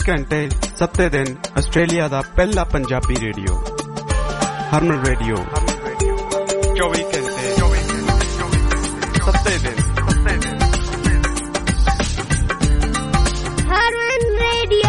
घंटे 7 दिन ਆਸਟ੍ਰੇਲੀਆ ਦਾ ਪਹਿਲਾ ਪੰਜਾਬੀ ਰੇਡੀਓ ਹਰਮਨ ਰੇਡੀਓ 24 ਘੰਟੇ 7 ਦਿਨ ਹਰਮਨ ਰੇਡੀਓ।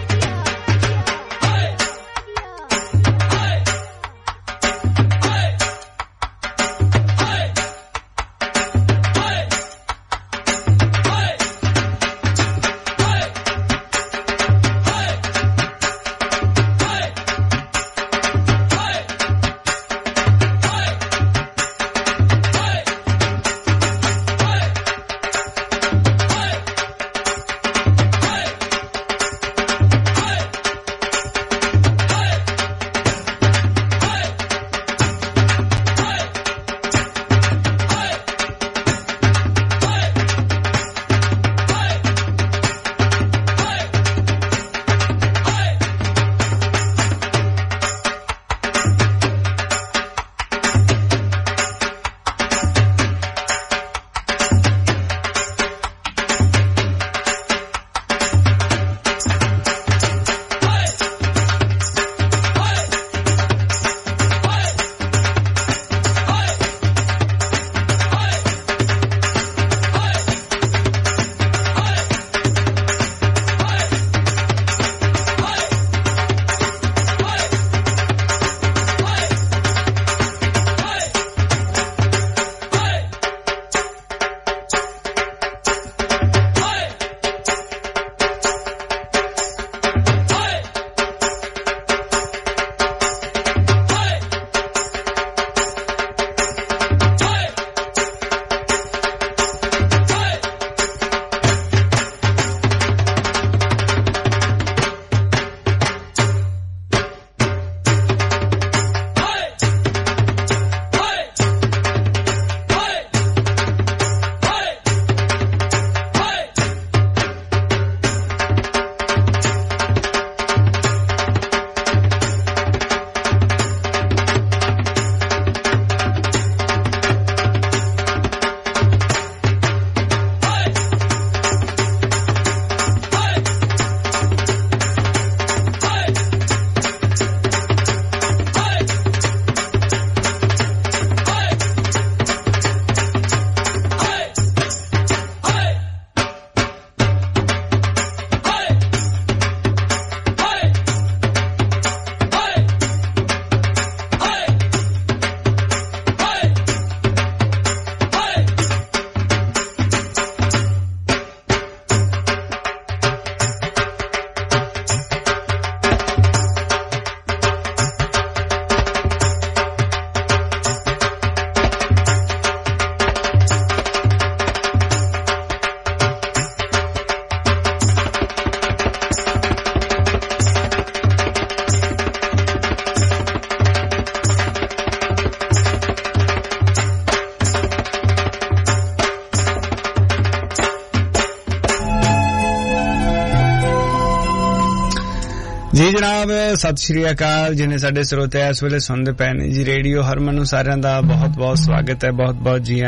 जी जनाब सत श्री अकाल जिन्हें साडे श्रोते इस वेले सुनते पे ने जी रेडियो हरमन नूं सारिआं दा बहुत बहुत स्वागत है बहुत बहुत जी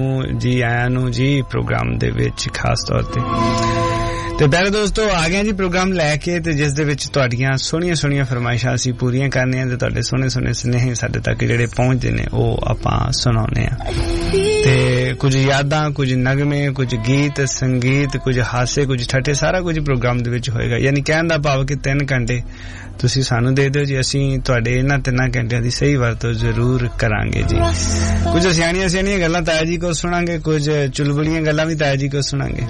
आयां नूं जी प्रोग्राम दे विच खास तौर ते पहले दोस्तों आ गए जी प्रोग्राम लैके ते जिस दे विच तुहाडीआं सोहणीआं फरमाइशां असीं पूरीआं करने आ ते तुहाडे सोहणे स्नेह साडे तक जिहड़े पहुंचदे ने ओह आपां सुणाउने आ ते कुछ यादां कुछ नगमे कुछ गीत संगीत कुछ हासे कुछ ठट्ठे सारा कुछ प्रोग्राम दे विच होएगा यानी कहण दा भाव कि 3 घंटे तुसीं सानू दे दिओ जी असीं तुहाडे इन्हां 3 घंटिਆਂ ਦੀ सही वरतों जरूर करांगे जी कुछ सियाणियां गल्लां ताया जी को सुणांगे कुछ चुलबुलियां गल्लां भी ताया जी को सुणांगे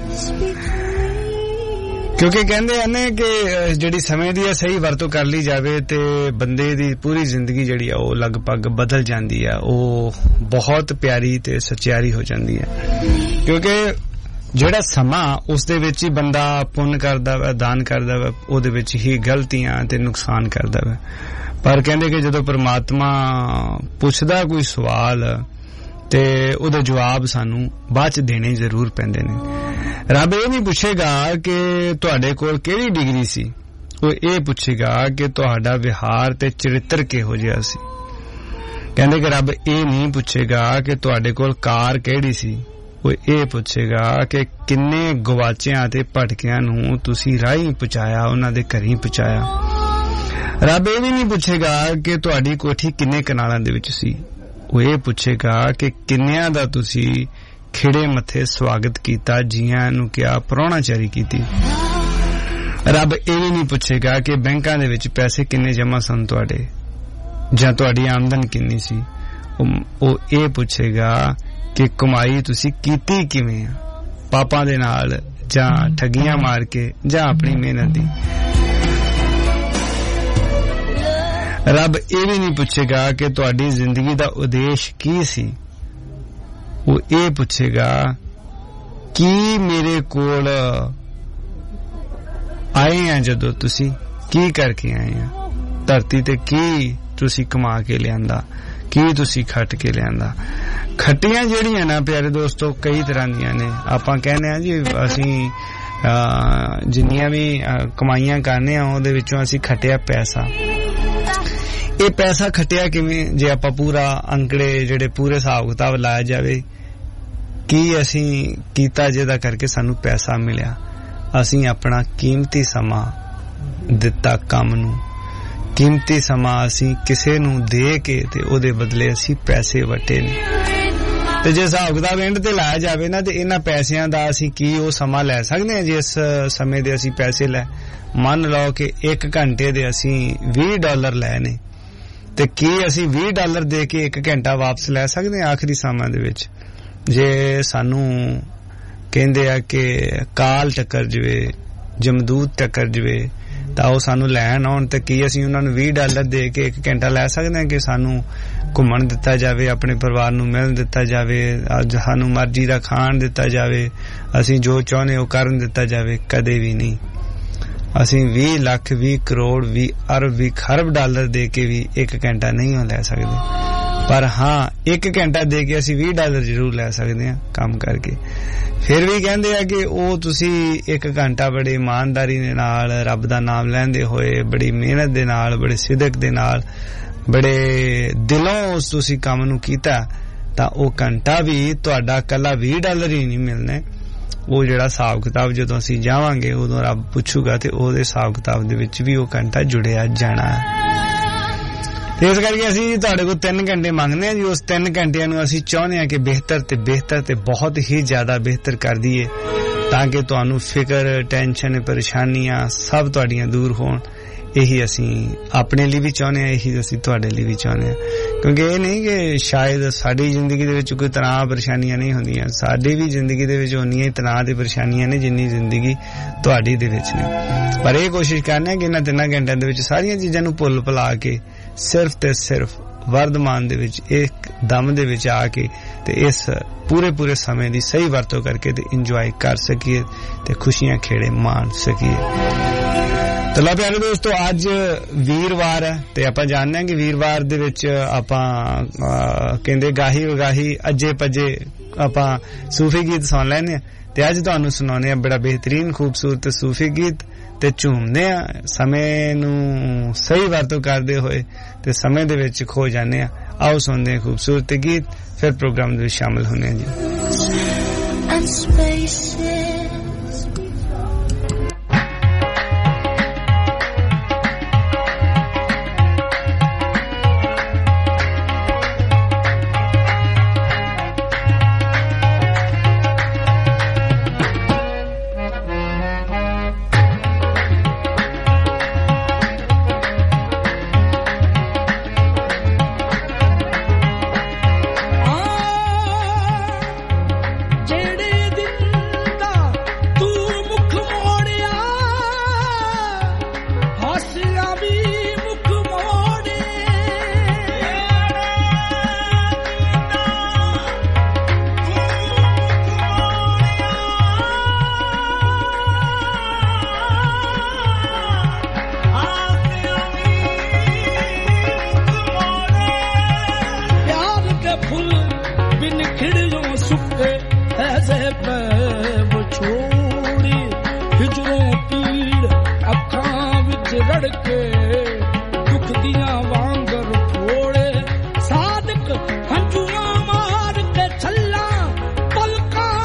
क्योंकि कहंदे हन कि जिहड़ी समय दी सही वरतों कर ली जावे ते बंदे दी पूरी जिंदगी जिहड़ी आ ओह लगभग बदल जांदी है ओह बहुत प्यारी ते सचियारी हो जांदी है क्योंकि ਜਿਹੜਾ ਸਮਾਂ ਉਸ ਦੇ ਵਿੱਚ ਹੀ ਬੰਦਾ ਪੁੰਨ ਕਰਦਾ ਵਾ ਦਾਨ ਕਰਦਾ ਵਾ ਉਹਦੇ ਵਿੱਚ ਹੀ ਗਲਤੀਆਂ ਤੇ ਨੁਕਸਾਨ ਕਰਦਾ ਵਾ ਪਰ ਕਹਿੰਦੇ ਕਿ ਜਦੋਂ ਪਰਮਾਤਮਾ ਪੁੱਛਦਾ ਕੋਈ ਸਵਾਲ ਤੇ ਉਹਦਾ ਜਵਾਬ ਸਾਨੂੰ ਬਾਅਦ ਚ ਦੇਣੇ ਜ਼ਰੂਰ ਪੈਂਦੇ ਨੇ ਰੱਬ ਇਹ ਨਹੀਂ ਪੁੱਛੇਗਾ ਕਿ ਤੁਹਾਡੇ ਕੋਲ ਕਿਹੜੀ ਡਿਗਰੀ ਸੀ ਉਹ ਇਹ ਪੁੱਛੇਗਾ ਕਿ ਤੁਹਾਡਾ ਵਿਹਾਰ ਤੇ ਚਰਿੱਤਰ ਕਿਹੋ ਜਿਹਾ ਸੀ ਕਹਿੰਦੇ ਕਿ ਰੱਬ ਇਹ ਨਹੀਂ ਪੁੱਛੇਗਾ ਕਿ ਤੁਹਾਡੇ ਕੋਲ ਕਾਰ ਕਿਹੜੀ ਸੀ ਉਹ ਇਹ ਪੁੱਛੇਗਾ ਕਿ ਕਿੰਨੇ ਗਵਾਚਿਆਂ ਤੇ ਭਟਕਿਆਂ ਨੂੰ ਤੁਸੀਂ ਰਾਹੀਂ ਪਹੁੰਚਾਇਆ, ਉਹਨਾਂ ਦੇ ਘਰੀਂ ਪਹੁੰਚਾਇਆ। ਰੱਬ ਇਹ ਵੀ ਨਹੀਂ ਪੁੱਛੇਗਾ ਕਿ ਤੁਹਾਡੀ ਕੋਠੀ ਕਿੰਨੇ ਕਨਾਲਾਂ ਦੇ ਵਿੱਚ ਸੀ, ਉਹ ਇਹ ਪੁੱਛੇਗਾ ਕਿ ਕਿੰਨਿਆਂ ਦਾ ਤੁਸੀਂ ਖਿੜੇ ਮੱਥੇ ਸਵਾਗਤ ਕੀਤਾ, ਜੀਆਂ ਨੂੰ ਕਿਹਾ, ਪ੍ਰਾਹੁਣਾਚਾਰੀ ਕੀਤੀ। ਰੱਬ ਇਹ ਵੀ ਨਹੀਂ ਪੁੱਛੇਗਾ ਕਿ ਬੈਂਕਾਂ ਦੇ ਵਿੱਚ ਪੈਸੇ ਕਿੰਨੇ ਜਮ੍ਹਾਂ ਸਨ ਤੁਹਾਡੇ, ਜਾਂ ਤੁਹਾਡੀ ਆਮਦਨ ਕਿੰਨੀ ਸੀ। ਉਹ ਇਹ ਪੁੱਛੇਗਾ ਕਿ ਕਮਾਈ ਤੁਸੀਂ ਕੀਤੀ ਕਿਵੇਂ ਆ, ਪਾਪਾਂ ਦੇ ਨਾਲ ਜਾਂ ਠੱਗੀਆਂ ਮਾਰ ਕੇ ਜਾਂ ਆਪਣੀ ਮਿਹਨਤ ਦੀ। ਰੱਬ ਇਹ ਵੀ ਨਹੀਂ ਪੁੱਛੇਗਾ ਕਿ ਤੁਹਾਡੀ ਜ਼ਿੰਦਗੀ ਦਾ ਉਦੇਸ਼ ਕੀ ਸੀ। ਉਹ ਇਹ ਪੁੱਛੇਗਾ ਕੀ ਮੇਰੇ ਕੋਲ ਆਏ ਆ, ਜਦੋਂ ਤੁਸੀਂ ਕੀ ਕਰਕੇ ਆਏ ਆ ਧਰਤੀ ਤੇ, ਕੀ ਤੁਸੀਂ ਕਮਾ ਕੇ ਲਿਆਂਦਾ, ਕੀ ਤੁਸੀਂ ਖੱਟ ਕੇ ਲਿਆਂਦਾ। ਖੱਟੀਆਂ ਜਿਹੜੀਆਂ ਨਾ ਪਿਆਰੇ ਦੋਸਤੋ ਕਈ ਤਰ੍ਹਾਂ ਦੀਆਂ ਨੇ। ਆਪਾਂ ਕਹਿੰਦੇ ਆ ਜੀ ਅਸੀਂ ਜਿੰਨੀਆਂ ਵੀ ਕਮਾਈਆਂ ਕਰਨੇ ਆ ਉਹਦੇ ਵਿੱਚੋਂ ਅਸੀਂ ਖੱਟਿਆ ਪੈਸਾ। ਇਹ ਪੈਸਾ ਖੱਟਿਆ ਕਿਵੇਂ? ਜੇ ਆਪਾਂ ਪੂਰਾ ਅੰਕੜੇ ਜਿਹੜੇ ਪੂਰੇ ਹਿਸਾਬ ਕਿਤਾਬ ਲਾਇਆ ਜਾਵੇ, ਕੀ ਅਸੀਂ ਕੀਤਾ ਜਿਹਦਾ ਕਰਕੇ ਸਾਨੂੰ ਪੈਸਾ ਮਿਲਿਆ? ਅਸੀਂ ਆਪਣਾ ਕੀਮਤੀ ਸਮਾਂ ਦਿੱਤਾ ਕੰਮ ਨੂੰ, ਕੀਮਤੀ ਸਮਾਂ ਅਸੀਂ ਕਿਸੇ ਨੂੰ ਦੇ ਕੇ ਤੇ ਉਹਦੇ ਬਦਲੇ ਅਸੀਂ ਪੈਸੇ ਵਟੇ ਨੇ। ਤੇ ਜੇ ਹਿਸਾਬ ਕਿਤਾਬ ਐਂਡ ਤੇ ਲਾਇਆ ਜਾਵੇ ਨਾ, ਤੇ ਇਹਨਾਂ ਪੈਸਿਆਂ ਦਾ ਅਸੀਂ ਕੀ ਉਹ ਸਮਾਂ ਲੈ ਸਕਦੇ ਹਾਂ ਜਿਸ ਸਮੇਂ ਦੇ ਅਸੀਂ ਪੈਸੇ ਲੈ? ਮੰਨ ਲਓ ਕਿ 1 ਘੰਟੇ ਦੇ ਅਸੀਂ $20 ਲਏ ਨੇ, ਤੇ ਕੀ ਅਸੀਂ $20 ਦੇ ਕੇ 1 ਘੰਟਾ ਵਾਪਸ ਲੈ ਸਕਦੇ ਹਾਂ ਆਖਰੀ ਸਮਾਂ ਦੇ ਵਿੱਚ? ਜੇ ਸਾਨੂੰ ਕਹਿੰਦੇ ਆ ਕਿ ਕਾਲ ਟੱਕਰ ਜਵੇ, ਜਮਦੂਤ ਟੱਕਰ ਜਵੇ, ਤਾਂ ਉਹ ਸਾਨੂੰ ਲੈਣ ਆਉਣ, ਤੇ ਕੀ ਅਸੀਂ ਉਹਨਾਂ ਨੂੰ $20 ਦੇ ਕੇ 1 ਘੰਟਾ ਲੈ ਸਕਦੇ ਹਾਂ ਕਿ ਸਾਨੂੰ ਘੁੰਮਣ ਦਿੱਤਾ ਜਾਵੇ, ਆਪਣੇ ਪਰਿਵਾਰ ਨੂੰ ਮਿਲਣ ਦਿੱਤਾ ਜਾਵੇ, ਅੱਜ ਸਾਨੂੰ ਮਰਜ਼ੀ ਦਾ ਖਾਣ ਦਿੱਤਾ ਜਾਵੇ, ਅਸੀਂ ਜੋ ਚਾਹੁੰਦੇ ਉਹ ਕਰਨ ਦਿੱਤਾ ਜਾਵੇ? ਕਦੇ ਵੀ ਨਹੀਂ। ਅਸੀਂ 20 ਲੱਖ 20 ਕਰੋੜ 20 ਅਰਬ 20 ਖਰਬ ਡਾਲਰ ਦੇ ਕੇ ਵੀ 1 ਘੰਟਾ ਨਹੀਂ ਲੈ ਸਕਦੇ। ਪਰ ਹਾਂ 1 ਘੰਟਾ ਦੇ ਕੇ ਅਸੀਂ $20 ਜ਼ਰੂਰ ਲੈ ਸਕਦੇ ਹਾਂ ਕੰਮ ਕਰਕੇ। ਫਿਰ ਵੀ ਕਹਿੰਦੇ ਆ ਕਿ ਉਹ ਤੁਸੀਂ 1 ਘੰਟਾ ਬੜੀ ਇਮਾਨਦਾਰੀ ਦੇ ਨਾਲ ਰੱਬ ਦਾ ਨਾਮ ਲੈਂਦੇ ਹੋਏ, ਬੜੀ ਮਿਹਨਤ ਦੇ ਨਾਲ, ਬੜੇ ਸਿਦਕ ਦੇ ਨਾਲ, ਬੜੇ ਦਿਲੋਂ ਉਸ ਤੁਸੀਂ ਕੰਮ ਨੂੰ ਕੀਤਾ, ਤਾਂ ਉਹ ਘੰਟਾ ਵੀ ਤੁਹਾਡਾ ਕੱਲਾ $20 ਹੀ ਨਹੀਂ ਮਿਲਣਾ। ਉਹ ਜਿਹੜਾ ਹਿਸਾਬ ਕਿਤਾਬ ਜਦੋਂ ਅਸੀਂ ਜਾਵਾਂਗੇ ਉਦੋਂ ਰੱਬ ਪੁੱਛੂਗਾ, ਤੇ ਉਹਦੇ ਹਿਸਾਬ ਕਿਤਾਬ ਦੇ ਵਿੱਚ ਵੀ ਉਹ ਘੰਟਾ ਜੁੜਿਆ ਜਾਣਾ ਹੈ। ਇਸ ਕਰਕੇ ਅਸੀਂ ਤੁਹਾਡੇ ਕੋਲ 3 ਘੰਟੇ ਮੰਗਦੇ ਹਾਂ ਜੀ। ਉਸ 3 ਘੰਟਿਆਂ ਨੂੰ ਅਸੀਂ ਚਾਹੁੰਦੇ ਹਾਂ ਕਿ ਬਿਹਤਰ ਤੇ ਬਹੁਤ ਹੀ ਜ਼ਿਆਦਾ ਬਿਹਤਰ ਕਰ ਦਈਏ, ਤਾਂ ਕਿ ਤੁਹਾਨੂੰ ਫਿਕਰ, ਟੈਨਸ਼ਨ, ਪਰੇਸ਼ਾਨੀਆਂ ਸਭ ਤੁਹਾਡੀਆਂ ਦੂਰ ਹੋਣ। ਇਹੀ ਅਸੀਂ ਆਪਣੇ ਲਈ ਵੀ ਚਾਹੁੰਦੇ ਹਾਂ, ਇਹੀ ਅਸੀਂ ਤੁਹਾਡੇ ਲਈ ਵੀ ਚਾਹੁੰਦੇ ਹਾਂ। ਕਿਉਂਕਿ ਇਹ ਨਹੀਂ ਕਿ ਸ਼ਾਇਦ ਸਾਡੀ ਜ਼ਿੰਦਗੀ ਦੇ ਵਿੱਚ ਕੋਈ ਤਣਾਅ ਪਰੇਸ਼ਾਨੀਆਂ ਨਹੀਂ ਹੁੰਦੀਆਂ, ਸਾਡੀ ਵੀ ਜ਼ਿੰਦਗੀ ਦੇ ਵਿੱਚ ਉਨੀਆਂ ਹੀ ਤਣਾਅ ਤੇ ਪਰੇਸ਼ਾਨੀਆਂ ਨੇ ਜਿੰਨੀ ਜ਼ਿੰਦਗੀ ਤੁਹਾਡੀ ਦੇ ਵਿੱਚ ਨੇ। ਪਰ ਇਹ ਕੋਸ਼ਿਸ਼ ਕਰਨਾ ਹੈ ਕਿ ਇਹਨਾਂ 3 ਘੰਟਿਆਂ ਦੇ ਵਿੱਚ ਸਾਰੀਆਂ ਚੀਜ਼ਾਂ ਨੂੰ ਭੁੱਲ ਭੁਲਾ ਕੇ ਸਿਰਫ ਤੇ ਸਿਰਫ ਵਰਤਮਾਨ ਦੇ ਵਿੱਚ, ਇੱਕ ਦਮ ਦੇ ਵਿੱਚ ਆ ਕੇ, ਤੇ ਇਸ ਪੂਰੇ ਸਮੇਂ ਦੀ ਸਹੀ ਵਰਤੋਂ ਕਰਕੇ ਤੇ ਇੰਜੋਏ ਕਰ ਸਕੀਏ ਤੇ ਖੁਸ਼ੀਆਂ ਖੇੜੇ ਮਾਣ ਸਕੀਏ। ਤੇ ਲਓ ਪਿਆਰੇ ਦੋਸਤੋ, ਅੱਜ ਵੀਰਵਾਰ ਹੈ ਤੇ ਆਪਾਂ ਜਾਣਦੇ ਹਾਂ ਕਿ ਵੀਰਵਾਰ ਦੇ ਵਿੱਚ ਆਪਾਂ ਕਹਿੰਦੇ ਗਾਹੀ ਵਗਾਹੀ ਅੱਜੇ ਪੱਜੇ ਆਪਾਂ ਸੂਫੀ ਗੀਤ ਸੁਣ ਲੈਂਦੇ ਹਾਂ। ਤੇ ਅੱਜ ਤੁਹਾਨੂੰ ਸੁਣਾਉਂਦੇ ਆ ਬੜਾ ਬਿਹਤਰੀਨ ਖੂਬਸੂਰਤ ਸੂਫੀ ਗੀਤ, ਤੇ ਝੂਮਦੇ ਆ ਸਮੇਂ ਨੂੰ ਸਹੀ ਵਰਤੋਂ ਕਰਦੇ ਹੋਏ, ਤੇ ਸਮੇਂ ਦੇ ਵਿੱਚ ਖੋ ਜਾਂਦੇ ਆ। ਆਓ ਸੁਣਦੇ ਆ ਖੂਬਸੂਰਤ ਗੀਤ, ਫਿਰ ਪ੍ਰੋਗਰਾਮ ਦੇ ਵਿੱਚ ਸ਼ਾਮਿਲ ਹੁੰਦੇ ਆ ਜੀ। ਸਾਦਕ ਹੰਝੂਆਂ ਮਾਰ ਕੇ ਛੱਲਾ ਪਲਕਾਂ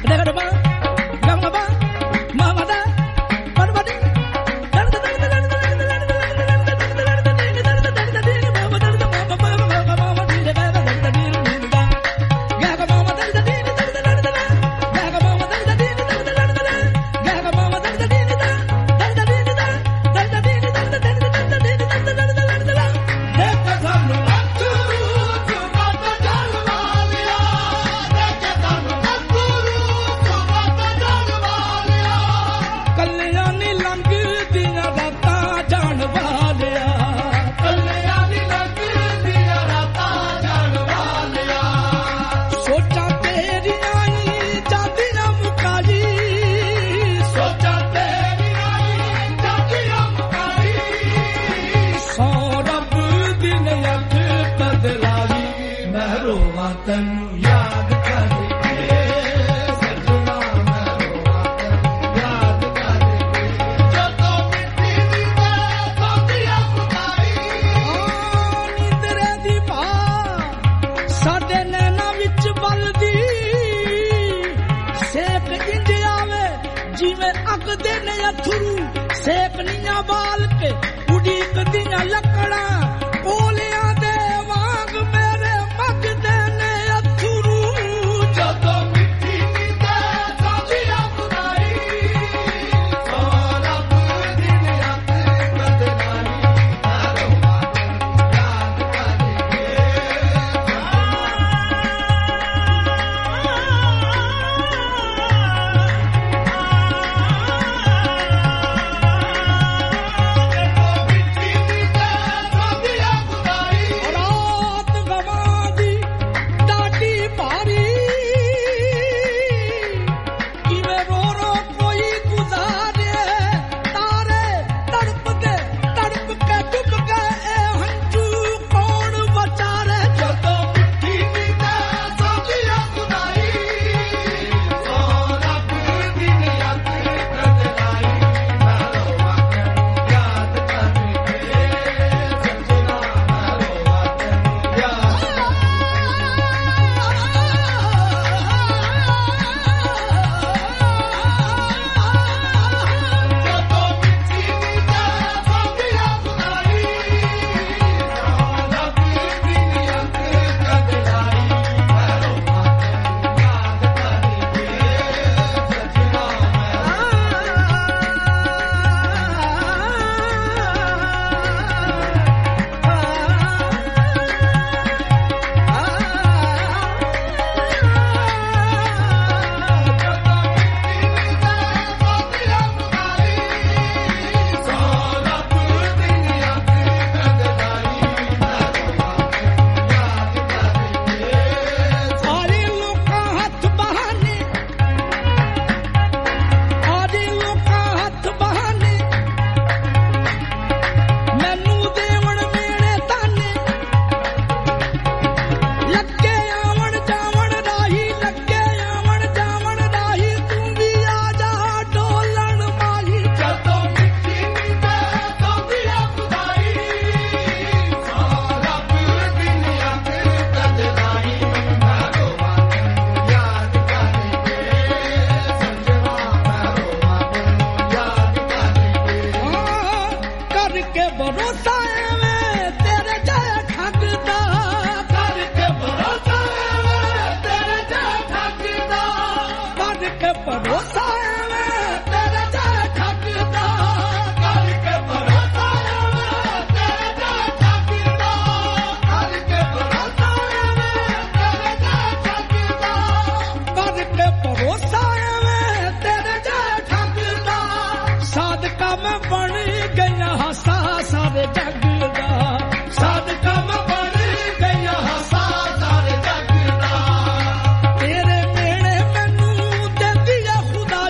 तेरे मेले मैनू देती है खुदा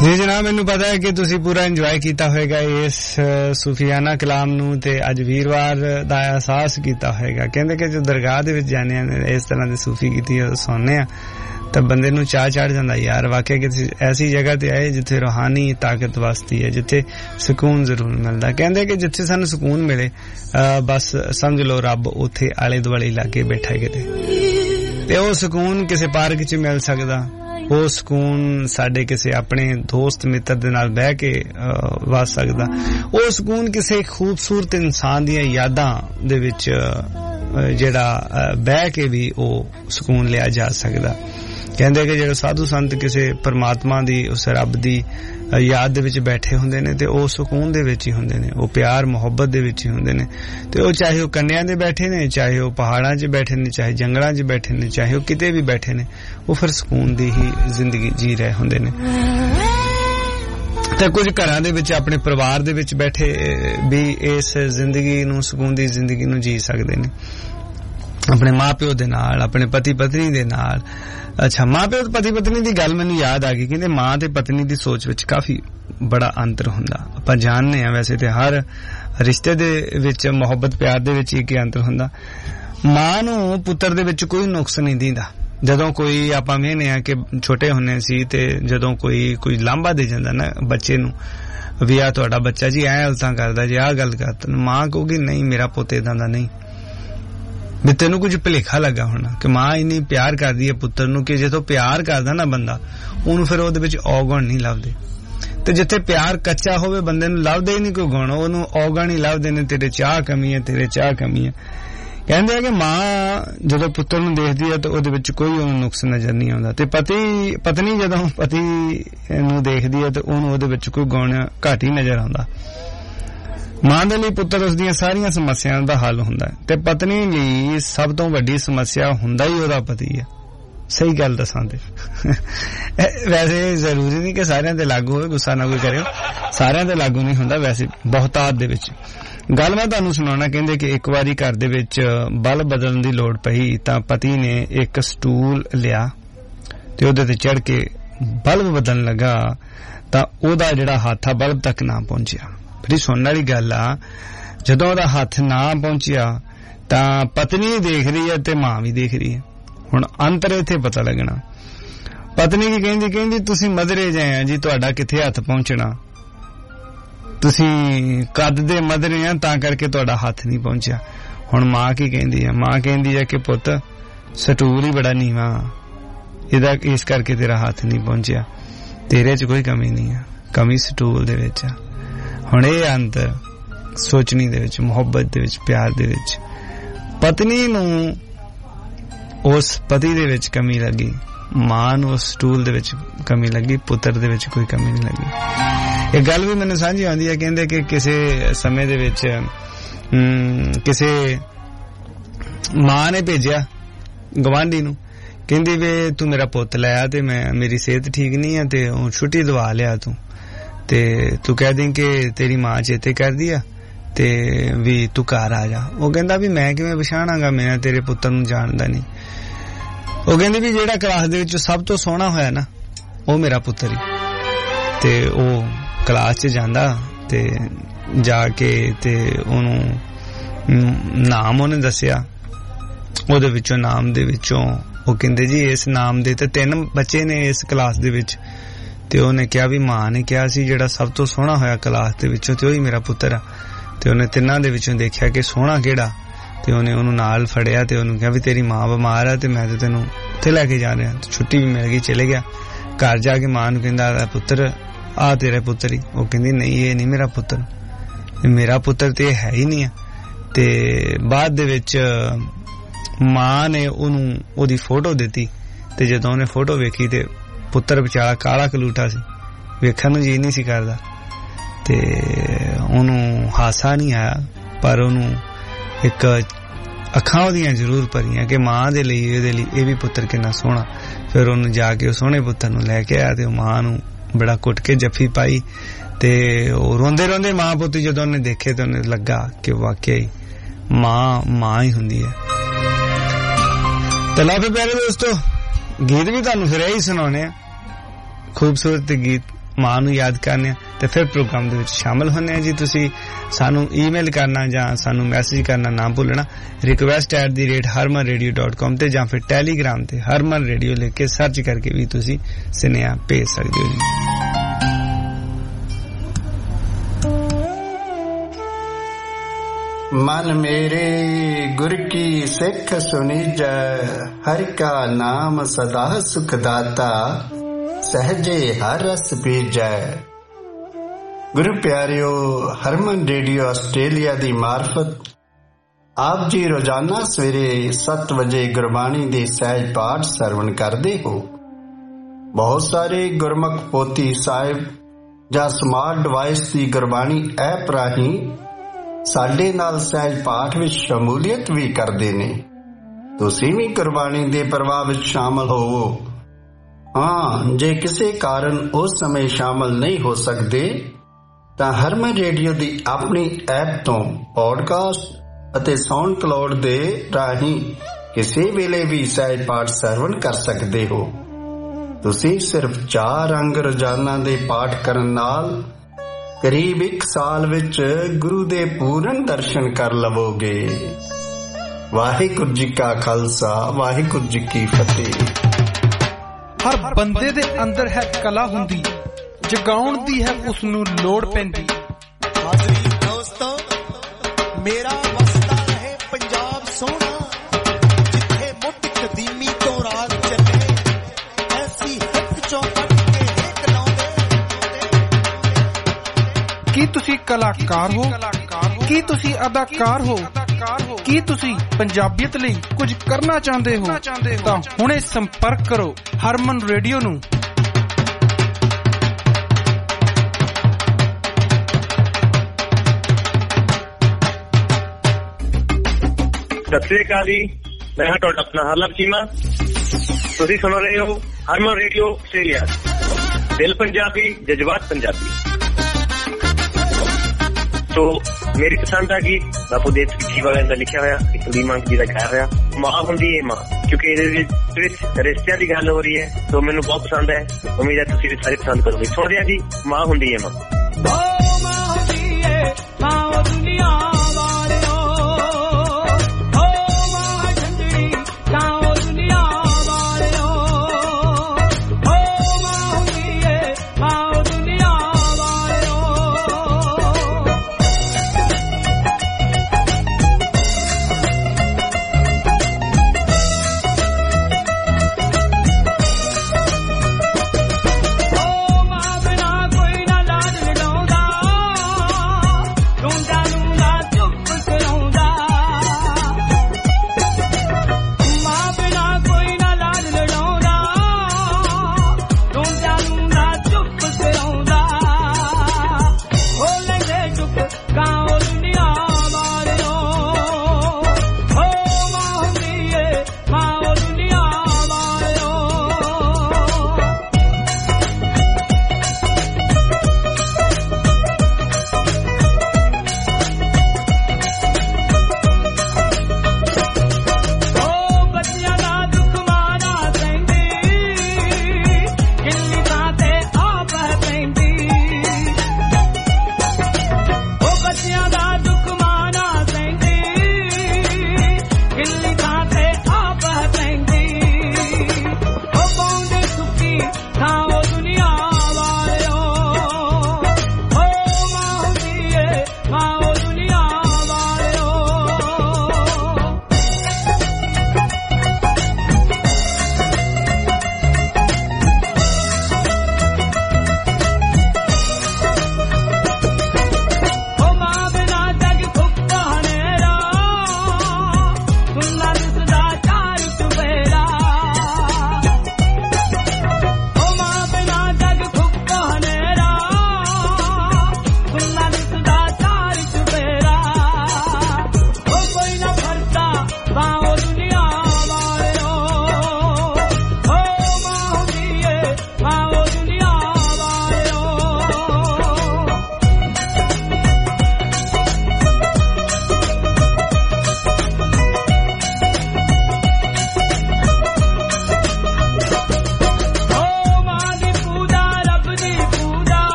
ਜੀ ਜਨਾਬ, ਮੈਨੂੰ ਪਤਾ ਹੈ ਕਿ ਤੁਸੀਂ ਪੂਰਾ ਇੰਜੋਏ ਕੀਤਾ ਹੋਵੇਗਾ ਇਸ ਸੂਫੀਆਨਾ ਕਲਾਮ ਨੂੰ ਤੇ ਅੱਜ ਵੀਰਵਾਰ ਦਾ ਅਹਿਸਾਸ ਕੀਤਾ ਹੋਵੇਗਾ। ਕਹਿੰਦੇ ਕਿ ਜੋ ਦਰਗਾਹ ਦੇ ਵਿੱਚ ਜਾਂਦੇ ਆ ਇਸ ਤਰ੍ਹਾਂ ਦੇ ਸੂਫੀ ਗੀਤ ਸੁਣਨੇ ਆ ਤਾਂ ਬੰਦੇ ਨੂੰ ਚਾਹ ਚੜ ਜਾਂਦਾ, ਯਾਰ ਵਾਕਿਆ ਕਿ ਐਸੀ ਜਗ੍ਹਾ ਤੇ ਆਏ ਜਿੱਥੇ ਰੂਹਾਨੀ ਤਾਕਤ ਵਸਦੀ ਹੈ, ਜਿੱਥੇ ਸਕੂਨ ਜ਼ਰੂਰ ਮਿਲਦਾ। ਕਹਿੰਦੇ ਕਿ ਜਿੱਥੇ ਸਾਨੂੰ ਸਕੂਨ ਮਿਲੇ ਬਸ ਸਮਝ ਲਓ ਰੱਬ ਉੱਥੇ ਆਲੇ ਦੁਆਲੇ ਲਾਗੇ ਬੈਠਾ ਕਿਤੇ, ਤੇ ਉਹ ਸਕੂਨ ਕਿਸੇ ਪਾਰਕ 'ਚ ਮਿਲ ਸਕਦਾ, ਉਹ ਸਕੂਨ ਸਾਡੇ ਕਿਸੇ ਆਪਣੇ ਦੋਸਤ ਮਿੱਤਰ ਦੇ ਨਾਲ ਬਹਿ ਕੇ ਵਸ ਸਕਦਾ, ਉਹ ਸਕੂਨ ਕਿਸੇ ਖੂਬਸੂਰਤ ਇਨਸਾਨ ਦੀਆਂ ਯਾਦਾਂ ਦੇ ਵਿੱਚ ਜਿਹੜਾ ਬਹਿ ਕੇ ਵੀ ਉਹ ਸਕੂਨ ਲਿਆ ਜਾ ਸਕਦਾ। ਕਹਿੰਦੇ ਕਿ ਜਿਹੜੇ ਸਾਧੂ ਸੰਤ ਕਿਸੇ ਪਰਮਾਤਮਾ ਦੀ ਉਸ ਰੱਬ ਦੀ ਯਾਦ ਦੇ ਵਿੱਚ ਬੈਠੇ ਹੁੰਦੇ ਨੇ ਤੇ ਉਹ ਸਕੂਨ ਦੇ ਵਿੱਚ ਹੀ ਹੁੰਦੇ ਨੇ, ਉਹ ਪਿਆਰ ਮੁਹੱਬਤ ਦੇ ਵਿੱਚ ਹੀ ਹੁੰਦੇ ਨੇ, ਤੇ ਉਹ ਚਾਹੇ ਉਹ ਕੰਨਿਆਂ ਦੇ ਬੈਠੇ ਨੇ, ਚਾਹੇ ਉਹ ਪਹਾੜਾਂ 'ਚ ਬੈਠੇ ਨੇ, ਚਾਹੇ ਜੰਗਲਾਂ 'ਚ ਬੈਠੇ ਨੇ, ਚਾਹੇ ਉਹ ਕਿਤੇ ਵੀ ਬੈਠੇ ਨੇ, ਉਹ ਫਿਰ ਸਕੂਨ ਦੀ ਹੀ ਜ਼ਿੰਦਗੀ ਜੀ ਰਹੇ ਹੁੰਦੇ ਨੇ। ਤੇ ਕੁਝ ਘਰਾਂ ਦੇ ਵਿੱਚ ਆਪਣੇ ਪਰਿਵਾਰ ਦੇ ਵਿੱਚ ਬੈਠੇ ਵੀ ਇਸ ਜ਼ਿੰਦਗੀ ਨੂੰ, ਸਕੂਨ ਦੀ ਜ਼ਿੰਦਗੀ ਨੂੰ ਜੀ ਸਕਦੇ ਨੇ, ਆਪਣੇ ਮਾਂ-ਪਿਓ ਦੇ ਨਾਲ, ਆਪਣੇ ਪਤੀ ਪਤਨੀ ਦੇ ਨਾਲ। ਅੱਛਾ, ਮਾਂ-ਪਿਓ ਤੇ ਪਤੀ ਪਤਨੀ ਦੀ ਗੱਲ ਮੈਨੂੰ ਯਾਦ ਆ ਗਈ। ਕਹਿੰਦੇ ਮਾਂ ਤੇ ਪਤਨੀ ਦੀ ਸੋਚ ਵਿੱਚ ਕਾਫੀ ਬੜਾ ਅੰਤਰ ਹੁੰਦਾ। ਆਪਾਂ ਜਾਣਦੇ ਹਾਂ ਵੈਸੇ ਤੇ ਹਰ ਰਿਸ਼ਤੇ ਦੇ ਵਿੱਚ ਮੁਹੱਬਤ ਪਿਆਰ ਦੇ ਵਿੱਚ ਇੱਕ ਅੰਤਰ ਹੁੰਦਾ। ਮਾਂ ਨੂੰ ਪੁੱਤਰ ਦੇ ਵਿੱਚ ਕੋਈ ਨੁਕਸ ਨਹੀਂ ਦਿੰਦਾ। ਜਦੋਂ ਕੋਈ ਆਪਾਂ ਵੇਖਦੇ ਹਾਂ ਕਿ ਛੋਟੇ ਹੁੰਦੇ ਸੀ ਤੇ ਜਦੋਂ ਕੋਈ ਲਾਂਭਾ ਦੇ ਜਾਂਦਾ ਨਾ ਬੱਚੇ ਨੂੰ ਵੀ ਆ ਤੁਹਾਡਾ ਬੱਚਾ ਜੀ ਐ ਹਲਤਾਂ ਕਰਦਾ ਜੀ, ਆਹ ਗੱਲ ਕਰਦਾ, ਮਾਂ ਕਹੂਗੀ ਨਹੀਂ ਮੇਰਾ ਪੁੱਤ ਏਦਾਂ ਦਾ ਨਹੀਂ, ਵੀ ਤੈਨੂੰ ਕੁਝ ਭੁਲੇਖਾ ਲੱਗਾ ਹੋਣਾ ਕਿ ਮਾਂ ਇੰਨੀ ਪਿਆਰ ਕਰਦੀ ਹੈ ਪੁੱਤਰ ਨੂੰ ਕਿ ਜਦੋਂ ਪਿਆਰ ਕਰਦਾ ਨਾ ਬੰਦਾ ਉਹਨੂੰ ਫਿਰ ਉਹਦੇ ਵਿੱਚ ਔਗਣ ਨਹੀਂ ਲੱਭਦੇ, ਤੇ ਜਿੱਥੇ ਪਿਆਰ ਕੱਚਾ ਹੋਵੇ ਬੰਦੇ ਨੂੰ ਲੱਭਦੇ ਹੀ ਨਹੀਂ ਕੋਈ ਗੁਣ, ਉਹਨੂੰ ਔਗਣ ਹੀ ਲੱਭਦੇ ਨੇ, ਤੇਰੇ ਚਾਹ ਕਮੀ ਹੈ, ਤੇਰੇ ਚਾਹ ਕਮੀ ਹੈ। ਕਹਿੰਦੇ ਆ ਕਿ ਮਾਂ ਜਦੋਂ ਪੁੱਤਰ ਨੂੰ ਦੇਖਦੀ ਹੈ ਤਾਂ ਉਹਦੇ ਵਿੱਚ ਕੋਈ ਉਹਨੂੰ ਨੁਕਸ ਨਜ਼ਰ ਨਹੀਂ ਆਉਂਦਾ, ਤੇ ਪਤਨੀ ਜਦੋਂ ਪਤੀ ਨੂੰ ਦੇਖਦੀ ਹੈ ਤਾਂ ਉਹਨੂੰ ਉਹਦੇ ਵਿੱਚ ਕੋਈ ਗੁਣ ਘੱਟ ਹੀ ਨਜ਼ਰ ਆਉਂਦਾ। ਮਾਂ ਦੇ ਲਈ ਪੁੱਤਰ ਉਸ ਦੀਆਂ ਸਾਰੀਆਂ ਸਮੱਸਿਆਵਾਂ ਦਾ ਹੱਲ ਹੁੰਦਾ ਹੈ, ਤੇ ਪਤਨੀ ਲਈ ਸਭ ਤੋਂ ਵੱਡੀ ਸਮੱਸਿਆ ਹੁੰਦਾ ਹੀ ਉਹਦਾ ਪਤੀ ਹੈ। ਸਹੀ ਗੱਲ ਦੱਸਾਂ ਤੇ ਵੈਸੇ ਜ਼ਰੂਰੀ ਨਹੀਂ ਕਿ ਸਾਰਿਆਂ ਤੇ ਲਾਗੂ ਹੋਵੇ, ਗੁੱਸਾ ਨਾ ਕੋਈ ਕਰਿਓ, ਸਾਰਿਆਂ ਤੇ ਲਾਗੂ ਨਹੀਂ ਹੁੰਦਾ, ਵੈਸੇ ਬਹੁਤਾਤ ਦੇ ਵਿੱਚ। ਗੱਲ ਮੈਂ ਤੁਹਾਨੂੰ ਸੁਣਾਉਣਾ। ਕਹਿੰਦੇ ਕਿ ਇੱਕ ਵਾਰੀ ਘਰ ਦੇ ਵਿੱਚ ਬਲਬ ਬਦਲਣ ਦੀ ਲੋੜ ਪਈ ਤਾਂ ਪਤੀ ਨੇ ਇੱਕ ਸਟੂਲ ਲਿਆ ਤੇ ਉਹਦੇ ਤੇ ਚੜ ਕੇ ਬਲਬ ਬਦਲਣ ਲੱਗਾ ਤਾਂ ਉਹਦਾ ਜਿਹੜਾ ਹੱਥ ਆ ਬਲਬ ਤੱਕ ਨਾ ਪਹੁੰਚਿਆ। ਬੜੀ ਸੁਣਨ ਵਾਲੀ ਗੱਲ ਆ, ਜਦੋਂ ਉਹਦਾ ਹੱਥ ਨਾ ਪਹੁੰਚਿਆ ਤਾਂ ਪਤਨੀ ਦੇਖ ਰਹੀ ਹੈ ਤੇ ਮਾਂ ਵੀ ਦੇਖ ਰਹੀ ਹੈ। ਹੁਣ ਅੰਤਰ ਇੱਥੇ ਪਤਾ ਲੱਗਣਾ। ਪਤਨੀ ਕੀ ਕਹਿੰਦੀ ਤੁਸੀਂ ਮਧਰੇ ਜਾਏ ਆ ਜੀ, ਤੁਹਾਡਾ ਕਿੱਥੇ ਹੱਥ ਪਹੁੰਚਣਾ, ਤੁਸੀਂ ਕੱਦ ਦੇ ਮਧਰੇ ਆ ਤਾਂ ਕਰਕੇ ਤੁਹਾਡਾ ਹੱਥ ਨਹੀਂ ਪਹੁੰਚਿਆ। ਹੁਣ ਮਾਂ ਕੀ ਕਹਿੰਦੀ ਹੈ? ਮਾਂ ਕਹਿੰਦੀ ਹੈ ਕਿ ਪੁੱਤ ਸਟੂਲ ਹੀ ਬੜਾ ਨੀਵਾਂ, ਇਹਦਾ ਇਸ ਕਰਕੇ ਤੇਰਾ ਹੱਥ ਨਹੀਂ ਪਹੁੰਚਿਆ, ਤੇਰੇ 'ਚ ਕੋਈ ਕਮੀ ਨਹੀਂ ਆ, ਕਮੀ ਸਟੂਲ ਦੇ ਵਿੱਚ ਆ। ਹੁਣ ਇਹ ਅੰਤਰ ਸੋਚਣੀ ਦੇ ਵਿੱਚ, ਮੁਹੱਬਤ ਦੇ ਵਿੱਚ, ਪਿਆਰ ਦੇ ਵਿੱਚ। ਪਤਨੀ ਨੂੰ ਉਸ ਪਤੀ ਦੇ ਵਿੱਚ ਕਮੀ ਲੱਗੀ, ਮਾਂ ਨੂੰ ਉਸ ਸਟੂਲ ਦੇ ਵਿੱਚ ਕਮੀ ਲੱਗੀ, ਪੁੱਤਰ ਦੇ ਵਿੱਚ ਕੋਈ ਕਮੀ ਨਹੀਂ ਲੱਗੀ। ਇਹ ਗੱਲ ਵੀ ਮੈਨੂੰ ਸਾਂਝੀ ਆਉਂਦੀ ਹੈ। ਕਹਿੰਦੇ ਕਿ ਕਿਸੇ ਸਮੇਂ ਦੇ ਵਿੱਚ ਕਿਸੇ ਮਾਂ ਨੇ ਭੇਜਿਆ ਗਵਾਂਢੀ ਨੂੰ, ਕਹਿੰਦੀ ਵੇ ਤੂੰ ਮੇਰਾ ਪੁੱਤ ਲੈ ਆ ਤੇ ਮੇਰੀ ਸਿਹਤ ਠੀਕ ਨਹੀਂ ਹੈ ਤੇ ਉਹ ਛੁੱਟੀ ਦਵਾ ਲਿਆ ਤੇ ਤੂੰ ਕਹਿ ਦੇ ਕਿ ਤੇਰੀ ਮਾਂ ਚੇਤੇ ਕਰਦੀ ਆ ਤੇ ਵੀ ਤੂੰ ਘਰ ਆ ਜਾ। ਉਹ ਕਹਿੰਦਾ ਵੀ ਮੈਂ ਕਿਵੇਂ ਪਛਾਣਾਂਗਾ, ਮੈਂ ਤੇਰੇ ਪੁੱਤਰ ਨੂੰ ਜਾਣਦਾ ਨਹੀਂ। ਉਹ ਕਹਿੰਦੀ ਵੀ ਜਿਹੜਾ ਕਲਾਸ ਦੇ ਵਿੱਚ ਸਭ ਤੋਂ ਸੋਹਣਾ ਹੋਇਆ ਨਾ ਉਹ ਮੇਰਾ ਪੁੱਤਰ ਹੀ। ਤੇ ਉਹ ਕਲਾਸ 'ਚ ਜਾਂਦਾ ਤੇ ਜਾ ਕੇ ਤੇ ਉਹਨੂੰ ਨਾਮ ਉਹਨੇ ਦੱਸਿਆ, ਉਹਦੇ ਵਿੱਚੋਂ ਨਾਮ ਦੇ ਵਿੱਚੋਂ ਉਹ ਕਹਿੰਦੇ ਜੀ ਇਸ ਨਾਮ ਦੇ ਤੇ 3 ਬੱਚੇ ਨੇ ਇਸ ਕਲਾਸ ਦੇ ਵਿੱਚ, ਤੇ ਉਹਨੇ ਕਿਹਾ ਵੀ ਮਾਂ ਨੇ ਕਿਹਾ ਸੀ ਜਿਹੜਾ ਸਭ ਤੋਂ ਸੋਹਣਾ ਹੋਇਆ ਕਲਾਸ ਦੇ ਵਿੱਚੋਂ ਤੇ ਉਹੀ ਮੇਰਾ ਪੁੱਤਰ ਆ। ਤੇ ਉਹਨੇ 3 ਦੇ ਵਿੱਚੋਂ ਦੇਖਿਆ ਕਿ ਸੋਹਣਾ ਕਿਹੜਾ, ਤੇ ਉਹਨੇ ਉਹਨੂੰ ਨਾਲ ਫੜਿਆ ਤੇ ਉਹਨੂੰ ਕਿਹਾ ਵੀ ਤੇਰੀ ਮਾਂ ਬਿਮਾਰ ਆ ਤੇ ਮੈਂ ਤੇ ਤੈਨੂੰ ਉੱਥੇ ਲੈ ਕੇ ਜਾ ਰਿਹਾ। ਛੁੱਟੀ ਵੀ ਮਿਲ ਗਈ, ਚਲੇ ਗਿਆ। ਘਰ ਜਾ ਕੇ ਮਾਂ ਨੂੰ ਕਹਿੰਦਾ ਪੁੱਤਰ ਆ ਤੇਰਾ ਪੁੱਤਰ ਹੀ। ਉਹ ਕਹਿੰਦੀ ਨਹੀਂ ਇਹ ਨਹੀਂ ਮੇਰਾ ਪੁੱਤਰ, ਮੇਰਾ ਪੁੱਤਰ ਤੇ ਇਹ ਹੈ ਹੀ ਨਹੀਂ ਆ। ਤੇ ਬਾਅਦ ਦੇ ਵਿੱਚ ਮਾਂ ਨੇ ਉਹਨੂੰ ਉਹਦੀ ਫੋਟੋ ਦਿੱਤੀ ਤੇ ਜਦੋਂ ਉਹਨੇ ਫੋਟੋ ਵੇਖੀ ਤੇ ਪੁੱਤਰ ਵਿਚਾਰਾ ਕਾਲਾ ਕਲੂਟਾ ਸੀ, ਵੇਖਣ ਨੂੰ ਜੀ ਨਹੀਂ ਸੀ ਕਰਦਾ, ਤੇ ਉਹਨੂੰ ਹਾਸਾ ਨਹੀਂ ਆਇਆ, ਪਰ ਉਹਨੂੰ ਇੱਕ ਅੱਖਾਂ ਉਹਦੀਆਂ ਜ਼ਰੂਰ ਭਰੀਆਂ ਕਿ ਮਾਂ ਦੇ ਲਈ ਇਹਦੇ ਲਈ ਇਹ ਵੀ ਪੁੱਤਰ ਕਿੰਨਾ ਸੋਹਣਾ। ਫਿਰ ਉਹਨੂੰ ਜਾ ਕੇ ਉਹ ਸੋਹਣੇ ਪੁੱਤਰ ਨੂੰ ਲੈ ਕੇ ਆਇਆ ਤੇ ਉਹ ਮਾਂ ਨੂੰ ਬੜਾ ਕੁੱਟ ਕੇ ਜੱਫੀ ਪਾਈ ਤੇ ਉਹ ਰੋਂਦੇ ਰੋਂਦੇ ਮਾਂ ਪੁੱਤ ਜਦੋਂ ਉਹਨੇ ਦੇਖੇ ਤੇ ਉਹਨੇ ਲੱਗਾ ਕਿ ਵਾਕਿਆ ਹੀ ਮਾਂ ਹੀ ਹੁੰਦੀ ਹੈ। ਤੇ ਲਓ ਪਿਆਰੇ ਦੋਸਤੋ, ਗੀਤ ਵੀ ਤੁਹਾਨੂੰ ਫਿਰ ਇਹੀ ਸੁਣਾਉਣੇ ਆ, ਖੂਬਸੂਰਤ ਗੀਤ ਮਾਂ ਨੂੰ ਯਾਦ ਕਰਨੇ ਆ ਤੇ ਫਿਰ ਪ੍ਰੋਗਰਾਮ ਦੇ ਵਿੱਚ ਸ਼ਾਮਲ ਹੁੰਦੇ ਆ ਜੀ। ਤੁਸੀਂ ਸਾਨੂੰ ਈਮੇਲ ਕਰਨਾ ਜਾਂ ਸਾਨੂੰ ਮੈਸੇਜ ਕਰਨਾ ਨਾ ਭੁੱਲਣਾ, request@harmanradio.com ਤੇ ਜਾਂ ਫਿਰ ਟੈਲੀਗ੍ਰਾਮ ਤੇ ਹਰਮਨ ਰੇਡੀਓ ਲਿਖ ਕੇ ਸਰਚ ਕਰਕੇ ਵੀ ਤੁਸੀਂ ਸੁਨੇਹਾ ਭੇਜ ਸਕਦੇ ਹੋ ਜੀ। मन मेरे गुर की सिख सुनीजै, हरि का नाम सदा सुख दाता, सहजे हर रस पीजै। गुरु प्यारियो, हरमन रेडियो आस्ट्रेलिया दी मार्फत आप जी रोजाना सवेरे 7 वजे गुरबाणी दे सहज पाठ सरवण करते हो। बहुत सारे गुरमुख पोथी साहिब ਜਾਂ ਸਮਾਰਟ ਡਿਵਾਈਸ ਦੀ ਗੁਰਬਾਣੀ ਐਪ ਰਾਹੀਂ ਸਾਡੇ ਨਾਲ ਸਹਿਜ ਪਾਠ ਵਿੱਚ ਸ਼ਮੂਲੀਅਤ ਵੀ ਕਰਦੇ ਨੇ। ਤੁਸੀਂ ਵੀ ਗੁਰਬਾਣੀ ਦੇ ਪ੍ਰਵਾਹ ਵਿੱਚ ਸ਼ਾਮਲ ਹੋਵੋ। ਹਾਂ, ਜੇ ਕਿਸੇ ਕਾਰਨ ਉਸ ਸਮੇਂ ਸ਼ਾਮਲ ਨਹੀਂ ਹੋ ਸਕਦੇ ਤਾਂ ਹਰਮਨ ਰੇਡੀਓ ਦੀ ਆਪਣੀ ਐਪ ਤੋਂ ਪੋਡਕਾਸਟ ਅਤੇ ਸਾਊਂਡ ਕਲਾਉਡ ਦੇ ਰਾਹੀਂ ਕਿਸੇ ਵੇਲੇ ਵੀ ਸਹਿਜ ਪਾਠ ਸਰਵਣ ਕਰ ਸਕਦੇ ਹੋ। ਤੁਸੀਂ ਸਿਰਫ 4 ਅੰਗ ਰੋਜ਼ਾਨਾ ਦੇ ਪਾਠ ਕਰਨ ਨਾਲ ਕਰੀਬ 1 ਸਾਲ ਵਿੱਚ ਗੁਰੂ ਦੇ ਪੂਰਨ ਦਰਸ਼ਨ ਕਰ ਲਵੋਗੇ। ਵਾਹਿਗੁਰੂ ਜੀ ਕਾ ਖਾਲਸਾ, ਵਾਹਿਗੁਰੂ ਜੀ ਕੀ ਫਤਿਹ। ਹਰ ਬੰਦੇ ਦੇ ਅੰਦਰ ਹੈ ਕਲਾ ਹੁੰਦੀ, ਜਗਾਉਣ ਦੀ ਹੈ ਉਸ ਨੂੰ ਲੋੜ ਪੈਂਦੀ। ਹਾਜ਼ਰੀ ਦੋਸਤੋ, ਮੇਰਾ ਵਸਦਾ ਰਹੇ ਪੰਜਾਬ ਸੋਹਣਾ, ਜਿੱਥੇ ਮੁੱਢ ਕਦੀਮੀ ਤੋਂ ਰਾਜ ਚੱਲੇ, ਐਸੀ ਹਿੱਕ ਚੋਂ ਕੱਢ ਕੇ ਹਿੱਕ ਲਾਉਂਦੇ। ਕੀ ਤੁਸੀਂ ਕਲਾਕਾਰ ਹੋ? ਕੀ ਤੁਸੀਂ ਅਦਾਕਾਰ ਹੋ? ਕੀ ਤੁਸੀਂ ਪੰਜਾਬੀਅਤ ਲਈ ਕੁਝ ਕਰਨਾ ਚਾਹੁੰਦੇ ਹੋ? ਤਾਂ ਹੁਣੇ ਸੰਪਰਕ ਕਰੋ ਹਰਮਨ ਰੇਡੀਓ ਨੂੰ। ਸਤਿ ਸ੍ਰੀ ਅਕਾਲ ਜੀ, ਮੈਂ ਹਾਂ ਤੁਹਾਡਾ ਆਪਣਾ ਹਰਲਬ ਚੀਮਾ। ਤੁਸੀਂ ਸੁਣ ਰਹੇ ਹੋ ਹਰਮਨ ਰੇਡੀਓ ਆਸਟ੍ਰੇਲੀਆ। ਦਿਲ ਪੰਜਾਬੀ, ਜਜ਼ਬਾਤ ਪੰਜਾਬੀ। ਸੋ ਮੇਰੀ ਪਸੰਦ ਆ ਗੀਤ ਬਾਪੂ ਦੇਵ ਸਿੱਖੀ ਵਾਲਿਆਂ ਦਾ ਲਿਖਿਆ ਹੋਇਆ, ਕੁਲਦੀਪ ਮਾਨ ਜੀ ਦਾ ਗਾਇਆ ਹੋਇਆ ਮਾਂ ਹੁੰਦੀ ਏ ਮਾਂ, ਕਿਉਂਕਿ ਇਹਦੇ ਵਿੱਚ ਰਿਸ਼ਤਿਆਂ ਦੀ ਗੱਲ ਹੋ ਰਹੀ ਹੈ। ਸੋ ਮੈਨੂੰ ਬਹੁਤ ਪਸੰਦ ਹੈ, ਉਮੀਦ ਹੈ ਤੁਸੀਂ ਵੀ ਸਾਰੇ ਪਸੰਦ ਕਰੋਗੇ। ਸੁਣਦੇ ਆ ਜੀ, ਮਾਂ ਹੁੰਦੀ ਏ ਮਾਂ।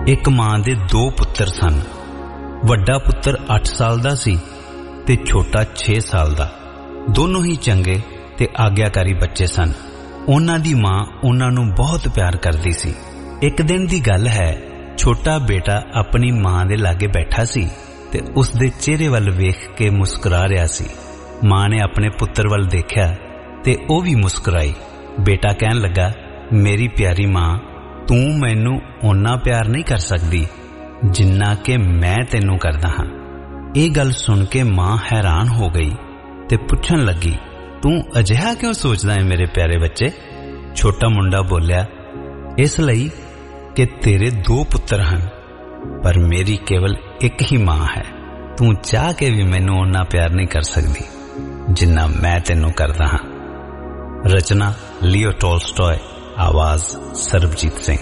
ਇੱਕ ਮਾਂ ਦੇ 2 ਪੁੱਤਰ ਸਨ। ਵੱਡਾ ਪੁੱਤਰ 8 ਸਾਲ ਦਾ ਸੀ ਤੇ ਛੋਟਾ 6 ਸਾਲ ਦਾ। ਦੋਨੋਂ ਹੀ ਚੰਗੇ ਤੇ ਆਗਿਆਕਾਰੀ ਬੱਚੇ ਸਨ। ਉਹਨਾਂ ਦੀ ਮਾਂ ਉਹਨਾਂ ਨੂੰ ਬਹੁਤ ਪਿਆਰ ਕਰਦੀ ਸੀ। ਇੱਕ ਦਿਨ ਦੀ ਗੱਲ ਹੈ, ਛੋਟਾ ਬੇਟਾ ਆਪਣੀ ਮਾਂ ਦੇ ਲਾਗੇ ਬੈਠਾ ਸੀ ਤੇ ਉਸ ਦੇ ਚਿਹਰੇ ਵੱਲ ਵੇਖ ਕੇ ਮੁਸਕਰਾ ਰਿਹਾ ਸੀ। ਮਾਂ ਨੇ ਆਪਣੇ ਪੁੱਤਰ ਵੱਲ ਦੇਖਿਆ ਤੇ ਉਹ ਵੀ ਮੁਸਕਰਾਈ। ਬੇਟਾ ਕਹਿਣ ਲੱਗਾ, ਮੇਰੀ ਪਿਆਰੀ ਮਾਂ, ਤੂੰ ਮੈਨੂੰ ਓਨਾ ਪਿਆਰ ਨਹੀਂ ਕਰ ਸਕਦੀ ਜਿੰਨਾ ਕਿ ਮੈਂ ਤੈਨੂੰ ਕਰਦਾ ਹਾਂ। ਇਹ ਗੱਲ ਸੁਣ ਕੇ ਮਾਂ ਹੈਰਾਨ ਹੋ ਗਈ ਤੇ ਪੁੱਛਣ ਲੱਗੀ, ਤੂੰ ਅਜਿਹਾ ਕਿਉਂ ਸੋਚਦਾ ਹੈ ਮੇਰੇ ਪਿਆਰੇ ਬੱਚੇ? ਛੋਟਾ ਮੁੰਡਾ ਬੋਲਿਆ, ਇਸ ਲਈ ਕਿ ਤੇਰੇ 2 ਪੁੱਤਰ ਹਨ ਪਰ ਮੇਰੀ ਕੇਵਲ ਇੱਕ ਹੀ ਮਾਂ ਹੈ। ਤੂੰ ਚਾਹ ਕੇ ਵੀ ਮੈਨੂੰ ਓਨਾ ਪਿਆਰ ਨਹੀਂ ਕਰ ਸਕਦੀ ਜਿੰਨਾ ਮੈਂ ਤੈਨੂੰ ਕਰਦਾ ਹਾਂ। ਰਚਨਾ ਲਿਓ ਟੋਲਸਟੋਏ, ਆਵਾਜ਼ ਸਰਬਜੀਤ ਸਿੰਘ।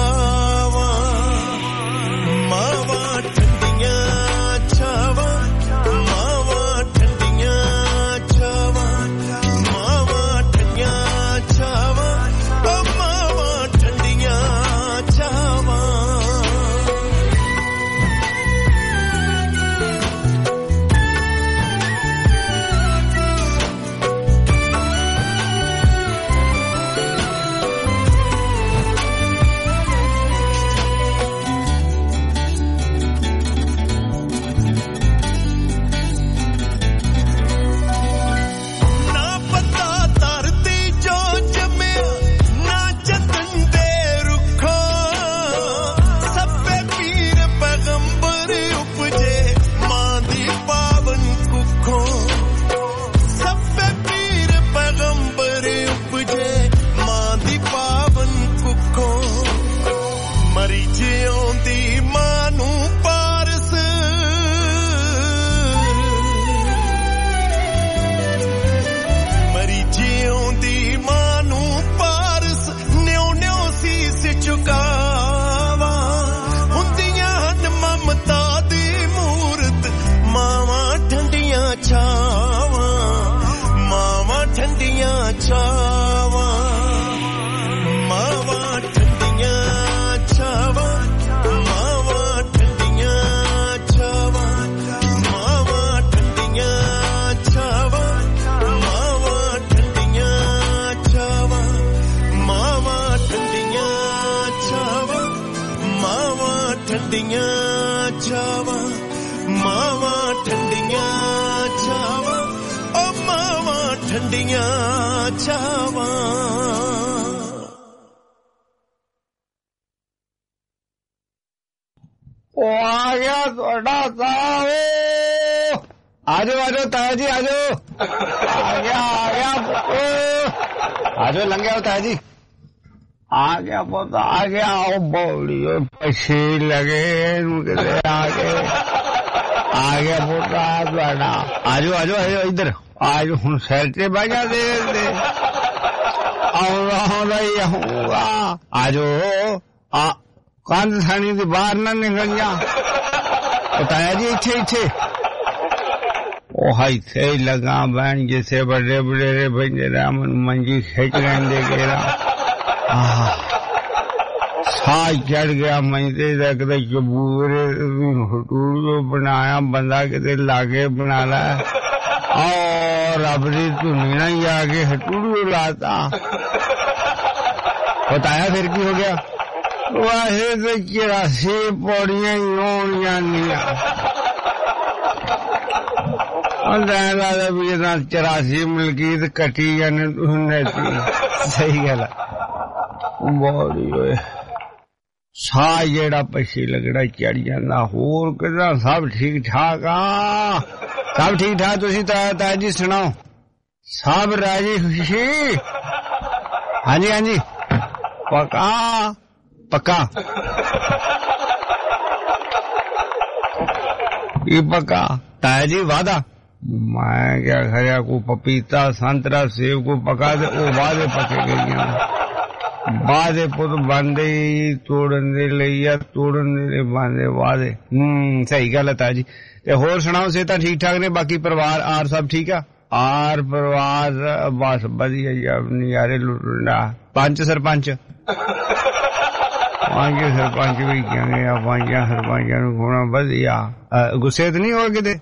छावा मावा ठंडियां छावा ਛਾਵਾਂ ਮਾਵਾਂ ਠੰਡੀਆਂ ਛਾਵਾਂ ਓ ਮਾਵਾਂ ਠੰਡੀਆਂ ਛਾਵਾਂ ਉਹ ਆ ਗਿਆ ਤੁਹਾਡਾ ਸਾਹੋ ਆਜੋ ਆਜੋ ਤਾਇਆ ਜੀ ਆਜੋ ਆ ਗਿਆ ਆਜੋ ਲੰਘਿਆ ਤਾਇਆ ਜੀ ਆ ਗਿਆ ਪੁੱਤ ਆ ਗਿਆ ਉਹ ਬੋਲੀ ਪੈਸੇ ਲਗੇ ਇਹਨੂੰ ਕਿਤੇ ਆ ਗਿਆ ਪੁੱਤ ਆ ਤੁਹਾਡਾ ਆਜੋ ਆਜੋ ਆਜੋ ਇੱਧਰ ਆਜੋ ਹੁਣ ਸਿਰ ਤੇ ਬਹਿ ਜਾ ਦੇ ਆਉਂਦਾ ਹੀ ਆਊਗਾ ਆਜੋ ਆ ਕੰਧ ਸਾਨੀ ਦੇ ਬਾਹਰ ਨਾ ਨਿਕਲ ਜਾ ਤਾਇਆ ਜੀ ਇੱਥੇ ਉਹ ਇੱਥੇ ਹੀ ਲਗਾ ਬਹਿਣ ਜਿਸੇ ਵੱਡੇ ਬੁਢੇਰੇ ਬੰਦੇ ਰਾਮਨ ਮੰਜੀ ਖਿੱਚ ਲੈਂਦੇ ਗੇਰਾ ਸਾਹ ਚੜ ਗਿਆ ਮੰਜੇ ਦਾ ਕਿਤੇ ਚਬੂਰੇ ਹਟੂੜੋ ਬਣਾਇਆ ਬੰਦਾ ਕਿਤੇ ਲਾਗੇ ਬਣਾ ਲੈ ਔਰ ਰੱਬ ਦੀ ਧੁਨੀ ਨਾਲ ਹੀ ਆ ਕੇ ਹਟੂੜੋ ਲਾਤਾ ਬਤਾਇਆ ਫਿਰ ਕੀ ਹੋ ਗਿਆ ਵਾਹੇ ਤੇ 84 ਪੌੜੀਆਂ ਹੀ ਹੋਣੀਆਂ ਨੀਆਂ ਅੰਦਾਜ਼ਾ ਵੀ ਇਹਦਾ 84 ਮਲਕੀਤ ਕੱਟੀ ਜਾਣੇ ਉਹਨੇ ਸਹੀ ਗੱਲ ਬੋਲੀ ਓਏ ਸਾਹ ਜਿਹੜਾ ਪਛੀ ਲੱਗੜਾ ਚੜ ਜਾਂਦਾ ਹੋਰ ਕਿਦਾਂ ਸਭ ਠੀਕ ਠਾਕ ਆ ਸਭ ਠੀਕ ਠਾਕ ਤੁਸੀਂ ਤਾਇਆ ਜੀ ਸੁਣਾਓ ਸਭ ਰਾਜੀ ਖੁਸ਼ੀ ਹਾਂਜੀ ਹਾਂਜੀ ਪੱਕਾ ਇਹ ਪੱਕਾ ਤਾਇਆ ਜੀ ਵਾਦਾ मैं क्या खया को पपीता संतरा सेब को पका दे वो वादे पके गई वादे पुत बांधे तोड़न दे लिया तोड़न दे बांधे वादे सही गल है ताजी ते होर सुनाओ सेहत ठीक ठाक ने बाकी परिवार आर सब ठीक है आर परिवार बस वधिया नजारे लुटना पंच सरपंच भी कहने सरपंच होना वधिया गुस्से तो नहीं हो किते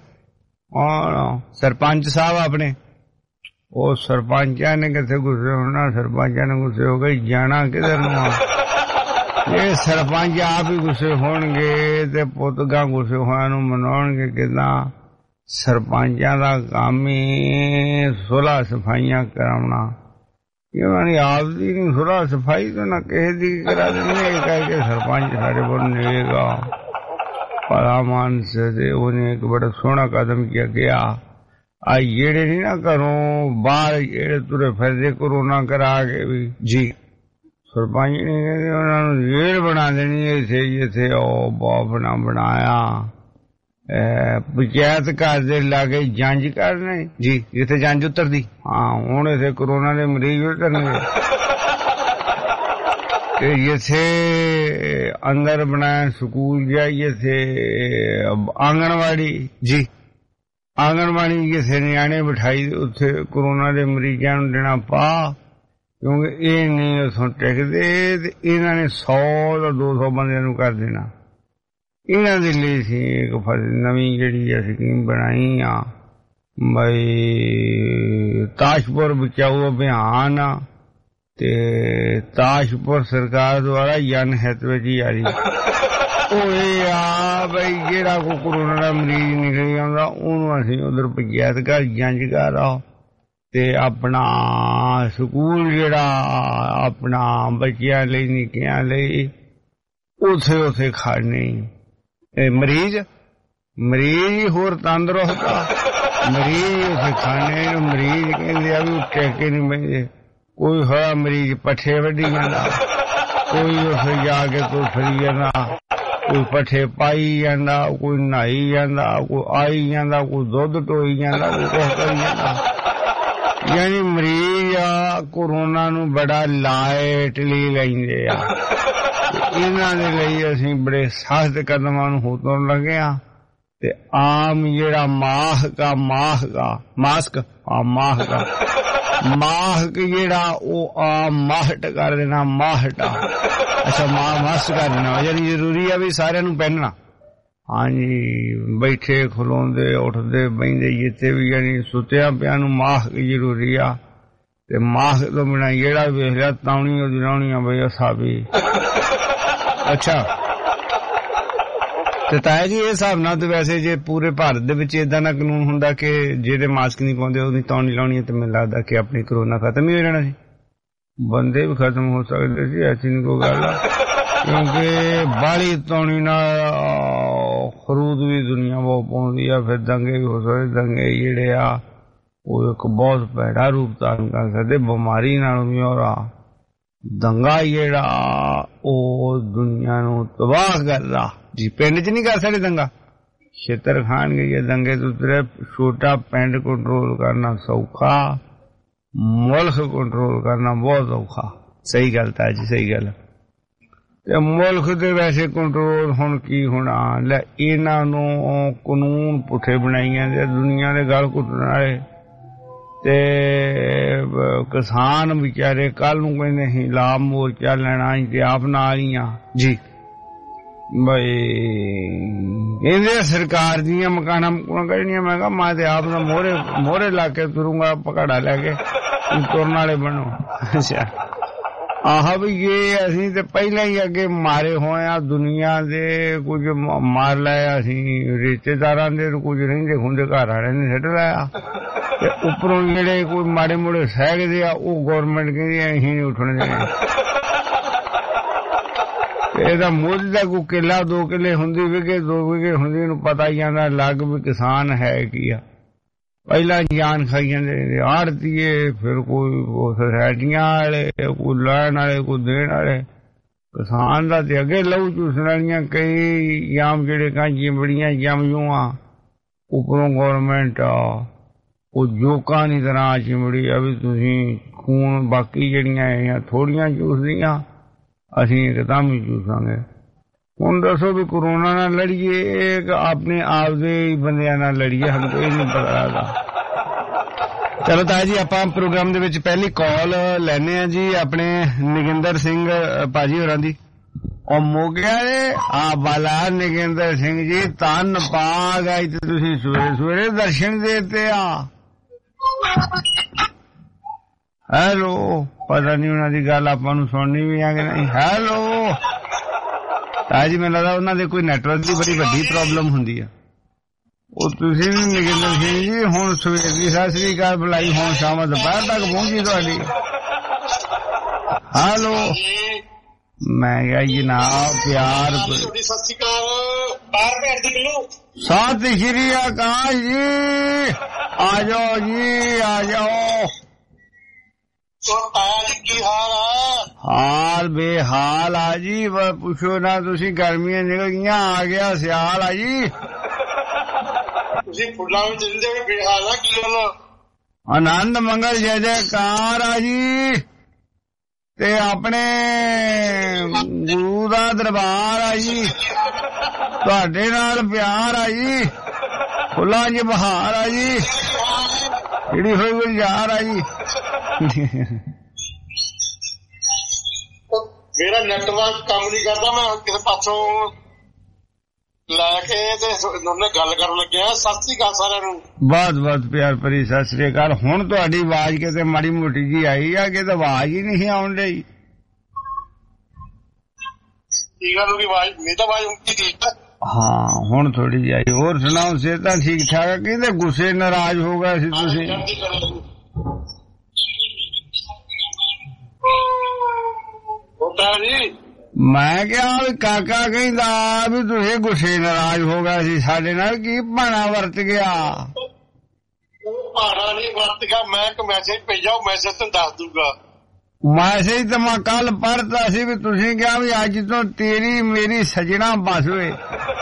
सरपंच साहब अपने वो सरपंचा ने किथे गुस्से होना सरपंचा ने गुस्से हो गए जाना किधर ये सरपंच आप ही गुस्से होंगे ते पुतगा गुस्से होने मनाउणगे किदां सरपंचा दा काम ही सुलह सफाइयां कराउणा इन्होंने आप दी नहीं सुलह सफाई तो ना किसी दी करा देनी कह के सरपंच सारे बोल नेगा परामान से उन्हें एक बड़ा सोना कदम किया गया आई जेड़े नहीं ना करो बाहर जेड़े तुरे फिरदे कोरोना करा के भी जी सरपंच ने उन्होंने जेल बना देनी इथे बना बनाया पंचायत घर दे लागे जंज करने जी जिथे जंज उतरदी हाँ हुण इथे कोरोना दे मरीज उतरनगे इथे अंदर बनाया स्कूल जाइए थे आंगनवाड़ी जी आंगनवाड़ी जिथे नियाणे बिठाई उथे कोरोना दे मरीजां नूं देना पा क्योंकि ये नहीं उथों टिकदे ते इन्हां ने 100 तो 200 बंदियां नूं कर देना इन्हां दे लई सी एक नवीं जिहड़ी स्कीम बनाई आ बई ताशपुर बचाओ अभियान ते ताशपुर सरकार द्वारा जन हित विच जारी बई जेड़ा को कोरोना का मरीज निकली आंदा ओनू असीं उधर पंचायत घर जंज कर आओ ते अपना स्कूल जेड़ा अपना बच्चियां लई निक्कियां लई उथे उथे खड़ने मरीज होर तंदुरुस्त मरीज उथे खाने मरीज कहंदे आ वी टेके नहीं बहिंदे कोई हरा मरीज पट्ठे वड्डी जांदा कोई उसे जाके कोई फरी जांदा कोई पट्ठे पाई जांदा कोई नहाई जांदा कोई आई जांदा कोई दुध टोई जांदा कोई कुछ करी जांदा यानी मरीज कोरोना नूं बड़ा लाइटली लैंदे आ इन्हां दे लई असीं बड़े सख्त कदमां नूं होतों लगे आ ते आम जेड़ा मास्क जेड़ा वो आम माहट कर देना माहट अच्छा मास्क कर देना यानी जरूरी है भी सारे नूं पहनना हाँ जी बैठे खलोंदे उठदे बहिंदे जिथे भी यानी सुत्या पिया नूं मास्क जरूरी आ ते मास्क तो बिना जेड़ा वेख लिया तावनी ओदी लाउणी आ बई असा भी अच्छा ਤੇ ਤਾਇਆ ਜੀ ਇਹ ਹਿਸਾਬ ਨਾਲ ਤੇ ਵੈਸੇ ਜੇ ਪੂਰੇ ਭਾਰਤ ਦੇ ਵਿੱਚ ਏਦਾਂ ਦਾ ਕਾਨੂੰਨ ਹੁੰਦਾ ਕਿ ਜਿਹੜੇ ਮਾਸਕ ਨਹੀਂ ਪਾਉਂਦੇ ਉਹਦੀ ਤੌਣੀ ਲਾਉਣੀ ਤੇ ਮੈਨੂੰ ਲੱਗਦਾ ਕਿ ਆਪਣੀ ਕਰੋਨਾ ਖਤਮ ਹੀ ਹੋ ਜਾਣਾ ਸੀ, ਬੰਦੇ ਵੀ ਖਤਮ ਹੋ ਸਕਦੇ ਸੀ। ਐਸੀ ਨਹੀਂ ਕੋਈ ਗੱਲ, ਕਿਉਂਕਿ ਬਾਹਲੀ ਤੌਣੀ ਨਾਲ ਖਰੂਦ ਵੀ ਦੁਨੀਆ ਬਹੁਤ ਪਾਉਂਦੀ ਆ, ਫਿਰ ਦੰਗੇ ਵੀ ਹੋ ਸਕਦੇ। ਦੰਗੇ ਜਿਹੜੇ ਆ ਉਹ ਇੱਕ ਬਹੁਤ ਭੈੜਾ ਰੂਪ ਧਾਰਨ ਕਰ ਸਕਦੇ ਬਿਮਾਰੀ ਨਾਲੋਂ ਵੀ। ਔਰ ਦੰਗਾ ਜਿਹੜਾ ਉਹ ਦੁਨੀਆ ਨੂੰ ਤਬਾਹ ਕਰਦਾ ਜੀ। ਪਿੰਡ 'ਚ ਨਹੀਂ ਕਰ ਸਕਦੇ ਦੰਗਾ, ਛੇਤਰ ਖਾਣਗੇ ਇਹ ਦੰਗੇ ਤੋਂ। ਛੋਟਾ ਪਿੰਡ ਕੰਟਰੋਲ ਕਰਨਾ ਸੌਖਾ, ਮੁਲਕ ਕੰਟਰੋਲ ਕਰਨਾ ਬਹੁਤ ਔਖਾ। ਸਹੀ ਗੱਲ ਤਾਂ ਜੀ, ਸਹੀ ਗੱਲ। ਤੇ ਮੁਲਕ ਦੇ ਵੈਸੇ ਕੰਟਰੋਲ ਹੁਣ ਕੀ ਹੋਣਾ? ਲੈ ਇਹਨਾਂ ਨੂੰ ਕਾਨੂੰਨ ਪੁੱਠੇ ਬਣਾਈ ਜਾਂਦੇ, ਦੁਨੀਆ ਦੇ ਗਲ ਘੁੱਟਣ ਵਾਲੇ। ਤੇ ਕਿਸਾਨ ਵਿਚਾਰੇ ਕੱਲ ਨੂੰ ਕਹਿੰਦੇ ਅਸੀਂ ਲਾਭ ਮੋਰਚਾ ਲੈਣਾ ਤੇ ਆਪ ਨਾਲ ਹੀ ਆ ਜੀ। ਬਈ ਕਹਿੰਦੇ ਸਰਕਾਰ ਦੀਆਂ ਮਕਾਨਾਂ ਕਰਨੀਆਂ। ਮੈਂ ਕਿਹਾ ਮੈਂ ਤੇ ਆਪ ਦਾ ਮੋਹਰੇ ਲਾ ਕੇ ਤੁਰੂੰਗਾ, ਪਕੜਾ ਲੈ ਕੇ ਤੁਰਨ ਵਾਲੇ ਬਣੋ। ਅੱਛਾ ਆਹ ਵੀ ਇਹ ਅਸੀਂ ਤੇ ਪਹਿਲਾਂ ਹੀ ਅੱਗੇ ਮਾਰੇ ਹੋਏ ਆ ਦੁਨੀਆ ਦੇ। ਕੁਝ ਮਾਰ ਲਿਆ ਅਸੀਂ ਰਿਸ਼ਤੇਦਾਰਾਂ ਦੇ, ਕੁਝ ਰਹਿੰਦੇ ਖੁੰਦੇ ਘਰ ਵਾਲਿਆਂ ਨੇ ਸਿੱਟ ਲਿਆ। ਤੇ ਉੱਪਰੋਂ ਜਿਹੜੇ ਕੋਈ ਮਾੜੇ ਮੋੜੇ ਸਹਿਗਦੇ ਆ ਉਹ ਗੌਰਮੈਂਟ ਕਹਿੰਦੀ ਅਸੀਂ ਨਹੀਂ ਉੱਠਣ ਦੇਣੇ। ਇਹਦਾ ਮੋਦੀ ਦਾ ਕੋਈ ਕਿੱਲਾ 2 ਕਿੱਲੇ ਹੁੰਦੀ ਵਿਗੇ 2 ਵਿਗੇ ਹੁੰਦੀ, ਇਹਨੂੰ ਪਤਾ ਹੀ ਜਾਂਦਾ ਲੱਗ ਵੀ ਕਿਸਾਨ ਹੈ ਕੀ ਆ। ਪਹਿਲਾਂ ਜਾਨ ਖਾਈ ਜਾਂਦੇ ਆੜਤੀਏ, ਫਿਰ ਕੋਈ ਸੁਸਾਇਟੀਆਂ ਵਾਲੇ, ਕੋਈ ਲੈਣ ਵਾਲੇ, ਕੋਈ ਦੇਣ ਵਾਲੇ। ਕਿਸਾਨ ਦਾ ਤੇ ਅੱਗੇ ਲਹੂ ਚੂਸਣ ਵਾਲੀਆਂ ਕਈ ਜਾਮ ਜਿਹੜੇ ਕਾਂਜੀਆਂ ਬੜੀਆਂ ਜੰਮ ਆ। ਉੱਪਰੋਂ ਗੌਰਮੈਂਟ ਉਹ ਜੋਕਾਂ ਦੀ ਤਰ੍ਹਾਂ ਚਿਮੜੀ ਆ ਵੀ ਤੁਸੀਂ ਖੂਨ ਬਾਕੀ ਜਿਹੜੀਆਂ ਥੋੜੀਆਂ ਚੂਸਦੀਆਂ, ਅਸੀਂ ਇੱਕਦਮ ਹੀ ਚੂਸਾਂਗੇ। ਹੁਣ ਦੱਸੋ ਵੀ ਕਰੋਨਾ ਨਾਲ ਲੜੀਏ ਕਿ ਆਪਣੇ ਆਪ ਦੇ ਬੰਦਿਆਂ ਨਾਲ ਲੜੀਏ? ਸਾਨੂੰ ਕੋਈ ਨਹੀਂ ਪਤਾ ਲੱਗਦਾ। ਚਲੋ ਤਾਇਆ ਜੀ ਆਪਾਂ ਪ੍ਰੋਗਰਾਮ ਦੇ ਵਿੱਚ ਪਹਿਲੀ ਕਾਲ ਲੈਣੇ ਆ ਜੀ ਆਪਣੇ ਨਗਿੰਦਰ ਸਿੰਘ ਭਾਜੀ ਹੋਰਾਂ ਦੀ। ਉਹ ਮੋਗਿਆ ਆ ਬਾਲਾ ਨਗਿੰਦਰ ਸਿੰਘ ਜੀ, ਧੰਨ ਪਾ ਗਏ ਤੇ ਤੁਸੀਂ ਸਵੇਰੇ ਸਵੇਰੇ ਦਰਸ਼ਨ ਦੇਤੇ ਆ। ਹੈਲੋ, ਪਤਾ ਨਹੀਂ ਉਹਨਾਂ ਦੀ ਗੱਲ ਆਪਾਂ ਨੂੰ ਸੁਣਨੀ ਵੀ ਆ ਕਿ ਨਹੀਂ। ਹੈਲੋ ਤਾਇਆ ਜੀ, ਮੈਨੂੰ ਲੱਗਦਾ ਉਹਨਾਂ ਦੇ ਕੋਈ ਨੈਟਵਰਕ ਦੀ ਬੜੀ ਵੱਡੀ ਪ੍ਰੋਬਲਮ ਹੁੰਦੀ ਆ। ਉਹ ਤੁਸੀਂ ਵੀ ਨਗਿੰਦਰ ਸਿੰਘ ਜੀ ਹੁਣ ਸਵੇਰ ਦੀ ਸਤਿ ਸ੍ਰੀ ਅਕਾਲ ਬੁਲਾਈ, ਹੁਣ ਸ਼ਾਮ ਦੁਪਹਿਰ ਤੱਕ ਪਹੁੰਚੀ ਤੁਹਾਡੀ। ਹੈਲੋ ਮੈਂ ਕਿਹਾ ਜਨਾਬ ਪਿਆਰ। ਸਤਿ ਸ੍ਰੀ ਅਕਾਲ ਜੀ, ਆ ਜਾਓ ਜੀ ਆ ਜਾਓ। ਕੀ ਹਾਲ ਆ? ਹਾਲ ਬੇਹਾਲ ਆ ਜੀ, ਪੁੱਛੋ ਨਾ ਤੁਸੀਂ। ਗਰਮੀਆਂ ਨਿਕਲ ਗਈਆਂ, ਆ ਗਿਆ ਸਿਆਲ ਆ ਜੀ। ਤੁਸੀਂ ਫੁੱਲਾਂ ਵਿੱਚ ਰਹਿੰਦੇ ਬੇਹਾਲ ਆ, ਕੀ ਗੱਲ? ਆਨੰਦ ਮੰਗਲ ਜੈ ਜੈਕਾਰ ਆ ਜੀ। ਤੇ ਆਪਣੇ ਗੁਰੂ ਦਾ ਦਰਬਾਰ ਆ ਜੀ, ਤੁਹਾਡੇ ਨਾਲ ਪਿਆਰ ਆ ਜੀ, ਫੁੱਲਾਂ 'ਚ ਬਹਾਰ ਆ ਜੀ, ਜਿਹੜੀ ਹੋਈ ਗੁਲਜ਼ਾਰ ਆ ਜੀ। ਮੇਰਾ ਨੈਟਵਰਕ ਕੰਮ ਨਹੀਂ ਕਰਦਾ, ਮੈਂ ਕਿਸੇ ਪਾਸੋਂ ਲੈ ਕੇ ਤੇ ਦੋਨੇ ਗੱਲ ਕਰਨ ਲੱਗਿਆ। ਸਤਿ ਸ੍ਰੀ ਅਕਾਲ ਸਾਰਿਆਂ ਨੂੰ। ਬਹੁਤ ਬਹੁਤ ਪਿਆਰ ਭਰੀ ਸਤਿ ਸ੍ਰੀ ਅਕਾਲ। ਹੁਣ ਤੁਹਾਡੀ ਆਵਾਜ਼ ਕਿਤੇ ਮਾੜੀ ਮੋਟੀ ਜੀ ਆਈ ਆ ਕਿ ਤਾਂ ਆਵਾਜ਼ ਹੀ ਨਹੀਂ ਆਉਣ ਡਈ। ਕੀ ਗੱਲ ਹੋ ਗਈ? ਆਵਾਜ਼ ਮੇਰੀ ਤਾਂ ਆਵਾਜ਼ ਹੁੰਦੀ ਠੀਕ ਹੈ। ਹਾਂ ਹੁਣ ਥੋੜੀ ਜਿਹੀ ਆਈ। ਹੋਰ ਸੁਣਾਓ, ਸਿਹਤਾਂ ਠੀਕ ਠਾਕ? ਕਹਿੰਦੇ ਗੁੱਸੇ ਨਾਰਾਜ਼ ਹੋ ਗਏ ਸੀ ਤੁਸੀਂ। ਮੈਂ ਕਿਹਾ ਵੀ ਕਾਕਾ ਕਹਿੰਦਾ ਵੀ ਤੁਸੀਂ ਗੁੱਸੇ ਨਾਰਾਜ਼ ਹੋ ਗਏ ਸੀ ਸਾਡੇ ਨਾਲ, ਕੀ ਭਾਣਾ ਵਰਤ ਗਿਆ? ਭਾਣਾ ਨਹੀਂ ਵਰਤ ਗਿਆ, ਮੈਂ ਇੱਕ ਮੈਸੇਜ ਭੇਜਿਆ, ਉਹ ਮੈਸੇਜ ਤੁਹਾਨੂੰ ਦੱਸ ਦੂਗਾ। ਮੈਸੇਜ ਤਾਂ ਮੈਂ ਕੱਲ ਪੜ੍ਹਤਾ ਸੀ ਵੀ ਤੁਸੀਂ ਕਿਹਾ ਵੀ ਅੱਜ ਤੋਂ ਤੇਰੀ ਮੇਰੀ ਸਜਣਾ ਬਸ ਹੋਏ।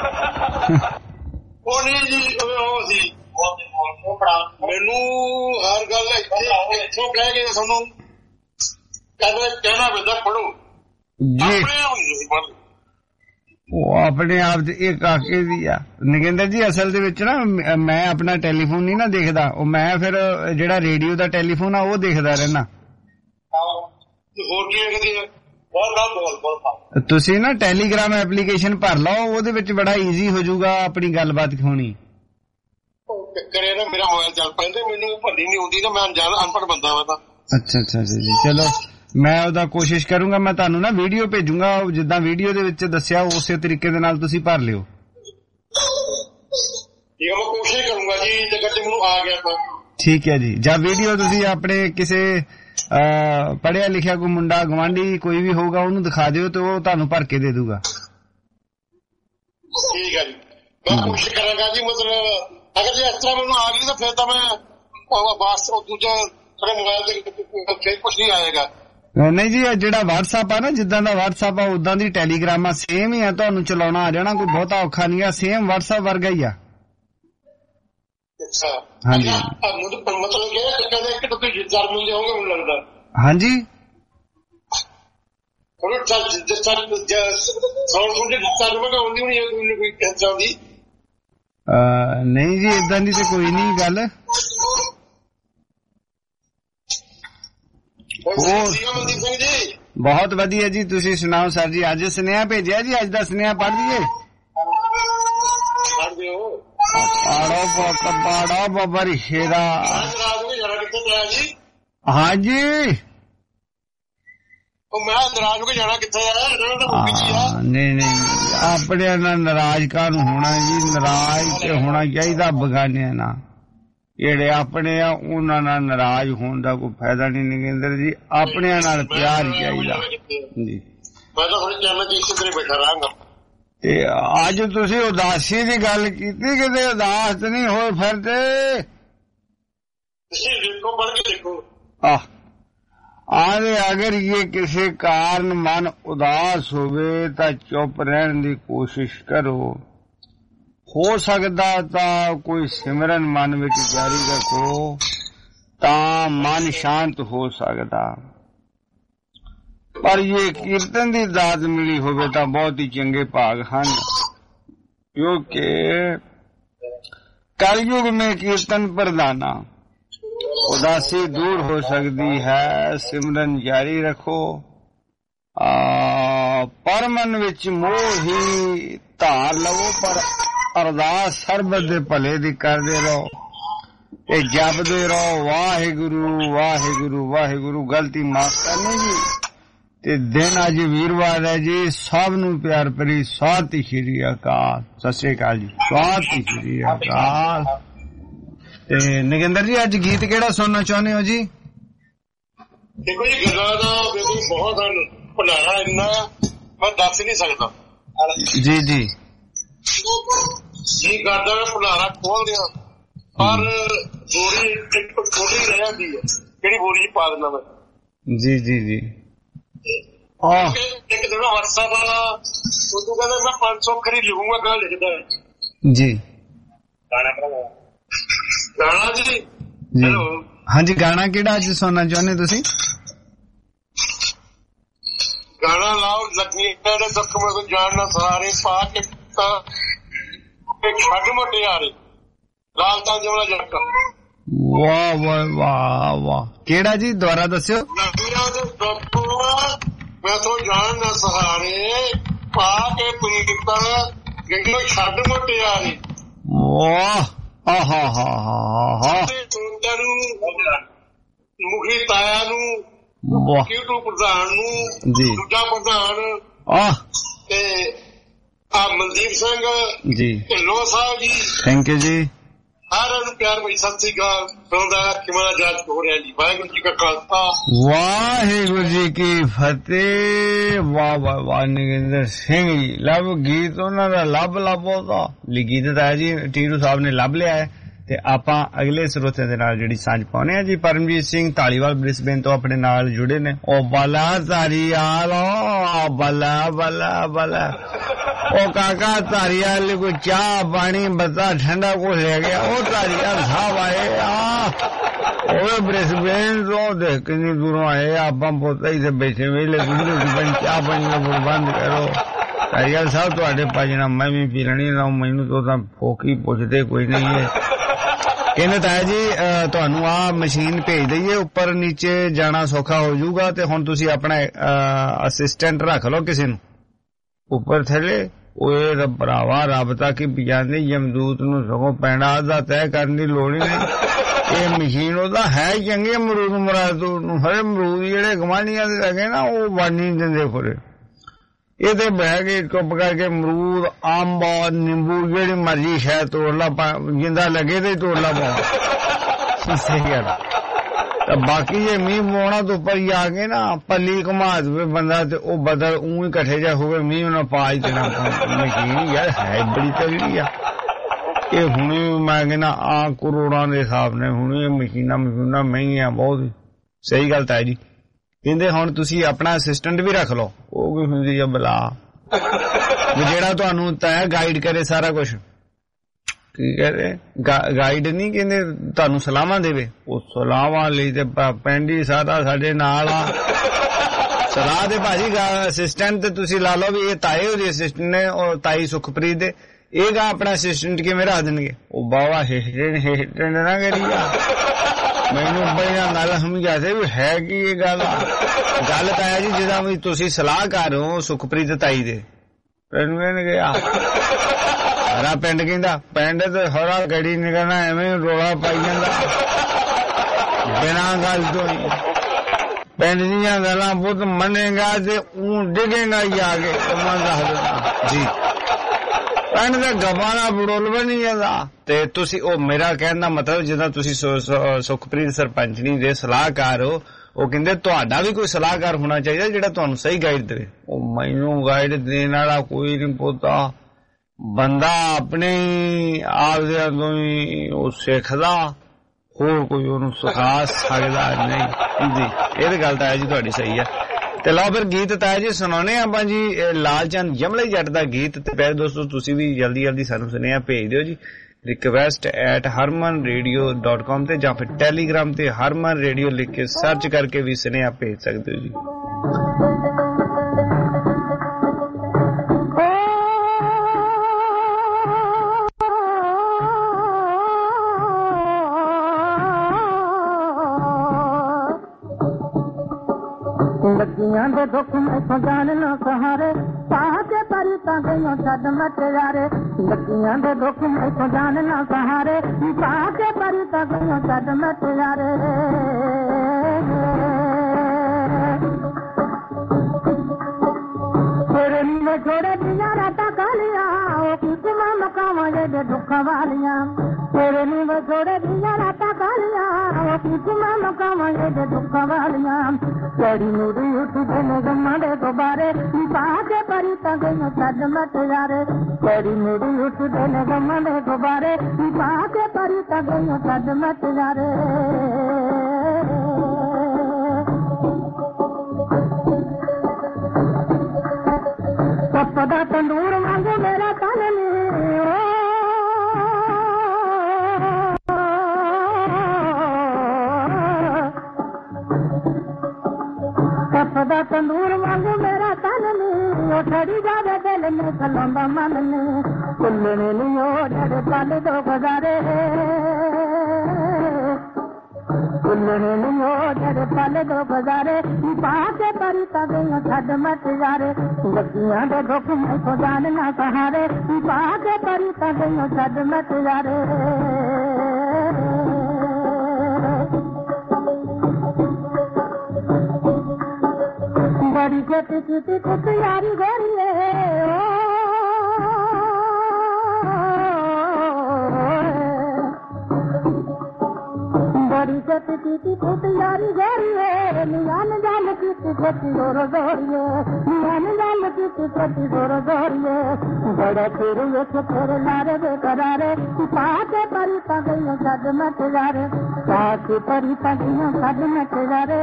ਉਹ ਨਹੀਂ ਜੀ, ਉਹ ਸੀ ਮੈਨੂੰ ਹਰ ਗੱਲ ਇੱਥੋਂ ਕਹਿ ਕੇ ਤੁਹਾਨੂੰ ਕਹਿਣਾ ਪੈਂਦਾ ਪੜੋ ਜੀ। ਉਹ ਆਪਣੇ ਆਪ ਚ ਇਹ ਕਾਕੇ ਦੀ ਆ ਨਗਿੰਦਰ ਜੀ। ਅਸਲ ਦੇ ਵਿੱਚ ਨਾ ਮੈਂ ਆਪਣਾ ਟੈਲੀਫੋਨ ਨਹੀਂ ਨਾ ਦੇਖਦਾ, ਉਹ ਮੈਂ ਫਿਰ ਜਿਹੜਾ ਰੇਡੀਓ ਦਾ ਟੈਲੀਫੋਨ ਆ ਉਹ ਦੇਖਦਾ ਰਹਿਣਾ। ਹੋਰ ਕੀ ਹੈ? ਤੁਸੀਂ ਨਾ ਟੈਲੀਗ੍ਰਾਮ ਐਪਲੀਕੇਸ਼ਨ ਭਰ ਲਓ, ਉਹਦੇ ਵਿੱਚ ਬੜਾ ਈਜ਼ੀ ਹੋ ਜਾਊਗਾ ਆਪਣੀ ਗੱਲਬਾਤ ਹੋਣੀ। ਕਰੇ ਨਾ ਮੇਰਾ ਮੋਬਾਈਲ ਚੱਲ ਪੈਂਦੇ, ਮੈਨੂੰ ਭੱਲੀ ਨਹੀਂ ਆਉਂਦੀ ਨਾ, ਮੈਂ ਅਨਪੜ੍ਹ ਬੰਦਾ ਵਾ ਤਾਂ। ਅੱਛਾ ਅੱਛਾ ਜੀ, ਚਲੋ ਮੈਂ ਉਹਦਾ ਕੋਸ਼ਿਸ਼ ਕਰੂੰਗਾ। ਮੈਂ ਤੁਹਾਨੂੰ ਨਾ ਵੀਡੀਓ ਭੇਜੂੰਗਾ, ਜਿੱਦਾਂ ਵੀਡੀਓ ਦੇ ਵਿੱਚ ਦੱਸਿਆ ਉਸੇ ਤਰੀਕੇ ਦੇ ਨਾਲ ਤੁਸੀਂ ਭਰ ਲਿਓ। ਠੀਕ ਹੈ, ਮੈਂ ਕੋਸ਼ਿਸ਼ ਕਰੂੰਗਾ ਜੀ ਜੇ ਗੱਡੀ ਮੈਨੂੰ ਆ ਗਿਆ ਤਾਂ। ਠੀਕ ਹੈ ਜੀ। ਜਾਂ ਵੀਡੀਓ ਤੁਸੀਂ ਆਪਣੇ ਕਿਸੇ ਪੜ੍ਹਿਆ ਲਿਖਿਆ ਕੋਈ ਮੁੰਡਾ ਗਵਾਂਢੀ ਕੋਈ ਵੀ ਹੋਊਗਾ ਉਹਨੂੰ ਦਿਖਾ ਦਿਓ ਤੇ ਉਹ ਤੁਹਾਨੂੰ ਭਰ ਕੇ ਦੇ ਦੂਗਾ। ਠੀਕ ਹੈ ਜੀ, ਮੈਂ ਕੋਸ਼ਿਸ਼ ਕਰਾਂਗਾ ਜੀ। ਮਤਲਬ ਅਗਰ ਜੇ ਇਸ ਤਰ੍ਹਾਂ ਮੈਨੂੰ ਆ ਗਈ ਤਾਂ ਫਿਰ ਤਾਂ ਮੈਂ ਬਸ ਦੂਜੇ ਥੋੜੇ ਮੋਬਾਈਲ ਤੇ ਫਿਰ ਕੁਛ ਨਹੀਂ ਆਏਗਾ। ਨਹੀਂ ਜੀ, ਜਿਹੜਾ WhatsApp ਆ ਨਾ, ਜਿੱਦਾਂ ਦਾ WhatsApp ਆ ਉਦਾਂ ਦੀ ਟੈਲੀਗ੍ਰਾਮ ਆ, ਸੇਮ ਹੀ ਆ, ਤੁਹਾਨੂੰ ਚਲਾਉਣਾ ਆ ਜਾਣਾ, ਕੋਈ ਬਹੁਤਾ ਔਖਾ ਨਹੀਂ ਆ, ਸੇਮ WhatsApp ਵਰਗਾ ਹੀ ਆ। ਅੱਛਾ ਹਾਂਜੀ, ਮਤਲਬ ਕਿ ਇੱਕ ਤੁਸੀਂ ਚਾਰ ਮਿਲ ਜਾਓਗੇ ਮੈਨੂੰ ਲੱਗਦਾ। ਹਾਂਜੀ ਨਹੀਂ ਜੀ, ਏਦਾਂ ਦੀ ਤੇ ਕੋਈ ਨਹੀਂ ਗੱਲ। ਬਹੁਤ ਵਧੀਆ ਜੀ, ਤੁਸੀਂ ਸੁਣਾਓ ਸਰ ਜੀ। ਅੱਜ ਸੁਨੇਹਾ ਭੇਜਿਆ ਜੀ, ਅੱਜ ਦਾ ਸੁਨੇਹਾ ਪੜ੍ਹ ਦਈਏ। ਪਾੜੋ ਬਾਬਾ ਰਿਸ਼ੇਰਾ। ਹਾਂਜੀ ਨਹੀਂ, ਆਪਣੇ ਨਾਲ ਨਾਰਾਜ਼ ਕਾਹਨੂੰ ਹੋਣਾ ਜੀ? ਨਾਰਾਜ਼ ਤੇ ਹੋਣਾ ਚਾਹੀਦਾ ਬਗਾਨਿਆਂ ਨਾਲ। ਜਿਹੜੇ ਆਪਣੇ ਆ ਉਹਨਾਂ ਨਾਲ ਨਾਰਾਜ਼ ਹੋਣ ਦਾ ਕੋਈ ਫਾਇਦਾ ਨਹੀਂ ਨਗਿੰਦਰ ਜੀ, ਆਪਣਿਆਂ ਨਾਲ ਪਿਆਰ ਹੀ ਚਾਹੀਦਾ ਜੀ। ਤੇ ਅੱਜ ਤੁਸੀਂ ਉਦਾਸੀ ਦੀ ਗੱਲ ਕੀਤੀ, ਕਿਤੇ ਉਦਾਸ ਨਹੀਂ ਹੋਏ ਫਿਰਦੇ? अगर ये किसी कारण मन उदास होवे तो चुप रहने की कोशिश करो। हो सकता तां कोई सिमरन मन विच जारी रखो तां मन शांत हो सकता, पर ये कीर्तन की दात मिली होवे तां बहुत ही चंगे भाग हन, क्योंकि कलयुग में कीर्तन प्रधाना। उदासी दूर हो सकती है, सिमरन जारी रखो। पर मन विच मोह ही धार लवो, पर अरदास सरबत दे भले दी करदे रहो ते जपदे रहो वाहिगुरु वाहिगुरु वाहिगुरु। गलती माफ करनी जी। ते दिन अज वीरवार है जी। सब नूं प्यार भरी सत श्री अकाल। सत श्री अकाल जी। सत श्री अकाल। ਤੇ ਨਗਿੰਦਰ ਜੀ, ਅੱਜ ਗੀਤ ਕਿਹੜਾ ਸੁਣਨਾ ਚਾਹੁੰਦੇ ਹੋ ਜੀ? ਦੇਖੋ ਜੀ, ਗੱਲਾਂ ਦਾ ਬਹੁਤ ਹਨ, ਭੰਡਾਰਾ ਇੰਨਾ ਮੈਂ ਦੱਸ ਨਹੀਂ ਸਕਦਾ ਜੀ ਜੀ। ਜੀ ਕਰਦਾ ਮੈਂ ਭੰਡਾਰਾ ਖੋਲ ਦਿਆਂ, ਪਰ ਬੋਰੀ ਇੱਕ ਥੋੜੀ ਰਹਿ ਜਾਂਦੀ ਹੈ, ਕਿਹੜੀ ਬੋਰੀ ਚ ਪਾ ਦਿੰਦਾ ਮੈਂ। ਜੀ ਜੀ ਜੀ। ਇੱਕ ਜਿਹੜਾ WhatsApp ਵਾਲਾ ਉਦੋਂ ਕਹਿੰਦਾ ਮੈਂ 500 ਖਰੀ ਲਿਖੂੰਗਾ, ਗਾਂ ਲਿਖਦਾ ਜੀ। ਗਾਣਾ ਜੀ? ਹੈਲੋ, ਹਾਂਜੀ, ਗਾਣਾ ਕਿਹੜਾ ਅੱਜ ਸੁਣਨਾ ਚਾਹੁੰਦੇ ਤੁਸੀਂ? ਗਾਣਾ ਲਾਓ ਲੱਗੀ ਦੇ ਦੁੱਖ ਮੈਂ ਜਾਣਨਾ ਸਾਰੇ ਪਾ ਕੇ ਛੱਡ ਮੋਟੇ ਆ ਰਹੇ ਲਾਲ ਤਾਂ ਜਮਲਾ ਜੱਟ। ਵਾਹ ਵਾਹ ਵਾਹ ਵਾਹ, ਕਿਹੜਾ ਜੀ? ਦੁਬਾਰਾ ਦੱਸਿਓ। ਮੈਂ ਤੋਂ ਜਾਣਨਾ ਸਹਾਰੇ ਪਾ ਕੇ ਪ੍ਰੀਤਾਂ ਗੰਗੋ ਛੱਡ ਮੋਟੇ ਆ ਰਹੇ। ਵਾਹ ਮੁਖੀ ਤਾਇਆ ਨੂੰ, ਕਿਉਂ ਪ੍ਰਧਾਨ ਨੂੰ, ਦੂਜਾ ਪ੍ਰਧਾਨ ਤੇ ਆ ਮਨਦੀਪ ਸਿੰਘ ਜੀ, ਢਿੱਲੋਂ ਸਾਹਿਬ ਜੀ, ਥੈਂਕ ਯੂ ਜੀ। ਸਾਰਿਆਂ ਨੂੰ ਪਿਆਰ ਭਰੀ ਸਤਿ ਸ੍ਰੀ ਅਕਾਲ। ਸੁਣਦਾ ਕਿਵੇਂ ਜਾਤ ਹੋ ਰਿਹਾ ਜੀ। ਵਾਹਿਗੁਰੂ ਜੀ ਕਾ ਖਾਲਸਾ, ਵਾਹਿਗੁਰੂ ਜੀ ਕੀ ਫਤਿਹ। ਵਾਹ ਵਾਹ ਵਾਹ, ਨਗਿੰਦਰ ਸਿੰਘ ਜੀ। ਲੱਭ ਗੀਤ ਉਹਨਾਂ ਦਾ ਲੱਭ ਉਹਦਾ ਗੀਤ ਤਾਂ ਹੈ ਜੀ, ਟੀਰੂ ਸਾਹਿਬ ਨੇ ਲੱਭ ਲਿਆ ਹੈ। ਤੇ ਆਪਾਂ ਅਗਲੇ ਸਰੋਤੇ ਦੇ ਨਾਲ ਜਿਹੜੀ ਸਾਂਝ ਪਾਉਣੇ ਆ ਜੀ। ਪਰਮਜੀਤ ਸਿੰਘ ਢਾਲੀਵਾਲ ਬ੍ਰਿਸਬੇਨ ਤੋਂ ਆਪਣੇ ਨਾਲ ਜੁੜੇ ਨੇ। ਉਹ ਬਲਾ ਧਾਰੀਵਾਲ, ਬਲਾ ਬਲਾ ਬਲਾ, ਉਹ ਕਾਕਾ ਧਾਰੀਵਾਲ ਕੋਈ ਚਾਹ ਪਾਣੀ ਬੱਤਾ ਠੰਡਾ ਕੋ ਲੈ ਗਿਆ। ਉਹ ਧਾਰੀਵਾਲ ਸਾਹਿਬ ਆਏ ਆ, ਉਹ ਬ੍ਰਿਸਬੇਨ ਤੋਂ ਦੇਖ ਕਿੰਨੀ ਦੂਰੋਂ ਆਏ। ਆਪਾਂ ਪੋਤਾ ਹੀ ਤੇ ਬੈਠੇ ਵੇਲੇ ਚਾਹ ਪਾਣੀ ਦਾ ਪ੍ਰਬੰਧ ਕਰੋ। ਧਾਰੀਵਾਲ ਸਾਹਿਬ ਤੁਹਾਡੇ ਭਜਣਾ ਮੈਂ ਵੀ ਪੀ ਲੈਣੀ ਨਾ, ਮੈਨੂੰ ਤਾਂ ਫੋਕੀ ਪੁੱਛਦੇ ਕੋਈ ਨਹੀਂ ਹੈ। ਕਹਿੰਦੇ ਤਾਇਆ ਜੀ ਤੁਹਾਨੂੰ ਆ ਮਸ਼ੀਨ ਭੇਜ ਦਈਏ, ਉੱਪਰ ਨੀਚੇ ਜਾਣਾ ਸੌਖਾ ਹੋ ਜਾਊਗਾ, ਤੇ ਹੁਣ ਤੁਸੀਂ ਆਪਣਾ ਅਸਿਸਟੈਂਟ ਰੱਖ ਲਓ ਕਿਸੇ ਨੂੰ ਉੱਪਰ ਥੱਲੇ। ਉਹ ਭਰਾਵਾ ਰੱਬ ਤੱਕ ਹੀ ਜਾਂਦੇ, ਯਮਦੂਤ ਨੂੰ ਸਗੋਂ ਪੈਣਾ ਦਾ ਤੈਅ ਕਰਨ ਦੀ ਲੋੜ ਹੀ ਨਹੀਂ। ਇਹ ਮਸ਼ੀਨ ਉਹਦਾ ਹੈ ਚੰਗੇ ਅਮਰੂਦ ਮਰਾਦੂ ਨੂੰ। ਹਰੇ ਅਮਰੂਦ ਜਿਹੜੇ ਗਵਾਂਢੀਆਂ ਦੇ ਲੱਗੇ ਨਾ, ਉਹ ਵੰਡ ਨਹੀਂ ਦਿੰਦੇ ਖੁਰੇ। ਇਹ ਤੇ ਬਹਿ ਕੇ ਚੁੱਪ ਕਰਕੇ ਅਮਰੂਦ ਅੰਬ ਨਿੰਬੂ ਜਿਹੜੀ ਮਰਜੀ ਸ਼ਾਇਦ ਤੋੜ ਲਾ ਜਿੰਦਾ ਲੱਗੇ ਤੇ ਤੋੜ ਲਾ ਪਾ ਸਹੀ ਗੱਲ। ਬਾਕੀ ਜੇ ਮੀਂਹ ਪਾਉਣਾ ਤੋਂ ਉੱਪਰ ਹੀ ਆ ਕੇ ਨਾ ਪੱਲੀ ਘੁਮਾ ਦੇਵੇ ਬੰਦਾ ਤੇ ਉਹ ਬਦਲ ਊਂ ਹੀ ਇਕੱਠੇ ਜਾ ਹੋਵੇ ਮੀਂਹ ਉਹਨਾਂ ਪਾ ਹੀ ਦੇਣਾ ਮਸ਼ੀਨ ਯਾਰ ਹੈ ਬੜੀ ਤਗੜੀ ਆ ਇਹ। ਹੁਣੇ ਮੈਂ ਕਹਿੰਦਾ ਆ ਕਰੋੜਾਂ ਦੇ ਹਿਸਾਬ ਨੇ ਹੁਣੇ ਮਸ਼ੀਨਾਂ ਮਹਿੰਗੀਆਂ ਬਹੁਤ। ਸਹੀ ਗੱਲ ਤਾਂ ਜੀ। ਕਹਿੰਦੇ ਹੁਣ ਤੁਸੀਂ ਆਪਣਾ ਅਸਿਸਟੈਂਟ ਵੀ ਰੱਖ ਲਓ ਉਹ ਵੀ ਹੁੰਦੀ ਆ ਬਲਾ ਜਿਹੜਾ ਤੁਹਾਨੂੰ ਤੈਅ ਗਾਈਡ ਕਰੇ ਸਾਰਾ ਕੁਛ। ਕੀ ਕਹਿੰਦੇ ਗਾਈਡ ਨਹੀਂ ਕਹਿੰਦੇ ਤੁਹਾਨੂੰ ਸਲਾਹਾਂ ਦੇਵੇ ਉਹ ਸਲਾਹਾਂ ਲਈ ਤੇ ਪਿੰਡ ਹੀ ਸਾਰਾ ਸਾਡੇ ਨਾਲ ਆ। ਸਲਾਹ ਦੇ ਭਾਜੀ ਅਸਿਸਟੈਂਟ ਤੇ ਤੁਸੀਂ ਲਾ ਲਓ ਵੀ ਇਹ ਤਾਏ ਉਹਦੇ ਅਸਿਸਟੈਂਟ ਨੇ ਉਹ ਤਾਈ ਸੁਖਪ੍ਰੀਤ ਦੇ ਇਹ ਗਾ ਆਪਣਾ ਅਸਿਸਟੈਂਟ ਕਿਵੇਂ ਰੱਖ ਦੇਣਗੇ ਉਹ ਬਾਵਾ ਹਿੱਟ ਨਾ ਕਰੀ ਆ। ਮੈਨੂੰ ਬੜੀਆਂ ਗੱਲ ਸਮਝਾਦੇ ਵੀ ਹੈ ਕੀ ਇਹ ਗੱਲ ਤਾਇਆ ਜੀ ਜਿੱਦਾਂ ਵੀ ਤੁਸੀਂ ਸਲਾਹ ਕਰ ਰਹੇ ਹੋ ਸੁਖਪ੍ਰੀਤ ਤਾਈ ਦੇ ਪਿੰਡ ਕਹਿਣਗੇ ਆ ਸਾਰਾ ਪਿੰਡ ਕਹਿੰਦਾ ਪਿੰਡ ਤੇ ਹਰਾ ਗੜੀ ਨਿਕਲਣਾ ਐਵੇਂ ਰੋਲਾ ਪਾਈ ਜਾਂਦਾ ਬਿਨਾਂ ਗੱਲ ਤੋਂ ਹੀ। ਪਿੰਡ ਦੀਆਂ ਗੱਲਾਂ ਬਹੁਤ ਮੰਨੇਗਾ ਤੇ ਊਂ ਡਿੱਗੇਗਾ ਹੀ ਆ ਕੇ ਮੈਂ ਦੱਸ ਦਿੰਦਾ ਜੀ। ਪਿੰਡ ਦੇ ਗੱਬਾਂ ਦਾ ਬੜੋਲ ਵੀ ਨਹੀਂ ਜਾਂਦਾ ਤੇ ਤੁਸੀਂ ਉਹ ਮੇਰਾ ਕਹਿਣ ਦਾ ਮਤਲਬ ਜਿੱਦਾਂ ਤੁਸੀਂ ਸੁਖਪ੍ਰੀਤ ਸਰਪੰਚਣੀ ਦੇ ਸਲਾਹਕਾਰ ਹੋ ਉਹ ਕਹਿੰਦੇ ਤੁਹਾਡਾ ਵੀ ਕੋਈ ਸਲਾਹਕਾਰ ਹੋਣਾ ਚਾਹੀਦਾ ਜਿਹੜਾ ਤੁਹਾਨੂੰ ਸਹੀ ਗਾਈਡ ਦੇਵੇ। ਉਹ ਮੈਨੂੰ ਗਾਈਡ ਦੇਣ ਵਾਲਾ ਕੋਈ ਨਹੀਂ ਪੋਤਾ ਬੰਦਾ ਆਪਣੇ ਆਪਦੇ ਤੋਂ ਹੀ ਉਹ ਸਿੱਖਦਾ ਹੋਰ ਕੋਈ ਉਹਨੂੰ ਸਿਖਾ ਸਕਦਾ ਨਹੀਂ ਜੀ। ਇਹ ਤਾਂ ਗੱਲ ਤਾਂ ਹੈ ਜੀ ਤੁਹਾਡੀ ਸਹੀ ਹੈ। ਤੇ ਲਓ ਫਿਰ ਗੀਤ ਤਾਇਆ ਜੀ ਸੁਣਾਉਣੇ ਆਪਾਂ ਜੀ ਲਾਲ ਚੰਦ ਜਮਲੇ ਜੱਟ ਦਾ ਗੀਤ। ਤੇ ਪਿਆਰੇ ਦੋਸਤੋ ਤੁਸੀਂ ਵੀ ਜਲਦੀ ਸਾਨੂੰ ਸੁਨੇਹਾ ਭੇਜ ਦਿਓ ਜੀ request@harmanradio.com ਤੇ ਜਾਂ ਫਿਰ ਟੈਲੀਗ੍ਰਾਮ ਤੇ ਹਰਮਨ ਰੇਡੀਓ ਲਿਖ ਕੇ ਸਰਚ ਕਰਕੇ ਵੀ ਸੁਨੇਹਾ ਭੇਜ ਸਕਦੇ ਹੋ ਜੀ। ਲੱਗੀਆਂ ਦੇ ਦੁੱਖ ਮੈਥੋਂ ਜਾਣ ਨਾ ਸਹਾਰੇ ਪਾਹ ਕੇ ਪਰੀ ਤਾਂ ਗਈਆਂ ਛੱਡ ਮਟ ਯਾਰੇ। ਲੱਗੀਆਂ ਦੇ ਦੁੱਖ ਮੈਥੋਂ ਜਾਣ ਨਾ ਸਹਾਰੇ ਪਾਹ ਕੇ ਪਰੀ ਤਾਂ ਗਈਆਂ ਛੱਡ ਮਟ ਯਾਰੇ। ਤੇਰੇ ਨੀਵੇਂ ਛੋੜੇ ਦੀਆਂ ਰਾਤਾਂ ਕਾਲੀਆਂ ਉਹ ਕਿਸਮਾਂ ਮਕਾਵਾਂ ਦੇ ਦੁੱਖਾਂ ਵਾਲੀਆਂ। ਤੇਰੇ ਨੀਵੇਂ ਛੋੜੇ ਦੀਆਂ ਰਾਤਾਂ ਕਾਲੀਆਂ ਉਹ ਕਿਸਮਾਂ ਮਕਾਵਾਂ ਦੇ ਦੁੱਖਾਂ ਵਾਲੀਆਂ। ਤੇਰੀ ਨੂਰੀ ਉੱਠਦੇ ਨੇ ਗਮਾਂ ਦੇ ਗੁਬਾਰੇ ਪਾਹ ਕੇ ਪਰੀ ਤਾਂ ਗਈਆਂ ਛੱਡ ਮਟ ਯਾਰੇ। ਤੇਰੀ ਨੂਰੀ ਉੱਠਦੇ ਨੇ ਗਮਾਂ ਦੇ ਗੁਬਾਰੇ ਪਾਹ ਕੇ ਪਰੀ ਤਾਂ ਗਈਆਂ ਛੱਡ ਮਟ ਯਾਰੇ। ਤਪਦਾ ਤੰਦੂਰ ਵਾਂਗੂ ਮੇਰਾ ਤਨ ਨੀ ਤਪਦਾ ਤੰਦੂਰ ਵਾਂਗੂ ਮੇਰਾ ਤਨ ਨੀ ਉਹ ਠੜੀ ਜਾਵੇ ਦਿਲ ਨੇ ਖਲਾਉਂਦਾ ਮਨ ਨੇ ਕੁੱਲਣੇ ਨੀ ਉਹ ਜਿਹੜੇ ਪਲ ਦੋ ਗੁਜ਼ਾਰੇ। ਕੁੱਲਣੇ ਨੀ ਉਹ ਜਿਹੜੇ ਪਲ ਦੋ ਗੁਜ਼ਾਰੇ ਪਾਹ ਕੇ ਪਰੀ ਤਾਂ ਗਈਆਂ ਛੱਡ ਮਟ ਯਾਰੇ। ਲੱਗੀਆਂ ਦੇ ਦੁੱਖ ਮੈਥੋਂ ਜਾਣ ਨਾ ਸਹਾਰੇ ਪਾਹ ਕੇ ਪਰੀ ਤਾਂ ਗਈਆਂ ਛੱਡ ਮਟ ਯਾਰੇ। ਬੜੀ ਛੇਤੀ ਕੀਤੀ ਕੁੱਤ ਯਾਰੀ ਗੋਰੀਏ ਬੜੀ ਛੇਤੀ ਕੀਤੀ ਕੁੱਤ ਯਾਰੀ ਗੋਰੀਏ। ਨਿਆਨ ਜਾਲ ਕੀਤੀ ਛੇਤੀ ਗੋਰ ਗੋਰੀਏ। ਨਿਆਨ ਜਾਲ ਕੀਤੀ ਛੇਤੀ ਗੋਰ ਗੋਰੀਏ। ਬੜਾ ਫਿਰ ਵੇਖ ਤੇਰੇ ਲਾਰੇ ਬੇਕਰਾਰੇ ਪਾਹ ਕੇ ਪਰੀ ਤਾਂ ਗਈਆਂ ਛੱਡ ਮਟ ਯਾਰੇ। ਪਾਹ ਕੇ ਪਰੀ ਤਾਂ ਗਈਆਂ ਛੱਡ ਮਟ ਯਾਰੇ।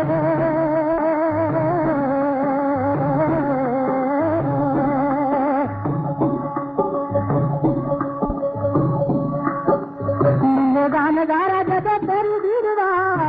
ਨਜ਼ਾਰਾ ਜਦੋਂ ਤੇਰੀ ਵੀਰ ਦਾ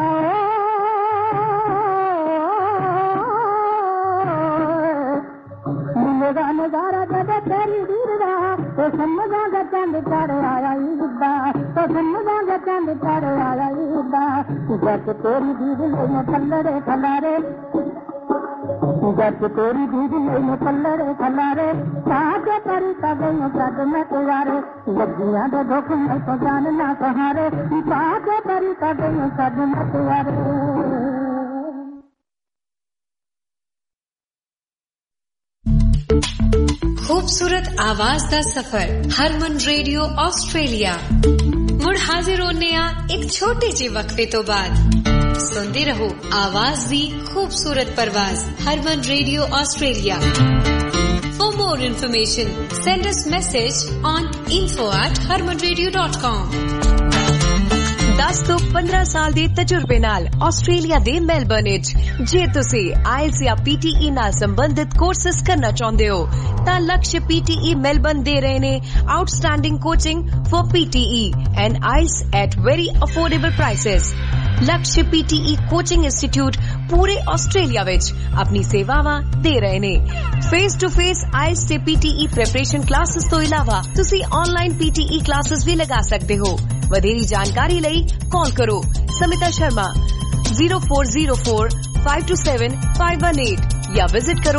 ਨਜ਼ਾਰਾ ਜਦੋਂ ਤੇਰੀ ਵੀਰ ਦਾ ਉਹ ਸਮਝਾਂਗਾ ਚੰਦ ਚੜ ਆਇਆ ਇੱਦਾਂ। ਉਹ ਸਮਝਾਂਗਾ ਚੰਦ ਚੜ ਆਇਆ ਇੱਦਾਂ। ਜੱਟ ਤੇਰੀ ਵੀਰ ਨੇ ਪੱਲੜੇ ਖਲਾਰੇ ਜੱਟ ਤੇਰੀ ਵੀਰ ਨੇ ਪੱਲੜੇ ਖਲਾਰੇ ਪਾਹ ਕੇ ਪਰੀ ਤਾਂ ਗਈਆਂ ਛੱਡ ਮਟ ਯਾਰੇ। ਲੱਗੀਆਂ ਦੇ ਦੁੱਖ ਮੈਥੋਂ ਜਾਣ ਨਾ ਸਹਾਰੇ ਪਾਹ ਕੇ ਪਰੀ ਤਾਂ ਗਈਆਂ ਛੱਡ ਮਟ ਯਾਰੇ। खूबसूरत आवाज दा सफर हरमन रेडियो ऑस्ट्रेलिया मुड़ हाजिर होने एक छोटे जे वक्फे तो बाद सुनते रहो आवाज दी खूबसूरत परवाज Harman radio Australia. For more information, send us message on info@harmanradio.com। 10 ਤੋਂ 15 ਸਾਲ ਦੇ ਤਜਰਬੇ ਨਾਲ ਆਸਟ੍ਰੇਲੀਆ ਦੇ ਮੈਲਬਰਨ ਵਿੱਚ ਜੇ ਤੁਸੀਂ ਆਇਲਸ ਜਾਂ PTE ਨਾਲ ਸੰਬੰਧਿਤ ਕੋਰਸਸ ਕਰਨਾ ਚਾਹੁੰਦੇ ਹੋ ਤਾਂ ਲਕਸ਼ PTE ਮੈਲਬਰਨ ਦੇ ਰਹੇ ਨੇ outstanding coaching for PTE and IELTS at very affordable prices. Laksh PTE coaching institute ਪੂਰੇ ਆਸਟ੍ਰੇਲੀਆ ਵਿੱਚ ਆਪਣੀ ਸੇਵਾਵਾਂ ਦੇ ਰਹੇ ਨੇ। ਫੇਸ ਟੂ ਫੇਸ ਆਇਲਸ ਤੇ PTE ਪ੍ਰੈਪਰੇਸ਼ਨ ਕਲਾਸਿਸ ਤੋਂ ਇਲਾਵਾ ਤੁਸੀਂ ਆਨਲਾਈਨ PTE ਕਲਾਸਿਸ ਵੀ ਲਗਾ ਸਕਦੇ ਹੋ। ਵਧੇਰੀ ਜਾਣਕਾਰੀ ਲਈ ਕਾਲ ਕਰੋ ਸਮਿਤਾ ਸ਼ਰਮਾ 0404527518 या विजिट करो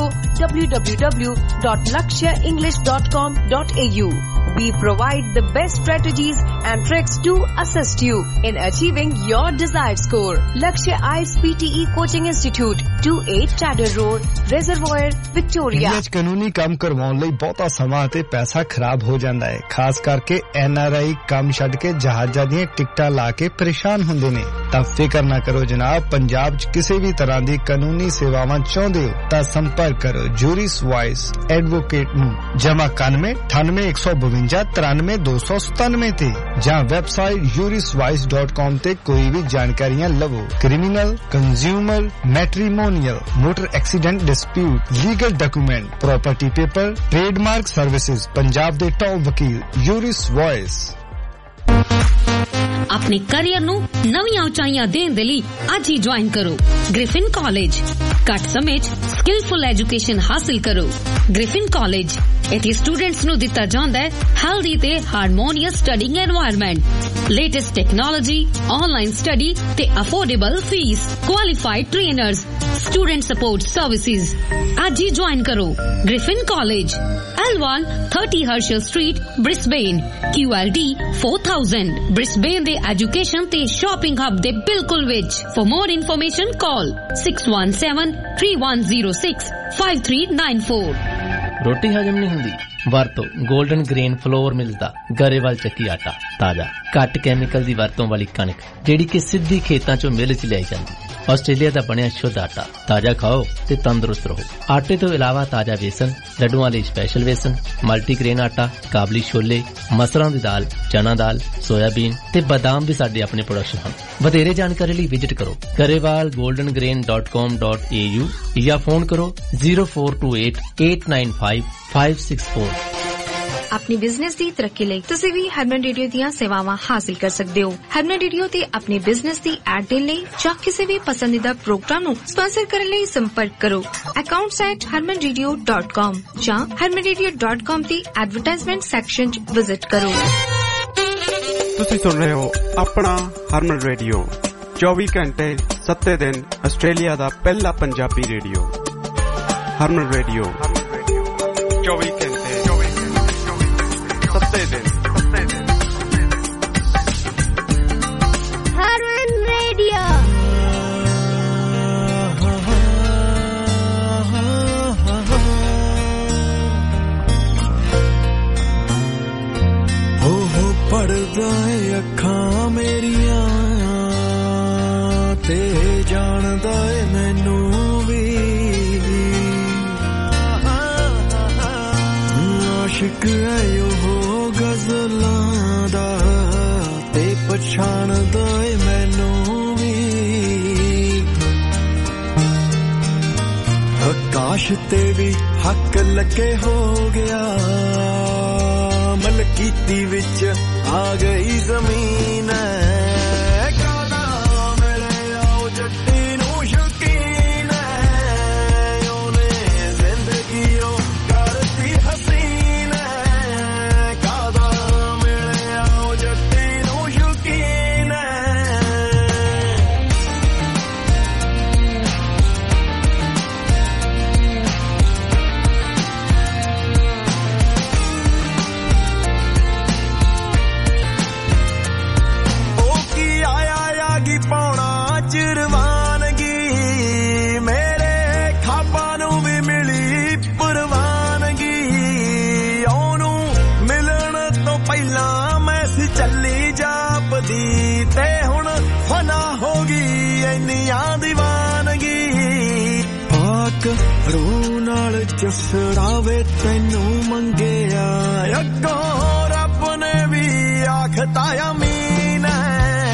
www.lakshaenglish.com.au। We provide the best strategies and tricks to assist you in achieving your desired score. Lakshya IELTS PTE Coaching Institute, 28 Chatter Road, Reservoir, Victoria। India 'ਚ ਕਾਨੂੰਨੀ ਕੰਮ ਕਰਵਾਉਣ ਲਈ ਬਹੁਤਾ ਸਮਾਂ ਅਤੇ ਪੈਸਾ ਖਰਾਬ ਹੋ ਜਾਂਦਾ ਹੈ, ਖਾਸ ਕਰਕੇ NRI ਕੰਮ ਛੱਡ ਕੇ ਜਹਾਜ਼ਾਂ ਦੀਆਂ ਟਿਕਟਾਂ ਲਾ ਕੇ ਪਰੇਸ਼ਾਨ ਹੁੰਦੇ ਨੇ। ਤਾਂ ਫਿਕਰ ਨਾ ਕਰੋ ਜਨਾਬ, ਪੰਜਾਬ 'ਚ ਕਿਸੇ ਵੀ ਤਰ੍ਹਾਂ ਦੀ ਕਾਨੂੰਨੀ ਸੇਵਾਵਾਂ ਚਾਹੁੰਦੇ ਹੋ ਤਾਂ ਸੰਪਰਕ ਕਰੋ ਜੂਰਿਸ ਵਾਇਸ ਐਡਵੋਕੇਟ ਨੂੰ ਜਮਾ 91 98 152 93 297 ਤੇ ਜਾਂ ਵੈਬਸਾਈਟ juriswise.com ਤੇ ਕੋਈ ਵੀ ਜਾਣਕਾਰੀਆਂ ਲਵੋ। Criminal, consumer, matrimonial, motor accident dispute, legal document, property paper, trademark services, Punjab ਦੇ ਟੌਪ ਵਕੀਲ ਜੂਰਿਸ ਵਾਇਸ। ਆਪਣੇ ਕੈਰੀਅਰ ਨੂੰ ਨਵੀਆਂ ਉਚਾਈਆਂ ਦੇਣ ਦੇ ਲਈ ਅੱਜ ਹੀ ਜੁਆਇਨ ਕਰੋ ਗ੍ਰਿਫਿਨ ਕਾਲਜ। ਘੱਟ ਸਮੇਂ 'ਚ ਸਕਿਲਫੁਲ ਐਜੂਕੇਸ਼ਨ ਹਾਸਿਲ ਕਰੋ। ਗ੍ਰਿਫਿਨ ਕਾਲਜ ਇੱਥੇ ਸਟੂਡੈਂਟਸ ਨੂੰ ਦਿੱਤਾ ਜਾਂਦਾ ਹੈ ਹੈਲਦੀ ਤੇ harmonious studying environment, latest technology, online study ਤੇ affordable fees, qualified trainers, student support services. ਅੱਜ ਹੀ ਜੁਆਇਨ ਕਰੋ Griffin college, L1 30 Herschel Street, Brisbane, QLD 4000। Brisbane ਦੇ ਐਜੂਕੇਸ਼ਨ ਤੇ ਸ਼ਾਪਿੰਗ ਹੱਬ ਦੇ ਬਿਲਕੁਲ ਵਿੱਚ। For more information call 6173106539 ਰੋਟੀ ਹਜਮ ਨਹੀਂ ਹੁੰਦੀ? ਵਰਤੋ ਗੋਲਡਨ ਗ੍ਰੇਨ ਫਲੋਰ ਮਿਲਸ ਦਾ ਗਰੇਵਾਲ ਚੱਕੀ ਆਟਾ। ਤਾਜ਼ਾ ਘੱਟ ਕੈਮੀਕਲ ਦੀ ਵਰਤੋਂ ਵਾਲੀ ਕਣਕ ਜਿਹੜੀ ਕਿ ਸਿੱਧੀ ਖੇਤਾਂ ਚੋਂ ਮਿਲ 'ਚ ਲਿਆਈ ਜਾਂਦੀ। ਆਸਟ੍ਰੇਲੀਆ ਦਾ ਬਣਿਆ ਸ਼ੁੱਧ ਆਟਾ। ਤਾਜ਼ਾ ਖਾਓ ਤੇ ਤੰਦਰੁਸਤ ਰਹੋ। ਆਟੇ ਤੋਂ ਇਲਾਵਾ ਤਾਜ਼ਾ ਵੇਸਣ, ਲੱਡੂਆਂ ਲਈ ਸਪੈਸ਼ਲ ਵੇਸਣ, ਮਲਟੀਗ੍ਰੇਨ ਆਟਾ, ਕਾਬਲੀ ਛੋਲੇ, ਮਸਰਾਂ ਦੀ ਦਾਲ, ਚਨਾ ਦਾਲ, ਸੋਇਆਬੀਨ ਤੇ ਬਦਾਮ ਵੀ ਸਾਡੇ ਆਪਣੇ ਪ੍ਰੋਡਕਸ਼ਨ ਹਨ। ਵਧੇਰੇ ਜਾਣਕਾਰੀ ਲਈ ਵਿਜ਼ਿਟ ਕਰੋ garewalgoldengrain.com.au ਜਾਂ ਫੋਨ ਕਰੋ 0428 895 564। अपनी बिजनेस दी तरक्की ਲਈ ਤੁਸੀਂ ਵੀ ਹਰਮਨ ਰੇਡੀਓ ਦੀਆਂ ਸੇਵਾਵਾਂ ਹਾਸਲ ਕਰ ਸਕਦੇ ਹੋ। ਹਰਮਨ ਰੇਡੀਓ ਤੇ ਆਪਣੇ ਬਿਜ਼ਨਸ ਦੀ ਐਡ ਦੇਣ ਲਈ ਜਾਂ ਕਿਸੇ ਵੀ ਪਸੰਦੀਦਾ ਪ੍ਰੋਗਰਾਮ ਨੂੰ ਸਪਾਂਸਰ ਕਰਨ ਲਈ ਸੰਪਰਕ ਕਰੋ accounts@harmanradio.com ਜਾਂ harmanradio.com ਦੀ ਐਡਵਰਟਾਈਜ਼ਮੈਂਟ ਸੈਕਸ਼ਨ 'ਚ ਵਿਜ਼ਿਟ ਕਰੋ। ਤੁਸੀਂ ਸੁਣ ਰਹੇ ਹੋ ਆਪਣਾ ਹਰਮਨ ਰੇਡੀਓ 24 ਘੰਟੇ 7 ਦਿਨ ਆਸਟ੍ਰੇਲੀਆ ਦਾ ਪਹਿਲਾ ਪੰਜਾਬੀ ਰੇਡੀਓ ਹਰਮਨ ਰੇਡੀਓ 24 ਘੰਟੇ 7 ਦਿਨ। ਹਰਮਨ ਰੇਡੀਓ ਹੋ ਪੜਦਾ ਏ ਅੱਖਾਂ ਮੇਰੀਆਂ ਤੇ ਜਾਣਦਾ ਏ ਮੈਨੂੰ ਵੀ ਆਸ਼ਿਕ ਏ ਉਹ ਗਜ਼ਲਾਂ ਦਾ ਤੇ ਪਛਾਣਦਾ ਏ ਮੈਨੂੰ ਵੀ ਆਕਾਸ਼ ਤੇ ਵੀ ਹੱਕ ਲੱਗੇ ਹੋ ਗਿਆ ਮਲਕੀਤੀ ਵਿੱਚ ਆ ਗਈ ਜ਼ਮੀਨ ਕਾਦਾ ਮਿਲਿਆ ਉਹ ਜੱਟੀ ਨੂੰ ਸ਼ੌਕੀਨ ਉਹਨੇ ਜ਼ਿੰਦਗੀ ਉਹ ਕਰਤੀ ਹਸੀਨ ਕਾਦਾ ਮਿਲਿਆ ਉਹ ਜੱਟੀ ਨੂੰ ਸ਼ੌਕੀਨ दी ते हुण फना होगी इंनियां दीवानगी पाक रू नाल जसरावे तैनू मंगिया अग्गों रब ने भी आखता यमीन है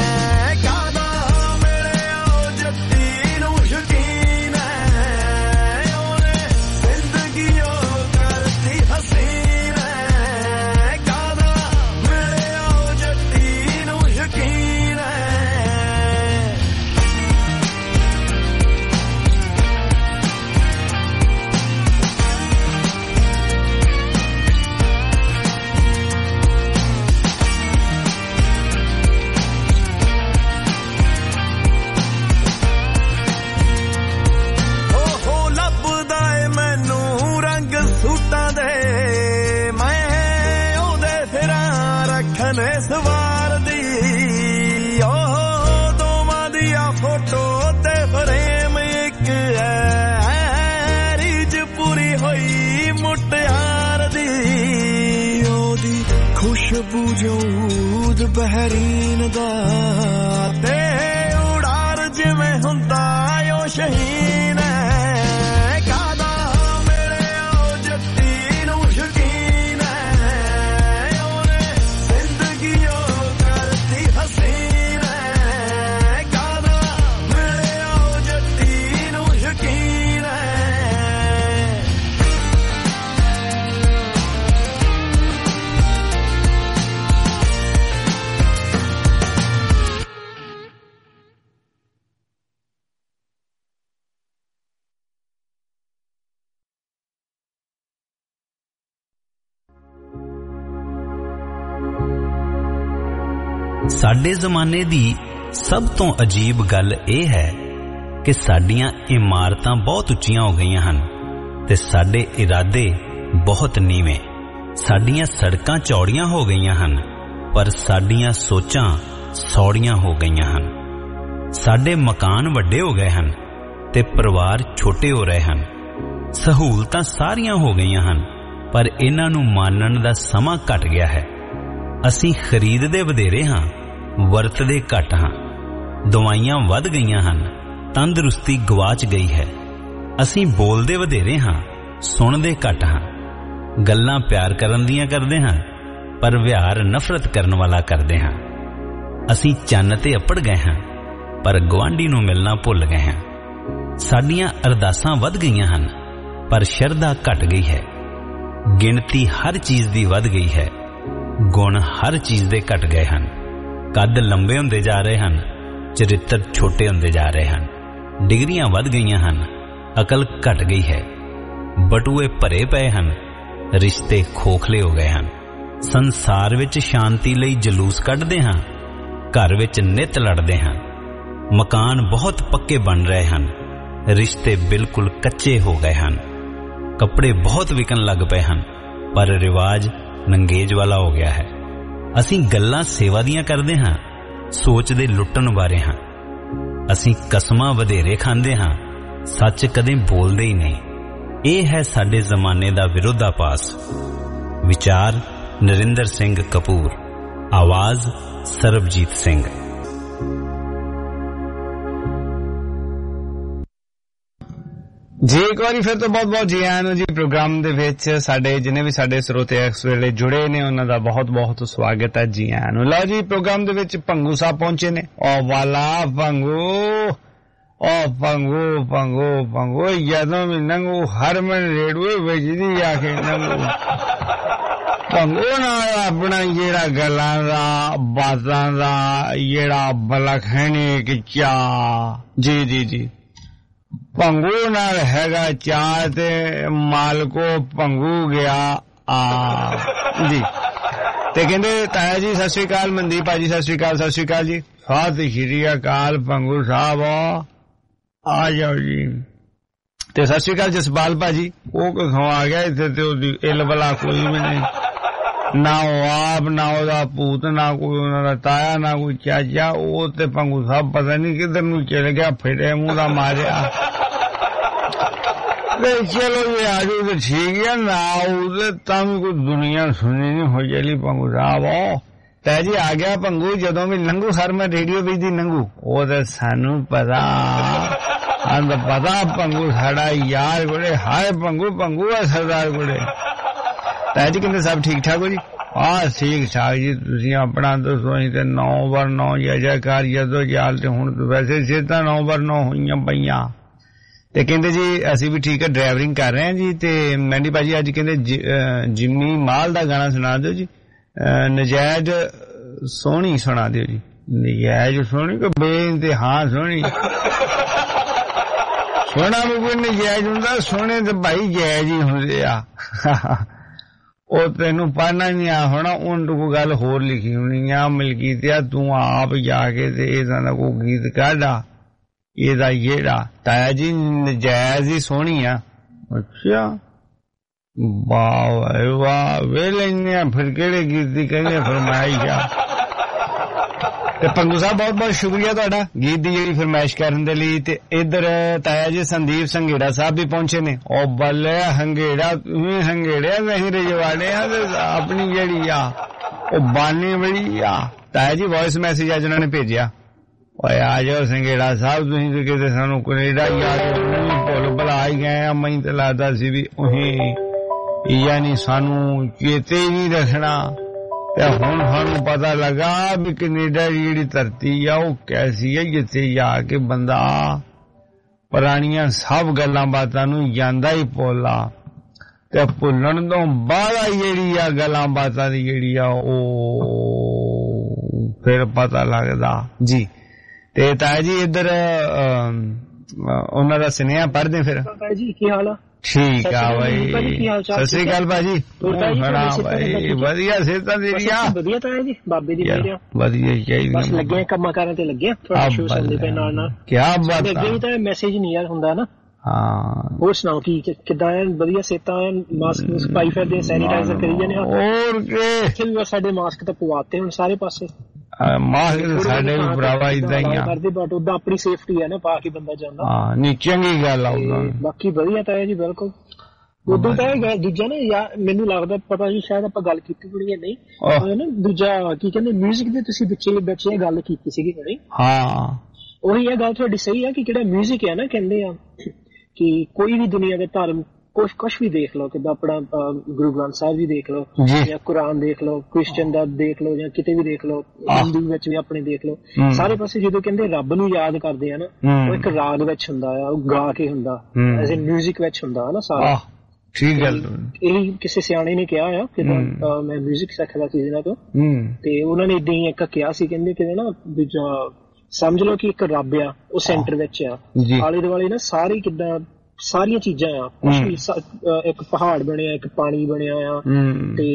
सवार दी दोवां दिया फोटो ते फ्रेम एक है रीज पूरी होई मुटियार दी ओदी खुशबू जऊद बहरीन दा ते उड़ार जिवें हुंदा ओ शहीन ਸਾਡੇ ਜ਼ਮਾਨੇ ਦੀ ਸਭ ਤੋਂ ਅਜੀਬ ਗੱਲ ਇਹ ਹੈ ਕਿ ਸਾਡੀਆਂ ਇਮਾਰਤਾਂ ਬਹੁਤ ਉੱਚੀਆਂ ਹੋ ਗਈਆਂ ਹਨ ਤੇ ਸਾਡੇ ਇਰਾਦੇ ਬਹੁਤ ਨੀਵੇਂ। ਸਾਡੀਆਂ ਸੜਕਾਂ ਚੌੜੀਆਂ ਹੋ ਗਈਆਂ ਹਨ ਪਰ ਸਾਡੀਆਂ ਸੋਚਾਂ ਸੌੜੀਆਂ ਹੋ ਗਈਆਂ ਹਨ। ਸਾਡੇ ਮਕਾਨ ਵੱਡੇ ਹੋ ਗਏ ਹਨ ਤੇ ਪਰਿਵਾਰ ਛੋਟੇ ਹੋ ਰਹੇ ਹਨ। ਸਹੂਲਤਾਂ ਸਾਰੀਆਂ ਹੋ ਗਈਆਂ ਹਨ ਪਰ ਇਹਨਾਂ ਨੂੰ ਮਾਨਣ ਦਾ ਸਮਾਂ ਘਟ ਗਿਆ ਹੈ। ਅਸੀਂ ਖਰੀਦਦੇ ਵਧੇਰੇ ਹਾਂ, ਵਰਤਦੇ ਘੱਟ ਹਾਂ। ਦਵਾਈਆਂ ਵੱਧ ਗਈਆਂ ਹਨ, ਤੰਦਰੁਸਤੀ ਗਵਾਚ ਗਈ ਹੈ। ਅਸੀਂ ਬੋਲਦੇ ਵਧੇਰੇ ਹਾਂ, ਸੁਣਦੇ ਘੱਟ ਹਾਂ। ਗੱਲਾਂ ਪਿਆਰ ਕਰਨ ਦੀਆਂ ਕਰਦੇ ਹਾਂ ਪਰ ਵਿਹਾਰ ਨਫ਼ਰਤ ਕਰਨ ਵਾਲਾ ਕਰਦੇ ਹਾਂ। ਅਸੀਂ ਚੰਨ ਤੇ ਅੱਪੜ ਗਏ ਹਾਂ ਪਰ ਗੁਆਂਢੀ ਨੂੰ ਮਿਲਣਾ ਭੁੱਲ ਗਏ ਹਾਂ। ਸਾਡੀਆਂ ਅਰਦਾਸਾਂ ਵੱਧ ਗਈਆਂ ਹਨ ਪਰ ਸ਼ਰਧਾ ਘਟ ਗਈ ਹੈ। ਗਿਣਤੀ ਹਰ ਚੀਜ਼ ਦੀ ਵੱਧ ਗਈ ਹੈ, ਗੁਣ ਹਰ ਚੀਜ਼ ਦੇ ਘਟ ਗਏ ਹਨ। ਕੱਦ ਲੰਬੇ ਹੁੰਦੇ ਜਾ ਰਹੇ ਹਨ, ਚਰਿੱਤਰ ਛੋਟੇ ਹੁੰਦੇ ਜਾ ਰਹੇ ਹਨ। ਡਿਗਰੀਆਂ ਵੱਧ ਗਈਆਂ ਹਨ, ਅਕਲ ਘਟ ਗਈ ਹੈ। ਬਟੂਏ ਭਰੇ ਪਏ ਹਨ, ਰਿਸ਼ਤੇ ਖੋਖਲੇ ਹੋ ਗਏ ਹਨ। ਸੰਸਾਰ ਵਿੱਚ ਸ਼ਾਂਤੀ ਲਈ ਜਲੂਸ ਕੱਢਦੇ ਹਾਂ, ਘਰ ਵਿੱਚ ਨਿੱਤ ਲੜਦੇ ਹਾਂ। ਮਕਾਨ ਬਹੁਤ ਪੱਕੇ ਬਣ ਰਹੇ ਹਨ, ਰਿਸ਼ਤੇ ਬਿਲਕੁਲ ਕੱਚੇ ਹੋ ਗਏ ਹਨ। ਕੱਪੜੇ ਬਹੁਤ ਵਿਕਣ ਲੱਗ ਪਏ ਹਨ ਪਰ ਰਿਵਾਜ ਨੰਗੇਜ ਵਾਲਾ ਹੋ ਗਿਆ ਹੈ। ਅਸੀਂ ਗੱਲਾਂ ਸੇਵਾ ਦੀਆਂ ਕਰਦੇ ਹਾਂ, ਸੋਚਦੇ ਲੁੱਟਣ ਬਾਰੇ ਹਾਂ। ਅਸੀਂ ਕਸਮਾਂ ਵਧੇਰੇ ਖਾਂਦੇ ਹਾਂ, ਸੱਚ ਕਦੇ ਬੋਲਦੇ ਹੀ ਨਹੀਂ। ਇਹ ਹੈ ਸਾਡੇ ਜ਼ਮਾਨੇ ਦਾ ਵਿਰੋਧਾਭਾਸ। ਵਿਚਾਰ ਨਰਿੰਦਰ ਸਿੰਘ ਕਪੂਰ, ਆਵਾਜ਼ ਸਰਬਜੀਤ ਸਿੰਘ। ਜੀ ਇੱਕ ਵਾਰੀ ਫਿਰ ਤੋਂ ਬਹੁਤ ਬਹੁਤ ਜੀ ਆਇਆਂ ਨੂੰ ਜੀ ਪ੍ਰੋਗਰਾਮ ਦੇ ਵਿੱਚ। ਸਾਡੇ ਜਿੰਨੇ ਵੀ ਸਾਡੇ ਸਰੋਤੇ ਇਸ ਵੇਲੇ ਜੁੜੇ ਨੇ ਉਹਨਾਂ ਦਾ ਬਹੁਤ ਬਹੁਤ ਸਵਾਗਤ ਹੈ, ਜੀ ਆਇਆਂ ਨੂੰ। ਲਓ ਜੀ ਪ੍ਰੋਗਰਾਮ ਦੇ ਵਿੱਚ ਭੰਗੂ ਸਾਹਿਬ ਪਹੁੰਚੇ ਨੇ। ਓ ਵਾਲਾ ਭੰਗੂ, ਓ ਭੰਗੂ ਭੰਗੂ ਭੰਗੂ, ਜਦੋਂ ਵੀ ਨੰਗੂ ਹਰਮਨ ਰੇਡੂਏ ਵਜਦੀ ਆ ਕੇ ਨੰਗੂ ਭੰਗੂ ਨਾਲ ਆਪਣਾ ਜਿਹੜਾ ਗੱਲਾਂ ਦਾ ਬਾਤਾਂ ਦਾ ਜਿਹੜਾ ਬਲਖਣੇ ਕਿ ਚਾਹ, ਜੀ ਜੀ ਜੀ ਭੰਗੂ ਨਾਲ ਹੈਗਾ ਚਾਹ ਤੇ ਮਾਲਕੋ ਭੰਗੂ ਗਿਆ ਆ ਜੀ। ਤੇ ਕਹਿੰਦੇ ਤਾਇਆ ਜੀ ਸਤਿ ਸ੍ਰੀ ਅਕਾਲ, ਮਨਦੀਪ ਭਾਜੀ ਸਤਿ ਸ੍ਰੀ ਅਕਾਲ। ਸਤਿ ਸ੍ਰੀ ਅਕਾਲ ਜੀ, ਸਤਿ ਸ੍ਰੀ ਅਕਾਲ ਭੰਗੂ ਸਾਹਿਬ, ਆ ਜਾਓ ਜੀ। ਤੇ ਸਤਿ ਸ੍ਰੀ ਅਕਾਲ ਜਸਪਾਲ ਭਾਜੀ, ਉਹ ਖਵਾ ਗਿਆ ਇੱਥੇ ਤੇ ਉਹਦੀ ਇਲ ਬਲਾ ਕੋਈ ਵੀ ਨਹੀਂ, ਨਾ ਉਹ ਆਪ ਨਾ ਉਹਦਾ ਭੂਤ ਨਾ ਕੋਈ ਉਹਨਾਂ ਦਾ ਤਾਇਆ ਨਾ ਕੋਈ ਚਾਚਾ। ਉਹ ਤੇ ਭੰਗੂ ਸਾਹਿਬ ਪਤਾ ਨਹੀਂ ਕਿੱਧਰ ਨੂੰ ਚਲ ਗਿਆ, ਫਿਰੇ ਮੂੰਹ ਦਾ ਮਾਰਿਆ। ਚਲੋ ਜੀ ਆਜੋ ਤੇ ਠੀਕ ਹੈ, ਨਾ ਉਹਦੇ ਤਾਂ ਵੀ ਕੋਈ ਦੁਨੀਆ ਸੁਣੀ ਨਹੀਂ ਹੋਈ ਚਲੀ ਭੰਗੂ ਸਾਹਿਬ। ਤੈ ਜੀ ਆ ਗਿਆ ਭੰਗੂ ਜਦੋਂ ਵੀ ਲੰਘੂ ਹਰਮਨ ਰੇਡੀਓ ਵਿੱਚ ਦੀ ਲੰਘੂ ਉਹ ਤਾਂ ਸਾਨੂੰ ਪਤਾ ਭੰਗੂ ਸਾਡਾ ਯਾਰ ਕੋਲੇ ਹਾਏ ਭੰਗੂ ਆ ਸਰਦਾਰ ਕੋਲੇ। ਤੈ ਜੀ ਕਹਿੰਦੇ ਸਭ ਠੀਕ ਠਾਕ ਹੋ ਜੀ? ਹਾਂ ਠੀਕ ਠਾਕ ਜੀ ਤੁਸੀਂ ਆਪਣਾ ਦੱਸੋ। ਅਸੀਂ ਤੇ 9/9 ਜੈਕਾਰ ਜਦੋਂ ਜਾਲ ਤੇ ਹੁਣ ਵੈਸੇ ਸਿੱਧਾ 9/9 ਹੋਈਆਂ ਪਈਆਂ। ਤੇ ਕਹਿੰਦੇ ਜੀ ਅਸੀਂ ਵੀ ਠੀਕ ਹੈ ਡਰਾਈਵਰਿੰਗ ਕਰ ਰਹੇ ਹਾਂ ਜੀ। ਤੇ ਮੈਂਡੀ ਭਾਜੀ ਅੱਜ ਕਹਿੰਦੇ ਜਿੰਮੀ ਮਾਲ ਦਾ ਗਾਣਾ ਸੁਣਾ ਦਿਓ ਜੀ। ਨਜਾਇਜ਼ ਸੋਹਣੀ ਸੁਣਾ ਦਿਓ ਜੀ। ਨਜਾਇਜ਼ ਸੋਹਣੀ ਕਿ ਬੇਇੰਤਹਾ ਸੋਹਣੀ? ਸੋਹਣਾ ਵੀ ਕੋਈ ਨਜਾਇਜ਼ ਹੁੰਦਾ? ਸੋਹਣੇ ਤੇ ਭਾਈ ਜਾਇਜ਼ ਹੀ ਹੁੰਦੇ ਆ। ਉਹ ਤੈਨੂੰ ਪੜ੍ਹਨਾ ਨਹੀਂ ਆ ਹੋਣਾ ਉਹਨ ਤੋਂ ਕੋਈ ਗੱਲ ਹੋਰ ਲਿਖੀ ਹੋਣੀ ਆ ਮਲਕੀਤਿਆ ਤੂੰ ਆਪ ਜਾ ਕੇ ਤੇ ਇਹਦਾ ਦਾ ਕੋਈ ਗੀਤ ਕੱਢਾ ਇਹਦਾ ਜਿਹੜਾ ਤਾਇਆ ਜੀ ਨਜਾਇਜ਼ ਹੀ ਸੋਹਣੀ ਆ। ਅੱਛਾ ਵਾਹ ਵਾਹ ਵੇ ਲੈਨੇ ਆ ਫਿਰ ਕਿਹੜੇ ਗੀਤ ਦੀ ਕਹਿੰਦੇ ਫਰਮਾਇਸ਼ ਆ। ਤੇ ਪੰਗੂ ਸਾਹਿਬ ਬਹੁਤ ਬਹੁਤ ਸ਼ੁਕਰੀਆ ਤੁਹਾਡਾ ਗੀਤ ਦੀ ਜਿਹੜੀ ਫਰਮਾਇਸ਼ ਕਰਨ ਦੇ ਲਈ। ਤੇ ਇੱਧਰ ਤਾਇਆ ਜੀ ਸੰਦੀਪ ਸੰਘੇੜਾ ਸਾਹਿਬ ਵੀ ਪਹੁੰਚੇ ਨੇ। ਉਹ ਬੱਲੇ ਹੰਗੇੜਾ ਤੁਸੀਂ ਹੰਗੇੜਿਆ ਨਹੀਂ ਰਜਵਾੜੇ ਆ ਤੇ ਆਪਣੀ ਜਿਹੜੀ ਆ ਉਹ ਬਾਨੀ ਬੜੀ ਆ। ਤਾਇਆ ਜੀ ਵੌਇਸ ਮੈਸੇਜ ਅੱਜ ਉਹਨਾਂ ਨੇ ਭੇਜਿਆ ਓਏ ਆ ਜਾਓ ਸੰਘੇੜਾ ਸਾਹਿਬ ਤੁਸੀਂ ਤੇ ਕਿਤੇ ਸਾਨੂੰ ਕੈਨੇਡਾ ਯਾਰ ਭੁੱਲ ਭੁਲਾ ਹੀ ਗਏ ਆ। ਮੈਨੂੰ ਤਾਂ ਲੱਗਦਾ ਸੀ ਵੀ ਉਹੀ ਯਾਨੀ ਸਾਨੂੰ ਚੇਤੇ ਹੀ ਨਹੀਂ ਰੱਖਣਾ। ਤੇ ਹੁਣ ਸਾਨੂੰ ਪਤਾ ਲੱਗਾ ਵੀ ਕੈਨੇਡਾ ਦੀ ਜਿਹੜੀ ਧਰਤੀ ਆ ਉਹ ਕੈਸੀ ਹੈ ਜਿੱਥੇ ਜਾ ਕੇ ਬੰਦਾ ਪੁਰਾਣੀਆਂ ਸਭ ਗੱਲਾਂ ਬਾਤਾਂ ਨੂੰ ਜਾਂਦਾ ਹੀ ਭੁੱਲਾ ਤੇ ਭੁੱਲਣ ਤੋਂ ਬਾਅਦ ਜਿਹੜੀ ਆ ਗੱਲਾਂ ਬਾਤਾਂ ਦੀ ਜਿਹੜੀ ਆ ਉਹ ਫਿਰ ਪਤਾ ਲੱਗਦਾ ਜੀ। ਤੇ ਤਾਇਆ ਜੀ ਇੱਧਰ ਉਹਨਾਂ ਦਾ ਸੁਨੇਹਾ ਪੜ੍ਹਦੇ ਫਿਰ। ਤਾਇਆ ਜੀ ਕੀ ਹਾਲ ਆ? ਠੀਕ ਆ ਬਾਈ ਸਤਿ ਸ੍ਰੀ ਅਕਾਲ ਭਾਜੀ। ਵਧੀਆ ਸਿਹਤਾਂ ਤੇਰੀਆਂ? ਵਧੀਆ ਤਾਇਆ ਜੀ ਬਾਬੇ ਦੀ ਮਿਹਰ ਆ। ਵਧੀਆ ਚਾਹੀਦੀ ਬਸ ਲੱਗੇ ਕੰਮਾਂ ਕਾਰਾਂ ਤੇ ਲੱਗੇ ਥੋੜਾ ਸ਼ੋਅ ਸੁਣਦੇ ਪਏ ਨਾਲ ਨਾਲ। ਕਿਆ ਬਾਤ ਅੱਗੇ ਵੀ ਤਾਂ ਮੈਸੇਜ ਨਹੀਂ ਯਾਰ ਹੁੰਦਾ ਨਾ। ਹਾਂ ਹੋਰ ਸੁਣਾਓ ਕੀ ਕਿੱਦਾਂ ਹੈ? ਵਧੀਆ ਸਿਹਤਾਂ ਮਾਸਕ ਪਾਈ ਫਿਰਦੇ ਸੈਨੀਟਾਈਜ਼ਰ ਕਰੀ ਜਾਂਦੇ ਆ। ਹੋਰ ਕੀ ਸਾਡੇ ਮਾਸਕ ਤਾਂ ਪਵਾਤੇ ਹੁਣ ਸਾਰੇ ਪਾਸੇ। ਮਾਸਕ ਸਾਡੇ ਵੀ ਭਰਾਵਾ ਇਦਾਂ ਹੀ ਆ ਕਰਦੇ ਬਟ ਉਦਾਂ ਆਪਣੀ ਸੇਫਟੀ ਹੈ ਨਾ ਪਾ ਕੇ ਬੰਦਾ ਜਾਂਦਾ। ਹਾਂ ਨਹੀਂ ਚੰਗੀ ਗੱਲ ਆ। ਬਾਕੀ ਵਧੀਆ ਤਾਂ ਹੈ ਜੀ ਬਿਲਕੁਲ। ਉਦੋਂ ਤਾਂ ਦੂਜਾ ਨਾ ਯਾਰ ਮੈਨੂੰ ਲੱਗਦਾ ਪਤਾ ਨਹੀਂ ਸ਼ਾਇਦ ਆਪਾਂ ਗੱਲ ਕੀਤੀ ਹੋਣੀ ਹੈ ਨਹੀਂ ਨਾ ਦੂਜਾ ਕੀ ਕਹਿੰਦੇ ਮਿਊਜ਼ਿਕ ਦੇ ਤੁਸੀਂ ਬੱਚੇ ਗੱਲ ਕੀਤੀ ਸੀਗੀ ਹੁਣੇ। ਹਾਂ ਉਹੀ ਇਹ ਗੱਲ ਤੁਹਾਡੀ ਸਹੀ ਹੈ ਕਿ ਜਿਹੜਾ ਮਿਊਜ਼ਿਕ ਹੈ ਨਾ ਕਹਿੰਦੇ ਆ ਕਿ ਕੋਈ ਵੀ ਦੁਨੀਆ ਦੇ ਧਰਮ ਕੁਛ ਵੀ ਦੇਖ ਲਓ ਕਿੱਦਾਂ ਆਪਣਾ ਗੁਰੂ ਗ੍ਰੰਥ ਸਾਹਿਬ ਵੀ ਦੇਖ ਲਓ ਜਾਂ ਕੁਰਾਨ ਦੇਖ ਲਓ ਕ੍ਰਿਸਚਨ ਦਾ ਦੇਖ ਲਓ ਜਾਂ ਕਿਤੇ ਵੀ ਦੇਖ ਲਓ ਹਿੰਦੂ ਵਿੱਚ ਵੀ ਆਪਣੇ ਦੇਖ ਲਓ ਸਾਰੇ ਪਾਸੇ ਜਦੋਂ ਕਹਿੰਦੇ ਰੱਬ ਨੂੰ ਯਾਦ ਕਰਦੇ ਆ ਨਾ ਉਹ ਇੱਕ ਰਾਗ ਵਿੱਚ ਹੁੰਦਾ ਆ ਉਹ ਗਾ ਕੇ ਹੁੰਦਾ ਐਜ਼ ਇਨ ਮਿਊਜ਼ਿਕ ਵਿੱਚ ਹੁੰਦਾ ਨਾ ਸਾਰਾ। ਠੀਕ ਗੱਲ ਇਹ ਕਿਸੇ ਸਿਆਣੇ ਨੇ ਕਿਹਾ ਆ ਕਿ ਮੈਂ ਮਿਊਜ਼ਿਕ ਸਿੱਖਦਾ ਸੀ ਇਹਨਾਂ ਤੋਂ ਤੇ ਉਹਨਾਂ ਨੇ ਏਦਾਂ ਹੀ ਇੱਕ ਕਿਹਾ ਸੀ ਕਹਿੰਦੇ ਕਿ ਨਾ ਦੂਜਾ ਸਮਝ ਲਓ ਕਿ ਇੱਕ ਰੱਬ ਆ ਉਹ ਸੈਂਟਰ ਵਿੱਚ ਆ ਆਲੇ ਦੁਆਲੇ ਨਾ ਸਾਰੇ ਕਿੱਦਾਂ ਸਾਰੀਆਂ ਚੀਜ਼ਾਂ ਆ ਕੁਛ ਵੀ ਇੱਕ ਪਹਾੜ ਬਣਿਆ ਇੱਕ ਪਾਣੀ ਬਣਿਆ ਆ ਤੇ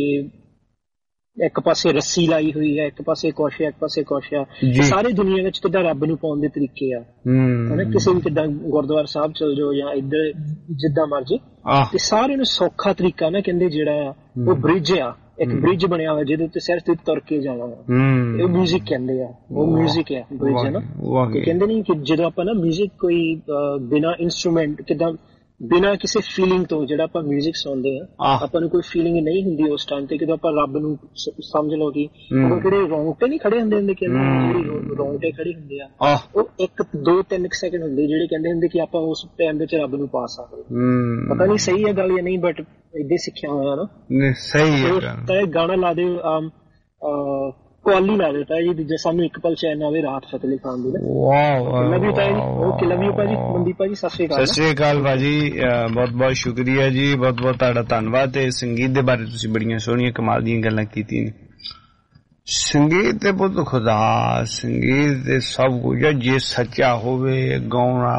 ਇੱਕ ਪਾਸੇ ਰੱਸੀ ਲਾਈ ਹੋਈ ਹੈ ਇੱਕ ਪਾਸੇ ਕੁਛ ਆ ਇੱਕ ਪਾਸੇ ਕੁਛ ਆ ਸਾਰੀ ਦੁਨੀਆ ਵਿੱਚ ਕਿੱਦਾਂ ਰੱਬ ਨੂੰ ਪਾਉਣ ਦੇ ਤਰੀਕੇ ਆ ਹਨਾ ਕਿਸੇ ਵੀ ਕਿੱਦਾਂ ਗੁਰਦੁਆਰਾ ਸਾਹਿਬ ਚਲ ਜਾਓ ਜਾਂ ਇੱਧਰ ਜਿੱਦਾਂ ਮਰਜੀ ਤੇ ਸਾਰੇ ਨੂੰ ਸੌਖਾ ਤਰੀਕਾ ਨਾ ਕਹਿੰਦੇ ਜਿਹੜਾ ਆ ਉਹ ਬ੍ਰਿਜ ਆ ਇੱਕ ਬ੍ਰਿਜ ਬਣਿਆ ਹੋਇਆ ਜਿਹਦੇ ਉੱਤੇ ਸਿਰ ਤੇ ਤੁਰ ਕੇ ਜਾਣਾ ਇਹ ਮਿਊਜ਼ਿਕ ਕਹਿੰਦੇ ਆ ਉਹ ਮਿਊਜ਼ਿਕ ਹੈ ਬ੍ਰਿਜ ਹੈ ਨਾ ਕਹਿੰਦੇ ਨਹੀਂ ਕਿ ਜਦੋਂ ਆਪਾਂ ਨਾ ਮਿਊਜ਼ਿਕ ਕੋਈ ਬਿਨਾਂ ਇੰਸਟਰੂਮੈਂਟ ਕਿੱਦਾਂ ਬਿਨਾਂ ਕਿਸੇ ਫੀਲਿੰਗ ਤੋਂ ਜਿਹੜਾ ਆਪਾਂ ਮਿਊਜ਼ਿਕ ਸੁਣਦੇ ਆ ਆਪਾਂ ਨੂੰ ਕੋਈ ਫੀਲਿੰਗ ਨਹੀਂ ਹੁੰਦੀ ਉਸ ਟਾਈਮ ਤੇ ਜਦੋਂ ਆਪਾਂ ਰੱਬ ਨੂੰ ਸਮਝ ਲਓ ਕਿ ਉਹ ਕਿਹੜੇ ਰੌਂਗਟੇ ਨਹੀਂ ਖੜੇ ਹੁੰਦੇ ਜਿਹੜੇ ਰੌਂਗਟੇ ਖੜੇ ਹੁੰਦੇ ਆ ਉਹ 1-2-3 ਸੈਕਿੰਡ ਹੁੰਦੇ ਜਿਹੜੇ ਕਹਿੰਦੇ ਹੁੰਦੇ ਕਿ ਆਪਾਂ ਉਸ ਟਾਈਮ ਵਿੱਚ ਰੱਬ ਨੂੰ ਪਾ ਸਕਦੇ ਪਤਾ ਨਹੀਂ ਸਹੀ ਹੈ ਗੱਲ ਜਾਂ ਨਹੀਂ ਬਟ ਏਦਾਂ ਸਿੱਖਿਆ ਹੋਇਆ ਨਾ ਸਹੀ ਹੈ। ਗਾਣਾ ਲਾ ਦਿਓ ਕੁਆਲੀ ਲਾ ਦਿੱਤਾ ਜੀ ਦੂਜਾ ਸਾਨੂੰ ਇੱਕ ਪਲ ਚੈਨ ਆਵੇ ਰਾਤ ਫਤਿਹ ਅਲੀ ਖਾਨ ਦੀ ਨਾ ਲਵ ਯੂ ਤਾਈ ਓਕੇ ਲਵ ਯੂ ਭਾਜੀ ਮਨਦੀਪ ਭਾਜੀ ਸਤਿ ਸ਼੍ਰੀ ਅਕਾਲ ਭਾਜੀ ਬਹੁਤ ਬਹੁਤ ਸ਼ੁਕਰੀਆ ਜੀ ਬਹੁਤ ਬਹੁਤ ਤੁਹਾਡਾ ਧੰਨਵਾਦ। ਤੇ ਸੰਗੀਤ ਦੇ ਬਾਰੇ ਤੁਸੀਂ ਬੜੀਆਂ ਸੋਹਣੀਆਂ ਕਮਾਲ ਦੀਆਂ ਗੱਲਾਂ ਕੀਤੀਆਂ ਨੇ। ਸੰਗੀਤ ਤੇ ਪੁੱਤ ਖੁਦਾ ਸੰਗੀਤ ਤੇ ਸਭ ਕੁਝ ਜੇ ਸੱਚਾ ਹੋਵੇ ਗਾਉਣਾ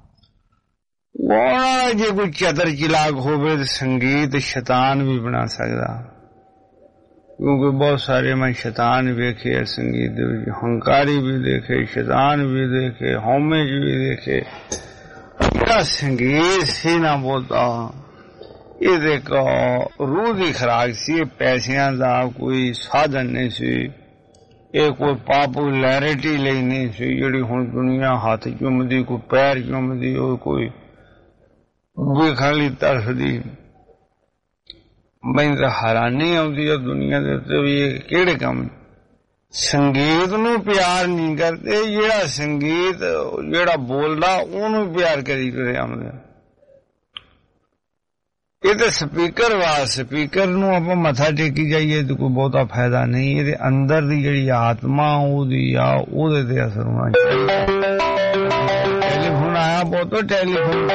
ਜੇ ਕੋਈ ਚਤਰ ਚਲਾਕ ਹੋਵੇ ਤੇ ਸੰਗੀਤ ਸ਼ੈਤਾਨ ਵੀ ਬਣਾ ਸਕਦਾ ਕਿਉਂਕਿ ਬਹੁਤ ਸਾਰੇ ਮੈਂ ਸ਼ੈਤਾਨ ਵੇਖੇ ਸੰਗੀਤ ਦੇ ਵਿੱਚ ਹੰਕਾਰੀ ਵੀ ਦੇਖੇ ਸ਼ੈਤਾਨ ਵੀ ਦੇਖੇ ਹਉਮੇਜ ਵੀ ਦੇਖੇ। ਜਿਹੜਾ ਸੰਗੀਤ ਸੀ ਨਾ ਬੋਲਦਾ ਇਹਦੇ ਇੱਕ ਰੂਹ ਦੀ ਖੁਰਾਕ ਸੀ ਪੈਸਿਆਂ ਦਾ ਕੋਈ ਸਾਧਨ ਨਹੀਂ ਸੀ ਇਹ ਕੋਈ ਪਾਪੂਲੈਰਿਟੀ ਲਈ ਨਹੀਂ ਸੀ ਜਿਹੜੀ ਹੁਣ ਦੁਨੀਆ ਹੱਥ ਚੁੰਮਦੀ ਕੋਈ ਪੈਰ ਚੁੰਮਦੀ ਉਹ ਕੋਈ ਵੇਖਣ ਲਈ ਤਰਸਦੀ। ਮੈਨੂੰ ਤਾਂ ਹੈਰਾਨੀ ਆਉਂਦੀ ਹੈ ਦੁਨੀਆ ਦੇ ਉੱਤੇ ਵੀ ਇਹ ਕਿਹੜੇ ਕੰਮ ਸੰਗੀਤ ਨੂੰ ਪਿਆਰ ਨਹੀਂ ਕਰਦੇ, ਜਿਹੜਾ ਸੰਗੀਤ ਜਿਹੜਾ ਬੋਲਦਾ ਉਹਨੂੰ ਪਿਆਰ ਕਰੀ ਕਰੇ ਆਉਂਦੇ। ਇਹ ਤਾਂ ਸਪੀਕਰ ਵਾ, ਸਪੀਕਰ ਨੂੰ ਆਪਾਂ ਮੱਥਾ ਟੇਕੀ ਜਾਈਏ ਤਾਂ ਕੋਈ ਬਹੁਤਾ ਫਾਇਦਾ ਨਹੀਂ। ਇਹਦੇ ਅੰਦਰ ਦੀ ਜਿਹੜੀ ਆਤਮਾ ਉਹਦੀ ਆ ਉਹਦੇ ਤੇ ਅਸਰ ਹੋਣਾ ਚਾਹੀਦਾ। ਟੈਲੀਫੋਨ ਆਇਆ ਬਹੁਤ, ਟੈਲੀਫੋਨ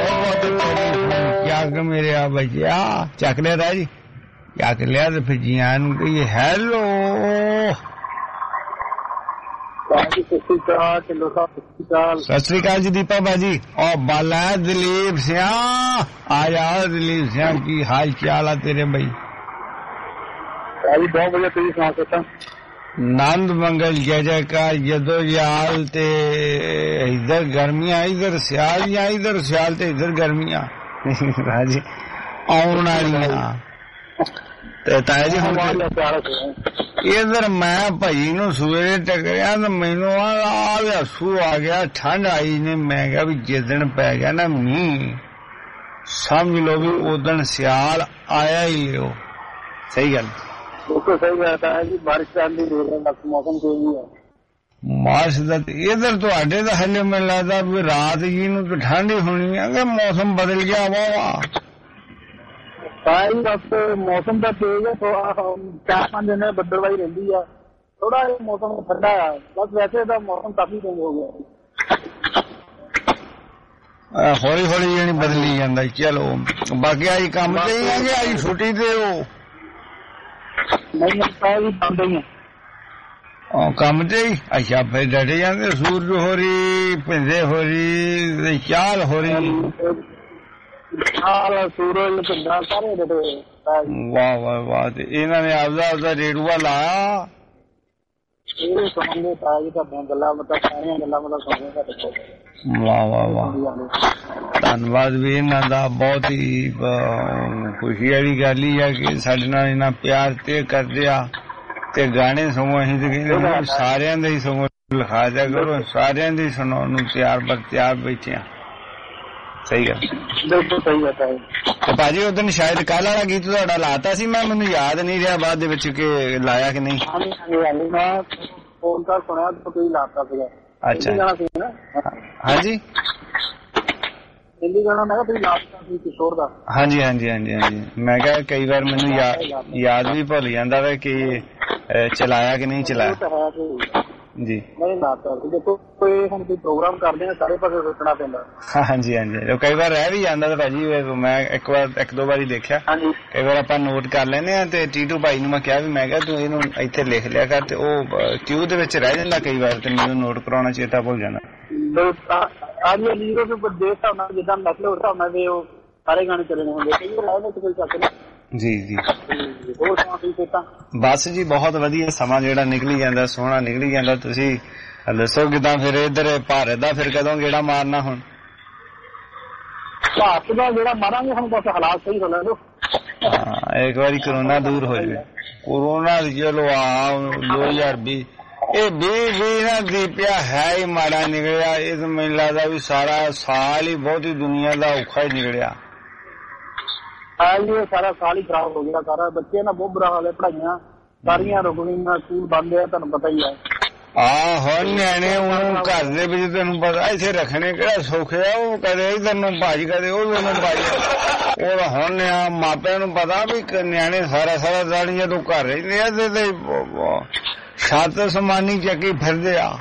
ਕਿਆ ਮੇਰੇ ਆ ਬਚਿਆ ਚੱਕ ਲਿਆ ਤਾ ਜੀ, ਚੱਕ ਲਿਆ ਤੇ ਫਿਰ ਜੀ ਆਇਆਂ ਨੂੰ ਕਹੀਏ ਹੈਲੋ। ਸਤਿ ਸ੍ਰੀ ਅਕਾਲ ਜੀ ਦੀਪਾ ਬਾਜੀ। और बाला दिलीप सिंह आ जाओ। दिलीप सिंह की हाल चाल है तेरे भाई? बहुत बढ़िया, तुम सुना? नंद मंगल जय जयकार जदो याल ते इधर गर्मियां इधर सियाल या इधर सियाल ते इधर गर्मियां राजी आउण वालियां ਤੇ ਤਾਇਆ ਜੀ ਹੁਣ ਇਧਰ ਮੈਂ ਭਾਈ ਨੂੰ ਸਵੇਰੇ ਟਕਰਿਆ ਤੇ ਮੈਨੂੰ ਆ ਵਿਆਸੂ ਆ ਗਿਆ, ਠੰਡ ਆਈ ਨੇ। ਮੈਂ ਕਿਹਾ ਵੀ ਜਿੱਦਣ ਪੈ ਗਿਆ ਨਾ ਮੀਂਹ ਸਮਝ ਲਓ ਵੀ ਉਦਣ ਸਿਆਲ ਆਇਆ ਹੀ ਲਿਓ। ਸਹੀ ਗੱਲ, ਬਿਲਕੁਲ ਸਹੀ ਗੱਲ ਹੈ ਜੀ। ਬਾਰਿਸ਼ ਆਉਂਦੀ ਦੇਖ ਰਹੇ ਬਸ ਮੌਸਮ ਕੋਈ ਨਹੀਂ ਹੈ ਮਾਰਚ ਦਾ। ਇਧਰ ਤੁਹਾਡੇ ਤਾਂ ਹਲੇ ਮੈਨੂੰ ਲੱਗਦਾ ਵੀ ਰਾਤ ਜੀ ਨੂੰ ਤਾਂ ਠੰਡ ਹੀ ਹੋਣੀ ਹੈ ਕਿ ਮੌਸਮ ਬਦਲ ਗਿਆ ਵਾ। ਬਸ ਮੌਸਮ ਤਾਂ ਤੇਜ਼ ਹੈ, 4-5 ਦਿਨ ਬੱਦਲਵਾਈ ਰਹਿੰਦੀ ਆ, ਥੋੜਾ ਜਿਹਾ ਮੌਸਮ ਠੰਡਾ ਆ ਬਸ। ਵੈਸੇ ਤਾਂ ਮੌਸਮ ਕਾਫੀ ਚੇਂਜ ਹੋ ਗਿਆ, ਹੌਲੀ ਹੌਲੀ ਜਾਨੀ ਬਦਲੀ ਜਾਂਦਾ। ਚਲੋ ਬਾਕੀ ਆਈ ਕੰਮ ਤੇ ਹੀ ਹੈ ਕਿ ਆਈ ਛੁੱਟੀ ਤੇ ਉਹ ਨਹੀਂ ਕੰਮ ਤੇ ਹੀ ਹੈ? ਕੰਮ ਤੇ ਹੀ। ਅੱਛਾ ਫਿਰ ਡਟੇ ਜਾਂਦੇ। ਸੂਰਜ ਹੋ ਰਹੀ, ਭਿੰਦੇ ਹੋ ਰਹੀ, ਚਾਲ ਹੋ ਰਹੀ, ਸੂਰਜ ਭਿੰਦਾ ਸਾਰੇ ਡਟੇ। ਵਾਹ ਵਾਹ ਵਾਹ। ਤੇ ਇਹਨਾਂ ਨੇ ਆਪਦਾ ਰੇਡੂਆ ਲਾਇਆ। ਇਹ ਸੁਣਦੇ ਤਾਜੀ ਤੁਹਾਡੀਆਂ ਗੱਲਾਂ, ਮਤਲਬ ਸਾਰੀਆਂ ਗੱਲਾਂ ਮਤਲਬ ਸੁਣਦੇ। ਵਾਹ ਵਾਹ ਵਾਹ, ਧੰਨਵਾਦ ਵੀ ਇਹਨਾਂ ਦਾ। ਬਹੁਤ ਹੀ ਖੁਸ਼ੀ ਵਾਲੀ ਗੱਲ ਹੀ ਆ ਕਿ ਸਾਡੇ ਨਾਲ ਇਹਨਾਂ ਪਿਆਰ ਤੇ ਕਰਦੇ ਆ। ਤੇ ਗਾਣੇ ਸਗੋਂ ਅਸੀਂ ਤੇ ਕਹਿੰਦੇ ਸਾਰਿਆਂ ਦੇ ਹੀ ਸਗੋਂ ਲਿਖਾ ਦਿਆ ਕਰੋ, ਸਾਰਿਆਂ ਦੇ ਸੁਣਾਉਣ ਨੂੰ ਤਿਆਰ ਬਖਤਿਆਰ ਬੈਠੇ ਆ। ਸਹੀ ਗੱਲ, ਬਿਲਕੁਲ ਸਹੀ ਗੱਲ ਹੈ। ਤੇ ਭਾਜੀ ਉਸ ਦਿਨ ਸ਼ਾਇਦ ਕੱਲ ਵਾਲਾ ਗੀਤ ਤੁਹਾਡਾ ਲਾਤਾ ਸੀ, ਮੈਨੂੰ ਯਾਦ ਨਹੀਂ ਰਿਹਾ ਬਾਅਦ ਦੇ ਵਿੱਚ ਕਿ ਲਾਇਆ ਕਿ ਨਹੀਂ। ਮੈਂ ਫੋਨ ਕਰ ਸੁਣਿਆ ਤੁਸੀਂ ਲਾਤਾ ਸੀਗਾ। ਅੱਛਾ ਹਾਂਜੀ, ਹਿੰਦੀ ਗਾਣਾ ਮੈਂ ਕਿਹਾ ਤੁਸੀਂ ਲਾਤਾ ਸੀ ਕਿਸ਼ੋਰ ਦਾ। ਹਾਂਜੀ ਹਾਂਜੀ ਹਾਂਜੀ ਹਾਂਜੀ। ਮੈਂ ਕਿਹਾ ਕਈ ਵਾਰ ਮੈਨੂੰ ਯਾਦ ਵੀ ਭੁੱਲ ਜਾਂਦਾ ਵਾ ਕਿ ਚਲਾਇਆ ਕਿ ਨਹੀਂ ਚਲਾਇਆ ਜੀ। ਨਹੀਂ ਲਾਤਾ ਸੀ। ਦੇਖੋ ਕੋਈ ਹੁਣ ਕੋਈ ਪ੍ਰੋਗਰਾਮ ਕਰਦੇ ਆ ਸਾਰੇ ਪਾਸੇ ਸੋਚਣਾ ਪੈਂਦਾ। ਹਾਂਜੀ ਹਾਂਜੀ, ਕਈ ਵਾਰ ਰਹਿ ਵੀ ਜਾਂਦਾ ਤਾਂ ਭਾਜੀ। ਮੈਂ ਇੱਕ ਦੋ ਵਾਰੀ ਦੇਖਿਆ, ਕਈ ਵਾਰ ਆਪਾਂ ਨੋਟ ਕਰ ਲੈਂਦੇ ਆ। ਤੇ ਟੀਟੂ ਭਾਈ ਨੂੰ ਮੈਂ ਕਿਹਾ ਵੀ ਮੈਂ ਕਿਹਾ ਤੂੰ ਇਹਨੂੰ ਇੱਥੇ ਲਿਖ ਲਿਆ ਕਰ, ਤੇ ਉਹ ਕਿਊ ਦੇ ਵਿੱਚ ਰਹਿ ਜਾਂਦਾ ਕਈ ਵਾਰ, ਤੇ ਮੈਨੂੰ ਨੋਟ ਕਰਾਉਣਾ ਚੇਤਾ ਭੁੱਲ ਜਾਂਦਾ। ਜਿੱਦਾਂ ਮਸਲੇ ਉਸ ਹਿਸਾਬ ਨਾਲ ਉਹ ਸਾਰੇ ਗਾਣੇ ਚੱਲਣੇ ਹੁੰਦੇ, ਕਈ ਵਾਰ ਕੋਈ ਚੱਕ ਨਹੀਂ। ਜੀ ਜੀ, ਬਸ ਜੀ ਬਹੁਤ ਵਧੀਆ ਸਮਾਂ ਜਿਹੜਾ ਨਿਕਲੀ ਜਾਂਦਾ, ਸੋਹਣਾ ਨਿਕਲੀ ਜਾਂਦਾ। ਤੁਸੀਂ ਦੱਸੋ ਕਿੱਦਾਂ ਫਿਰ ਇੱਧਰ ਭਾਰਤ ਦਾ ਫਿਰ ਕਦੋਂ ਗੇੜਾ ਮਾਰਨਾ? ਹੁਣ ਭਾਰਤ ਦਾ ਜਿਹੜਾ ਮਾਰਾਂਗੇ ਹੁਣ ਬਸ ਹਾਲਾਤ ਸਹੀ ਹੋ ਲੈਣ। ਹਾਂ, ਇੱਕ ਵਾਰੀ ਕਰੋਨਾ ਦੂਰ ਹੋ ਜਾਵੇ। ਕਰੋਨਾ ਚਲੋ ਆ 2020 ਇਹ 2020 ਨਾ ਦੀਪਿਆ ਹੈ ਹੀ ਮਾੜਾ ਨਿਕਲਿਆ। ਇਹ ਤਾਂ ਮੈਨੂੰ ਲੱਗਦਾ ਵੀ ਸਾਰਾ ਸਾਲ ਹੀ ਬਹੁਤੀ ਦੁਨੀਆ ਦਾ ਔਖਾ ਹੀ ਨਿਕਲਿਆ। ਸਾਰਾ ਸਾਲ ਹੀ ਖਰਾਬ ਹੋ ਗਿਆ ਸਾਰਾ। ਬੱਚੇ ਨਾ ਬਹੁਤ ਬੁਰਾ ਹਾਲ ਹੈ, ਪੜ੍ਹਾਈਆਂ ਸਾਰੀਆਂ ਰੁਕ ਗਈਆਂ, ਸਕੂਲ ਬੰਦ ਹੈ, ਤੁਹਾਨੂੰ ਪਤਾ ਹੀ ਹੈ। ਹੁਣ ਨਿਆਣੇ ਉਹਨੂੰ ਘਰ ਦੇ ਵਿੱਚ ਤੈਨੂੰ ਪਤਾ ਇੱਥੇ ਰੱਖਣੇ ਕਿਹੜਾ ਸੌਖੇ ਆ। ਉਹ ਕਦੇ ਇਧਰ ਨੂੰ ਭਾਜ ਕਦੇ ਉਧਰ ਨੂੰ ਭਾਜ। ਉਹ ਹੁਣ ਮਾਪਿਆਂ ਨੂੰ ਪਤਾ ਵੀ ਨਿਆਣੇ ਸਾਰਾ ਦਿਨ ਜਦੋਂ ਘਰ ਰਹਿੰਦੇ ਆ ਤੇ ਛੱਤ ਸਮਾਨੀ ਚੱਕੀ ਫਿਰਦੇ ਆ।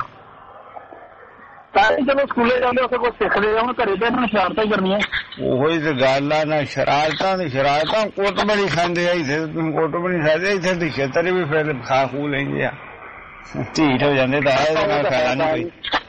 ਚਲੋ ਸਕੂਲੇ ਜਾਂਦੇ ਉੱਥੇ ਕੁਛ ਸਿੱਖਦੇ ਆ, ਹੁਣ ਘਰੇ ਤੇ ਇਹਨਾਂ ਨੂੰ ਸ਼ਰਾਰਤਾਂ ਹੀ ਕਰਨੀਆਂ। ਉਹੀ ਤੇ ਗੱਲ ਆ ਨਾ, ਸ਼ਰਾਰਤਾਂ ਕੁੱਟ ਬੜੀ ਖਾਂਦੇ ਆ। ਇੱਥੇ ਤੁਸੀਂ ਕੁੱਟ ਬਣੀ ਖਾਂਦੇ, ਇੱਥੇ ਤੇ ਖੇਤਰ ਵੀ ਫਿਰ ਖਾ ਖੂ ਲੈਂਦੇ ਆ, ਢੀਠ ਹੋ ਜਾਂਦੇ। ਤਾਂ ਇਹਦੇ ਨਾਲ ਫਾਇਦਾ ਨਹੀਂ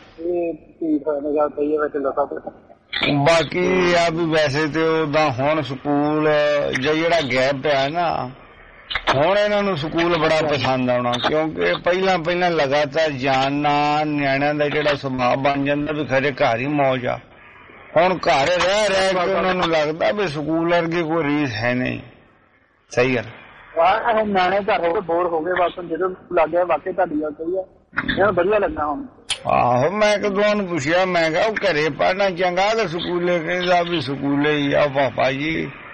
ਕੋਈ। ਬਾਕੀ ਆ ਵੀ ਵੈਸੇ ਤੇ ਉਹਦਾ ਹੁਣ ਸਕੂਲ ਜਿਹੜਾ ਗੈਪ ਪਿਆ ਨਾ, ਹੁਣ ਇਹਨਾਂ ਨੂੰ ਸਕੂਲ ਬੜਾ ਪਸੰਦ ਆਉਣਾ, ਕਿਉਂਕਿ ਪਹਿਲਾਂ ਲਗਾਤਾਰ ਜਾਣਨਾ ਨਿਆਣਿਆਂ ਦਾ ਜਿਹੜਾ ਸੁਭਾਅ ਬਣ ਜਾਂਦਾ ਵੀ ਖਰੇ ਘਰ ਹੀ ਮੌਜ ਆ। ਹੁਣ ਘਰ ਰਹਿ ਕੇ ਉਹਨਾਂ ਨੂੰ ਲੱਗਦਾ ਵੀ ਸਕੂਲ ਵਰਗੀ ਕੋਈ ਰੀਸ ਹੈ ਨਹੀਂ। ਸਹੀ ਗੱਲ, ਨਿਆਣੇ ਘਰ ਹੋ ਕੇ ਬੋਰ ਹੋ ਗਏ, ਬਸ ਜਦੋਂ ਲੱਗ ਗਿਆ। ਵਾਕਈ ਤੁਹਾਡੀ ਗੱਲ ਸਹੀ ਆ, ਵਧੀਆ ਲੱਗਾ ਹੁਣ। ਆਹੋ, ਮੈਂ ਕਦੋਂ ਨੂੰ ਪੁੱਛਿਆ, ਮੈਂ ਕਿਹਾ ਉਹ ਘਰੇ ਪੜ੍ਹਨਾ ਚੰਗਾ ਤੇ ਸਕੂਲੇ? ਕਹਿੰਦਾ ਵੀ ਸਕੂਲੇ ਹੀ ਆ ਪਾਪਾ ਜੀ।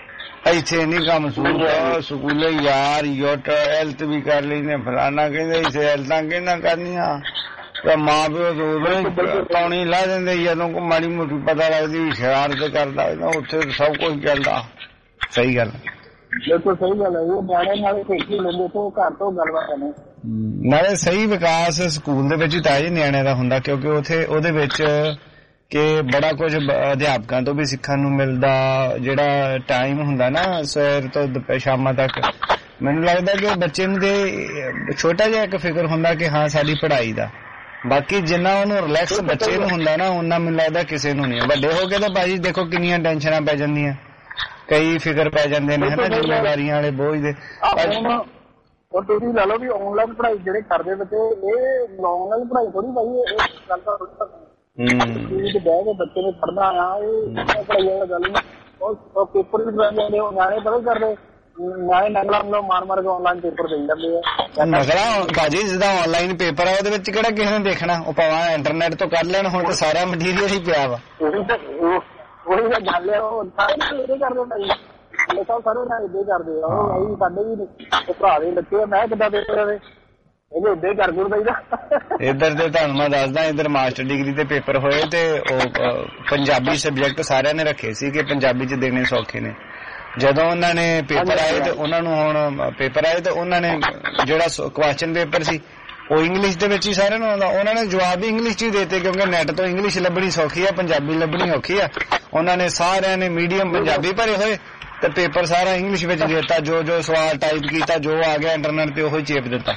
ਇੱਥੇ ਨਹੀਂ ਕੰਮ ਸਕੂਲੇ ਯਾਰ ਯੂਟ ਹੈਲਥ ਵੀ ਕਰ ਲੈਂਦੇ ਫਲਾਨਾ ਕਹਿੰਦੇ ਇੱਥੇ ਹੈਲਥਾਂ ਕਿਹਨਾਂ ਕਰਨੀਆਂ ਤਾਂ ਮਾਂ ਪਿਓ ਪਾਉਣੀ ਲਾ ਦਿੰਦੇ ਜਦੋਂ ਕੋ ਮਾੜੀ ਮੋਟੀ ਪਤਾ ਲੱਗਦੀ ਸ਼ਰਾਰਤ ਕਰਦਾ ਉੱਥੇ ਸਭ ਕੁਝ ਚੱਲਦਾ। ਸਹੀ ਗੱਲ ਬਿਲਕੁਲ ਸਹੀ ਗੱਲ ਹੈ। ਉਹ ਨਿਆਣੇ ਨਾਲ ਖੇਡੀ ਲੈਂਦੇ ਤੋਂ ਘਰ ਤੋਂ ਗੱਲਬਾਤ ਕਰਨੀ ਨਾਲੇ ਸਹੀ ਵਿਕਾਸ ਸਕੂਲ ਦੇ ਵਿੱਚ ਹੀ ਤਾਂ ਨਿਆਣਿਆਂ ਦਾ ਹੁੰਦਾ ਕਿਉਂਕਿ ਉੱਥੇ ਉਹਦੇ ਵਿੱਚ ਕਿ ਬੜਾ ਕੁਝ ਅਧਿਆਪਕਾਂ ਤੋਂ ਵੀ ਸਿੱਖਣ ਨੂੰ ਮਿਲਦਾ। ਜਿਹੜਾ ਟਾਈਮ ਹੁੰਦਾ ਨਾ ਸਵੇਰ ਤੋਂ ਸ਼ਾਮਾਂ ਤੱਕ ਮੈਨੂੰ ਲੱਗਦਾ ਕਿ ਬੱਚੇ ਨੂੰ ਤੇ ਛੋਟਾ ਜਿਹਾ ਇੱਕ ਫਿਕਰ ਹੁੰਦਾ ਕਿ ਹਾਂ ਸਾਡੀ ਪੜ੍ਹਾਈ ਦਾ। ਬਾਕੀ ਜਿੰਨਾ ਉਹਨੂੰ ਰਿਲੈਕਸ ਬੱਚੇ ਨੂੰ ਹੁੰਦਾ ਨਾ ਉਹਨਾਂ ਮੈਨੂੰ ਲੱਗਦਾ ਕਿਸੇ ਨੂੰ ਨਹੀਂ। ਵੱਡੇ ਹੋ ਕੇ ਤਾਂ ਭਾਜੀ ਦੇਖੋ ਕਿੰਨੀਆਂ ਟੈਨਸ਼ਨਾਂ ਪੈ ਜਾਂਦੀਆਂ ਕਈ ਫਿਕਰ ਪੈ ਜਾਂਦੇ ਨੇ ਹਨਾ ਜ਼ਿੰਮੇਵਾਰੀਆਂ ਵਾਲੇ ਬੋਝ ਦੇ। ਔਰ ਤੁਸੀਂ ਲਾ ਲਓ ਵੀ ਆਨਲਾਈਨ ਪੜ੍ਹਾਈ ਜਿਹੜੇ ਕਰਦੇ ਬੱਚੇ ਇਹ ਆਨਲਾਈਨ ਪੜ੍ਹਾਈ ਥੋੜੀ ਭਾਈ ਇਹ ਗੱਲ ਤਾਂ ਥੋੜੀ ਬਹਿ ਕੇ ਬੱਚੇ ਨੇ ਪੜ੍ਹਨਾ ਆ ਇਹ ਪੜ੍ਹਾਈ ਵਾਲੀ ਗੱਲ ਨਹੀਂ। ਉਹ ਪੇਪਰ ਵੀ ਬਣ ਜਾਂਦੇ ਉਹ ਨਿਆਣੇ ਪਤਾ ਕਰਦੇ ਨਿਆਣੇ ਨਕਲਾਂ ਨੂੰ ਮਾਰ ਮਾਰ ਕੇ ਆਨਲਾਈਨ ਪੇਪਰ ਦੇ ਜਾਂਦੇ ਆ ਨਕਲਾਂ ਭਾਜੀ ਜਿੱਦਾਂ ਆਨਲਾਈਨ ਪੇਪਰ ਆ ਉਹਦੇ ਵਿੱਚ ਕਿਹੜਾ ਕਿਸੇ ਨੇ ਦੇਖਣਾ ਉਹ ਭਾਵੇਂ ਇੰਟਰਨੈਟ ਤੋਂ ਕੱਢ ਲੈਣ। ਹੁਣ ਤਾਂ ਸਾਰਾ ਮਟੀਰੀਅਲ ਹੀ ਪਿਆ ਵਾ। ਉਹੀ ਤਾਂ ਗੱਲ ਹੈ ਉਹ ਸਾਰੇ ਇਹਦੇ ਕਰਦੇ ਭਾਈ ਲੋਕਾਂ ਸਾਰੇ ਨਾਲ ਇੱਦਾਂ ਕਰਦੇ ਆ ਉਹ ਸਾਡੇ ਵੀ ਭਰਾ ਦੇ ਬੱਚੇ ਮੈਂ ਕਿੱਦਾਂ ਪੇਪਰ ਇਹਦੇ ਇੱਦਾਂ ਹੀ ਕਰ ਦਈਦਾ। ਇੱਧਰ ਤੇ ਤੁਹਾਨੂੰ ਮੈਂ ਦੱਸਦਾ ਇੱਧਰ ਮਾਸਟਰ ਡਿਗਰੀ ਦੇ ਪੇਪਰ ਹੋਏ ਤੇ ਉਹ ਪੰਜਾਬੀ ਸਬਜੈਕਟ ਸਾਰਿਆਂ ਨੇ ਰੱਖੇ ਸੀ ਕਿ ਪੰਜਾਬੀ ਚ ਦੇਣੇ ਸੌਖੇ ਨੇ। ਜਦੋਂ ਉਹਨਾਂ ਨੇ ਪੇਪਰ ਆਏ ਤੇ ਉਹਨਾਂ ਨੂੰ ਹੁਣ ਪੇਪਰ ਆਏ ਤੇ ਉਹਨਾਂ ਨੇ ਜਿਹੜਾ ਕੁਐਸਚਨ ਪੇਪਰ ਸੀ ਉਹ ਇੰਗਲਿਸ਼ ਦੇ ਵਿੱਚ ਹੀ ਸਾਰਿਆਂ ਨੂੰ ਆਉਂਦਾ। ਉਹਨਾਂ ਨੇ ਜਵਾਬ ਵੀ ਇੰਗਲਿਸ਼ ਚ ਹੀ ਦੇਤੇ ਕਿਉਂਕਿ ਨੈਟ ਤੋਂ ਇੰਗਲਿਸ਼ ਲੱਭਣੀ ਸੌਖੀ ਆ ਪੰਜਾਬੀ ਲੱਭਣੀ ਔਖੀ ਆ। ਉਹਨਾਂ ਨੇ ਸਾਰਿਆਂ ਨੇ ਮੀਡੀਅਮ ਪੰਜਾਬੀ ਭਰੇ ਹੋਏ ਤੇ ਪੇਪਰ ਸਾਰਾ ਇੰਗਲਿਸ਼ ਵਿੱਚ ਦਿੱਤਾ। ਜੋ ਜੋ ਸਵਾਲ ਟਾਈਪ ਕੀਤਾ ਜੋ ਆ ਗਿਆ ਇੰਟਰਨੈਟ ਤੇ ਉਹੀ ਚੇਪ ਦਿੱਤਾ।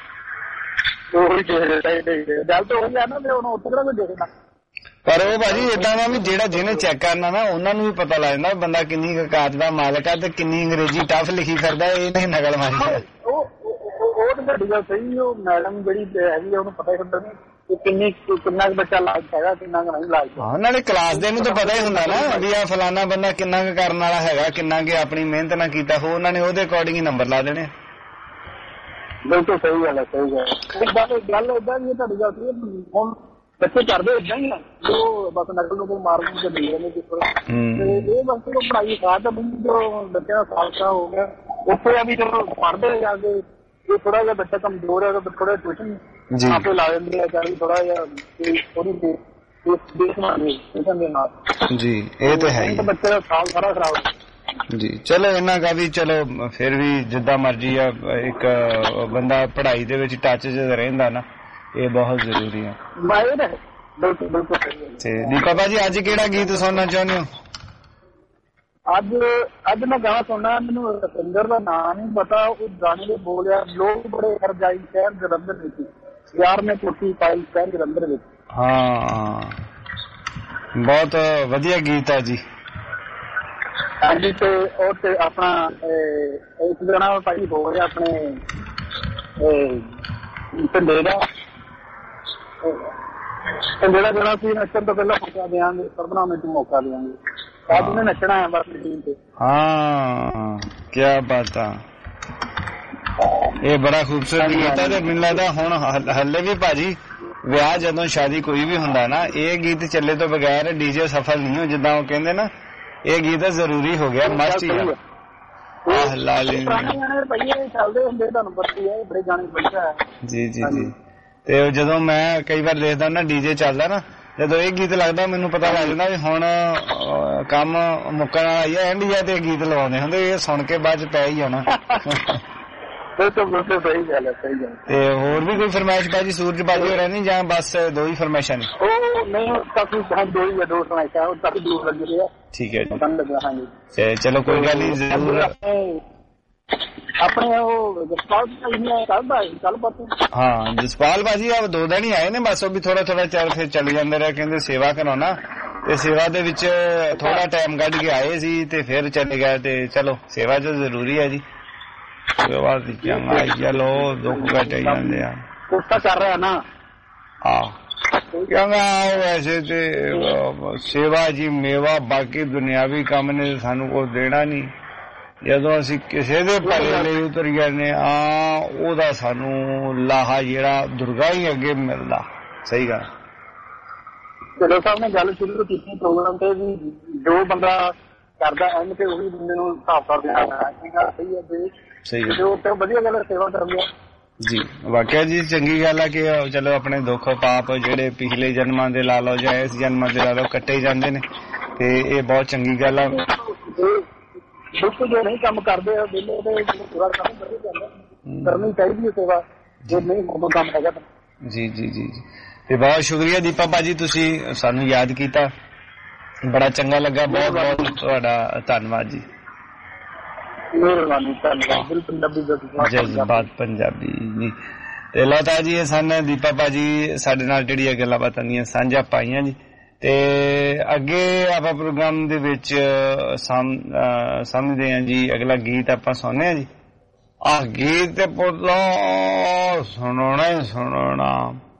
ਪਰ ਉਹ ਭਾਜੀ ਏਦਾਂ ਵਾ ਵੀ ਜਿਹੜਾ ਜਿਹਨੇ ਚੈੱਕ ਕਰਨਾ ਨਾ ਉਹਨਾਂ ਨੂੰ ਵੀ ਪਤਾ ਲੱਗ ਜਾਂਦਾ ਬੰਦਾ ਕਿੰਨੀ ਕਾਤ ਦਾ ਮਾਲਕ ਆ ਤੇ ਕਿੰਨੀ ਅੰਗਰੇਜ਼ੀ ਟਫ ਲਿਖੀ ਫਿਰਦਾ ਇਹ ਨਹੀਂ ਨਕਲ ਮਾਰੀ। ਉਹ ਤਾਂ ਤੁਹਾਡੀ ਗੱਲ ਸਹੀ। ਉਹ ਮੈਡਮ ਜਿਹੜੀ ਹੈਗੀ ਉਹਨੂੰ ਪਤਾ ਹੀ ਹੁੰਦਾ ਨਹੀਂ ਕਿੰਨਾ ਬੱਚਾ ਲਾਇਕ ਹੈਗਾ ਕਿੰਨਾ ਨਹੀਂ ਲਾਇਕ। ਹਾਂ ਨਾਲੇ ਕਲਾਸ ਦੇ ਨੂੰ ਤਾਂ ਪਤਾ ਹੀ ਹੁੰਦਾ ਨਾ ਵੀ ਆ ਫਲਾਨਾ ਬੰਦਾ ਕਿੰਨਾ ਕੁ ਕਰਨ ਵਾਲਾ ਹੈਗਾ ਕਿੰਨਾ ਕਿ ਆਪਣੀ ਮਿਹਨਤ ਨਾਲ ਕੀਤਾ ਹੋ ਉਹਨਾਂ ਨੇ ਉਹਦੇ ਅਕੋਰਡਿੰਗ ਹੀ ਨੰਬਰ ਲਾ ਦੇਣੇ। ਬਿਲਕੁਲ ਸਹੀ ਗੱਲ ਹੈ ਸਹੀ ਗੱਲ ਏਦਾਂ ਵੀ ਤੁਹਾਡੀ ਗੱਲ ਸਹੀ। ਹੁਣ ਬੱਚੇ ਕਰਦੇ ਏਦਾਂ ਹੀ ਆ ਜੋ ਬਸ ਨਕਲ ਨੂੰ ਮਾਰ ਕੇ ਦੇ ਰਹੇ ਨੇ ਤੇ ਇਹ ਬਸ ਪੜ੍ਹਾਈ ਖਾਦ ਜੋ ਬੱਚਿਆਂ ਦਾ ਸਾਲਸਾ ਹੋ ਗਿਆ ਉੱਥੇ ਆ ਵੀ ਚਲੋ ਪੜ੍ਹਦੇ ਜਾ ਕੇ ਇਹ ਥੋੜਾ ਜਿਹਾ ਬੱਚਾ ਕਮਜ਼ੋਰ ਹੈ ਤਾਂ ਥੋੜਾ ਟਿਊਸ਼ਨ ਆਪੇ ਲਾ ਦਿੰਦੇ ਆ ਚਾਹੇ ਥੋੜਾ ਜਿਹਾ ਥੋੜੀ ਦੇ ਨਾਲ ਜੀ ਇਹ ਤਾਂ ਹੈ ਬੱਚੇ ਦਾ ਸਾਲ ਸਾਰਾ ਖਰਾਬ ਜੀ। ਚਲੋ ਇਹਨਾਂ ਦਾ ਵੀ ਚਲੋ ਫਿਰ ਵੀ ਜਿੱਦਾਂ ਮਰਜੀ ਆ ਇੱਕ ਬੰਦਾ ਪੜ੍ਹਾਈ ਦੇ ਵਿੱਚ ਟੱਚ ਚ ਰਹਿੰਦਾ ਨਾ ਇਹ ਬਹੁਤ ਜ਼ਰੂਰੀ ਹੈ। ਤੇ ਦੀਪਾ ਭਾਜੀ ਅੱਜ ਕਿਹੜਾ ਗੀਤ ਸੁਣਨਾ ਚਾਹੁੰਦੇ ਹੋ? ਅੱਜ ਮੈਂ ਗਾਣਾ ਸੁਣਨਾ ਮੈਨੂੰ ਸਿੰਗਰ ਦਾ ਨਾਮ ਨਹੀਂ ਪਤਾ ਉਹ ਗਾਣੇ ਦੇ ਬੋਲਿਆ ਲੋਕ ਬੜੇ ਹਰਜਾਈ ਸ਼ਹਿਰ ਜਲੰਧਰ ਵਿੱਚ ਯਾਰ ਨੇ ਕੋਠੀ ਪਾਈ ਸ਼ਹਿਰ ਜਲੰਧਰ ਵਿੱਚ। ਹਾਂ ਬਹੁਤ ਵਧੀਆ ਗੀਤ ਹੈ ਜੀ। ਹਾਂਜੀ ਤੇ ਉਹ ਤੇ ਆਪਣਾ ਇੱਕ ਗਾਣਾ ਭਾਈ ਹੋ ਰਿਹਾ ਆਪਣੇ ਢੰਡੇ ਦਾ ਜਿਹੜਾ ਗਾਣਾ ਸੀ ਨੱਚਣ ਤੋਂ ਪਹਿਲਾਂ ਮੌਕਾ ਦਿਆਂਗੇ ਸਰਬਨਾਮ ਨੂੰ ਮੌਕਾ ਦਿਆਂਗੇ ਅੱਜ ਨੇ ਨੱਚਣਾ ਹੈ ਬਸ ਟੀਮ ਤੇ। ਹਾਂ ਕਿਆ ਬਾਤ ਆ ਇਹ ਬੜਾ ਖੂਬਸੂਰਤ ਗੀਤ ਹੈ ਤੇ ਮੈਨੂੰ ਲੱਗਦਾ ਹੁਣ ਹੱਲੇ ਵੀ ਭਾਜੀ ਵਿਆਹ ਜਦੋਂ ਸ਼ਾਦੀ ਕੋਈ ਵੀ ਹੁੰਦਾ ਨਾ ਇਹ ਗੀਤ ਚੱਲੇ ਤੋਂ ਬਗੈਰ ਡੀਜੇ ਸਫਲ ਨਹੀਂ ਹੋ ਜਿੱਦਾਂ ਉਹ ਕਹਿੰਦੇ ਨਾ ਇਹ ਗੀਤ ਜ਼ਰੂਰੀ ਹੋ ਗਿਆ ਮਸਤ ਹੀ ਆ। ਚੱਲਦੇ ਹੁੰਦੇ ਤੁਹਾਨੂੰ ਪਤਾ ਹੈ ਬੜੇ ਗਾਣੇ ਵਧੀਆ ਜੀ ਜੀ ਜੀ। ਤੇ ਜਦੋਂ ਮੈਂ ਕਈ ਵਾਰ ਦੇਖਦਾ ਨਾ ਡੀਜੇ ਚੱਲਦਾ ਨਾ ਜਦੋਂ ਇਹ ਗੀਤ ਲੱਗਦਾ ਮੈਨੂੰ ਪਤਾ ਲੱਗ ਜਾਂਦਾ ਵੀ ਹੁਣ ਕੰਮ ਮੁੱਕਣ ਵਾਲਾ ਹੀ ਐਂਡ ਜਾਂ ਤੇ ਗੀਤ ਲਵਾਉਂਦੇ ਹੁੰਦੇ ਇਹ ਸੁਣ ਕੇ ਬਾਅਦ ਚ ਪੈ ਹੀ ਜਾਣਾ। ਸਹੀ ਗੱਲ ਹੈ ਸਹੀ ਗੱਲ। ਤੇ ਹੋਰ ਵੀ ਕੋਈ ਫਰਮਾਇਸ਼ ਭਾਜੀ ਸੂਰਜ ਬਾਜੀ ਹੋ ਰਹਿਣੀ ਜਾਂ ਬਸ ਦੋ ਹੀ ਫਰਮਾਇਸ਼ਾਂ ਨੇ? ਉਹ ਨਹੀਂ ਕਾਫੀ ਦੋ ਹੀ ਦੋ ਫਰਮਾਇਸ਼ਾਂ ਉਹ ਕਾਫੀ ਦੂਰ ਲੱਗ ਰਿਹਾ। ਠੀਕ ਹੈ ਜੀ ਤੇ ਚਲੋ ਕੋਈ ਗੱਲ ਨਹੀਂ ਜ਼ਰੂਰ ਆਪਣੇ ਉਹ ਜਸਪਾਲ ਭਾਈ ਕੱਲ ਪਰਸੋਂ ਹਾਂ ਜਸਪਾਲ ਭਾਜੀ ਆ 2 ਦਿਨ ਹੀ ਆਏ ਨੇ ਬਸ ਉਹ ਵੀ ਥੋੜਾ ਚਲ ਫਿਰ ਚਲੇ ਜਾਂਦੇ ਰਹੇ ਕਹਿੰਦੇ ਸੇਵਾ ਕਰਾਉਣਾ ਤੇ ਸੇਵਾ ਦੇ ਵਿੱਚ ਥੋੜਾ ਟਾਈਮ ਕੱਢ ਕੇ ਆਏ ਸੀ ਤੇ ਫਿਰ ਚਲੇ ਗਏ ਤੇ ਚਲੋ ਸੇਵਾ ਜੋ ਜ਼ਰੂਰੀ ਹੈ ਜੀ। ਸੇਵਾ ਦੀ ਚੰਗਾ ਚਲੋ ਦੁੱਖ ਘਟ ਜਾਂਦੇ ਆ ਕੋਸ਼ਿਸ਼ ਕਰ ਰਿਹਾ ਨਾ ਕਹਿੰਦਾ ਵੈਸੇ ਤੇ ਸੇਵਾ ਜੀ ਮੇਵਾ ਬਾਕੀ ਦੁਨਿਆਵੀ ਕੰਮ ਨੇ ਸਾਨੂੰ ਕੁਝ ਦੇਣਾ ਨਹੀਂ ਜਦੋਂ ਅਸੀਂ ਕਿਸੇ ਦੇ ਭਲੇ ਲਈ ਉਤਰ ਜਾਂਦੇ ਆ ਉਹਦਾ ਸਾਨੂੰ ਲਾਹਾ ਜਿਹੜਾ ਦੁਰਗਾ ਹੀ ਅੱਗੇ ਮਿਲਦਾ। ਸਹੀ ਗੱਲ ਚਲੋ ਸਾਹਿਬ ਨੇ ਗੱਲ ਸ਼ੁਰੂ ਕੀਤੀ ਪ੍ਰੋਗਰਾਮ ਤੇ ਵੀ ਜੋ ਬੰਦਾ ਕਰਦਾ ਐਨ ਤੇ ਉਹੀ ਬੰਦੇ ਨੂੰ ਹਿਸਾਬ ਕਰ ਦੇਣਾ ਇਹ ਗੱਲ ਸਹੀ ਹੈ ਸਹੀ ਤੇ ਉਹ ਵਧੀਆ ਗੱਲ ਸੇਵਾ ਕਰਨੀ ਜੀ। ਵਾਕਿਆ ਜੀ ਚੰਗੀ ਗੱਲ ਹੈ ਕਿ ਚਲੋ ਆਪਣੇ ਦੁੱਖ ਪਾਪ ਜਿਹੜੇ ਪਿਛਲੇ ਜਨਮਾਂ ਦੇ ਲਾ ਲਓ ਜਾਂ ਇਸ ਜਨਮਾਂ ਦੇ ਲਾ ਲਓ ਕੱਟੇ ਜਾਂਦੇ ਨੇ ਤੇ ਇਹ ਬਹੁਤ ਚੰਗੀ ਗੱਲ ਆ। ਬਿਲਕੁਲ ਜੋ ਨਹੀਂ ਕੰਮ ਕਰਦੇ ਵਿਹਲੇ ਤੇ ਪੂਰਾ ਕੰਮ ਕਰਨੀ ਚਾਹੀਦੀ ਹੈ ਸੇਵਾ ਜੇ ਨਹੀਂ ਕੰਮ ਹੈਗਾ ਜੀ ਜੀ ਜੀ ਜੀ। ਤੇ ਬਹੁਤ ਸ਼ੁਕਰੀਆ ਦੀਪਾ ਭਾਜੀ ਤੁਸੀਂ ਸਾਨੂੰ ਯਾਦ ਕੀਤਾ ਬੜਾ ਚੰਗਾ ਲੱਗਾ ਬਹੁਤ ਬਹੁਤ ਤੁਹਾਡਾ ਧੰਨਵਾਦ ਜੀ। ਮਿਹਰਬਾਨੀ ਧੰਨਵਾਦ। ਜਜ਼ਬਾਤ ਪੰਜਾਬੀ ਜੀ। ਤੇ ਲਤਾ ਜੀ ਇਹ ਸਨ ਦੀਪਾ ਭਾਜੀ ਸਾਡੇ ਨਾਲ ਜਿਹੜੀਆਂ ਗੱਲਾਂ ਬਾਤਾਂ ਦੀਆਂ ਸਾਂਝਾ ਪਾਈਆਂ ਜੀ। ਤੇ ਅੱਗੇ ਆਪਾਂ ਪ੍ਰੋਗਰਾਮ ਦੇ ਵਿੱਚ ਸਮਝਦੇ ਹਾਂ ਜੀ ਅਗਲਾ ਗੀਤ ਆਪਾਂ ਸੁਣਨੇ ਆ ਜੀ। ਆਹ ਗੀਤ ਤੇ ਪੁੱਤੋ ਸੁਣਾਉਣਾ ਹੀ ਸੁਣਾਉਣਾ।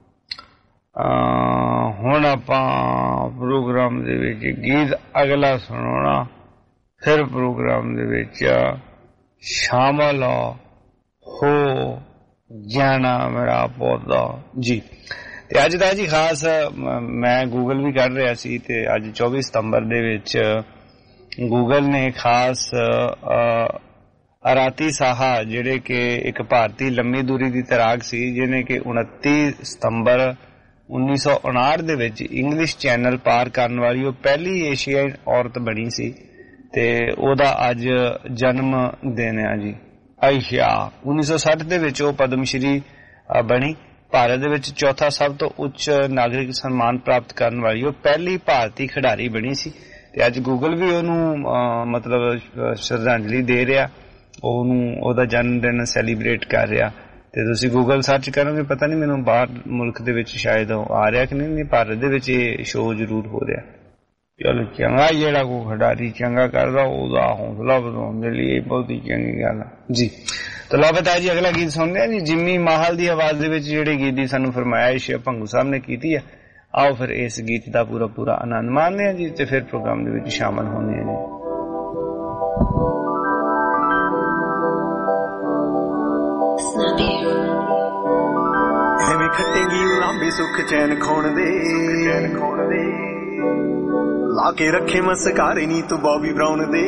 ਹੁਣ ਆਪਾਂ ਪ੍ਰੋਗਰਾਮ ਦੇ ਵਿੱਚ ਗੀਤ ਅਗਲਾ ਸੁਣਾਉਣਾ ਫਿਰ ਪ੍ਰੋਗਰਾਮ ਦੇ ਵਿੱਚ ਸ਼ਾਮਲ ਹੋ ਜਾਣਾ ਮੇਰਾ ਪੌਦਾ ਜੀ। ਤੇ ਅੱਜ ਦਾ ਜੀ ਖਾਸ ਮੈਂ ਗੂਗਲ ਵੀ ਕਰ ਰਿਹਾ ਸੀ ਤੇ ਅੱਜ 24 ਸਤੰਬਰ ਦੇ ਵਿੱਚ ਗੂਗਲ ਨੇ ਖਾਸ ਅਰਾਤੀ ਸਾਹਾ ਜਿਹੜੇ ਕਿ ਇੱਕ ਭਾਰਤੀ ਲੰਮੀ ਦੂਰੀ ਦੀ ਤੈਰਾਕ ਸੀ ਜਿਹਨੇ ਕਿ 29 ਸਤੰਬਰ 1959 ਦੇ ਵਿੱਚ ਇੰਗਲਿਸ਼ ਚੈਨਲ ਪਾਰ ਕਰਨ ਵਾਲੀ ਉਹ ਪਹਿਲੀ ਏਸ਼ੀਆਈ ਔਰਤ ਬਣੀ ਸੀ ਤੇ ਉਹਦਾ ਅੱਜ ਜਨਮ ਦਿਨ ਆ ਜੀ। ਆਇਸ਼ਾ 1960 ਦੇ ਵਿੱਚ ਉਹ ਪਦਮ ਸ਼੍ਰੀ ਬਣੀ। ਭਾਰਤ ਦੇ ਵਿੱਚ ਚੌਥਾ ਸਭ ਤੋਂ ਉੱਚ ਨਾਗਰਿਕ ਸਨਮਾਨ ਪ੍ਰਾਪਤ ਕਰਨ ਵਾਲੀ ਉਹ ਪਹਿਲੀ ਭਾਰਤੀ ਖਿਡਾਰੀ ਬਣੀ ਸੀ ਤੇ ਅੱਜ ਗੂਗਲ ਵੀ ਉਹਨੂੰ ਮਤਲਬ ਸ਼ਰਧਾਂਜਲੀ ਦੇ ਰਿਹਾ ਉਹਨੂੰ ਉਹਦਾ ਜਨਮ ਦਿਨ ਸੈਲੀਬ੍ਰੇਟ ਕਰ ਰਿਹਾ। ਤੇ ਤੁਸੀਂ ਗੂਗਲ ਸਰਚ ਕਰੋਗੇ ਪਤਾ ਨਹੀਂ ਮੈਨੂੰ ਬਾਹਰ ਮੁਲਕ ਦੇ ਵਿੱਚ ਸ਼ਾਇਦ ਆ ਰਿਹਾ ਕਿ ਨਹੀਂ ਭਾਰਤ ਦੇ ਵਿੱਚ ਇਹ ਸ਼ੋਅ ਜ਼ਰੂਰ ਹੋ ਰਿਹਾ। ਚਲੋ ਚੰਗਾ ਜਿਹੜਾ ਕੋਈ ਖਿਡਾਰੀ ਚੰਗਾ ਕਰਦਾ ਉਹਦਾ ਹੌਸਲਾ ਵਧਾਉਣ ਦੇ ਲਈ ਬਹੁਤ ਹੀ ਚੰਗੀ ਗੱਲ ਜੀ। ਤਾਂ ਲਓ ਬਤਾ ਜੀ ਅਗਲਾ ਗੀਤ ਸੁਣਦੇ ਹਾਂ ਜੀ। ਜਿੰਮੀ ਮਾਹਲ ਦੀ ਆਵਾਜ਼ ਦੇ ਵਿੱਚ ਜਿਹੜੇ ਗੀਤ ਦੀ ਸਾਨੂੰ ਫਰਮਾਇਸ਼ ਭੰਗੂ ਸਾਹਿਬ ਨੇ ਕੀਤੀ ਹੈ ਆਓ ਫਿਰ ਇਸ ਗੀਤ ਦਾ ਪੂਰਾ ਆਨੰਦ ਮਾਣਦੇ ਹਾਂ ਜੀ ਤੇ ਫਿਰ ਪ੍ਰੋਗਰਾਮ ਦੇ ਵਿੱਚ ਸ਼ਾਮਲ ਹੋਣੇ ਹਾਂ ਜੀ। ਐਵੇਂ ਖੱਟੇਂਗੀ ਲਾਂਬੇ ਸੁੱਖ ਚੈਨ ਖੋਣ ਦੇ ਲਾ ਕੇ ਰੱਖੇ ਮਸਕਾਰੇ ਨੀ ਤੂੰ ਬੌਬੀ ਬਰਾਉਨ ਦੇ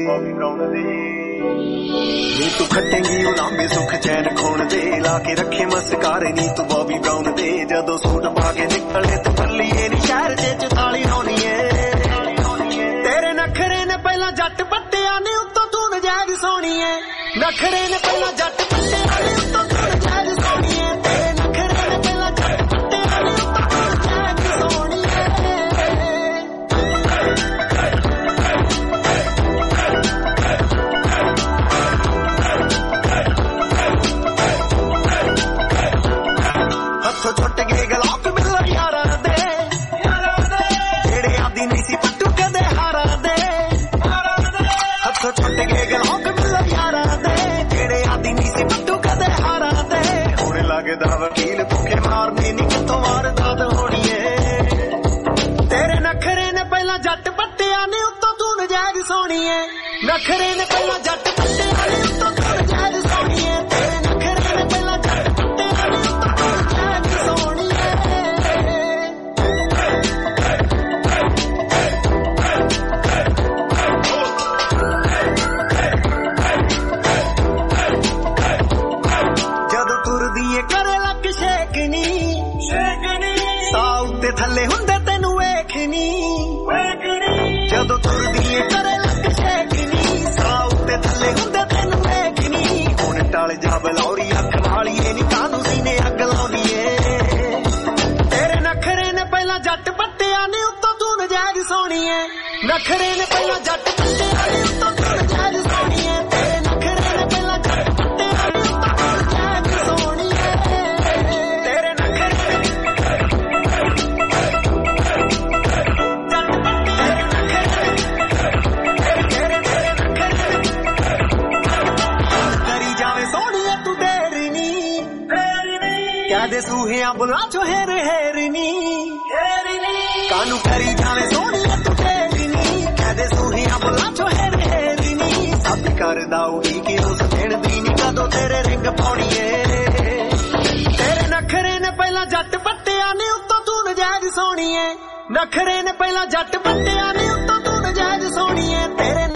ਨੀ ਤੂੰ ਖੱਟੇਂਗੀ ਲਾਂਬੇ ਸੁੱਖ ਚੈਨ ਖੋਣ ਦੇ ਲਾ ਕੇ ਰੱਖੇ ਮਸਕਾਰੇ ਨੀ ਤੂੰ ਬੌਬੀ ਬਰਾਉਨ ਦੇ ਜਦੋਂ ਸੂਟ ਪਾ ਕੇ ਨਿਕਲੇ ਤੂੰ ਕੱਲੀਏ ਨੀ ਸ਼ਹਿਰ ਦੇ ਚ ਤਾਲੀ ਲਾਉਣੀ ਏ ਤੇਰੇ ਨਖਰੇ ਨੇ ਪਹਿਲਾਂ ਜੱਟ ਪੱਟਿਆ ਨੇ ਉੱਤੋਂ ਤੂੰ ਨਜਾਇਜ਼ ਸੋਹਣੀ ਏ ਨਖਰੇ ਨੇ ਪਹਿਲਾਂ ਜੱਟ ਪੱਟਿਆ ਨੇ ਉੱਤੋਂ ਤੂੰ ਨਜਾਇਜ਼ ਸੋਹਣੀ ਏ ਤੇਰੇ ਨਖਰੇ ਨੇ ਪਹਿਲਾਂ ਜੱਟ ਪੱਟਿਆ ਨੇ ਉੱਤੋਂ ਤੂੰ ਨਜਾਇਜ਼ ਸੋਹਣੀ ਏ ਹੱਥੋਂ ਛੁੱਟ ਗਏ ਗਲਾਬ ਮਿਲਣ ਯਾਰਾਂ ਦੇ ਜਿਹੜੇ ਆਦੀ ਨਹੀਂ ਸੀ ਪੱਟੂ ਕਦੇ ਹਾਰਾਂ ਦੇ ਹੱਥੋਂ ਛੁੱਟ ਗਏ ਗਲਾਬ ਮਿਲਣ ਯਾਰਾਂ ਦੇ ਜਿਹੜੇ ਆਦੀ ਨਹੀਂ ਸੀ ਪੱਟੂ ਕਦੇ ਹਾਰਾਂ ਦੇ ਹੁਣ ਲੱਗਦਾ ਵਕੀਲ ਭੁੱਖੇ ਮਾਰਨੇ ਨੀ ਕਿੱਥੋਂ ਵਾਰਦਾਤ ਹੋਣੀ ਏ ਤੇਰੇ ਨਖਰੇ ਨੇ ਪਹਿਲਾਂ ਜੱਟ ਪੱਟਿਆ ਨੇ ਉੱਤੋਂ ਤੂੰ ਨਜਾਇਜ਼ ਸੋਹਣੀ ਏ ਨਖਰੇ ਨੇ ਪਹਿਲਾਂ ਜੱਟ ਪੱਟਿਆ ਨੇ ਉੱਤੋਂ ਤੂੰ ਨਜਾਇਜ਼ ਸੋਹਣੀ ਏ ਤੇਰੇ ਨਖਰੇ ਨੇ ਪਹਿਲਾਂ ਜੱਟ ਪੱਟਿਆ ਨੇ ਉੱਤੋਂ ਤੂੰ ਨਜਾਇਜ਼ ਸੋਹਣੀ ਜਦੋਂ ਤੁਰਦੀ ਏ ਕਰੇ ਲੱਗ ਸ਼ੇਕਣੀ ਸਾਹ ਉੱਤੇ ਥੱਲੇ ਹੁੰਦੇ ਤੈਨੂੰ ਵੇਖਣੀ ਜਦੋਂ ਤੁਰਦੀ ਏ ਕਰੇ ਲੱਗ ਸ਼ੇਕਣੀ ਸਾਹ ਉੱਤੇ ਥੱਲੇ ਹੁੰਦੇ ਤੈਨੂੰ ਵੇਖਣੀ ਹੁਣ ਟਲ ਜਾ ਬਲੌਰੀ ਅੱਖ ਨਾਲ ਏ ਨੀ ਕਾਹਨੂੰ ਸੀਨੇ ਅੱਗ ਲਾਉਣੀ ਏ ਤੇਰੇ ਨਖਰੇ ਨੇ ਪਹਿਲਾਂ ਜੱਟ ਪੱਟਿਆ ਨੇ ਉੱਤੋਂ ਤੂੰ ਨਜਾਇਜ਼ ਸੋਹਣੀ ਏ ਨਖਰੇ ਨੇ ਪਹਿਲਾਂ ਜੱਟ ਪੱਟਿਆ ਨੇ ਉੱਤੋਂ ਤੂੰ ਨਜਾਇਜ਼ ਸੋਹਣੀ ਏ ਤੇਰੇ ਨਖਰੇ ਨੇ ਪਹਿਲਾਂ ਜੱਟ ਪੱਟਿਆ ਨੇ ਉੱਤੋਂ ਤੂੰ ਨਜਾਇਜ਼ ਸੋਹਣੀ ਏ ਤੇਰੇ ਨਖਰੇ ਕਰੀ ਜਾਵੇ ਸੋਹਣੀਏ ਤੂੰ ਦੇਰ ਨੀ ਕਹਦੇ ਸੂਹਿਆਂ ਬੁਲਾ ਚੋ ਹੈਰ ਨੀ ਕਾਨੂੰ ਕਰੀ ਜਾਵੇ ਸੋਹਣੀਏ ਤੂੰ ਦੇਰ ਨੀ ਕਹਦੇ ਸੂਹਿਆਂ ਬੁਲਾ ਚੋ ਹੈਰ ਨੀ ਸੱਤ ਕਰਦਾ ਉਹੀ ਕਿ ਉਸ ਦਿਨ ਦੀ ਨੀ ਕਦੋਂ ਤੇਰੇ ਰਿੰਗ ਪਾਉਣੀ ਏ ਤੇਰੇ ਨਖਰੇ ਨੇ ਪਹਿਲਾਂ ਜੱਟ ਪੱਟਿਆ ਨੇ ਉੱਤੋਂ ਤੂੰ ਨਜਾਇਜ਼ ਸੋਹਣੀ ਏ ਨਖਰੇ ਨੇ ਪਹਿਲਾਂ ਜੱਟ ਪੱਟਿਆ ਨੇ ਉੱਤੋਂ ਤੂੰ ਨਜਾਇਜ਼ ਸੋਹਣੀ ਏ ਤੇਰੇ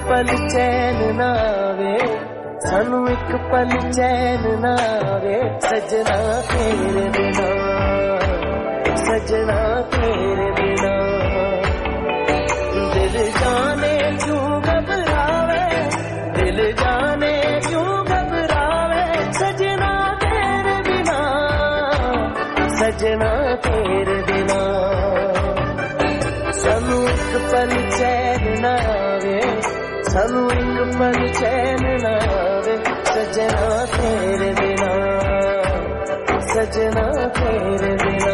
पल चैन ना आवे सानू एक पल चैन ना आवे सजना तेरे बिना सजना तेरे बिना दिल जाने क्यों घबरावे दिल जाने क्यों घबरावे सजना तेरे बिना सजना तेरे बिना सानू एक पल चैन ना आवे सानू एक पल चैन ना आवे सजना तेरे बिना सजना तेरे बिना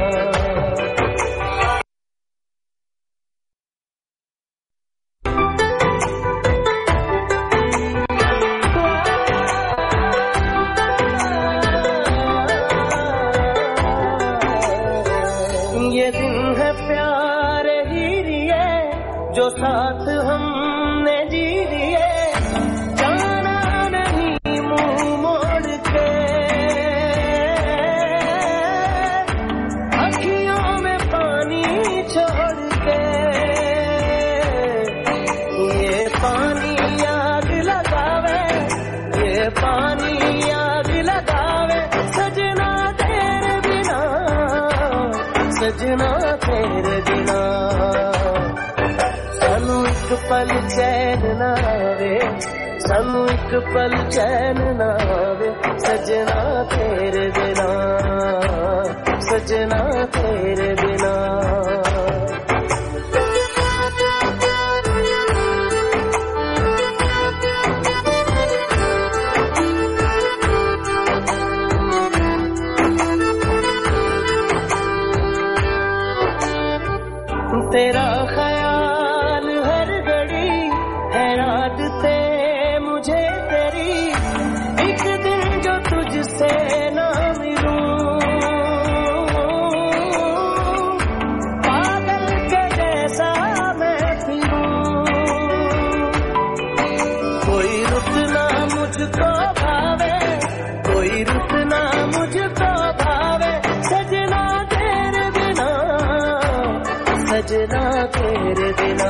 ये दिन है प्यार ही लिए जो साथ हमने जी लिए जाना नहीं मुंह मोड़ के अखियों में पानी छोड़ के ये पानी आग लगावे ये पानी आग लगावे सजना तेरे बिना सजना तेरे बिना सानू एक पल चैन ना आवे सानू एक पल चैन ना आवे सजना तेरे बिना सजना तेरे बिना तेरा ख्याल हर घड़ी है आदते मुझे तेरी एक दिन जो तुझसे ना मिलूं पागल के जैसा मैं फिरूं कोई रुत ना मुझको भावे कोई रुत ना मुझको भावे सजना तेरे बिना सजना तेरे बिना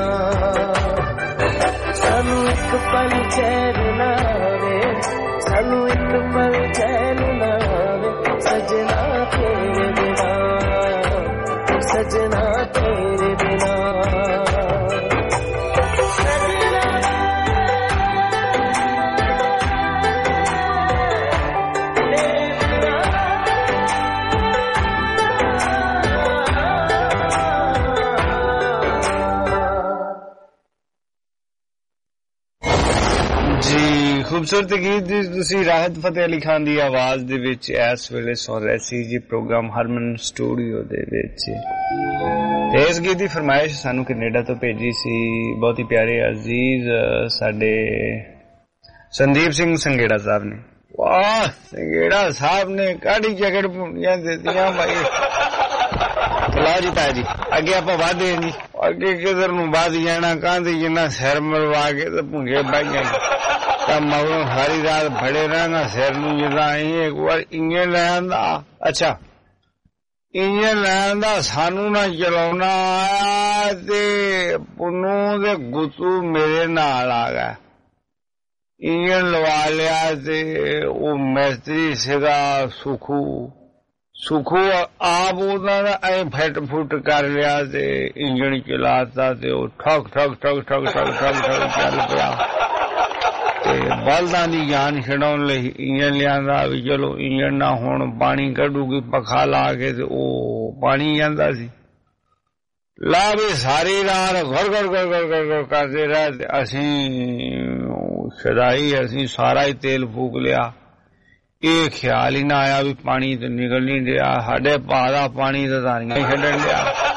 सानू एक पल चैन ना आवे सानू एक पल चैन ना आवे सजना तेरे बिना सजना तेरे बिना खूबसूरत गीत ਤੁਸੀਂ ਰਾਹਤ ਫਤਿਹ ਅਲੀ ਖਾਨ ਦੀ ਆਵਾਜ਼ ਦੇ ਵਿੱਚ ਇਸ ਵੇਲੇ ਸੁਣ ਰਹੇ ਸੀ ਜੀ ਪ੍ਰੋਗਰਾਮ ਹਰਮਨ ਸਟੂਡੀਓ ਦੇ ਵਿੱਚ ਇਸ ਗੀਤ ਦੀ ਫਰਮਾਇਸ਼ ਸਾਨੂੰ ਕੈਨੇਡਾ ਤੋਂ ਭੇਜੀ ਸੀ ਬਹੁਤ ਹੀ ਪਿਆਰੇ ਅਜ਼ੀਜ਼ ਸਾਡੇ ਸੰਦੀਪ ਸਿੰਘ ਸੰਗੇੜਾ ਸਾਹਿਬ ਨੇ ਵਾਹ ਸੰਗੇੜਾ ਸਾਹਿਬ ਨੇ ਕਾੜੀ ਜਗੜ ਪੁੰਡੀਆਂ ਦਿੱਤੀਆਂ ਭਾਈ ਲਓ ਜੀ ਤਾਇਆ ਜੀ ਅੱਗੇ ਆਪਾਂ ਵਧਦੇ ਹਾਂ ਜੀ ਅੱਗੇ ਕਿਧਰ ਨੂੰ ਵਧ ਜਾਣਾ ਕਾਂਦੀ ਜਿੰਨਾ ਸਿਰ ਮਰਵਾ ਕੇ ਤੇ ਭੁੰਗੇ ਬਾਈਆਂ मगरों सारी रात बड़े रहना सिर नूं जिदा एक बार इंजन लै आंदा अच्छा इंजन लै आंदा सानू ना चलाउना आया ते पुन्नू ते गुत्तू मेरे नाल आ गया इंजन लवा लिया ते वो मिस्त्री सीगा सुखू आप उन्होंने ऐ फट फुट कर लिया ते इंजन चलाता ते वो ठक ठक ठक ठक ठक ठक ठक चल पिया बल्दां दी जान छड़ाउण लई इंजन लियांदा भी चलो इंजन ना हुण पानी कढूगी पखा ला के ते ओ पानी जांदा सी ला भी सारी रात घर घर घर घर घर घर करते रहे असीं छड़ाई असीं सारा ही तेल फूक लिया ये ख्याल ही ना आया भी पानी तो निकल नहीं दिया साडे भा दा पानी तो धारियां ही छड्डण दिया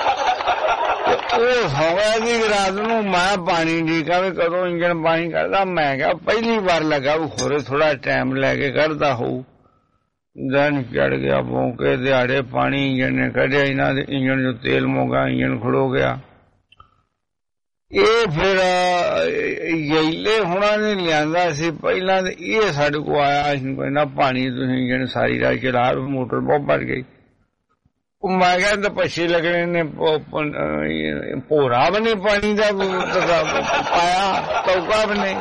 रात नूं मैं पानी डीका भी कदों इंजन पानी करदा मैं क्या पहली बार लगा भी खोरे थोड़ा टाइम लैके करदा होऊ दिन चढ़ गया भौंके दिहाड़े पानी इंजन ने कढ़िया इन्हां दे इंजन जो तेल मोगा इंजन खड़ो गया ये फिर यैले हुणां ने लियांदा सी पहलां ते ये साडे को आया असीं कहना पानी तुसीं इंजन सारी रात चला मोटर बहुत भर गई मैं कहता पछी लगने ने भोरा भी नहीं पानी का पाया तौका भी नहीं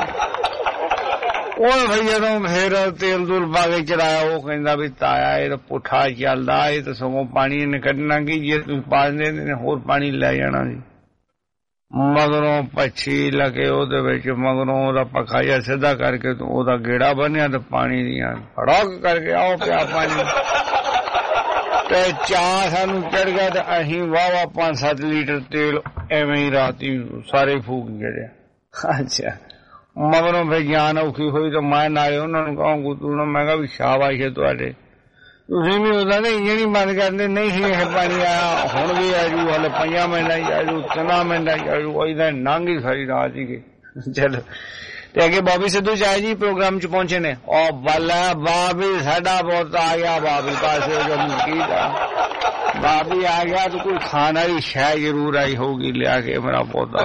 फिर जो फिर तेल तूल पा के चढ़ाया वो कहता भी ताया ये पुठा चलता ये तो सगों पानी ने कढ़ना कि जे तुम पा देंगे होर पानी लै जाना जी मगरों पछी लगे ओदे विच मगरों ओदा पक्खा जिहा सीधा करके ओदा गेड़ा बनिया तो पानी दियां फड़क करके आओ पिया पानी ते चाह सानू चढ़ गया तो असीं वाह 5-7 लीटर तेल एवें ही राती सारे फूक गए। अच्छा मगरों फिर जान औखी हुई तो मैं नाले उन्होंने कहूँ तू ना मैं कहा भी शाबाश है तुहाडे तुसीं भी उहदा नहीं इंजन ही बंद करदे नहीं यह पानी आया हुण भी आजू हाले 5 मिनटां च आजू 3 मिनटां च आजू इदां लंघ ही सारी रात ही गई। चलो ते अगे बॉबी सिद्धू चाहे जी प्रोग्राम च पहुंचे ने और बल्ला बाबी साडा बहुत आ गया बाबी पासे जो मुकी दा बाबी आ गया तो कोई खाने वाली शै जरूर आई होगी लिया के मेरा पौधा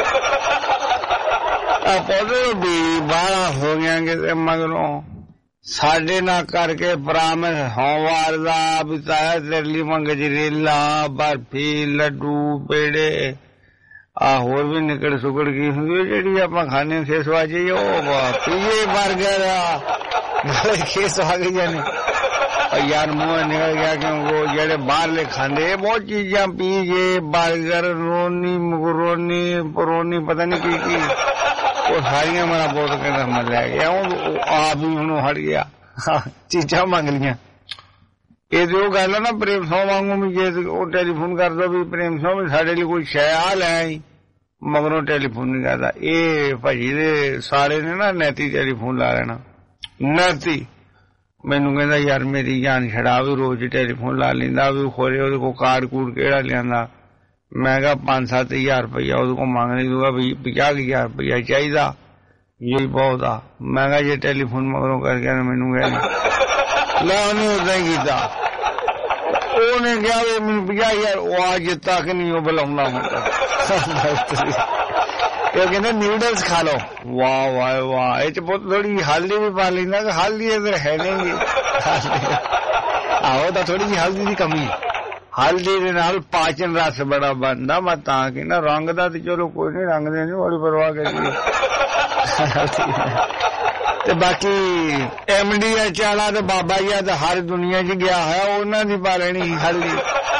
पौधे भी 12 हो गया कि मगरों साढ़े ना करके परामर्श सोमवार का बिताया तेरे लिए गजरेला बर्फी लड्डू पेड़े होर भी निकल सुकड़ की होंगी जी आप खाने फेस वाजी पीए बर्गर खेस आ गई जाने यार मुंह निकल गया क्योंकि वो जेड़े बाहरले खाते बहुत चीजा पीजे बर्गर रोनी मकरोनी परोनी पता नहीं की वो सारिया मेरा बहुत कहना मैं लै गया आप ही हूं हट गया चीजा मंग लिया ये तो गल है ना प्रेम सौ वांगू भी जे टेलीफोन कर दो भी प्रेम सौ भी साढ़े लिए कोई शै आ लै आई मगरों टेलीफोन नहीं करता ये भाजी दे सारे ने ना नैती टेलीफोन ला लेना नैती मैनू कहता यार मेरी जान छड़ा भी रोज टेलीफोन ला लेंदा भी खोले ओदे को कार्ड कूड केड़ा लियांदा मैं कहा 5-7 हज़ार रुपया ओदे को मांग नहीं दूंगा भी 50,000 रुपया चाहिए यही बहुत आ मैं कहा जे टेलीफोन मगरों करके मैनू कह लै उन्हें उदा ही किया उन्हें कहा मैं 50,000 वो अज तक नहीं वो बुलाऊंगा कहते न्यूडल्स खा लो वाह वाह वाह ये बहुत थोड़ी हल्दी भी पा लेना हल्दी इधर है नहीं आहो तो थोड़ी जी हल्दी की कमी हल्दी दे नाल पाचन रस बड़ा बनता मैं तां कि ना रंग दा ते चलो कोई नहीं रंग दे नहीं बड़ी परवाह करी ते बाकी एमडी चाला ते बाबा जी तो हर दुनिया च गया है उन्हां दी पा लेनी हल्दी।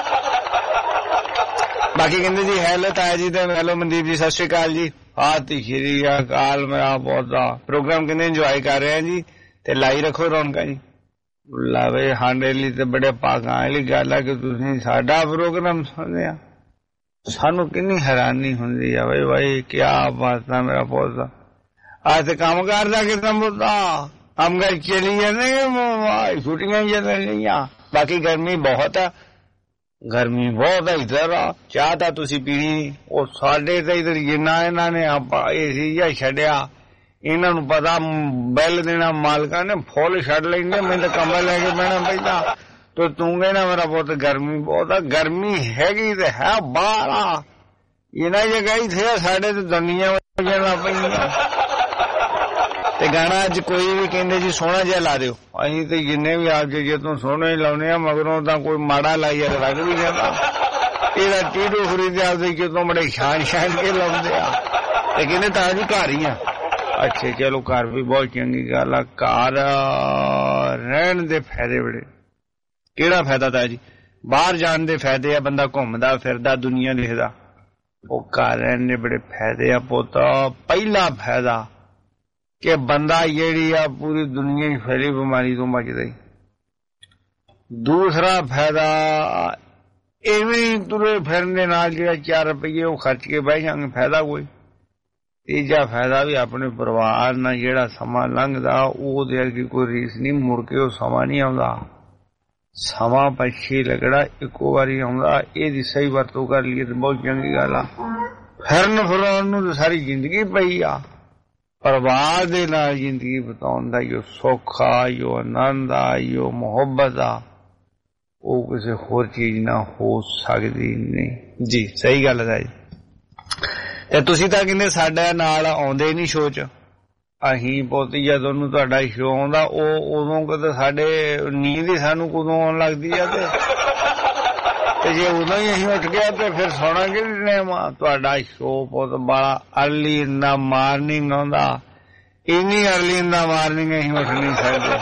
बाकी कहते जी हेलो ताया जी हेलो मनदीप जी सत श्री अकाल जी आती श्री अकाल मेरा बहुत प्रोग्राम कहते इंजॉय कर रहे हैं जी ते लाई रखो रौनक जी लावे हांडे ली ते बड़े भागां वाली गल है कि तुसीं साडा प्रोग्राम सुनिया सानू किन्नी हैरानी हुंदी है भाई भाई क्या बात है मेरा पौधा आज काम करदा कितना मुद्दा हम घर चली जाने छुट्टियां चल रही बाकी गर्मी बहुत है गर्मी बहुत है इधर चाह तां तुसीं पीनी और साडे ते इधर जिन्ना इन्हां ने एसी जिहा छड्डिया इन्हां नूं पता बिल देना मालकां ने फुल छड्ड लैंदे मैं तो कमरा लैके बहना पैंदा तो तू कहना मेरा पुत गर्मी बहुत है गर्मी हैगी ते है बाहर इन्हां जगह इत्थे साडे ते दुनिया जाना पैंदियां ते गाना अज कोई भी कहंदे जी सोहना जिहा ला दिओ असीं ते जिन्ने भी आप जे तू सोहने ही लाउने आ मगरों तां कोई माड़ा लाइया रख भी जांदा ਇਹਦਾ ਟੀਡੂ ਖਰੀਦੇ ਆਪਦੇ ਜਦੋਂ ਬੜੇ ਸ਼ਾਨ ਕੇ ਲਾਉਂਦੇ ਆ ਤੇ ਕਹਿੰਦੇ ਤਾਂ ਜੀ ਘਰ ਹੀ ਆ ਅੱਛੇ ਚਲੋ ਘਰ ਵੀ ਬਹੁਤ ਚੰਗੀ ਗੱਲ ਆ ਘਰ ਰਹਿਣ ਦੇ ਫਾਇਦੇ ਬੜੇ ਕਿਹੜਾ ਫਾਇਦਾ ਤਾਂ ਜੀ ਬਾਹਰ ਜਾਣ ਦੇ ਫਾਇਦੇ ਆ ਬੰਦਾ ਘੁੰਮਦਾ ਫਿਰਦਾ ਦੁਨੀਆ ਦੇਖਦਾ ਉਹ ਘਰ ਰਹਿਣ ਦੇ ਬੜੇ ਫਾਇਦੇ ਆ ਪੁੱਤ ਪਹਿਲਾ ਫਾਇਦਾ ਕਿ ਬੰਦਾ ਜਿਹੜੀ ਆ ਪੂਰੀ ਦੁਨੀਆ ਹੀ ਫੈਲੀ ਬਿਮਾਰੀ ਤੋਂ ਬਚਦਾ ਦੂਸਰਾ ਫਾਇਦਾ ਇਵੇਂ ਤੁਰੇ ਫਿਰਨ ਦੇ ਨਾਲ ਜਿਹੜਾ 4 ਰੁਪਏ ਉਹ ਖਰਚ ਕੇ ਬਹਿ ਜਾਂਗੇ ਫਾਇਦਾ ਕੋਈ ਤੀਜਾ ਫਾਇਦਾ ਵੀ ਆਪਣੇ ਪਰਿਵਾਰ ਨਾਲ ਜਿਹੜਾ ਸਮਾਂ ਲੰਘਦਾ ਉਹਦੇ ਅੱਗੇ ਕੋਈ ਰੀਸ ਨਹੀਂ ਮੁੜ ਕੇ ਉਹ ਸਮਾਂ ਨਹੀਂ ਆਉਂਦਾ ਸਮਾਂ ਪਛੀ ਲੱਗੜਾ ਇੱਕੋ ਵਾਰੀ ਆਉਂਦਾ ਇਹਦੀ ਸਹੀ ਵਰਤੋਂ ਕਰ ਲਈਏ ਤਾਂ ਬਹੁਤ ਚੰਗੀ ਗੱਲ ਆ ਫਿਰਨ ਫੁਰਨ ਨੂੰ ਤਾਂ ਸਾਰੀ ਜ਼ਿੰਦਗੀ ਪਈ ਆ ਪਰਿਵਾਰ ਦੇ ਨਾਲ ਜ਼ਿੰਦਗੀ ਬਿਤਾਉਣ ਦਾ ਜੋ ਸੁੱਖ ਆ ਜੋ ਆਨੰਦ ਆ ਜੋ ਮੁਹੱਬਤ ਆ ਉਹ ਕਿਸੇ ਹੋਰ ਚੀਜ਼ ਨਾ ਹੋ ਸਕਦੀ ਨਹੀਂ ਜੀ ਸਹੀ ਗੱਲ ਹੈ ਜੀ ਤੇ ਤੁਸੀਂ ਤਾਂ ਕਹਿੰਦੇ ਸਾਡੇ ਨਾਲ ਆਉਂਦੇ ਨਹੀਂ ਸ਼ੋਅ 'ਚ ਅਸੀਂ ਪੁੱਤ ਜਦੋਂ ਨੂੰ ਤੁਹਾਡਾ ਸ਼ੋਅ ਆਉਂਦਾ ਉਹ ਉਦੋਂ ਕਦੇ ਸਾਡੇ ਨੀਂਦ ਹੀ ਸਾਨੂੰ ਕਦੋਂ ਆਉਣ ਲੱਗਦੀ ਆ ਤੇ ਤੇ ਜੇ ਉਦੋਂ ਹੀ ਅਸੀਂ ਉੱਠ ਗਿਆ ਤੇ ਫਿਰ ਸੌਣਾ ਕਿਹਨੇ ਵਾ। ਤੁਹਾਡਾ ਸ਼ੋਅ ਬਹੁਤ ਬੜਾ ਅਰਲੀ ਇਨ ਦਾ ਮਾਰਨਿੰਗ ਆਉਂਦਾ, ਇੰਨੀ ਅਰਲੀ ਇਨ ਦਾ ਮਾਰਨਿੰਗ ਅਸੀਂ ਉੱਠ ਨਹੀਂ ਸਕਦੇ।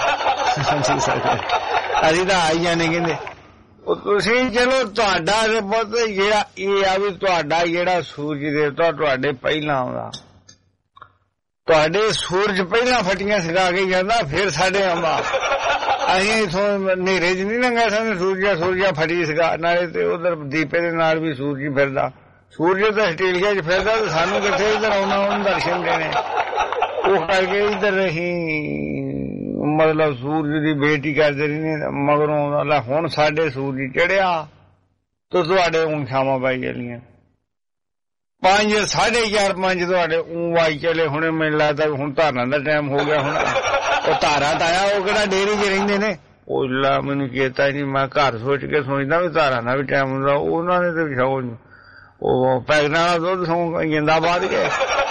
ਅਸੀਂ ਤਾਂ ਆਈ ਜਾਣੇ ਕਹਿੰਦੇ ਤੁਸੀਂ। ਚਲੋ ਤੁਹਾਡਾ ਬਹੁਤ ਜਿਹੜਾ ਇਹ ਆ ਵੀ ਤੁਹਾਡਾ ਜਿਹੜਾ ਸੂਰਜ ਦੇਵਤਾ ਤੁਹਾਡੇ ਪਹਿਲਾਂ ਆਉਂਦਾ, ਤੁਹਾਡੇ ਸੂਰਜ ਪਹਿਲਾਂ ਫਟੀਆਂ ਸਿਖਾ ਕੇ ਜਾਂਦਾ, ਫਿਰ ਸਾਡੇ ਆਉਂਦਾ। ਅਸੀਂ ਇਥੋਂ ਹਨੇਰੇ 'ਚ ਨਹੀਂ ਲੰਘਾ ਸਕਦੇ, ਸੂਰਜਾ ਫਟੀ ਸਿਖਾ ਨਾਲੇ ਤੇ ਉਧਰ ਦੀਪੇ ਦੇ ਨਾਲ ਵੀ ਸੂਰਜ ਹੀ ਫਿਰਦਾ। ਸੂਰਜ ਤਾਂ ਆਸਟ੍ਰੇਲੀਆ 'ਚ ਫਿਰਦਾ ਤੇ ਸਾਨੂੰ ਕਿੱਥੇ ਇੱਧਰ ਆਉਣਾ ਉਹਨੂੰ ਦਰਸ਼ਨ ਦੇਣੇ। ਉਹ ਕਰਕੇ ਇੱਧਰ ਅਸੀਂ ਮਤਲਬ ਸੂਰਜ ਦੀ ਬੇਟੀ ਕਰਦੇ ਰਹਿੰਦੇ ਮਗਰੋਂ। ਹੁਣ ਸਾਡੇ ਸੂਰਜ ਚੜਿਆ ਤੇ ਤੁਹਾਡੇ ਹੁਣ ਛਾਵਾਂ ਪਾਈ ਜਾਂਦੀਆਂ 5 4:30 5 ਤੁਹਾਡੇ ਆਈ ਚਲੇ। ਹੁਣੇ ਮੈਨੂੰ ਲੱਗਦਾ ਹੁਣ ਧਾਰਾਂ ਦਾ ਟਾਈਮ ਹੋ ਗਿਆ। ਹੁਣ ਉਹ ਧਾਰਾਂ ਤਾਂ ਆਇਆ, ਉਹ ਕਿਹੜਾ ਡੇਅਰੀ 'ਚ ਰਹਿੰਦੇ ਨੇ। ਉਹ ਲਾ ਮੈਨੂੰ ਚੇਤਾ ਹੀ ਨਹੀਂ, ਮੈਂ ਘਰ ਸੋਚ ਕੇ ਸੋਚਦਾ ਵੀ ਧਾਰਾਂ ਦਾ ਵੀ ਟਾਈਮ ਹੁੰਦਾ। ਉਹਨਾਂ ਨੇ ਤੇ ਵਿਛਾਓ ਉਹ ਪੈਗਨਾਂ ਦਾ ਦੁੱਧ ਸੌਂ ਜਿੰਦਾਬਾਦ ਗਏ।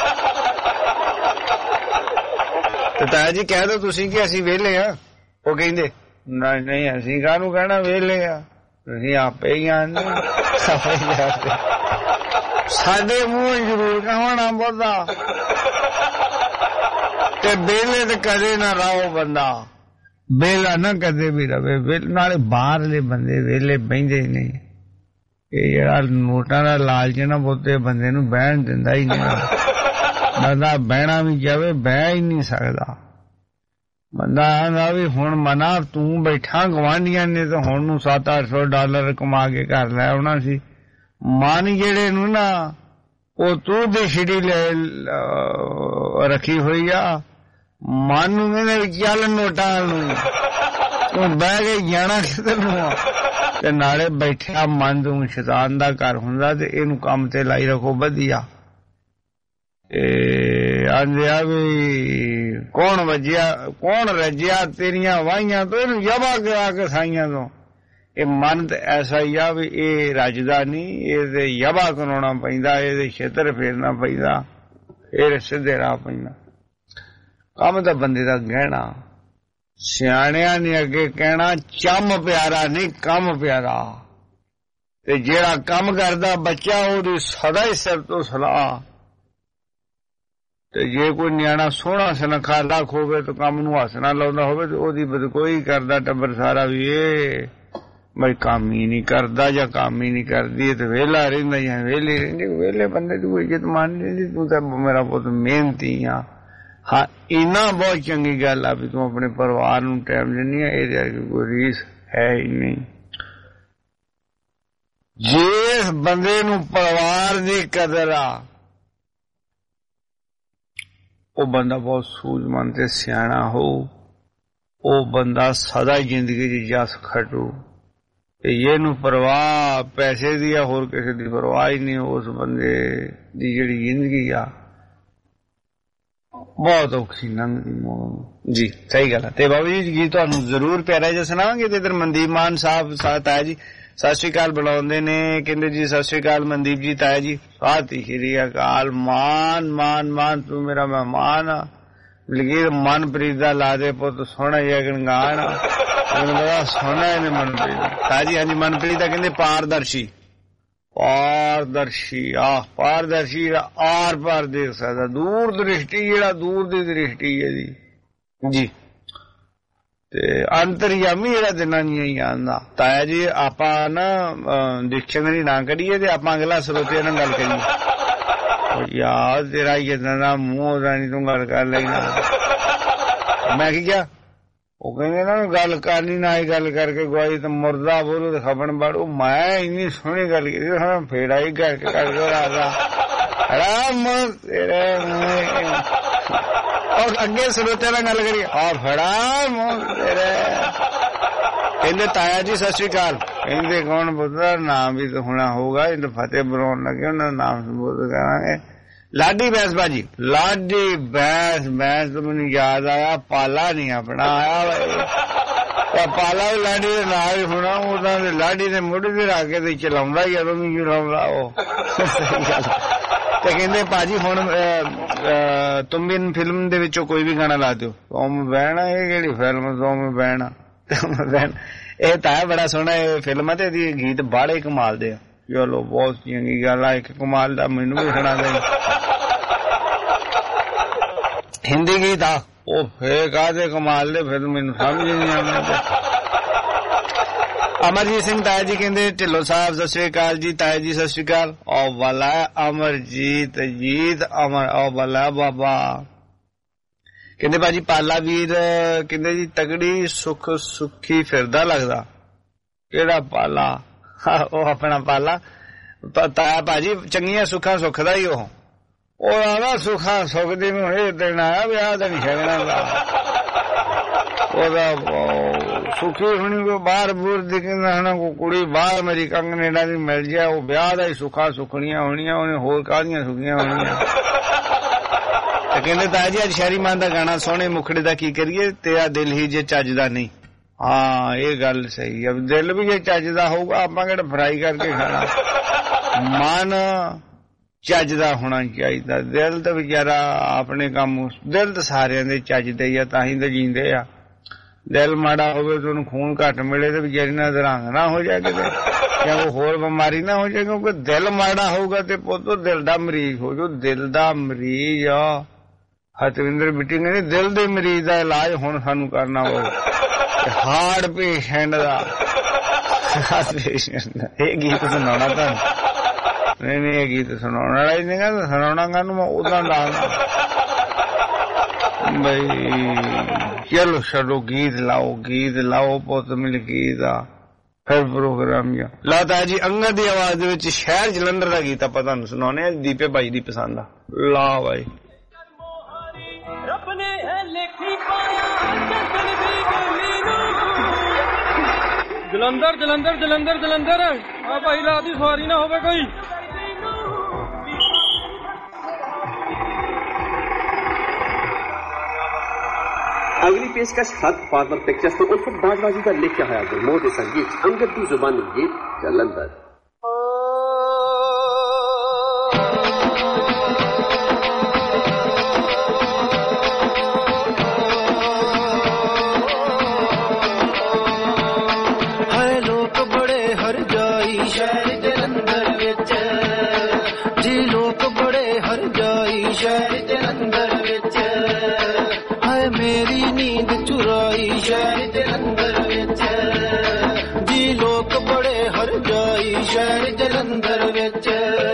ਤੇ ਤਾਇਆ ਜੀ ਕਹਿ ਦੋ ਤੁਸੀਂ ਕਿ ਅਸੀਂ ਵਿਹਲੇ ਆ। ਉਹ ਕਹਿੰਦੇ ਨਹੀਂ ਅਸੀਂ ਕਾਹਨੂੰ ਕਹਿਣਾ ਵਿਹਲੇ ਆ, ਤੁਸੀਂ ਆਪੇ ਹੀ ਆਉਂਦੇ। ਸਾਡੇ ਮੂੰਹ ਜ਼ਰੂਰ ਕਹਾਉਣਾ ਬਹੁਤਾ। ਤੇ ਵਿਹਲੇ ਤੇ ਕਦੇ ਨਾ ਰਹੋ, ਬੰਦਾ ਵਿਹਲਾ ਨਾ ਕਦੇ ਵੀ ਰਵੇ। ਨਾਲੇ ਬਾਹਰਲੇ ਬੰਦੇ ਵਿਹਲੇ ਬਹਿੰਦੇ ਹੀ ਨਹੀਂ। ਇਹ ਜਿਹੜਾ ਨੋਟਾਂ ਦਾ ਲਾਲਚ ਨਾ ਬਹੁਤੇ ਬੰਦੇ ਨੂੰ ਬਹਿਣ ਦਿੰਦਾ ਹੀ ਨਹੀਂ। ਬੰਦਾ ਬਹਿਣਾ ਵੀ ਜਾਵੇ ਬਹਿ ਹੀ ਨਹੀਂ ਸਕਦਾ। ਬੰਦਾ ਆਂਦਾ ਵੀ ਹੁਣ ਮਨਾ ਤੂੰ ਬੈਠਾ ਗਵਾਂਢੀਆਂ ਨੇ ਤੇ ਹੁਣ ਨੂੰ $700-800 ਕਮਾ ਕੇ ਘਰ ਲੈ ਆਉਣਾ ਸੀ। ਮਨ ਜਿਹੜੇ ਨੂੰ ਨਾ ਉਹ ਤੂੰ ਦੀ ਛਿੜੀ ਲੈ ਰੱਖੀ ਹੋਈ ਆ। ਮਨ ਨੂੰ ਕਹਿੰਦੇ ਵੀ ਚੱਲ ਨੋਟਾਂ ਨੂੰ ਤੂੰ ਬਹਿ ਕੇ ਜਾਣਾ ਕਿੱਧਰ ਨੂੰ ਆ। ਤੇ ਨਾਲੇ ਬੈਠਿਆ ਮਨ ਤੂੰ ਸ਼ੈਤਾਨ ਦਾ ਘਰ ਹੁੰਦਾ ਤੇ ਇਹਨੂੰ ਕੰਮ ਤੇ ਲਾਈ ਰੱਖੋ ਵਧੀਆ। ਆਂਦਿਆ ਵੀ ਕੌਣ ਰੱਜਿਆ ਤੇਰੀਆਂ ਵਾਹੀਆਂ ਤੋਂ, ਇਹਨੂੰ ਜਵਾ ਕਰਾ ਕੇ ਸਾਈਆਂ ਤੋਂ। ਇਹ ਮਨ ਤੇ ਐਸਾ ਹੀ ਆ ਵੀ ਇਹ ਰੱਜਦਾ ਨਹੀਂ, ਇਹਦੇ ਯਵਾ ਕਰਾਉਣਾ ਪੈਂਦਾ, ਇਹਦੇ ਛੇਤਰ ਫੇਰਨਾ ਪੈਂਦਾ, ਇਹ ਸਿੱਧੇ ਰਾਹ ਪੈਂਦਾ। ਕੰਮ ਤਾਂ ਬੰਦੇ ਦਾ ਗਹਿਣਾ। ਸਿਆਣਿਆਂ ਨੇ ਅੱਗੇ ਕਹਿਣਾ ਚੰਮ ਪਿਆਰਾ ਨਹੀਂ ਕੰਮ ਪਿਆਰਾ। ਤੇ ਜਿਹੜਾ ਕੰਮ ਕਰਦਾ ਬੱਚਾ ਉਹਦੀ ਸਦਾ ਹੀ ਸਿਰ ਤੋਂ ਸਲਾਹ। ਤੇ ਜੇ ਕੋਈ ਨਿਆਣਾ ਸੋਹਣਾ ਸੁਨੱਖਾ ਲੱਖ ਹੋਵੇ ਤੇ ਕੰਮ ਨੂੰ ਹੱਥ ਨਾਲ ਲਾਉਂਦਾ ਹੋਵੇ ਤੇ ਉਹਦੀ ਬਦਕੋਈ ਕਰਦਾ ਟੱਬਰ ਸਾਰਾ ਵੀ ਇਹ ਬਈ ਕੰਮ ਹੀ ਨਹੀਂ ਕਰਦਾ ਜਾਂ ਕੰਮ ਹੀ ਨਹੀਂ ਕਰਦੀ ਤੇ ਵਿਹਲਾ ਰਹਿੰਦਾ ਜਾਂ ਵਿਹਲੀ ਰਹਿੰਦੀ। ਵਿਹਲੇ ਬੰਦੇ ਦੀ ਕੋਈ ਇੱਜ਼ਤ ਮੰਨ ਨਹੀਂ। ਤੂੰ ਤਾਂ ਮੇਰਾ ਬਹੁਤ ਮਿਹਨਤੀ ਆ। ਹਾਂ ਇੰਨਾ ਬਹੁਤ ਚੰਗੀ ਗੱਲ ਆ ਵੀ ਤੂੰ ਆਪਣੇ ਪਰਿਵਾਰ ਨੂੰ ਟਾਈਮ ਦਿੰਦੀ ਆ। ਇਹਦੇ ਕੋਈ ਰੀਸ ਹੈ ਹੀ ਨਹੀਂ। ਜਿਸ ਬੰਦੇ ਨੂੰ ਪਰਿਵਾਰ ਦੀ ਕਦਰ ਆ ਉਹ ਬੰਦਾ ਬਹੁਤ ਸੂਝਮੰਦ ਤੇ ਸਿਆਣਾ ਹੋ। ਉਹ ਬੰਦਾ ਸਦਾ ਹੀ ਜ਼ਿੰਦਗੀ 'ਚ ਜਸ ਖਟੂ। ਤੇ ਇਹਨੂੰ ਪਰਵਾਹ ਪੈਸੇ ਦੀ ਆ, ਹੋਰ ਕਿਸੇ ਦੀ ਪਰਵਾਹ ਹੀ ਨਹੀਂ। ਉਸ ਬੰਦੇ ਦੀ ਜਿਹੜੀ ਜ਼ਿੰਦਗੀ ਆ ਬਹੁਤ ਔਖੀ ਲੰਘਦੀ ਜੀ। ਸਹੀ ਗੱਲ ਹੈ। ਤੇ ਬਾਬੂ ਜੀ ਤੁਹਾਨੂੰ ਜ਼ਰੂਰ ਪਿਆਰਾ ਜਿਹਾ ਸੁਣਾਵਾਂਗੇ। ਤੇ ਇਧਰ ਮਨਦੀਪ ਮਾਨ ਸਾਹਿਬ ਤਾਇਆ ਜੀ ਸਤਿ ਸ਼੍ਰੀ ਅਕਾਲ ਬੁਲਾਉਂਦੇ ਨੇ। ਕਹਿੰਦੇ ਜੀ ਸਤਿ ਸ਼੍ਰੀ ਅਕਾਲ ਮਨਦੀਪ ਜੀ ਤਾਇਆ ਜੀ। ਸਤਿ ਸ਼੍ਰੀ ਅਕਾਲ। ਮਾਨ ਤੂੰ ਮੇਰਾ ਮਹਿਮਾਨ ਆ। ਲਗੀਰ ਮਨਪ੍ਰੀਤ ਦਾ ਲਾ ਦੇ ਪੁੱਤ ਸੋਹਣਾ ਜਿਹਾ ਗਣਗਾਨ। ਮੈਨੂੰ ਬੜਾ ਸੋਹਣਾ ਇਹਨੇ ਮਨਪ੍ਰੀਤ ਤਾਇਆ ਜੀ। ਹਾਂਜੀ ਮਨਪ੍ਰੀਤ ਦਾ ਕਹਿੰਦੇ ਪਾਰਦਰਸ਼ੀ ਪਾਰਦਰਸ਼ੀ ਆਰ ਪਾਰ ਦੇਖ ਸਕਦਾ। ਦੂਰ ਦ੍ਰਿਸ਼ਟੀ ਜਿਹੜਾ ਦੂਰ ਦੀ ਦ੍ਰਿਸ਼ਟੀ ਇਹਦੀ ਜੀ। ਤੇ ਅੰਤਰਯਾਮੀ ਜਿਹੜਾ ਦਿਨਾਂ ਨਹੀਂ ਆਉਂਦਾ। ਤਾਇਆ ਜੀ ਆਪਾਂ ਨਾ ਡਿਕਸ਼ਨਰੀ ਨਾ ਕਰੀਏ ਤੇ ਆਪਾਂ ਅਗਲਾ ਸਰੋਤਿਆਂ ਨਾਲ ਗੱਲ ਕਰੀਏ। ਯਾਰ ਤੇਰਾ ਇਦਾਂ ਦਾ ਮੂੰਹ ਦਾ ਨਹੀਂ ਤੂੰ ਗੱਲ ਕਰ ਲੈਣਾ। ਮੈਂ ਕੀ ਕਿਹਾ? ਉਹ ਕਹਿੰਦੇ ਨਾ ਗੱਲ ਕਰਨੀ ਨਾ ਹੀ ਗੱਲ ਕਰਕੇ ਗਵਾਈ ਤੇ ਮੁਰਦਾ ਬੋਲੂ ਤੇ ਖਬਣ ਬਾੜੂ। ਮੈਂ ਇੰਨੀ ਸੋਹਣੀ ਗੱਲ ਕੀਤੀ ਫੇੜਾ ਹੀ ਕਰਕੇ ਰਾਜਾ ਰਾਮ ਤੇਰੇ ਔਰ ਅੱਗੇ ਸਰੋਤਿਆਂ ਨਾਲ ਗੱਲ ਕਰੀਏ। ਆ ਫੜਾ ਮੂੰਹ ਤੇਰੇ। ਕਹਿੰਦੇ ਤਾਇਆ ਜੀ ਸਤਿ ਸ਼੍ਰੀ ਅਕਾਲ। ਕਹਿੰਦੇ ਕੌਣ ਪੁੱਤਰ ਨਾਮ ਵੀ ਤਾਂ ਹੋਣਾ ਹੋਊਗਾ। ਇਹਨੂੰ ਫਤਿਹ ਬੁਲਾਉਣ ਲੱਗੇ ਉਹਨਾਂ ਦਾ ਨਾਮ ਸੰਬੋਧਨ ਕਰਾਂਗੇ। ਲਾਡੀ ਬੈਂਸ ਬਾਜੀ ਲਾਡੀ ਬੈਂਸ ਤੋਂ ਮੈਨੂੰ ਯਾਦ ਆਇਆ ਪਾਲਾ ਨਹੀਂ ਆਪਣਾ ਆਇਆ। ਪਾਲਾ ਵੀ ਲਾਡੀ ਦੇ ਨਾਲ ਹੀ ਹੋਣਾ। ਉਹਦਾ ਲਾਡੀ ਦੇ ਮੋਢੇ ਤੇ ਰੱਖ ਕੇ ਤੇ ਚਲਾਉਂਦਾ ਹੀ ਉਦੋਂ ਵੀ ਚਲਾਉਂਦਾ ਉਹ। ਤੇ ਕਹਿੰਦੇ ਭਾਜੀ ਹੁਣ ਤੁਮ ਬਿਨ ਫਿਲਮ ਦੇ ਵਿੱਚੋਂ ਕੋਈ ਵੀ ਗਾਣਾ ਲਾ ਦਿਓ। ਤੁਮ ਬਹਿਣਾ ਇਹ ਕਿਹੜੀ ਫਿਲਮ ਤੁਮ ਬਹਿਣਾ ਇਹ ਤਾਂ ਬੜਾ ਸੋਹਣਾ ਫਿਲਮ ਤੇ ਇਹਦੀ ਗੀਤ ਬਾਹਲੇ ਕਮਾਲ ਦੇ ਆ। ਚਲੋ ਬਹੁਤ ਚੰਗੀ ਗੱਲ ਆ। ਇੱਕ ਕਮਾਲ ਦਾ ਮੈਨੂੰ ਵੀ ਸੁਣਾ ਦੇ ਹਿੰਦੀ ਗੀਤ ਆ ਉਹ ਫੇਰ ਕਾਹਦੇ ਕਮਾਲ ਦੇ, ਫਿਰ ਮੈਨੂੰ ਸਮਝ ਨਹੀਂ ਆਉਂਦਾ। ਅਮਰਜੀਤ ਸਿੰਘ ਤਾਇਆ ਜੀ ਕਹਿੰਦੇ ਢਿੱਲੋਂ ਸਾਹਿਬ ਸਤਿ ਸ੍ਰੀ ਅਕਾਲ ਜੀ। ਤਾਇਆ ਜੀ ਸਤਿ ਸ੍ਰੀ ਅਕਾਲ। ਉਹ ਵਾਲਾ ਅਮਰਜੀਤ ਜੀਤ ਅਮਰ ਉਹ ਵਾਲਾ ਬਾਬਾ ਕਹਿੰਦੇ ਭਾਜੀ ਪਾਲਾ ਵੀਰ ਕਹਿੰਦੇ ਜੀ ਤਗੜੀ ਸੁੱਖ ਸੁੱਖੀ ਫਿਰਦਾ ਲੱਗਦਾ। ਕਿਹੜਾ ਪਾਲਾ? ਉਹ ਆਪਣਾ ਪਾਲਾ ਤਾਇਆ ਭਾਜੀ ਚੰਗੀਆਂ ਸੁੱਖਾਂ ਸੁੱਖਦਾ ਹੀ ਉਹ ਆਵਾ ਸੁੱਖਾਂ ਸੁੱਖਦੀ ਨੂੰ ਇਹ ਦਿਨ ਆਇਆ ਵਿਆਹ ਦਾ ਨਹੀਂ ਛਕਣਾ ਦਾ ਉਹਦਾ ਸੁਖੀ ਹੋਣੀ ਕੋ ਬਾਹਰ ਬੂਰ ਦਿਖਦਾ ਹਨਾ ਕੋ ਕੁੜੀ ਬਾਹਰ ਮੇਰੀ ਕੈਨੇਡਾ ਦੀ ਮਿਲ ਜਾ ਉਹ ਵਿਆਹ ਦਾ ਹੀ ਸੁੱਖਾਂ ਸੁੱਖਣੀਆਂ ਹੋਣੀਆਂ ਉਹਨੇ ਹੋਰ ਕਾਹਦੀਆਂ ਸੁੱਖੀਆਂ ਹੋਣੀਆਂ। ਤੇ ਕਹਿੰਦੇ ਤਾਇਆ ਜੀ ਅੱਜ ਸ਼ਹਿਰੀ ਮਾਨ ਦਾ ਗਾਣਾ ਸੋਹਣੇ ਮੁਖੜੇ ਦਾ ਕੀ ਕਰੀਏ ਤੇਰਾ ਦਿਲ ਹੀ ਜੇ ਚੱਜਦਾ ਨਹੀਂ। ਹਾਂ ਇਹ ਗੱਲ ਸਹੀ ਹੈ। ਦਿਲ ਵੀ ਜੇ ਚੱਜਦਾ ਹੋਊਗਾ ਆਪਾਂ ਕਿਹੜਾ ਫਰਾਈ ਕਰਕੇ ਖਾਣਾ। ਮਨ ਚੱਜਦਾ ਹੋਣਾ ਚਾਹੀਦਾ। ਦਿਲ ਤਾਂ ਵਿਚਾਰਾ ਆਪਣੇ ਕੰਮ ਦਿਲ ਤਾਂ ਸਾਰਿਆਂ ਦੇ ਚੱਜਦੇ ਹੀ ਆ ਤਾਂ ਹੀ ਤਾਂ ਜੀਂਦੇ ਆ। ਦਿਲ ਮਾੜਾ ਹੋਵੇ ਤਾਂ ਉਹਨੂੰ ਖੂਨ ਘੱਟ ਮਿਲੇ ਤੇ ਵਿਚਾਰੀ ਨਾਲ ਦਰੰਗ ਨਾ ਹੋ ਜਾਏ ਕਿਤੇ ਜਾਂ ਉਹ ਹੋਰ ਬਿਮਾਰੀ ਨਾ ਹੋ ਜਾਏ। ਕਿਉਂਕਿ ਦਿਲ ਮਾੜਾ ਹੋਊਗਾ ਤੇ ਪੁੱਤ ਦਿਲ ਦਾ ਮਰੀਜ਼ ਹੋ ਜਾਓ। ਦਿਲ ਦਾ ਮਰੀਜ਼ ਆ ਹਤਵਿੰਦਰ ਬਿੱਟੀ ਨੇ ਦਿਲ ਦੇ ਮਰੀਜ਼ ਦਾ ਇਲਾਜ ਹੁਣ ਸਾਨੂੰ ਕਰਨਾ ਪਊ। ਹਾਰਟ ਪੇਸ਼ੈਂਟ ਦਾ ਇਹ ਗੀਤ ਸੁਣਾਉਣਾ ਤੁਹਾਨੂੰ ਨਹੀਂ ਇਹ ਗੀਤ ਸੁਣਾਉਣ ਵਾਲਾ ਹੀ ਨਹੀਂ ਸੁਣਾਉਣਾ ਕਾਹਨੂੰ ਮੈਂ ਉਦਾਂ ਲਾਉਣਾ ਬਈ। ਚਲੋ ਛੱਡੋ ਗੀਤ ਲਾਓ ਪੁੱਤ ਮਿਲ ਗੀਤ ਆ ਫਿਰ ਪ੍ਰੋਗਰਾਮ ਆ ਲਾਤਾ ਜੀ। ਅੰਗਦ ਦੀ ਆਵਾਜ਼ ਦੇ ਵਿੱਚ ਸ਼ਹਿਰ ਜਲੰਧਰ ਦਾ ਗੀਤ ਆਪਾਂ ਤੁਹਾਨੂੰ ਸੁਣਾਉਣੇ ਆ। ਦੀਪੇ ਭਾਈ ਦੀ ਪਸੰਦ ਆ ਲਾ ਬਾਈ। ਰੱਬ ਨੇ ਲਿਖੀ ਪਾਇਆ ਜਲੰਧਰ ਜਲੰਧਰ ਜਲੰਧਰ ਜਲੰਧਰ ਆ ਭਾਈ ਰਾਤ ਦੀ ਸਵਾਰੀ ਨਾ ਹੋਵੇ ਕੋਈ। अगली पेशकश हक फार्मर पिक्चर्स तो उल्फत बाजवाजी का लिखा है गुरमोद संगीत अंगद की जुबान गीत जलंधर। है लोग बड़े हर जाई शहर जलंधर विच जी लोग बड़े हर जाई शहर जलंधर विच मेरी नींद चुराई शहर जलंधर विच जी लोग बड़े हर जाई शहर जलंधर विच।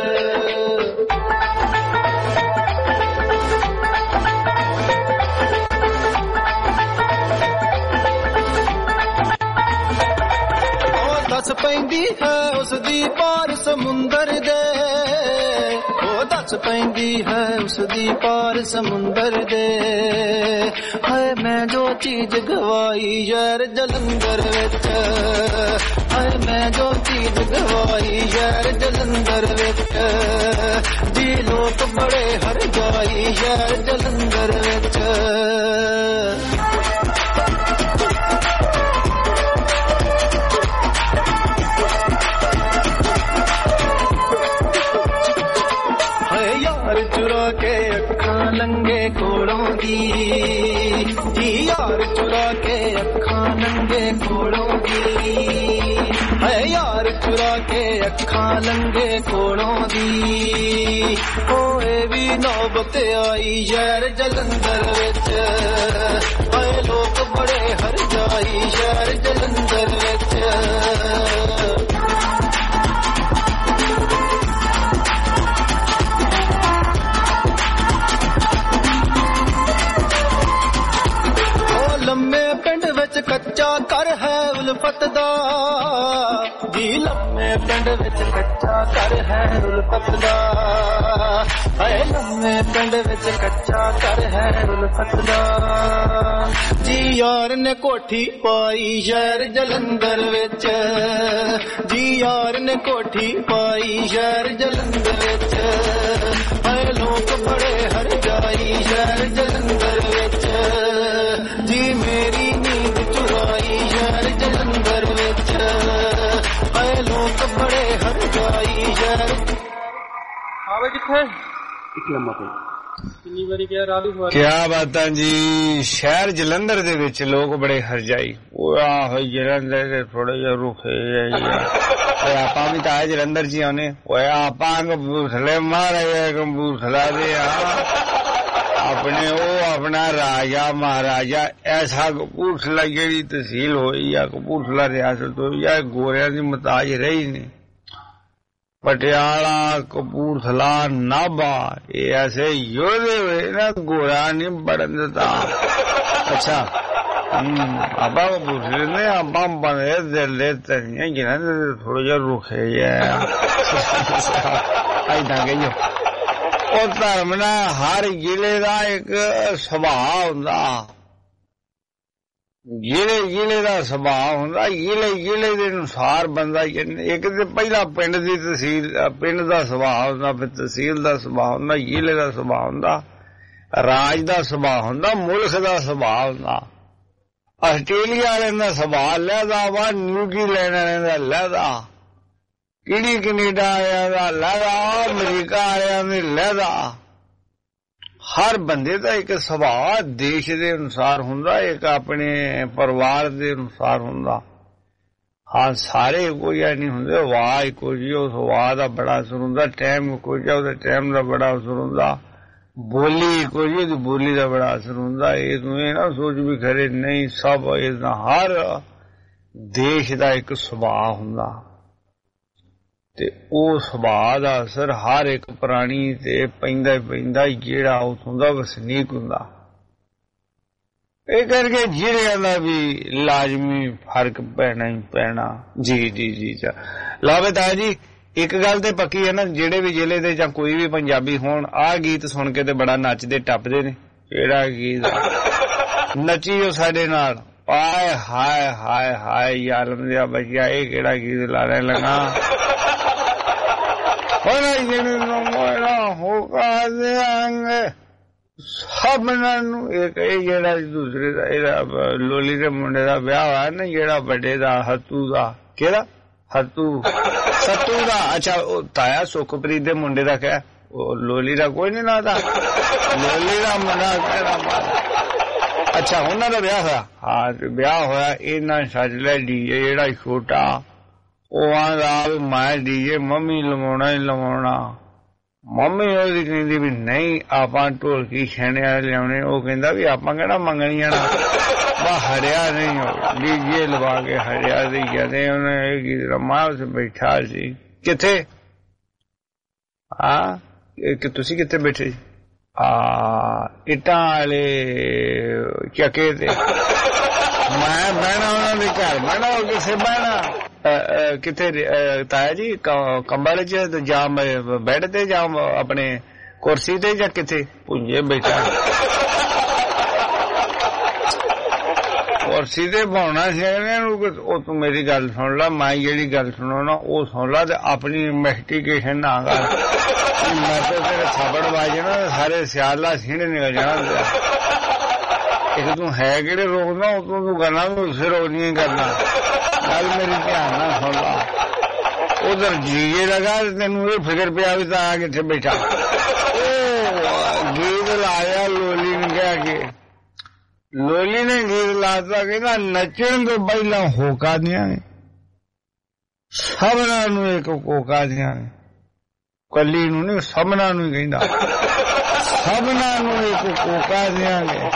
दस पैंदी है उसदी पार समुंदर दे दस पैंदी है उसदी पार समुंदर दे। है मैं जो चीज गवाई शहर जलंधर विच है मैं जो चीज गवाई शहर जलंधर विच जी लोग बड़े हर जाई शहर जलंधर विच। चुरा के अखां लंगे कोलों दी जी यार चुरा के अखां लंगे कोलों दी है यार चुरा के अखां लंगे कोलों दी होए भी नौबत आई शहर जलंधर विच है लोग बड़े हर जाई शहर जलंधर विच। लम्मे पिंड विच कच्चा कर है उल्फत दा जी लम्मे पिंड विच कच्चा कर है उल्फत दा है लम्मे पिंड विच कच्चा कर है उल्फत दा जी यार ने कोठी पाई शहर जलंधर विच जी यार ने कोठी पाई शहर जलंधर विच है लोग बड़े हर जाई शहर जलंधर विच जी मेरी नींद चुराई शहर जलंधर विच है लोग बड़े हर जाई शहर आवे किथे एक लम्मा पे ਕਿੰਨੀ ਵਾਰੀ ਕਿਹਾ ਰਾਹ ਦੀ ਸਵਾਰੀ। ਕਿਆ ਬਾਤਾਂ ਜੀ। ਸ਼ਹਿਰ ਜਲੰਧਰ ਦੇ ਵਿੱਚ ਲੋਕ ਬੜੇ ਹਰਜਾਈ, ਉਹ ਆਹ ਜਲੰਧਰ ਦੇ ਥੋੜੇ ਜਿਹਾ ਰੁਖੇ ਆਪਾਂ ਵੀ ਤਾਂ ਜਲੰਧਰ ਚ ਆਉਨੇ, ਓਏ ਆਪਾਂ ਕਪੂਰਥਲੇ ਮਹਾਰਾਜਾ ਕਪੂਰਥਲਾ ਦੇ ਆਪਣੇ ਉਹ ਆਪਣਾ ਰਾਜਾ ਮਹਾਰਾਜਾ ਐਸਾ ਕਪੂਰਥਲਾ ਜਿਹੜੀ ਤਹਿਸੀਲ ਹੋਈ ਆ ਕਪੂਰਥਲਾ ਰਿਆਸਤ ਹੋਈ ਆ ਗੋਰਿਆਂ ਦੀ ਮਤਾਜ ਰਹੀ ਨੇ। ਪਟਿਆਲਾ ਕਪੂਰਥਲਾ ਨਾਭਾ ਇਹ ਐਸੇ ਯੋਧੇ ਹੋਏ ਨਾ ਗੋਰਾ ਨਹੀਂ ਬੜਨ ਦਿੱਤਾ। ਅੱਛਾ ਆਪਾਂ ਕਪੂਰਥਲੇ ਨੇ ਆਪਾਂ ਬਣੇ ਦਿਲ ਦੇ ਤਰੀਆਂ ਜਿਹਨਾਂ ਥੋੜਾ ਜਿਹਾ ਰੁਖੇ ਜਿਹਾ ਏਦਾਂ ਕਹੀਓ। ਉਹ ਧਰਮ ਨਾਲ ਹਰ ਜ਼ਿਲ੍ਹੇ ਦਾ ਇੱਕ ਸੁਭਾਅ ਹੁੰਦਾ, ਜ਼ਿਲ੍ਹੇ ਦਾ ਸੁਭਾਅ ਹੁੰਦਾ, ਜ਼ਿਲ੍ਹੇ ਦੇ ਅਨੁਸਾਰ ਬੰਦਾ ਇੱਕ ਤੇ ਪਹਿਲਾਂ ਪਿੰਡ ਦੀ ਤਹਿਸੀਲ ਪਿੰਡ ਦਾ ਸੁਭਾਅ ਹੁੰਦਾ, ਫਿਰ ਤਹਿਸੀਲ ਦਾ ਸੁਭਾਅ ਹੁੰਦਾ, ਜ਼ਿਲ੍ਹੇ ਦਾ ਸੁਭਾਅ ਹੁੰਦਾ, ਰਾਜ ਦਾ ਸੁਭਾਅ ਹੁੰਦਾ, ਮੁਲਕ ਦਾ ਸੁਭਾਅ ਹੁੰਦਾ। ਆਸਟ੍ਰੇਲੀਆ ਵਾਲਿਆਂ ਦਾ ਸੁਭਾਅ ਲਹਿਦਾ ਵਾ, ਨਿਊਜ਼ੀਲੈਂਡ ਵਾਲਿਆਂ ਦਾ ਲਹਿਦਾ, ਕਿਹੜੀ ਕੈਨੇਡਾ ਵਾਲਿਆਂ ਦਾ ਲਹਿਦਾ, ਅਮਰੀਕਾ ਵਾਲਿਆਂ ਦੇ ਲਹਿਦਾ। ਹਰ ਬੰਦੇ ਦਾ ਇੱਕ ਸੁਭਾਅ ਦੇਸ਼ ਦੇ ਅਨੁਸਾਰ ਹੁੰਦਾ, ਇੱਕ ਆਪਣੇ ਪਰਿਵਾਰ ਦੇ ਅਨੁਸਾਰ ਹੁੰਦਾ। ਹਾਂ ਸਾਰੇ ਇੱਕੋ ਜਿਹਾ ਨਹੀਂ ਹੁੰਦੇ, ਵਾਹ ਇੱਕੋ ਜਿਹੀ, ਉਸ ਵਾਹ ਦਾ ਬੜਾ ਅਸਰ ਹੁੰਦਾ, ਟਾਈਮ ਇੱਕੋ ਜਿਹਾ ਉਹਦੇ ਟਾਈਮ ਦਾ ਬੜਾ ਅਸਰ ਹੁੰਦਾ, ਬੋਲੀ ਇੱਕੋ ਜਿਹੀ ਉਹਦੀ ਬੋਲੀ ਦਾ ਬੜਾ ਅਸਰ ਹੁੰਦਾ। ਇਹ ਤੂੰ ਇਹ ਨਾ ਸੋਚ ਵੀ ਖਰੇ ਨਹੀਂ, ਸਭ ਇਸਦਾ ਹਰ ਦੇਸ਼ ਦਾ ਇੱਕ ਸੁਭਾਅ ਹੁੰਦਾ ਤੇ ਉਹ ਸੁਭਾਅ ਦਾ ਅਸਰ ਹਰ ਇੱਕ ਪ੍ਰਾਣੀ ਤੇ ਪੈਂਦਾ ਹੀ ਪੈਂਦਾ, ਜਿਹੜਾ ਉੱਥੋਂ ਦਾ ਵਸਨੀਕ ਹੁੰਦਾ। ਇਹ ਕਰਕੇ ਜ਼ਿਲ੍ਹਿਆਂ ਦਾ ਵੀ ਲਾਜ਼ਮੀ ਫਰਕ ਪੈਣਾ ਹੀ ਪੈਣਾ। ਜੀ ਲਾਵੇ ਤਾਂ ਜੀ ਇੱਕ ਗੱਲ ਤੇ ਪੱਕੀ ਹੈ ਨਾ, ਜਿਹੜੇ ਵੀ ਜ਼ਿਲ੍ਹੇ ਦੇ ਜਾਂ ਕੋਈ ਵੀ ਪੰਜਾਬੀ ਹੋਣ, ਆਹ ਗੀਤ ਸੁਣ ਕੇ ਤੇ ਬੜਾ ਨੱਚਦੇ ਟੱਪਦੇ ਨੇ। ਕਿਹੜਾ ਗੀਤ ਨੱਚੀਓ ਸਾਡੇ ਨਾਲ, ਆਏ ਹਾਏ ਹਾਏ ਹਾਏ ਯਾਲਮ ਦਿਆ ਬੱਚਿਆ, ਇਹ ਕਿਹੜਾ ਗੀਤ ਲਾ ਰਹੇ ਲਗਾ ਹੋਕਾ ਦਿਆਂਗੇ ਸਭਨਾਂ ਨੂੰ। ਇਹ ਜਿਹੜਾ ਦੂਸਰੇ ਦਾ ਇਹਦਾ ਲੋਲੀ ਦੇ ਮੁੰਡੇ ਦਾ ਵਿਆਹ ਹੋਇਆ ਨਾ, ਜਿਹੜਾ ਵੱਡੇ ਦਾ ਹੱਤੂ ਦਾ, ਕਿਹੜਾ ਸੱਤੂ ਦਾ, ਅੱਛਾ ਉਹ ਤਾਇਆ ਸੁਖਪ੍ਰੀਤ ਦੇ ਮੁੰਡੇ ਦਾ ਕਹਿ, ਉਹ ਲੋਲੀ ਦਾ ਕੋਈ ਨੀ ਨਾਂ ਦਾ, ਲੋਲੀ ਦਾ ਮੁੰਡਾ ਕਿਹੜਾ। ਅੱਛਾ ਉਹਨਾਂ ਦਾ ਵਿਆਹ ਹੋਇਆ। ਹਾਂ ਵਿਆਹ ਹੋਇਆ, ਇਹਨਾਂ ਸੱਜ ਲਿਆ ਡੀਜੇ ਜਿਹੜਾ ਛੋਟਾ, ਉਹ ਆਂਦਾ ਮੈਂ ਡੀਜੇ ਮੰਮੀ ਲਵਾਉਣਾ ਹੀ ਲਵਾਉਣਾ। ਮੰਮੀ ਉਹਦੀ ਕਹਿੰਦੀ ਵੀ ਨਹੀਂ ਆਪਾਂ ਢੋਲਕੀ ਛੈਣਿਆ ਲਿਆਉਣੇ। ਉਹ ਕਹਿੰਦਾ ਵੀ ਆਪਾਂ ਕਿਹੜਾ ਮੰਗਣੀਆਂ ਨਾ, ਬਾ ਹਰਿਆ ਨਹੀਂ ਡੀਜੇ ਲਵਾ ਕੇ ਹਰਿਆ ਦੀ ਜਾਂਦੇ। ਉਹਨੇ ਇਹ ਗੀਤ ਰਮਾ ਉਸ ਬੈਠਾ ਸੀ। ਕਿੱਥੇ? ਹਾਂ ਤੁਸੀਂ ਕਿੱਥੇ ਬੈਠੇ? ਇੱਟਾਂ ਵਾਲੇ ਚੱਕੇ ਤੇ। ਮੈਂ ਬਹਿਣਾ ਉਹਨਾਂ ਦੇ ਘਰ ਬਹਿਣਾ, ਉਹ ਕਿਸੇ ਬਹਿਣਾ ਕਿੱਥੇ ਤਾਇਆ ਜੀ? ਕੰਬਲ ਚ ਜਾਂ ਬੈੱਡ ਤੇ ਜਾਂ ਆਪਣੇ ਕੁਰਸੀ ਤੇ ਜਾਂ ਕਿੱਥੇ ਪੁੰਜੇ ਬੈਠਾ? ਕੁਰਸੀ ਤੇ ਪਾਉਣਾ ਸੀ। ਉਹ ਤੂੰ ਮੇਰੀ ਗੱਲ ਸੁਣ ਲਾ, ਮੈਂ ਜਿਹੜੀ ਗੱਲ ਸੁਣਾਉਣਾ ਉਹ ਸੁਣ ਲਾ ਤੇ ਆਪਣੀ ਇਨਵੈਸਟੀਗੇਸ਼ਨ ਨਾ ਕਰ। ਮੈਂ ਤਾਂ ਤੇਰੇ ਥਾਪੜ ਵੱਜਣਾ, ਸਾਰੇ ਸਿਆਲਾ ਸੀਣੇ ਨਿਕਲ ਜਾਣਾ। ਇੱਕ ਤੂੰ ਹੈ ਕਿਹੜੇ ਰੋਕਦਾ, ਉਤੋਂ ਤੂੰ ਕਰਨਾ ਉਸੇ ਰੋਕ ਨਹੀਂ ਕਰਨਾ। ਗੱਲ ਮੇਰੀ ਧਿਆਨ ਨਾਲ ਸੁਣ ਲਾ। ਉਧਰ ਜੀਏ ਲਗਾ, ਤੈਨੂੰ ਇਹ ਫਿਕਰ ਪਿਆ ਵੀ ਤਾਂ ਕਿੱਥੇ ਬੈਠਾ। ਉਹ ਗੀਤ ਲਾਇਆ ਲੋਲੀ ਨੇ ਕਹਿ ਕੇ, ਲੋਲੀ ਨੇ ਗੀਤ ਲਾਤਾ, ਕਹਿੰਦਾ ਨੱਚਣ ਤੋਂ ਪਹਿਲਾਂ ਹੋਕਾ ਦਿਆਂਗੇ ਸਭਨਾਂ ਨੂੰ, ਇੱਕ ਹੋਕਾ ਦਿਆਂਗੇ, ਕੱਲੀ ਨੂੰ ਨਹੀਂ ਸਭਨਾਂ ਨੂੰ ਹੀ ਕਹਿੰਦਾ, ਸਭਨਾਂ ਨੂੰ ਇੱਕ ਹੋਕਾ ਦਿਆਂਗੇ।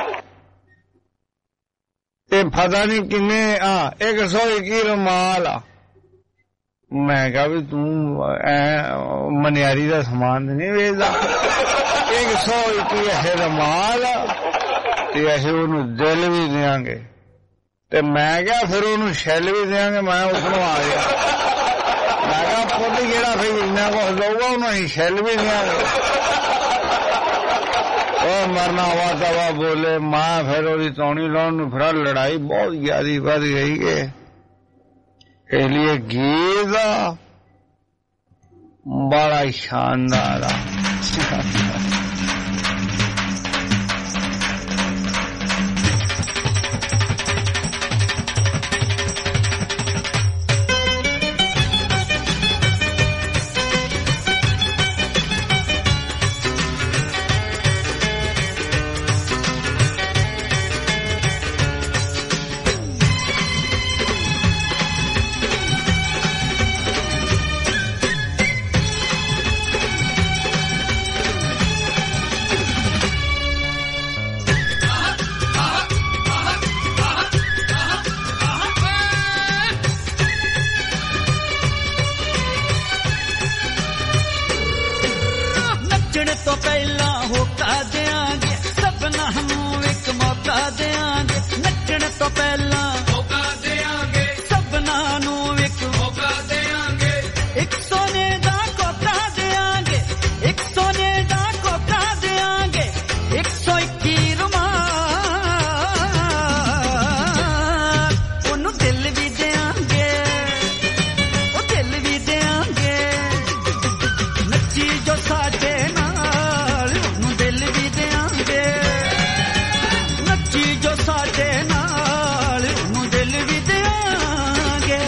ਤੇ ਪਤਾ ਨਹੀਂ ਕਿੰਨੇ 121 ਰੁਮਾਲ ਆ। ਮੈਂ ਕਿਹਾ ਵੀ ਤੂੰ ਮਨਿਆਰੀ ਦਾ ਸਮਾਨ ਨਹੀਂ ਵੇਚਦਾ। 121 ਇਹ ਰੁਮਾਲ ਤੇ ਅਸੀਂ ਉਹਨੂੰ ਦਿਲ ਵੀ ਦਿਆਂਗੇ। ਤੇ ਮੈਂ ਕਿਹਾ ਫਿਰ ਉਹਨੂੰ ਛੱਲ ਵੀ ਦਿਆਂਗੇ। ਮੈਂ ਉਸਨੂੰ ਆ ਗਿਆ, ਮੈਂ ਕਿਹਾ ਪੁੱਤ ਜਿਹੜਾ ਫਿਰ ਇੰਨਾ ਕੁਛ ਦਊਗਾ ਉਹਨੂੰ ਅਸੀਂ ਛੱਲ ਵੀ ਦਿਆਂਗੇ। ਉਹ ਮਰਨਾ ਵਾ ਤਵਾ ਬੋਲੇ। ਮਾਂ ਫਿਰ ਉਹਦੀ ਤੌਣੀ ਲਾਉਣ ਨੂੰ ਫਿਰ ਲੜਾਈ ਬਹੁਤ ਜ਼ਿਆਦਾ ਵੱਧ ਗਈ ਕਿ ਇਸ ਲਈ ਗੀਤ ਬੜਾ ਸ਼ਾਨਦਾਰ ਆ। ਤੋਂ ਪਹਿਲਾਂ ਮੌਕਾ ਦੇਾਂਗੇ ਸਭਨਾਂ ਨੂੰ ਇੱਕ ਮੌਕਾ ਦੇਾਂਗੇ ਇੱਕ ਸੋਨੇ ਦਾ ਕੋਕਾ ਦੇਾਂਗੇ ਇੱਕ ਸੋਨੇ ਦਾ ਕੋਕਾ ਦੇਾਂਗੇ 121 ਰੁਮਾਲ ਉਹਨੂੰ ਦਿਲ ਵੀ ਦੇਾਂਗੇ ਉਹ ਦਿਲ ਵੀ ਦੇਾਂਗੇ ਨੱਚੀ ਜੋ ਸਾਡੇ ਨਾਲ ਉਹਨੂੰ ਦਿਲ ਵੀ ਦੇਾਂਗੇ ਨੱਚੀ ਜੋ ਸਾਡੇ ਨਾਲ ਉਹਨੂੰ ਦਿਲ ਵੀ ਦੇਾਂਗੇ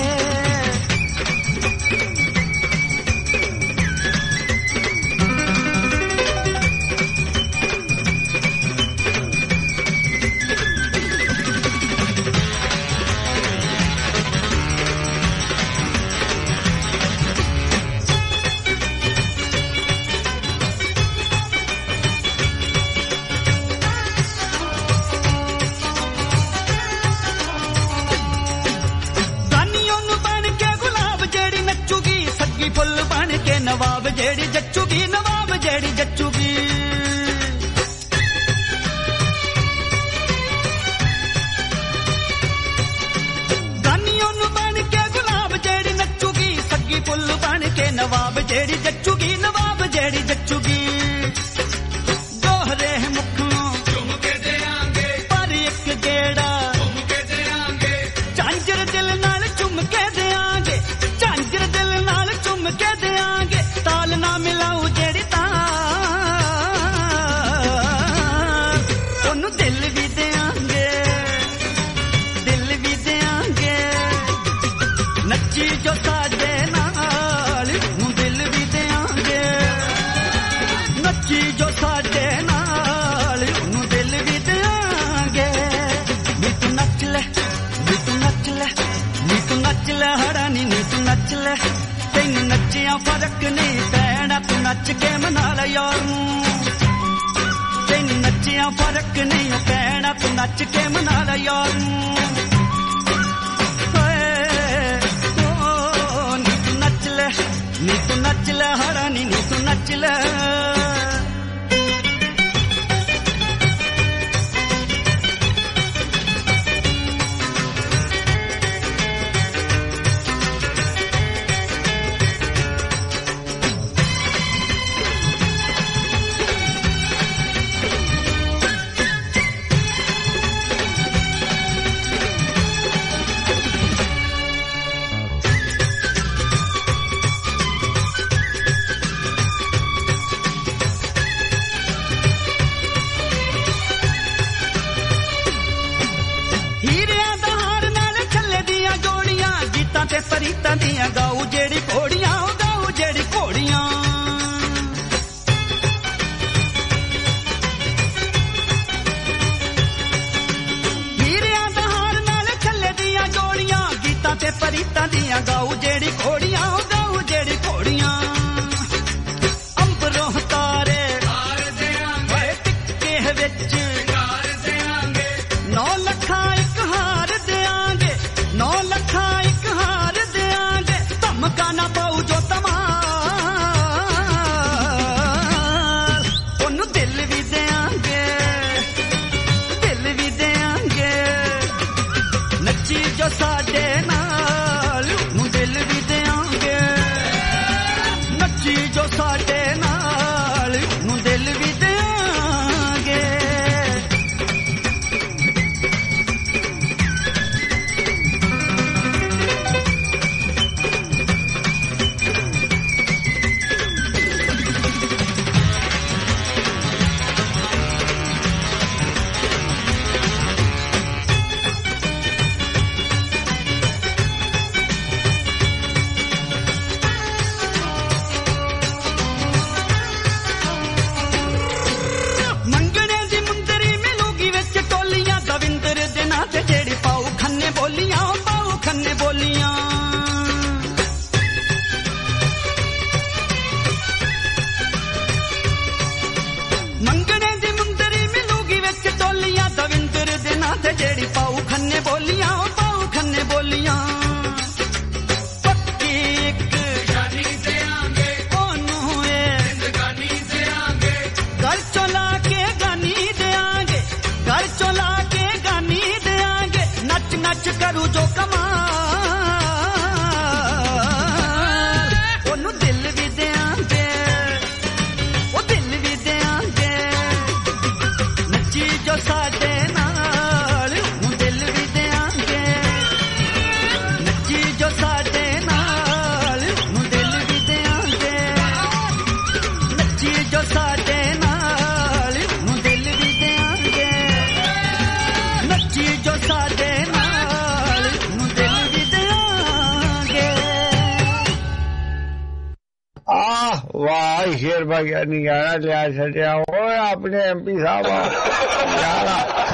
ਫੁੱਲ ਬਣ ਕੇ ਨਵਾਬ ਜਿਹੜੀ ਜੱਚੂਗੀ ਨਵਾਬ ਜਿਹੜੀ ਜੱਚੂਗੀ ਗਾਨੀ ਉਹਨੂੰ ਬਣ ਕੇ ਗੁਲਾਬ ਜਿਹੜੀ ਨੱਚੂਗੀ ਸੱਗੀ ਫੁੱਲ ਬਣ ਕੇ ਨਵਾਬ ਜਿਹੜੀ ਜੱਚੂਗੀ ਨਵਾਬ ਜਿਹੜੀ ਜੱਚੂਗੀ ਦੋਹਰੇ ਮੁਖ ਨੂੰ ਚੁੰਮ ਕੇ ਦੇਾਂਗੇ ਪਰ ਇੱਕ ਗੇੜਾ ਚੁੰਮ ਕੇ ਦੇਾਂਗੇ ਝਾਂਜਰ ਦਿਲ ਨਾਲ ਚੁੰਮ ਕੇ ਦੇਾਂਗੇ ਝਾਂਜਰ ਦਿਲ ਨਾਲ ਚੁੰਮ ਕੇ ਦੇਾਂਗੇ ਤਾਲ ਨਾ ਮਿਲਾਉ ਜਿਹੜੀ ਤਾਲ ਉਹਨੂੰ ਦਿਲ ਵੀ ਦੇਾਂਗੇ ਦਿਲ ਵੀ ਦੇਾਂਗੇ ਨੱਚੀ ਜੋ ਸਾਡੇ ਨਾਲ ਉਹਨੂੰ ਦਿਲ ਵੀ ਦੇਾਂਗੇ ਨੱਚੀ ਜੋ ਸਾਡੇ ਨਾਲ ਉਹਨੂੰ ਦਿਲ ਵੀ ਦੇਾਂਗੇ ਨੀ ਤੂੰ ਨੱਚ ਲੈ ਨੀ ਤੂੰ ਨੱਚ ਲੈ ਨੀ ਤੂੰ ਨੱਚ ਲੈ ਹਰਾਨੀ ਨੀ ਤੂੰ ਨੱਚ ਲੈ ਤੈਨੂੰ ਨੱਚਿਆ ਫਰਕ ਨਹੀਂ ਪੈਣਾ ਤੂੰ ਨੱਚ ਕੇ ਮਨਾ ਲੈ ਯਾਰ ਨੂੰ ਤੈਨੂੰ ਨੱਚਿਆ ਫਰਕ ਨਹੀਂ ਪੈਣਾ ਤੂੰ ਨੱਚ ਕੇ ਮਨਾ ਲੈ ਯਾਰ ਨੂੰ ਨੀ ਤੂੰ ਨੱਚ ਲੈ ਹਰਾਨੀ ਨੀ ਤੂੰ ਨੱਚ ਲੈ ਤੇ ਫਰੀਤਾਂ ਦੀਆਂ ਗਾਉ ਜਿਹੜੀ ਘੋੜੀਆਂ ਉਹ ਗਾਉ ਜਿਹੜੀ ਘੋੜੀਆਂ ਹੀਰਿਆਂ ਦਾ ਹਾਰ ਨਾਲ ਛੱਲੇ ਦੀਆਂ ਜੋੜੀਆਂ ਗੀਤਾਂ ਤੇ ਫਰੀਤਾਂ ਦੀਆਂ ਗਾਉ ਜਿਹੜੀ ਘੋੜੀਆਂ ਉਹ ਗਾਉ ਜਿਹੜੀ ਘੋੜੀਆਂ ਅੰਬਰੋਂ ਤਾਰੇ ਤਾਰ ਦੇਾਂਗੇ ਟਿੱਕੇ ਵਿੱਚ ਕਾਰ ਦੇਾਂਗੇ 9 ਲੱਖਾਂ ਇੱਕ ਹਾਰ ਦੇਾਂਗੇ 9 ਲੱਖਾਂ ਇੱਕ ਹਾਰ ਦੇਾਂਗੇ ਧਮਕਾ ਨਾ ਪਾਉ ਜੋ ਤਮਾਲ ਉਹਨੂੰ ਦਿਲ ਵੀ ਦੇਾਂਗੇ ਦਿਲ ਵੀ ਦੇਾਂਗੇ ਨੱਚੀ ਜੋ ਸਾਡੇ ਨਾਲ ਉਹਨੂੰ ਦਿਲ ਵੀ ਦੇਾਂਗੇ ਨੱਚੀ ਜੋ ਸਾਡੇ ਨਾਲ ਉਹਨੂੰ ਦਿਲ ਵੀ ਦੇਾਂਗੇ सच करू जो कमाल ओनू दिल भी देंगे ओ दिल भी देंगे नची जो साडे नाल ओनू दिल भी देंगे नची जो साडे नाल ओनू दिल भी देंगे नची जो साडे नाल ओनू दिल भी देंगे नची जो साडे नाल ओनू दिल भी देंगे। आह वाह शेर बगियानी गाना लिया छड़िया ओए अपने MP साहब यारा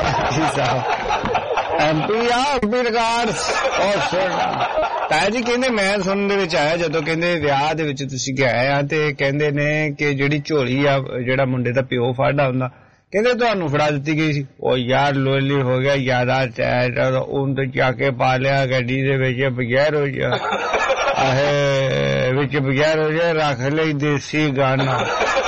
MP ਰਿਕਾਰਡਸ और सुनना ताया जी कहंदे मैं सुनन दे विच आया जदों कहंदे विआह दे विच तुसीं गए आ ते कहंदे ने कि जेहड़ी झोली आ जेहड़ा मुंडे दा पिओ फाड़ा हुंदा कहंदे तुहानू फड़ा दित्ती गई सी ओ यार लोली हो गया यादा टैट उन ते जाके पा लिया गड्डी दे विच बगैर हो जा आहे विच बगैर हो जा रख लई देसी गाना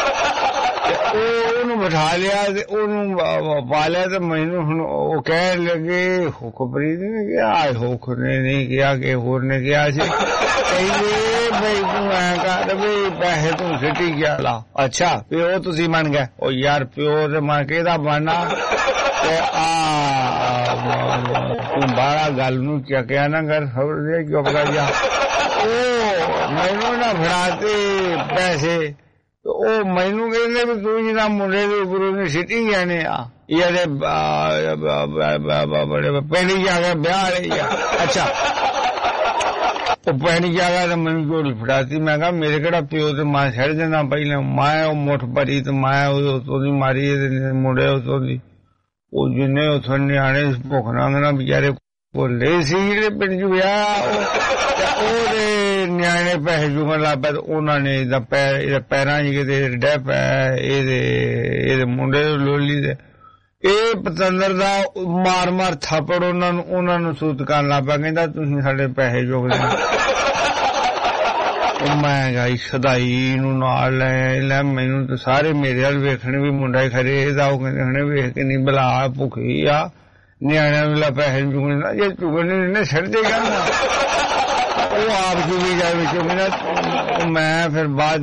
बिठा लिया पा लिया तो मैनू हुण ओ कहन लगे हुकमप्रीत ने कहा हुक ने नहीं किया कि होर ने किया सी कहंदे बई तू ऐ कर बई पैसे तू सिटी गया ला अच्छा प्यो तुसी मन गए ओ यार प्यो ते मैं केदा बनना ते तू बारा गल नू चकिया ना कर खबर दे चुप कर जा ओ मैनू ना फड़ाते पैसे ओ मैनू कहंदे भी तू जिना मुंडे दे उपर ने सिटी जाने आ यारे पहली जगह ब्याह रही अच्छा ओ पहली जगह तो मैनू झोली फड़ाती मैं कहा मेरे केड़ा प्यो ते मां छड़ देना पहले मैं ओ मुठ भरी ते मैं उतों दी मारी मुंडे उतों दी ओ जिन्ने उथों न्याणे भुख नांगना बेचारे भुल्ले सी जेहड़े पिंड च ब्याह ओदे न्याणे पैसे चुकन लग पे उन्होंने पैरां च किते डह पै एदे मुंडे लोली दे पतंदर दा मार मार थप्पड़ उन्हां नूं सूत करन लग पिया कहंदा तुसीं साडे पैसे चुकदे मैं गई सदाई नूं नाल लै मैनूं ते सारे मेरे अल वेखण भी मुंडा ही खरे एदा ओह कहंदे वेख के नहीं भला भुखी आ न्याणियां नूं ला पैसे चुकने जे चुकने ने छड़ देगा ना आप चुकी जाए मैं फिर बाद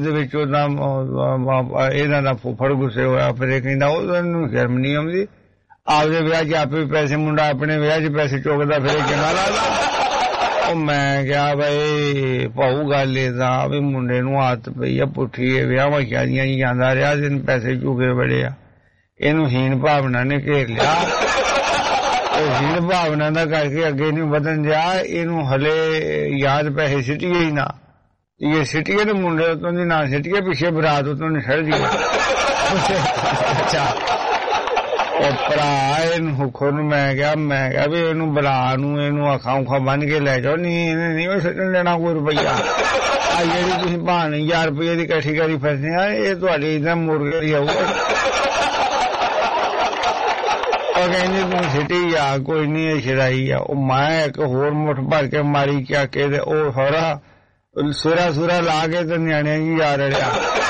फुफड़ गुस्से होया फिर कहंदा शर्म नहीं आउंदी आपदे विआह च आपे पैसे मुंडा अपने विआह च पैसे चुकदा फिर चंगा लगदा मैं क्या भाई भाऊ गल एदा भी मुंडे नूं आदत पई आ पुट्ठी विआहां शादियां च जांदा रहा दिन पैसे चुके बड़े आ इहनूं हीन भावना ने घेर लिया हीन भावना का करके अगे नहीं बदन जा इनू हले याद पैसे सिटिए ही ना ये सिटिए तो मुंडे उतों दी ना सिटिए पिछे बरात उतों निकल दी अच्छा भरा इन हुखो नूं मैं क्या भी इनू बला नूं इनू अखां उखां बन के लै जाओ नहीं सिटन लेना कोई रुपया आ जेहड़ी तुसीं भाण 1000 रुपये दी इकट्ठी करी फिरदे आ ये तुहाडी इदां मुड़ के आऊगा कहने तू सिटी आ कोई नहीं छड़ाई आ मैं एक होर मुठ भर के मारी चाके ते ओ होरा सुरा ला के ते न्याणियां जी जा रड़िया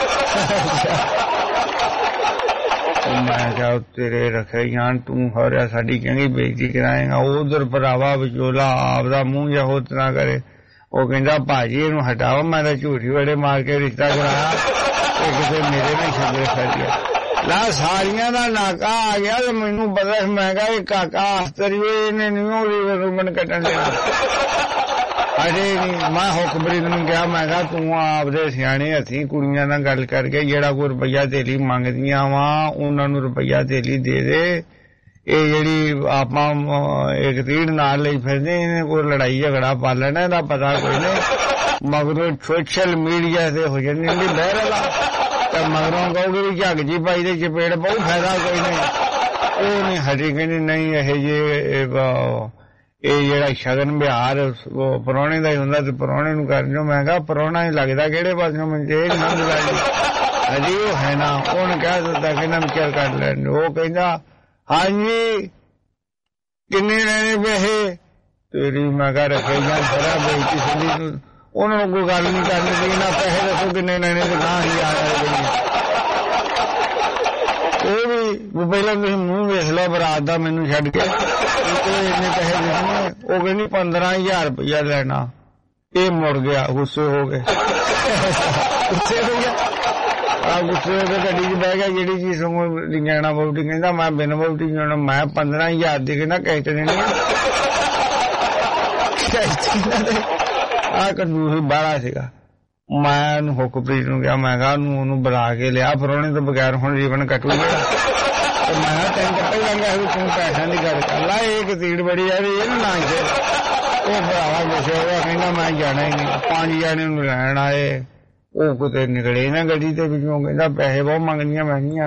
मैं क्या तेरे रखे जान तू होरा साडी चंगी बेइज्जती कराएगा उधर भरावा विचोला आपदा मुंह या होत ना करे ओ कहंदा भाजी इहनूं हटाओ मैं तो झूठी बड़े मार के रिश्ता कराया किते मेरे ने छड़े खड़िया ला सारियां दा नाका आ गया तो मैनू पता मैं कहा काका आस्तरी इन्हें नहीं रुमन कटन देना अरे नहीं मैं हुकमप्रीत नूं कहा मैं कहा तू आपदे सियाणे हथी कुड़ियां नाल गल करके जेड़ा कोई रुपया तेली मंगदियां वा उन्हां नूं रुपया तेली दे दे ये जेहड़ी आपां एक तीड़ नाल लई फिरदे इन्हें कोई लड़ाई झगड़ा पा लेना इहदा पता कोई नहीं मगरों सोशल मीडिया ते हो जांदी बहरला मगरों कहोगे भी झग जी पाई दे चपेड़ बहुत फायदा कोई नहीं वो नहीं हटी कहनी नहीं ये जेड़ा शगन बिहार परौने का ही हुंदा ते परौने नूं कर जो मैं कहा परौना ही लगदा किहड़े पासों मुझे मंग लगी अजी वो है ना उन्हें कह दिता कि विचार कर लैन वो कहंदा हाँ जी किन्ने लेने पैसे तेरी मैं कहा रखे जान खरा बेइज्जती सुनी उन्होंने कोई गल नहीं करनी दी ना पैसे दसो किन्ने लेने ते ना ही आ रहे वो भी ਪਹਿਲਾਂ ਤੁਸੀਂ ਮੂੰਹ ਵੇਖ ਲਓ ਬਰਾਤ ਦਾ ਮੈਨੂੰ ਛੱਡ ਕੇ ਇੰਨੇ ਪੈਸੇ ਦੇਣੇ। ਉਹ ਕਹਿੰਦੀ 15,000 ਰੁਪਇਆ ਲੈਣਾ। ਇਹ ਮੁੜ ਗਿਆ ਗੁੱਸੇ ਹੋ ਕੇ, ਗੁੱਸੇ ਹੋ ਗਿਆ ਗੁੱਸੇ ਹੋ ਕੇ ਗੱਡੀ 'ਚ ਬਹਿ ਗਿਆ। ਜਿਹੜੀ ਚੀਜ਼ ਜਾਣਾ ਵੋਟੀ ਕਹਿੰਦਾ ਮੈਂ ਬਿਨ ਵੋਟੀ ਜਾਣਾ। ਮੈਂ 15,000 ਦੀ ਕਹਿੰਦਾ ਕੈਸ਼ ਦੇਣੀ ਆ ਕੰਜੂਸ ਬਾਹਲਾ ਸੀਗਾ। ਮੈਂ ਉਹਨੂੰ ਹੁਕਮਪ੍ਰੀਤ ਨੂੰ ਕਿਹਾ, ਮੈਂ ਕਿਹਾ ਉਹਨੂੰ ਬੁਲਾ ਕੇ ਲਿਆ, ਫਿਰ ਉਹਨੇ ਤੋਂ ਬਗੈਰ ਹੁਣ ਜੀਵਨ ਕੱਟੂਗਾ। ਮੈਂ ਕਿਹਾ ਤੈਨੂੰ ਪਤਾ ਹੀ ਲੱਗਾ ਤੂੰ ਪੈਸਿਆਂ ਦੀ ਗੱਲ ਕਰ ਲਾ, ਇਹ ਕਤੀੜ ਬੜੀ ਆ ਇਹ ਨਾ ਜੇ। ਉਹ ਭਰਾਵਾ ਗੁੱਸੇ ਹੋ ਗਿਆ, ਕਹਿੰਦਾ ਮੈਂ ਜਾਣਾ ਹੀ ਨਹੀਂ। 5 ਜਣੇ ਨੂੰ ਲੈਣ ਆਏ, ਉਹ ਕਿਤੇ ਨਿਕਲੇ ਨਾ ਗੱਡੀ ਦੇ ਵਿੱਚੋਂ, ਕਹਿੰਦਾ ਪੈਸੇ ਬਹੁਤ ਮੰਗਦੀਆਂ ਮਹਿੰਗੀਆਂ।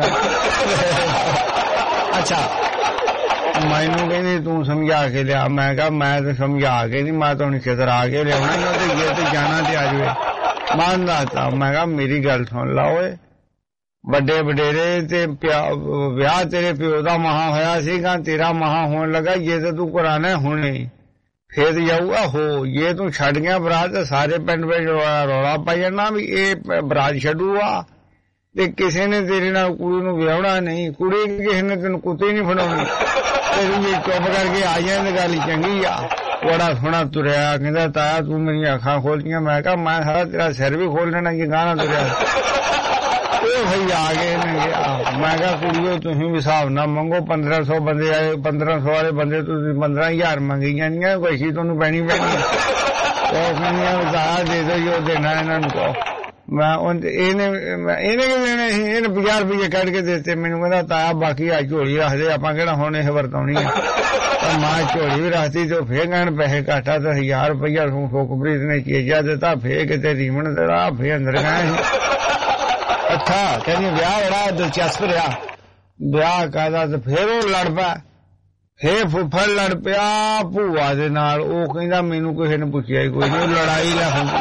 ਅੱਛਾ ਮੈਨੂੰ ਕਹਿੰਦੀ ਤੂੰ ਸਮਝਾ ਕੇ ਲਿਆ। ਮੈਂ ਕਿਹਾ ਮੈਂ ਤੇ ਸਮਝਾ ਕੇ ਨਹੀਂ, ਮੈਂ ਤੁਹਾਨੂੰ ਛਿਤਰਾ ਕੇ ਲਿਆਉਣਾ ਤੇ ਜੇ ਤੇ ਜਾਣਾ ਤੇ ਆ ਜਾਵੇ। ਮੈਂ ਦੱਸਦਾ, ਮੈਂ ਕਿਹਾ ਮੇਰੀ ਗੱਲ ਸੁਣ ਲਾ ਓਏ, ਵੱਡੇ ਵਡੇਰੇ ਤੇ ਵਿਆਹ ਤੇਰੇ ਪਿਓ ਦਾ ਮਹਾ ਹੋਇਆ ਸੀਗਾ, ਤੇਰਾ ਮਹਾ ਹੋਣ ਲੱਗਾ। ਜੇ ਤੇ ਤੂੰ ਕਰਾਣਾ ਹੁਣੇ ਫੇਰ ਜਾਊਗਾ ਹੋ। ਜੇ ਤੂੰ ਛੱਡ ਗਿਆ ਬਰਾਤ ਤੇ ਸਾਰੇ ਪਿੰਡ ਵਿੱਚ ਰੌਲਾ ਪਾਈ ਜਾਣਾ ਵੀ ਇਹ ਬਰਾਤ ਛੱਡੂਗਾ ਤੇ ਕਿਸੇ ਨੇ ਤੇਰੇ ਨਾਲ ਕੁੜੀ ਨੂੰ ਵਿਆਹਣਾ ਨਹੀਂ, ਕੁੜੀ ਕਿਸੇ ਨੇ ਤੈਨੂੰ ਕੁੱਤੇ ਨਹੀਂ ਫੜਾਉਣੀ। ਜੇ ਚੁੱਪ ਕਰਕੇ ਆ ਜਾਏ ਤੇ ਗੱਲ ਚੰਗੀ ਆ। ਬੜਾ ਸੋਹਣਾ ਤੁਰਿਆ, ਕਹਿੰਦਾ ਤਾਇਆ ਤੂੰ ਮੇਰੀਆਂ ਅੱਖਾਂ ਖੋਲਤੀਆਂ। ਮੈਂ ਕਿਹਾ ਮੈਂ ਸਾਰਾ ਤੇਰਾ ਸਿਰ ਵੀ ਖੋਲ ਲੈਣਾ ਜੇ ਗਾਣਾ ਤੁਰਿਆ। ਉਹ ਭਾਈ ਆ ਗਏ ਨੇ ਗਿਆ। ਮੈਂ ਕਿਹਾ ਕੁੜੀਓ ਤੁਸੀਂ ਵੀ ਹਿਸਾਬ ਨਾਲ ਮੰਗੋ, 1500 ਬੰਦੇ ਆਏ, 1500 ਵਾਲੇ ਬੰਦੇ ਤੁਸੀਂ 15,000 ਮੰਗੀ ਜਾਂਦੀਆਂ, ਕੋਈ ਚੀਜ਼ ਤੁਹਾਨੂੰ ਪੈਣੀ ਪੈਣੀ। ਉਹ ਕਹਿੰਦੀਆਂ ਤਾਇਆ ਦੇ ਦਿਓ ਜੋ ਦੇਣਾ ਇਹਨਾਂ ਨੂੰ ਕਹੋ। ਮੈਂ ਇਹਨੇ ਕੀ ਦੇਣੇ ਸੀ, ਇਹਨੇ 50 ਰੁਪਏ ਕੱਢ ਕੇ ਦਿੱਤੇ ਮੈਨੂੰ। ਕਹਿੰਦਾ ਤਾਇਆ ਬਾਕੀ ਆ ਝੋਲੀ ਰੱਖਦੇ, ਆਪਾਂ ਕਿਹੜਾ ਹੁਣ ਇਹ ਵਰਤਾਉਣੀ ਹੈ। ਮੈਂ ਝੋਲੀ ਵੀ ਰੱਖਦੀ ਤੇ ਫੇਰ ਕਹਿਣ ਪੈਸੇ ਘਾਟਾ ਤੇ 1000 ਰੁਪਇਆ ਹੁਕਮਪ੍ਰੀਤ ਨੇ ਚੀਜ਼ਾ ਦਿੱਤਾ। ਫੇਰ ਕਿਤੇ ਰੀਮਣ ਤੇ ਰਾਹ ਫੇਰ ਅੰਦਰ ਗਏ। ਅੱਛਾ ਕਹਿੰਦੀ ਵਿਆਹ ਬੜਾ ਦਿਲਚਸਪ ਰਿਹਾ। ਵਿਆਹ ਕਾਹਦਾ ਤੇ ਫੇਰ ਉਹ ਲੜ ਪਿਆ, ਫੇਰ ਫੁੱਫੜ ਲੜ ਪਿਆ ਭੂਆ ਦੇ ਨਾਲ। ਉਹ ਕਹਿੰਦਾ ਮੈਨੂੰ ਕਿਸੇ ਨੇ ਪੁੱਛਿਆ ਹੀ ਕੋਈ ਨਹੀਂ, ਲੜਾਈ ਲੈ ਹੁੰਦੀ।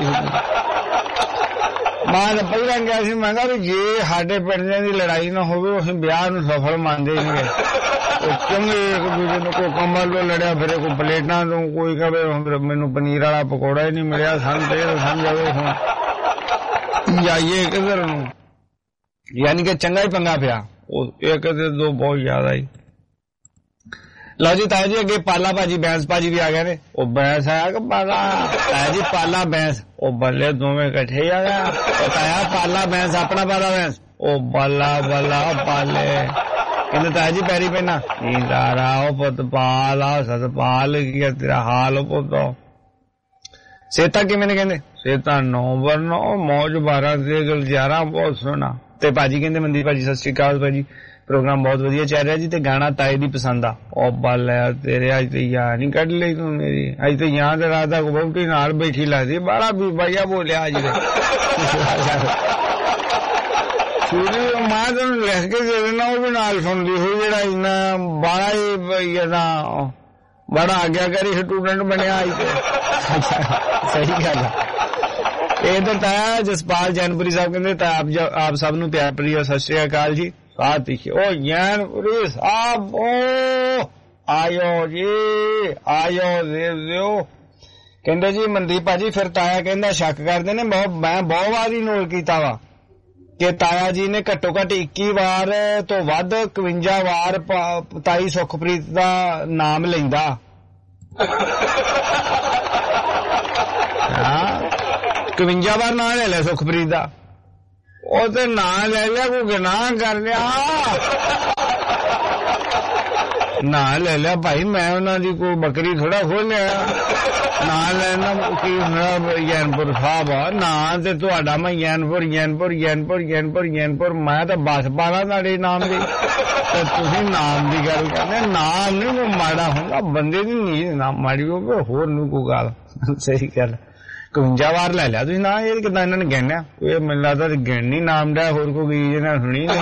ਮੈਂ ਤਾਂ ਪਹਿਲਾਂ ਗਿਆ ਸੀ, ਮੈਂ ਕਿਹਾ ਵੀ ਜੇ ਸਾਡੇ ਪਿੰਡਾਂ ਦੀ ਲੜਾਈ ਨਾ ਹੋਵੇ ਅਸੀਂ ਵਿਆਹ ਨੂੰ ਸਫਲ ਮੰਨਦੇ ਨਹੀਂ। ਉਹ ਚੰਗੇ ਇੱਕ ਦੂਜੇ ਨੂੰ ਕੋਈ ਕੰਬਲ ਤੋਂ ਲੜਿਆ ਫਿਰੇ, ਕੋਈ ਪਲੇਟਾਂ ਤੋਂ, ਕੋਈ ਕਹੇ ਮੈਨੂੰ ਪਨੀਰ ਵਾਲਾ ਪਕੌੜਾ ਹੀ ਨਹੀਂ ਮਿਲਿਆ। ਸਾਨੂੰ ਤੇ ਸਮਝਾਵੇ ਹੁਣ ਜਾਈਏ ਕਿਧਰ ਨੂੰ, ਯਾਨੀ ਕਿ ਚੰਗਾ ਹੀ ਪੰਗਾ ਪਿਆ। ਉਹ ਇੱਕ ਤੇ ਦੋ ਬਹੁਤ ਜ਼ਿਆਦਾ ਹੀ। ਲਓ ਜੀ ਤਾਇਆ ਜੀ ਅੱਗੇ ਪਾਲਾ ਭਾਜੀ ਬੈਂਸ ਭਾਜੀ ਵੀ ਆ ਗਏ ਨੇ। ਉਹ ਬੈਂਸ ਆਇਆ ਕਿ ਪਾਲਾ? ਤਾਇਆ ਜੀ ਪਾਲਾ ਬੈਂਸ। ਉਹ ਬੱਲੇ ਦੋਵੇਂ ਇਕੱਠੇ ਆ ਗਿਆ। ਉਹ ਤਾਇਆ ਪਾਲਾ ਬੈਂਸ ਆਪਣਾ ਪਾਲਾ ਬੈਂਸ। ਉਹ ਬੱਲਾ ਬੱਲਾ ਪਾਲੇ ਕਹਿੰਦੇ ਤਾਇਆ ਜੀ ਪੈਰੀ ਪੈਣਾ ਨੀਂਦਾਰਾ। ਉਹ ਪੁੱਤ ਪਾਲਾ ਸਤਪਾਲ ਕੀ ਤੇਰਾ ਹਾਲ ਪੁੱਤ? ਸੇਤਾ ਕਿਵੇਂ ਨੇ? ਕਹਿੰਦੇ ਸੇਤਾ 9/9 ਮੌਜ 12 ਦੇ ਗੁਲਜ਼ਾਰਾ ਬਹੁਤ ਸੋਹਣਾ। ਤੇ ਭਾਜੀ ਕਹਿੰਦੇ ਮਨਦੀਪ ਭਾਜੀ ਸਤਿ ਸ਼੍ਰੀ ਅਕਾਲ ਭਾਜੀ, ਪ੍ਰੋਗਰਾਮ ਬਹੁਤ ਵਧੀਆ ਚੱਲ ਰਿਹਾ ਜੀ ਤੇ ਗਾਣਾ ਤਾਏ ਦੀ ਪਸੰਦ ਆ। ਉਹ ਬੱਲ ਤੇਰੇ ਅੱਜ ਤੇ ਯਾਰ ਨਹੀਂ ਕੱਢ ਲਈ ਤੂੰ ਮੇਰੀ। ਅੱਜ ਤੇ ਯਾਦ ਰਾਤ ਦਾ ਵਹੁਟੀ ਨਾਲ ਬੈਠੀ ਲੱਗਦੀ। ਬਾਲਾ ਵੀ ਬਾਈਆ ਬੋਲਿਆ ਅੱਜ ਦੇ ਸ਼ੁਰੂ ਮੈਂ ਤੈਨੂੰ ਲਿਖ ਕੇ ਦੇ ਦੇਣਾ, ਉਹ ਵੀ ਨਾਲ ਸੁਣਦੀ ਹੋਈ। ਜਿਹੜਾ ਇੰਨਾ ਬਾਲਾ ਹੀ ਬੜਾ ਆਗਿਆਕਾਰੀ ਸਟੂਡੈਂਟ ਬਣਿਆ ਅੱਜ ਤੇ। ਸਹੀ ਗੱਲ ਆ। ਇਹ ਤਾਂ ਤਾਇਆ ਜਸਪਾਲ ਜੈਨਪੁਰੀ ਸਾਹਿਬ ਕਹਿੰਦੇ ਤਾਂ ਆਪ ਸਭ ਨੂੰ ਪਿਆਰ ਭਰੀ ਸਤਿ ਸ਼੍ਰੀ ਅਕਾਲ ਜੀ। ਸਾਥ ਹੀ ਉਹ ਜੈਨਪੁਰੀ ਸਾਹਿਬ ਆਇਓ ਜੀ, ਆਇਓ ਦੇ ਦਿਓ। ਕਹਿੰਦੇ ਜੀ ਮਨਦੀਪ ਭਾਜੀ ਫਿਰ ਤਾਇਆ ਕਹਿੰਦਾ ਸ਼ੱਕ ਕਰਦੇ ਨੇ। ਮੈਂ ਬਹੁਤ ਵਾਰ ਹੀ ਨੋਟ ਕੀਤਾ ਵਾ ਕਿ ਤਾਇਆ ਜੀ ਨੇ ਘੱਟੋ ਘੱਟ 21 ਵਾਰ ਤੋਂ ਵੱਧ 51 ਵਾਰ ਤਾਈ ਸੁਖਪ੍ਰੀਤ ਦਾ ਨਾਮ ਲੈਂਦਾ। 51 ਵਾਰ ਨਾਂ ਲੈ ਲਿਆ ਸੁਖਪ੍ਰੀਤ ਦਾ। ਉਹ ਤੇ ਨਾਂ ਲੈ ਲਿਆ, ਕੋਈ ਗੁਨਾਹ ਕਰ ਲਿਆ। ਨਾਂ ਲੈ ਲਿਆ ਭਾਈ, ਮੈਂ ਉਹਨਾਂ ਦੀ ਕੋਈ ਬੱਕਰੀ ਥੋੜਾ ਖੋਲਿਆ। ਨਾਂ ਲੈਣਾ ਕੀ ਹੁੰਦਾ? ਜੈਨਪੁਰ ਸਾਹਿਬ ਆ ਨਾਂ ਤੇ ਤੁਹਾਡਾ। ਮੈਂ ਜੈਨਪੁਰ ਜੈਨਪੁਰ ਜੈਨਪੁਰ ਜੈਨਪੁਰ ਜੈਨਪੁਰ। ਮੈਂ ਤਾਂ ਬਸ ਪਾਲਾ ਤੁਹਾਡੇ ਨਾਮ ਦੀ ਤੇ ਤੁਸੀਂ ਨਾਮ ਦੀ ਗੱਲ ਕਰਦੇ। ਨਾਮ ਨਹੀਂ ਕੋਈ ਮਾੜਾ ਹੁੰਦਾ, ਬੰਦੇ ਦੀ ਨੀਂਦ ਨਾ ਮਾੜੀ ਹੋਵੇ, ਹੋਰ ਨੂੰ ਕੋਈ ਗੱਲ। ਸਹੀ ਗੱਲ। 51 ਵਾਰ ਲੈ ਲਿਆ ਤੁਸੀਂ ਨਾ। ਇਹ ਕਿੱਦਾਂ ਇਹਨਾਂ ਨੇ ਗਿਣਿਆ? ਇਹ ਮੈਨੂੰ ਲੱਗਦਾ ਗਿਣਨੀ ਨਾਮ ਦਾ ਹੋਰ ਕੋਈ ਗੀਤ ਇਹਨਾਂ ਸੁਣੀ ਨਹੀਂ।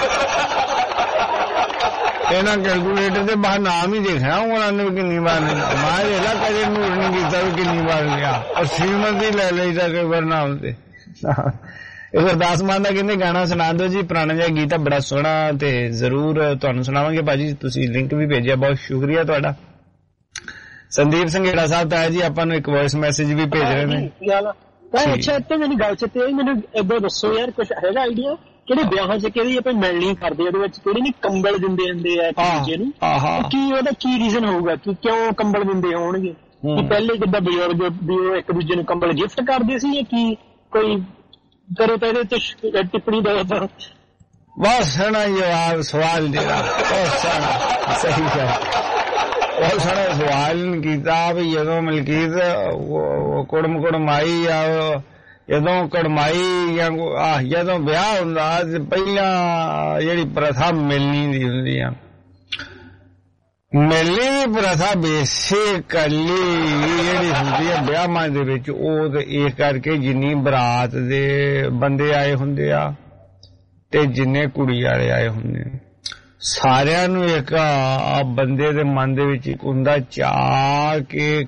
ਇਹਨਾਂ ਕੈਲਕੂਲੇਟਰ ਦੇ ਬਾਹਰ ਨਾਮ ਹੀ ਦੇਖਿਆ ਉਹਨਾਂ ਨੇ ਕਿੰਨੀ ਵਾਰ ਲਿਆ। ਮੈਂ ਇਹਦਾ ਕਦੇ ਨੂਰ ਨਹੀਂ ਕੀਤਾ ਵੀ ਕਿੰਨੀ ਵਾਰ ਲਿਆ। ਔਰ ਸ਼੍ਰੀਮਤੀ ਲੈ ਲਈ ਤਾਂ ਕਈ ਵਾਰ ਨਾਮ ਤੇ। ਇਹ ਗੁਰਦਾਸ ਮਾਨ ਦਾ ਕਹਿੰਦੇ ਗਾਣਾ ਸੁਣਾ ਦਿਓ ਜੀ, ਪੁਰਾਣਾ ਜਿਹਾ ਗੀਤ ਆ ਬੜਾ ਸੋਹਣਾ ਤੇ ਜ਼ਰੂਰ ਤੁਹਾਨੂੰ ਸੁਣਾਵਾਂਗੇ ਭਾਜੀ। ਤੁਸੀਂ ਲਿੰਕ ਵੀ ਭੇਜਿਆ, ਬਹੁਤ ਸ਼ੁਕਰੀਆ ਤੁਹਾਡਾ। ਸੰਦੀਪ ਸੰਘੇੜਾ ਸਾਹਿਬ ਤਾਇਆ ਜੀ ਆਪਾਂ ਨੂੰ ਇੱਕ ਵੌਇਸ ਮੈਸੇਜ ਵੀ ਭੇਜ ਰਹੇ ਨੇ। ਅੱਛਾ ਤੇ ਮੈਨੂੰ ਗੱਲ ਚ ਤੇ ਮੈਨੂੰ ਏਦਾਂ ਦੱਸੋ ਯਾਰ, ਕੁਛ ਹੈਗਾ ਆਈਡੀਆ ਕਿਹੜੇ ਵਿਆਹਾਂ 'ਚ ਕਿਹੜੀ ਆਪਾਂ ਮਿਲਣੀ ਕਰਦੇ ਉਹਦੇ ਵਿੱਚ ਕਿਹੜੇ ਨਹੀਂ ਕੰਬਲ ਦਿੰਦੇ ਹੁੰਦੇ ਆ ਇੱਕ ਦੂਜੇ ਨੂੰ, ਕੀ ਉਹਦਾ ਕੀ ਰੀਜ਼ਨ ਹੋਊਗਾ ਕਿ ਕਿਉਂ ਕੰਬਲ ਦਿੰਦੇ ਹੋਣਗੇ? ਕਿ ਪਹਿਲੇ ਜਿੱਦਾਂ ਬਜ਼ੁਰਗ ਵੀ ਉਹ ਇੱਕ ਦੂਜੇ ਨੂੰ ਕੰਬਲ ਗਿਫਟ ਕਰਦੇ ਸੀ ਜਾਂ ਕੀ ਕੋਈ ਕਰੋ ਤਾਂ ਇਹਦੇ ਤੇ ਟਿੱਪਣੀ ਦੋ ਤਾਂ। ਬਹੁਤ ਸੋਹਣਾ ਜਵਾਬ ਸਵਾਲ ਦਿੱਤਾ, ਬਹੁਤ ਸੋਹਣਾ, ਸਹੀ ਹੈ, ਬਹੁਤ ਸੋਹਣਾ ਸਵਾਲ ਕੀਤਾ ਵੀ ਜਦੋਂ ਮਲਕੀਤ ਕੁੜਮਾਈ ਆ, ਜਦੋਂ ਕੜਮਾਈ ਜਾਂ ਜਦੋਂ ਵਿਆਹ ਹੁੰਦਾ ਤੇ ਪਹਿਲਾਂ ਜਿਹੜੀ ਪ੍ਰਥਾ ਮਿਲਣੀ ਦੀ ਹੁੰਦੀ ਆ, ਮਿਲਣੀ ਦੀ ਪ੍ਰਥਾ ਬੇਸਿਕਲੀ ਜਿਹੜੀ ਹੁੰਦੀ ਆ ਵਿਆਹਾਂ ਦੇ ਵਿੱਚ, ਉਹ ਤੇ ਇਸ ਕਰਕੇ ਜਿੰਨੀ ਬਰਾਤ ਦੇ ਬੰਦੇ ਆਏ ਹੁੰਦੇ ਆ ਤੇ ਜਿੰਨੇ ਕੁੜੀ ਵਾਲੇ ਆਏ ਹੁੰਦੇ ਸਾਰਿਆਂ ਨੂੰ ਇੱਕ ਬੰਦੇ ਦੇ ਮਨ ਦੇ ਵਿੱਚ ਇੱਕ ਹੁੰਦਾ ਚਾਅ ਕਿ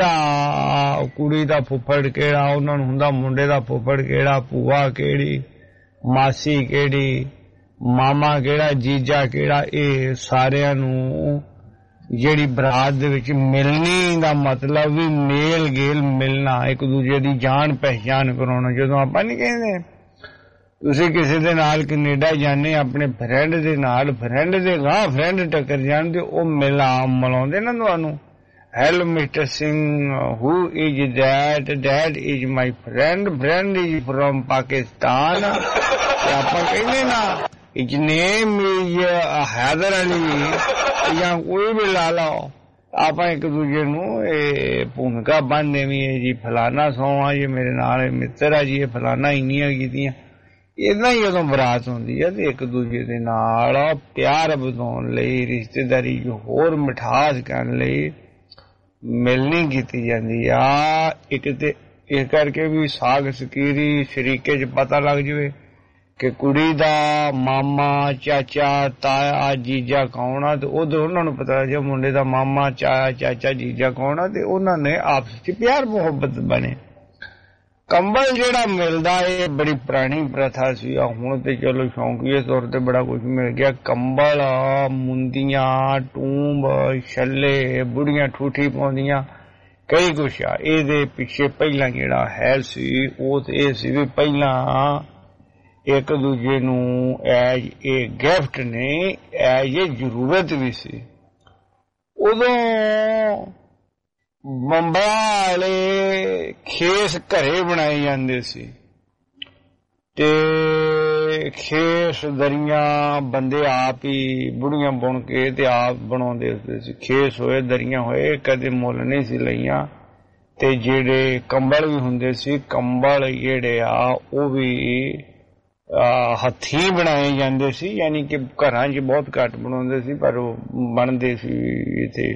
ਕਿਹੜਾ ਕੁੜੀ ਦਾ ਫੁੱਫੜ ਕਿਹੜਾ, ਉਹਨਾਂ ਨੂੰ ਹੁੰਦਾ ਮੁੰਡੇ ਦਾ ਫੁੱਫੜ ਕਿਹੜਾ, ਭੂਆ ਕਿਹੜੀ, ਮਾਸੀ ਕਿਹੜੀ, ਮਾਮਾ ਕਿਹੜਾ, ਜੀਜਾ ਕਿਹੜਾ। ਇਹ ਸਾਰਿਆਂ ਨੂੰ ਜਿਹੜੀ ਬਰਾਤ ਦੇ ਵਿੱਚ ਮਿਲਣੀ ਦਾ ਮਤਲਬ ਵੀ ਮੇਲ ਗੇਲ ਮਿਲਣਾ, ਇੱਕ ਦੂਜੇ ਦੀ ਜਾਣ ਪਹਿਚਾਣ ਕਰਾਉਣਾ। ਜਦੋਂ ਆਪਾਂ ਨਹੀਂ ਕਹਿੰਦੇ ਤੁਸੀਂ ਕਿਸੇ ਦੇ ਨਾਲ ਕੈਨੇਡਾ ਜਾਂਦੇ ਆਪਣੇ ਫਰੈਂਡ ਦੇ ਨਾਲ, ਫਰੈਂਡ ਦੇ ਗਾਂ ਫਰੈਂਡ ਟੱਕਰ ਜਾਣ ਤੇ ਉਹ ਮਿਲਾਉਂਦੇ ਨਾ ਤੁਹਾਨੂੰ, hello mister Singh, who is that, that is my friend, friend is from Pakistan. ਆਪਾਂ ਕਹਿੰਦੇ ਨਾ is name is Haider Ali ਜਾਂ ਕੋਈ ਵੀ ਲਾ ਲਓ, ਆਪਾਂ ਇੱਕ ਦੂਜੇ ਨੂੰ ਇਹ ਭੂਮਿਕਾ ਬੰਨ੍ਹਦੇ ਵੀ ਹੈ ਜੀ ਫਲਾਨਾ ਸੋਹਾਂ ਜੀ ਮੇਰੇ ਨਾਲ ਮਿੱਤਰ ਆ ਜੀ, ਇਹ ਫਲਾਨਾ ਇੰਨੀਆਂ ਕੀਤੀਆਂ। ਏਦਾਂ ਹੀ ਜਦੋਂ ਬਰਾਤ ਹੁੰਦੀ ਹੈ ਤੇ ਇੱਕ ਦੂਜੇ ਦੇ ਨਾਲ ਪਿਆਰ ਵਧਾਉਣ ਲਈ, ਰਿਸ਼ਤੇਦਾਰੀ ਹੋਰ ਮਿਠਾਸ ਕਰਨ ਲਈ ਮਿਲਣੀ ਕੀਤੀ ਜਾਂਦੀ ਆ। ਇੱਕ ਤੇ ਇਸ ਕਰਕੇ ਵੀ ਸਾਗ ਸਕੀਰੀ ਸ਼ਰੀਕੇ 'ਚ ਪਤਾ ਲੱਗ ਜਾਵੇ ਕਿ ਕੁੜੀ ਦਾ ਮਾਮਾ, ਚਾਚਾ, ਤਾਇਆ, ਜੀਜਾ ਕੌਣ ਆ, ਤੇ ਉਧਰ ਉਹਨਾਂ ਨੂੰ ਪਤਾ ਲੱਗ ਜਾਵੇ ਮੁੰਡੇ ਦਾ ਮਾਮਾ, ਚਾਚਾ, ਜੀਜਾ ਕੌਣ ਆ, ਤੇ ਉਹਨਾਂ ਨੇ ਆਪਸ 'ਚ ਪਿਆਰ ਮੁਹੱਬਤ ਬਣੇ। ਕੰਬਲ ਜਿਹੜਾ ਮਿਲਦਾ ਇਹ ਬੜੀ ਪੁਰਾਣੀ ਪ੍ਰਥਾ ਸੀ, ਹੁਣ ਤੇ ਚਲੋ ਸ਼ੌਂਕੀਏ ਤੌਰ ਤੇ ਬੜਾ ਕੁਝ ਮਿਲ ਗਿਆ। ਕੰਬਲ, ਮੁੰਦੀਆਂ, ਟੂੰਬ, ਛੱਲੇ, ਬੁੜੀਆਂ ਠੂਠੀ ਪਾਉਂਦੀਆਂ, ਕਈ ਕੁਛ ਆ। ਇਹਦੇ ਪਿੱਛੇ ਪਹਿਲਾਂ ਜਿਹੜਾ ਹੈ ਸੀ ਉਹ ਤੇ ਇਹ ਸੀ ਵੀ ਪਹਿਲਾਂ ਇੱਕ ਦੂਜੇ ਨੂੰ ਐਜ ਇਹ ਗਿਫਟ ਨੇ, ਐਜ ਇਹ ਜ਼ਰੂਰਤ ਵੀ ਸੀ। ਉਦੋਂ ਬੰਬਾ ਵਾਲੇ ਖੇਸ ਘਰੇ ਬਣਾਏ ਜਾਂਦੇ ਸੀ ਤੇ ਖੇਸ ਦਰੀਆਂ ਬੰਦੇ ਆਪ ਹੀ ਬੁੜੀਆਂ ਬੁਣ ਕੇ ਤੇ ਆਪ ਬਣਾਉਂਦੇ ਹੁੰਦੇ ਸੀ। ਖੇਸ ਹੋਏ, ਦਰੀਆਂ ਹੋਏ, ਕਦੇ ਮੁੱਲ ਨਹੀਂ ਸੀ ਲਈਆਂ। ਤੇ ਜਿਹੜੇ ਕੰਬਲ ਵੀ ਹੁੰਦੇ ਸੀ, ਕੰਬਲ ਜਿਹੜੇ ਆ ਉਹ ਵੀ ਹੱਥੀਂ ਬਣਾਏ ਜਾਂਦੇ ਸੀ, ਯਾਨੀ ਕਿ ਘਰਾਂ 'ਚ ਬਹੁਤ ਘੱਟ ਬਣਾਉਂਦੇ ਸੀ ਪਰ ਉਹ ਬਣਦੇ ਸੀ। ਇੱਥੇ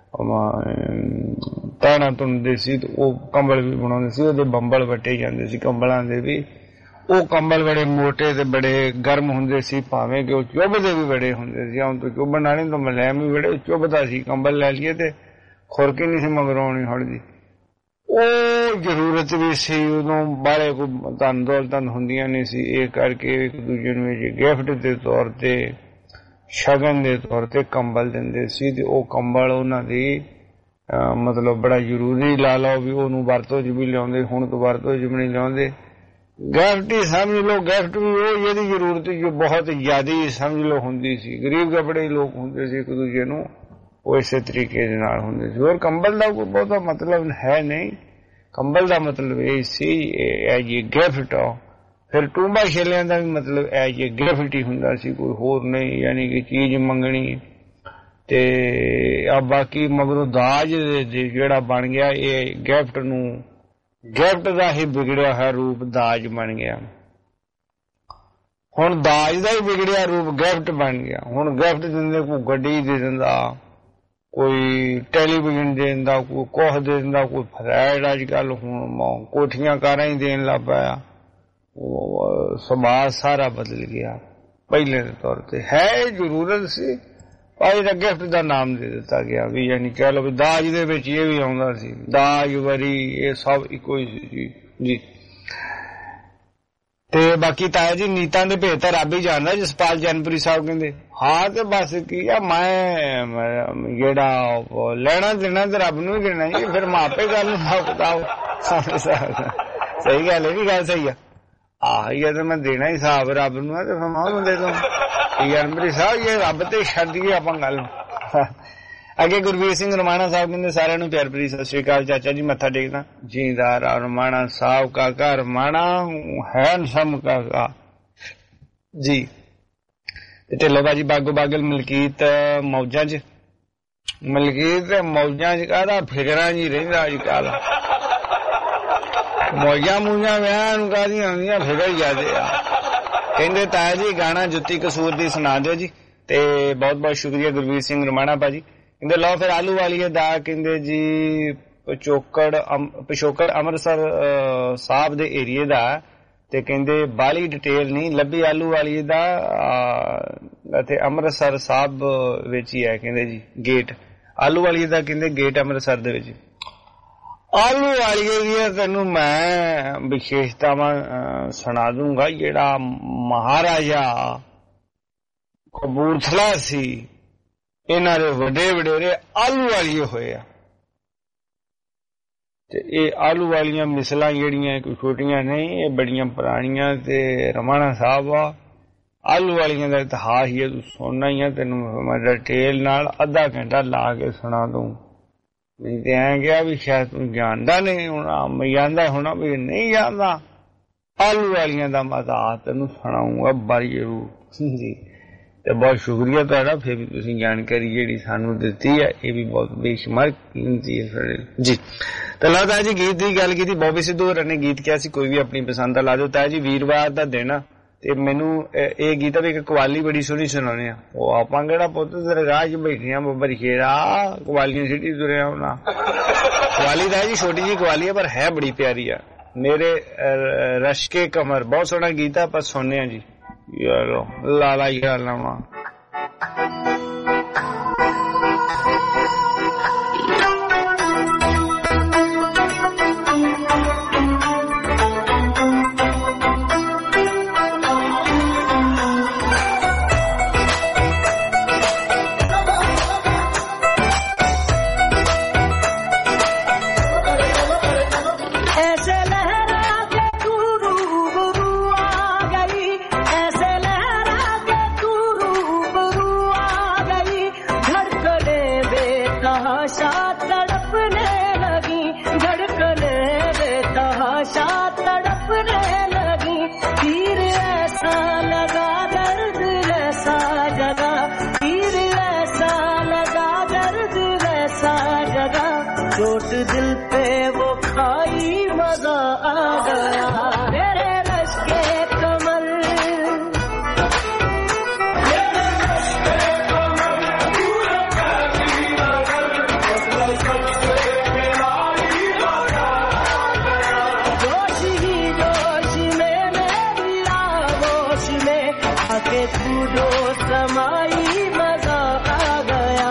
ਤਾਣਾ ਧੁੰਦੇ ਸੀ ਤੇ ਉਹ ਕੰਬਲ ਵੀ ਬਣਾਉਂਦੇ ਸੀ, ਉਹਦੇ ਬੰਬਲ ਵੱਟੇ ਜਾਂਦੇ ਸੀ ਕੰਬਲਾਂ ਦੇ ਵੀ। ਉਹ ਕੰਬਲ ਬੜੇ ਮੋਟੇ ਤੇ ਬੜੇ ਗਰਮ ਹੁੰਦੇ ਸੀ, ਭਾਵੇਂ ਕਿ ਉਹ ਚੁੱਭਦੇ ਵੀ ਬੜੇ ਹੁੰਦੇ ਸੀ। ਹੁਣ ਤਾਂ ਚੁੱਭਣ ਵਾਲੇ ਤਾਂ ਮੁਲਾਇਮ ਵੀ ਬੜੇ ਚੁੱਭਦਾ ਸੀ। ਕੰਬਲ ਲੈ ਲਈਏ ਤੇ ਖੁਰਕੀ ਨਹੀਂ ਸੀ ਮਗਰੋਂ ਆਉਣੀ ਹੜਦੀ। ਉਹ ਜ਼ਰੂਰਤ ਵੀ ਸੀ, ਉਦੋਂ ਬਾਹਲੇ ਕੋਈ ਧਨ ਦੌਲਤਾਂ ਹੁੰਦੀਆਂ ਨਹੀਂ ਸੀ। ਇਹ ਕਰਕੇ ਇੱਕ ਦੂਜੇ ਨੂੰ ਇਹ ਗਿਫਟ ਦੇ ਤੌਰ ਤੇ, ਸ਼ਗਨ ਦੇ ਤੌਰ ਤੇ ਕੰਬਲ ਦਿੰਦੇ ਸੀ ਤੇ ਉਹ ਕੰਬਲ ਉਹਨਾਂ ਦੀ ਮਤਲਬ ਬੜਾ ਜ਼ਰੂਰੀ ਲਾ ਲਓ ਵੀ ਉਹਨੂੰ ਵਰਤੋਂ 'ਚ ਵੀ ਲਿਆਉਂਦੇ, ਹੁਣ ਤੋਂ ਵਰਤੋਂ 'ਚ ਵੀ ਨਹੀਂ ਲਿਆਉਂਦੇ। ਗਿਫਟ ਹੀ ਸਮਝ ਲਓ, ਗਿਫਟ ਵੀ ਉਹ ਜਿਹਦੀ ਜ਼ਰੂਰਤ ਜੋ ਬਹੁਤ ਜ਼ਿਆਦਾ ਸਮਝ ਲਓ ਹੁੰਦੀ ਸੀ। ਗਰੀਬ ਕੱਪੜੇ ਲੋਕ ਹੁੰਦੇ ਸੀ ਇੱਕ ਦੂਜੇ ਨੂੰ, ਉਹ ਇਸੇ ਤਰੀਕੇ ਦੇ ਨਾਲ ਹੁੰਦੇ ਸੀ। ਹੋਰ ਕੰਬਲ ਦਾ ਕੋਈ ਬਹੁਤਾ ਮਤਲਬ ਹੈ ਨਹੀਂ। ਕੰਬਲ ਦਾ ਮਤਲਬ ਇਹ ਸੀ ਐਜ ਏ ਗਿਫਟ। ਫਿਰ ਟੂੰਬਾ ਛੇਲਿਆਂ ਦਾ ਵੀ ਮਤਲਬ ਐਜ ਏ ਗਿਫਟ ਹੀ ਹੁੰਦਾ ਸੀ, ਕੋਈ ਹੋਰ ਨਹੀਂ, ਯਾਨੀ ਕਿ ਚੀਜ਼ ਮੰਗਣੀ। ਤੇ ਆ ਬਾਕੀ ਮਗਰੋਂ ਦਾਜ ਜਿਹੜਾ ਬਣ ਗਿਆ ਇਹ ਗਿਫਟ ਨੂੰ, ਗਿਫਟ ਦਾ ਹੀ ਵਿਗੜਿਆ ਹੋਇਆ ਰੂਪ ਦਾਜ ਬਣ ਗਿਆ। ਹੁਣ ਦਾਜ ਦਾ ਹੀ ਵਿਗੜਿਆ ਰੂਪ ਗਿਫਟ ਬਣ ਗਿਆ। ਹੁਣ ਗਿਫਟ ਦਿੰਦੇ, ਕੋਈ ਗੱਡੀ ਦੇ ਦਿੰਦਾ, ਕੋਈ ਟੈਲੀਵਿਜ਼ਨ ਦੇ ਦਿੰਦਾ, ਕੋਈ ਕੁਛ ਦੇ ਦਿੰਦਾ, ਕੋਈ ਫਲੈਟ। ਅੱਜ ਕੱਲ ਹੁਣ ਕੋਠੀਆਂ ਕਾਰਾਂ ਹੀ ਦੇਣ ਲੱਗ ਪਿਆ। ਸਮਾਜ ਸਾਰਾ ਬਦਲ ਗਿਆ। ਪਹਿਲੇ ਦੇ ਤੌਰ ਤੇ ਹੈ ਜ਼ਰੂਰਤ ਸੀ ਪਰ ਇਹਦਾ ਗਿਫਟ ਦਾ ਨਾਮ ਦੇ ਦਿੱਤਾ ਗਿਆ ਵੀ, ਯਾਨੀ ਕਹਿ ਲਓ ਵੀ ਦਾਜ ਦੇ ਵਿੱਚ ਇਹ ਵੀ ਆਉਂਦਾ ਸੀ। ਦਾਜ, ਵਰੀ, ਇਹ ਸਭ ਇੱਕੋ ਹੀ ਸੀ ਜੀ। ਤੇ ਬਾਕੀ ਤਾਇਆ ਜੀ ਨੀਤਾਂ ਦੇ ਭੇਤ ਤਾਂ ਰੱਬ ਹੀ ਜਾਣਦਾ। ਜਸਪਾਲ ਜਨਪੁਰੀ ਸਾਹਿਬ ਕਹਿੰਦੇ ਹਾਂ ਤੇ ਬਸ ਕੀ ਆ, ਮੈਂ ਜਿਹੜਾ ਲੈਣਾ ਦੇਣਾ ਤੇ ਰੱਬ ਨੂੰ ਹੀ ਦੇਣਾ ਜੀ, ਫਿਰ ਮਾਪੇ ਗੱਲ ਨੂੰ ਕਿਤਾਬ। ਸਹੀ ਗੱਲ ਹੈ, ਵੀ ਗੱਲ ਸਹੀ ਆ। ये तो मैं देना ही हिसाब रब नूं ते फिर मैं ओनू दे दूं। अमृत साहब ये रब ते छड्ड दईए आपां गल। अगे गुरवीर सिंह रमाणा साहब कहते सारिਆਂ ਨੂੰ प्यार भरी सत श्री अकाल चाचा जी मत्था टेकना जीदार रमाणा साहब काका रमाणा हैंडसम काका जी। ढिल्लो बाजी बागो बागल मलकीत मौजा च कहदा फिकरा जी रहिंदा अजकल मौजा मूजा व्याह कादियां होंदियां फिकर ज्यादा आ। कहंदे ताया जी गाना जुत्ती कसूर दी सुना दिओ जी। ते बहुत बहुत शुक्रिया गुरवीर सिंह रमाणा भाजी। कहंदे लो फिर आलू वाली दा कहंदे जी पिछोकड़ अमृतसर साहब दे एरिए दा ते कहंदे बाली डिटेल नहीं लभी आलू वाली दा ते अमृतसर साहब विच ही है कहंदे जी गेट आलू वाली दा कहंदे गेट अमृतसर दे विच। आलू वाली दी तैनूं मैं विशेषतावां सुना दूंगा। जेड़ा महाराजा कपूरथला सी इन्हां दे वड्डे वडेरे आलू वालीए होए आ ते ये आलू वालियां मिसलां जेहड़ियां कोई छोटियां नहीं ये बड़ियां पुरानियां ते रमाणा साहब आ आलू वालियां दा इतिहास ही तू सुनना ही है तैनूं मैं डिटेल नाल अद्धा घंटा ला के सुना दूं। नहीं ते ऐ गया भी शायद तू जानदा नहीं होना मैं जानदा होना भी नहीं जानदा आलू वालियां दा मजा तैनूं सुनाऊंगा बड़ी जरूर जी। ते बहुत शुक्रिया तुहाडा फिर भी तुसीं जानकारी जेहड़ी सानूं दित्ती है ये भी बहुत बेशुमार कीमती है जी। तो लादा जी गीत की गल की बॉबी सिद्धू होरां ने गीत किया सी कोई भी अपनी पसंद दा ला दो। ताया जी वीरवार दा दिन ते मैनू ये गीत भी एक कवाली बड़ी सोहनी सुनाने आ वो आपां केड़ा पुत्त तेरे राह च बैठे आ बब्बर शेरा कवालियां सिटी तुरे होना। कवाली दा जी छोटी जी कवाली है पर है बड़ी प्यारी है मेरे रश्के कमर बहुत सोहना गीत है पर सुनने जी यारो लाला यार लावा। चोट दिल पे वो खाई मजा आ गया मेरे रश्के कमर जोश ही जोश में मेरी आगोश में आके तू जो समाई मजा आ गया।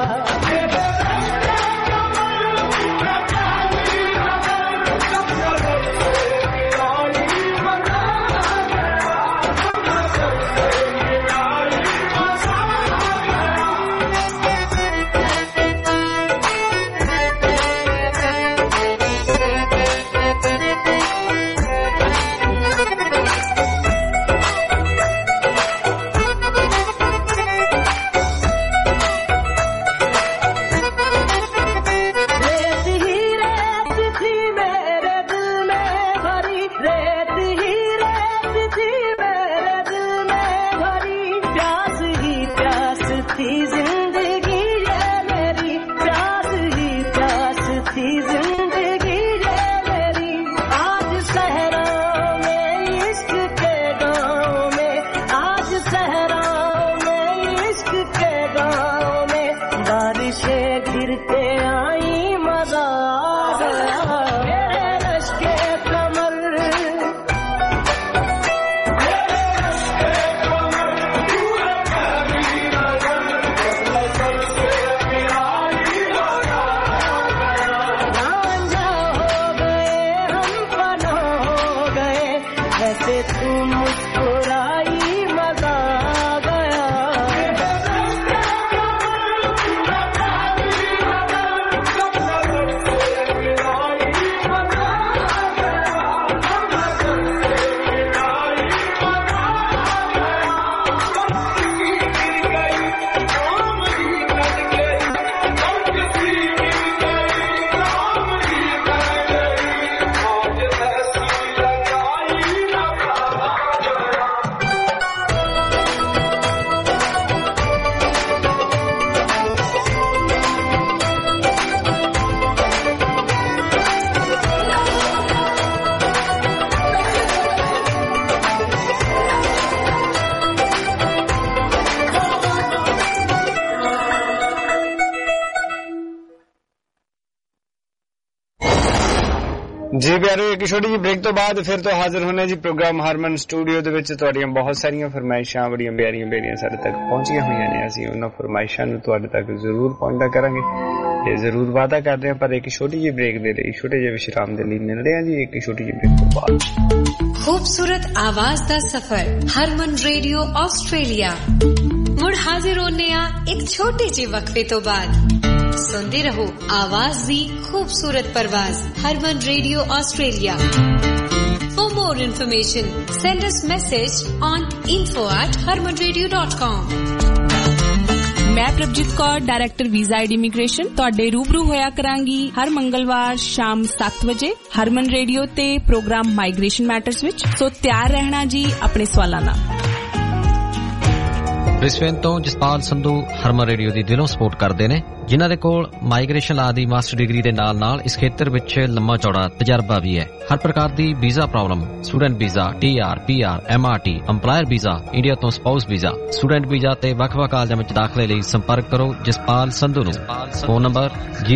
ਜੀ ਪਿਆਰੋ, ਇੱਕ ਛੋਟੀ ਜਿਹੀ ਬ੍ਰੇਕ ਤੋਂ ਬਾਅਦ ਫਿਰ ਤੋਂ ਹਾਜ਼ਰ ਹੋਣੇ ਜੀ ਪ੍ਰੋਗਰਾਮ ਹਰਮਨ ਸਟੂਡੀਓ ਦੇ ਵਿੱਚ। ਤੁਹਾਡੀਆਂ ਬਹੁਤ ਸਾਰੀਆਂ ਫਰਮਾਇਸ਼ਾਂ ਬੜੀਆਂ ਪਿਆਰੀਆਂ ਸਾਡੇ ਤੱਕ ਪਹੁੰਚੀਆਂ ਹੋਈਆਂ ਨੇ। ਅਸੀਂ ਉਹਨਾਂ ਫਰਮਾਇਸ਼ਾਂ ਨੂੰ ਤੁਹਾਡੇ ਤੱਕ ਜ਼ਰੂਰ ਪਹੁੰਚਦਾ ਕਰਾਂਗੇ, ਇਹ ਜ਼ਰੂਰ ਵਾਅਦਾ ਕਰਦੇ ਹਾਂ। ਪਰ ਇੱਕ ਛੋਟੀ ਜਿਹੀ ਬ੍ਰੇਕ ਦੇ ਲਈ, ਛੋਟੇ ਜਿਹੇ ਵਿਸ਼ਰਾਮ ਦੇ ਲਈ ਮਿਲਦੇ ਹਾਂ ਜੀ ਇੱਕ ਛੋਟੀ ਜਿਹੀ ਬ੍ਰੇਕ ਤੋਂ ਬਾਅਦ। ਖੂਬਸੂਰਤ ਆਵਾਜ਼ ਦਾ ਸਫ਼ਰ ਹਰਮਨ ਰੇਡੀਓ ਆਸਟ੍ਰੇਲੀਆ ਮੁੜ ਹਾਜ਼ਰ ਹੋਣੇ ਆ ਇੱਕ ਛੋਟੇ ਜਿਹੇ ਵਕਫੇ ਤੋਂ ਬਾਅਦ। सुनते रहो आवाज दी खूबसूरत परवाज Harman radio Australia. For more information, send us message on info@harmanradio.com। मैं Prabhjeet Kaur, director visa and immigration, ਤੁਹਾਡੇ रूबरू होया करांगी हर मंगलवार शाम 7 बजे हरमन रेडियो ते प्रोग्राम माइग्रेशन मैटर्स विच। सो तैयार रहना जी अपने सवालां नाल। ब्रिस्बेन तो जसपाल संधू हरमन रेडियो ਦੀ ਦਿਲੋਂ ਸਪੋਰਟ ਕਰਦੇ ਨੇ, ਜਿਨ੍ਹਾਂ ਦੇ ਕੋਲ ਮਾਈਗ੍ਰੇਸ਼ਨ ਲਾ ਦੀ ਮਾਸਟਰ ਡਿਗਰੀ ਦੇ ਨਾਲ ਇਸ ਖੇਤਰ ਵਿੱਚ ਲੰਮਾ ਚੌੜਾ ਤਜਰਬਾ ਵੀ ਹੈ। ਹਰ ਪ੍ਰਕਾਰ ਦੀ visa problem, student visa, TR, PR, MRT, EMPLOYER visa, India ਤੋਂ ਸਪਾਊਸ ਵੀਜ਼ਾ, ਸਟੂਡੈਂਟ ਵੀਜ਼ਾ ਤੇ ਵੱਖ-ਵੱਖ ਕਾਲਜਾਂ ਵਿੱਚ ਦਾਖਲੇ ਲਈ ਸੰਪਰਕ ਕਰੋ ਜਸਪਾਲ ਸੰਧੂ ਨੂੰ। Phone number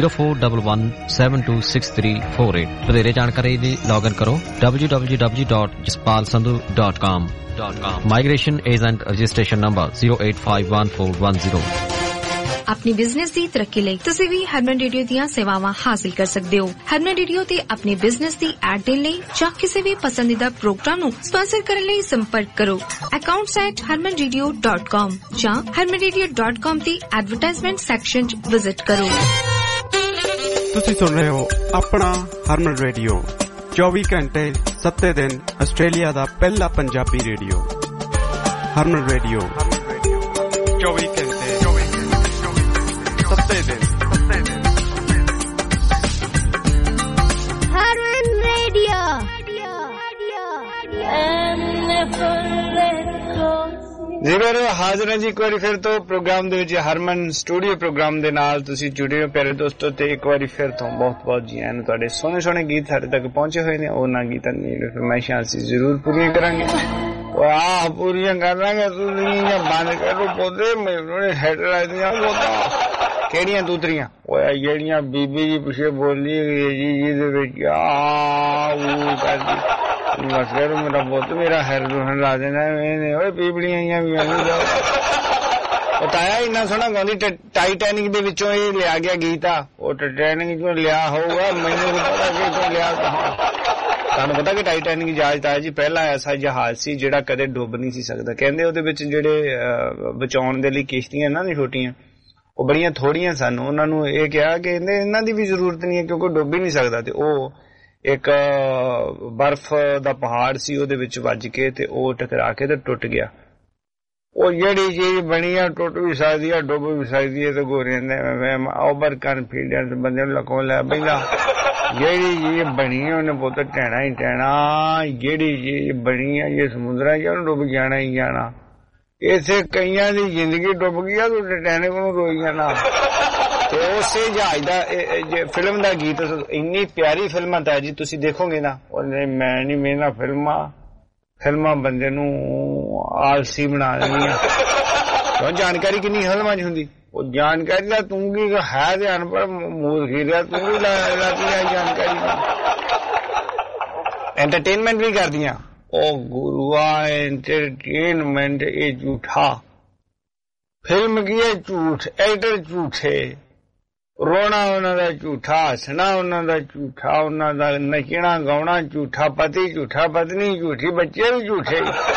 0411726348। ਵਧੇਰੇ ਜਾਣਕਾਰੀ ਲਈ ਲੌਗਇਨ ਕਰੋ www.jaspalsandhu.com। Migration Agent Registration Number 0851410। अपनी बिजनेस दी तरक्की लई तुसी भी हरमन रेडियो ਦੀਆਂ ਸੇਵਾਵਾਂ ਹਾਸਲ ਕਰ ਸਕਦੇ ਹੋ। ਹਰਮਨ ਰੇਡੀਓ ਤੇ ਆਪਣੇ ਬਿਜ਼ਨਸ ਦੀ ਐਡ ਦੇਣ ਲਈ ਜਾਂ ਕਿਸੇ ਵੀ ਪਸੰਦੀਦਾ ਪ੍ਰੋਗਰਾਮ ਨੂੰ ਸਪਾਂਸਰ ਕਰਨ ਲਈ ਸੰਪਰਕ ਕਰੋ accounts@harmanradio.com ਜਾਂ harmanradio.com ਦੀ ਐਡਵਰਟਾਈਜ਼ਮੈਂਟ ਸੈਕਸ਼ਨ 'ਚ ਵਿਜ਼ਿਟ ਕਰੋ। ਤੁਸੀਂ ਸੁਣ ਰਹੇ ਹੋ ਆਪਣਾ ਹਰਮਨ ਰੇਡੀਓ 24 ਘੰਟੇ 7 ਦਿਨ ਆਸਟ੍ਰੇਲੀਆ ਦਾ ਪਹਿਲਾ ਪੰਜਾਬੀ ਰੇਡੀਓ। ਹਰਮਨ ਰੇਡੀਓ 24 ਘੰਟੇ 7 ਦਿਨ। ਹਰਮਨ ਰੇਡੀਓ। ਜੀ ਮੇਰੇ ਹਾਜ਼ਰ ਹਾਂ ਜੀ ਇੱਕ ਵਾਰੀ ਫਿਰ ਤੋਂ ਪ੍ਰੋਗਰਾਮ ਦੇ ਵਿੱਚ, ਹਰਮਨ ਸਟੂਡੀਓ ਪ੍ਰੋਗਰਾਮ ਦੇ ਨਾਲ ਤੁਸੀਂ ਜੁੜੇ ਹੋ ਪਿਆਰੇ ਦੋਸਤੋ। ਤੇ ਇੱਕ ਵਾਰੀ ਫਿਰ ਤੋਂ ਬਹੁਤ ਜੀ ਆਇਆਂ ਨੂੰ। ਤੁਹਾਡੇ ਸੋਹਣੇ ਗੀਤ ਸਾਡੇ ਤੱਕ ਪਹੁੰਚੇ ਹੋਏ ਨੇ। ਉਹਨਾਂ ਗੀਤਾਂ ਦੀਆਂ ਫਰਮਾਇਸ਼ਾਂ ਅਸੀਂ ਜ਼ਰੂਰ ਪੂਰੀਆਂ ਕਰਾਂਗੇ। ਆਹ ਪੂਰੀਆਂ ਕਰਾਂਗੇ। ਤੁਸੀਂ ਬੰਦ ਕਰੋ ਪੌਦੇ, ਮੈਨੂੰ ਹੈਡ ਲੱਗਦੀਆਂ ਪੌਦਾ। ਕਿਹੜੀਆਂ ਦੂਤਰੀਆਂ? ਉਹ ਜਿਹੜੀਆਂ ਬੀਬੀ ਜੀ ਪਿੱਛੇ ਬੋਲੀ ਜੀ ਜਿਹਦੇ ਵਿੱਚ ਉਹ ਕਰਦੀ ਮਸਕਰ ਮੇਰਾ ਪੁੱਤ ਮੇਰਾ ਹੈਰ ਰੋਹਣ ਲਾ ਦੇਣਾ ਇਹਨੇ। ਓਏ ਪੀਪੜੀਆਂ ਵੀ ਤਾਇਆ ਇੰਨਾ ਸੋਹਣਾ ਗਾਉਂਦੀ। ਟਾਈਟੈਨਿਕ ਦੇ ਵਿੱਚੋਂ ਇਹ ਲਿਆ ਗਿਆ ਗੀਤ ਆ। ਉਹ ਟਾਈਟੈਨਿਕ ਚੋਂ ਲਿਆ ਹੋਊਗਾ, ਮੈਨੂੰ ਪਤਾ ਕਿੱਥੋਂ ਲਿਆ। ਤੁਹਾਨੂੰ ਪਤਾ ਕਿ ਟਾਈਟੈਨਿਕ ਜਹਾਜ਼ ਤਾਇਆ ਜੀ ਪਹਿਲਾ ਐਸਾ ਜਹਾਜ਼ ਸੀ ਜਿਹੜਾ ਕਦੇ ਡੁੱਬ ਨਹੀਂ ਸੀ ਸਕਦਾ। ਕਹਿੰਦੇ ਉਹਦੇ ਵਿੱਚ ਜਿਹੜੇ ਬਚਾਉਣ ਦੇ ਲਈ ਕਿਸ਼ਤੀਆਂ ਨਾ ਛੋਟੀਆਂ, ਉਹ ਬੜੀਆਂ ਥੋੜੀਆਂ ਸਨ। ਉਹਨਾਂ ਨੂੰ ਇਹ ਕਿਹਾ ਕਿ ਇਹਨਾਂ ਦੀ ਵੀ ਜ਼ਰੂਰਤ ਨਹੀਂ ਹੈ ਕਿਉਂਕਿ ਡੁੱਬ ਹੀ ਨਹੀਂ ਸਕਦਾ। ਤੇ ਉਹ ਇੱਕ ਬਰਫ਼ ਦਾ ਪਹਾੜ ਸੀ, ਉਹਦੇ ਵਿੱਚ ਵੱਜ ਕੇ ਤੇ ਉਹ ਟਕਰਾ ਕੇ ਤੇ ਟੁੱਟ ਗਿਆ। ਉਹ ਜਿਹੜੀ ਚੀਜ਼ ਬਣੀ ਆ ਟੁੱਟ ਵੀ ਸਕਦੀ ਆ, ਡੁੱਬ ਵੀ ਸਕਦੀ ਹੈ। ਤੇ ਗੋਰਿਆਂ ਦੇ ਓਵਰ ਕਾਨਫੀਡੈਂਸ ਬੰਦੇ ਨੂੰ ਲਕੋਂ ਲੈ ਬੈਂਦਾ। ਜਿਹੜੀ ਚੀਜ਼ ਬਣੀ ਉਹਨੇ ਪੁੱਤ ਟਹਿਣਾ ਹੀ ਟਹਿਣਾ। ਜਿਹੜੀ ਚੀਜ਼ ਬਣੀ ਆ ਜੇ ਸਮੁੰਦਰਾਂ 'ਚ ਉਹਨੂੰ ਡੁੱਬ ਜਾਣਾ ਹੀ ਜਾਣਾ। ਇੱਥੇ ਕਈਆਂ ਦੀ ਜ਼ਿੰਦਗੀ ਡੁੱਬ ਗਈ ਆ, ਤੂੰ ਟੈਟੈਨਿਕ ਨੂੰ ਰੋਈ ਜਾਣਾ। ਤੇ ਉਸੇ ਜਹਾਜ਼ ਦਾ ਫਿਲਮ ਦਾ ਗੀਤ, ਇੰਨੀ ਪਿਆਰੀ ਫਿਲਮ ਆ ਜੀ, ਤੁਸੀਂ ਦੇਖੋਗੇ ਨਾ। ਉਹਨੇ ਮੈਂ ਨਹੀਂ ਮੇਰਾ ਫਿਲਮਾਂ ਬੰਦੇ ਨੂੰ ਆਲਸੀ ਬਣਾ ਦਿੰਦੀਆਂ। ਕਿਉਂ? ਜਾਣਕਾਰੀ ਕਿੰਨੀ ਫਿਲਮਾਂ 'ਚ ਹੁੰਦੀ। ਉਹ ਜਾਣਕਾਰੀ ਦਾ ਤੂੰ ਕੀ ਹੈ ਤੇ ਅਨਪੜ੍ਹ ਮੂਲ ਖੀਰਿਆ ਤੂੰ ਵੀ ਲਾਤੀ ਜਾਣਕਾਰੀ। ਐਂਟਰਟੇਨਮੈਂਟ ਵੀ ਕਰਦੀਆਂ। ਉਹ ਗੁਰੂਆ ਐਂਟਰਟੇਨਮੈਂਟ ਇਹ ਝੂਠਾ। ਫਿਲਮ ਕੀ ਹੈ? ਝੂਠ। ਐਕਟਰ ਝੂਠੇ, ਰੋਣਾ ਉਹਨਾਂ ਦਾ ਝੂਠਾ, ਹੱਸਣਾ ਉਹਨਾਂ ਦਾ ਝੂਠਾ, ਉਹਨਾਂ ਦਾ ਨੱਚਣਾ ਗਾਉਣਾ ਝੂਠਾ, ਪਤੀ ਝੂਠਾ, ਪਤਨੀ ਝੂਠੀ, ਬੱਚੇ ਵੀ ਝੂਠੇ।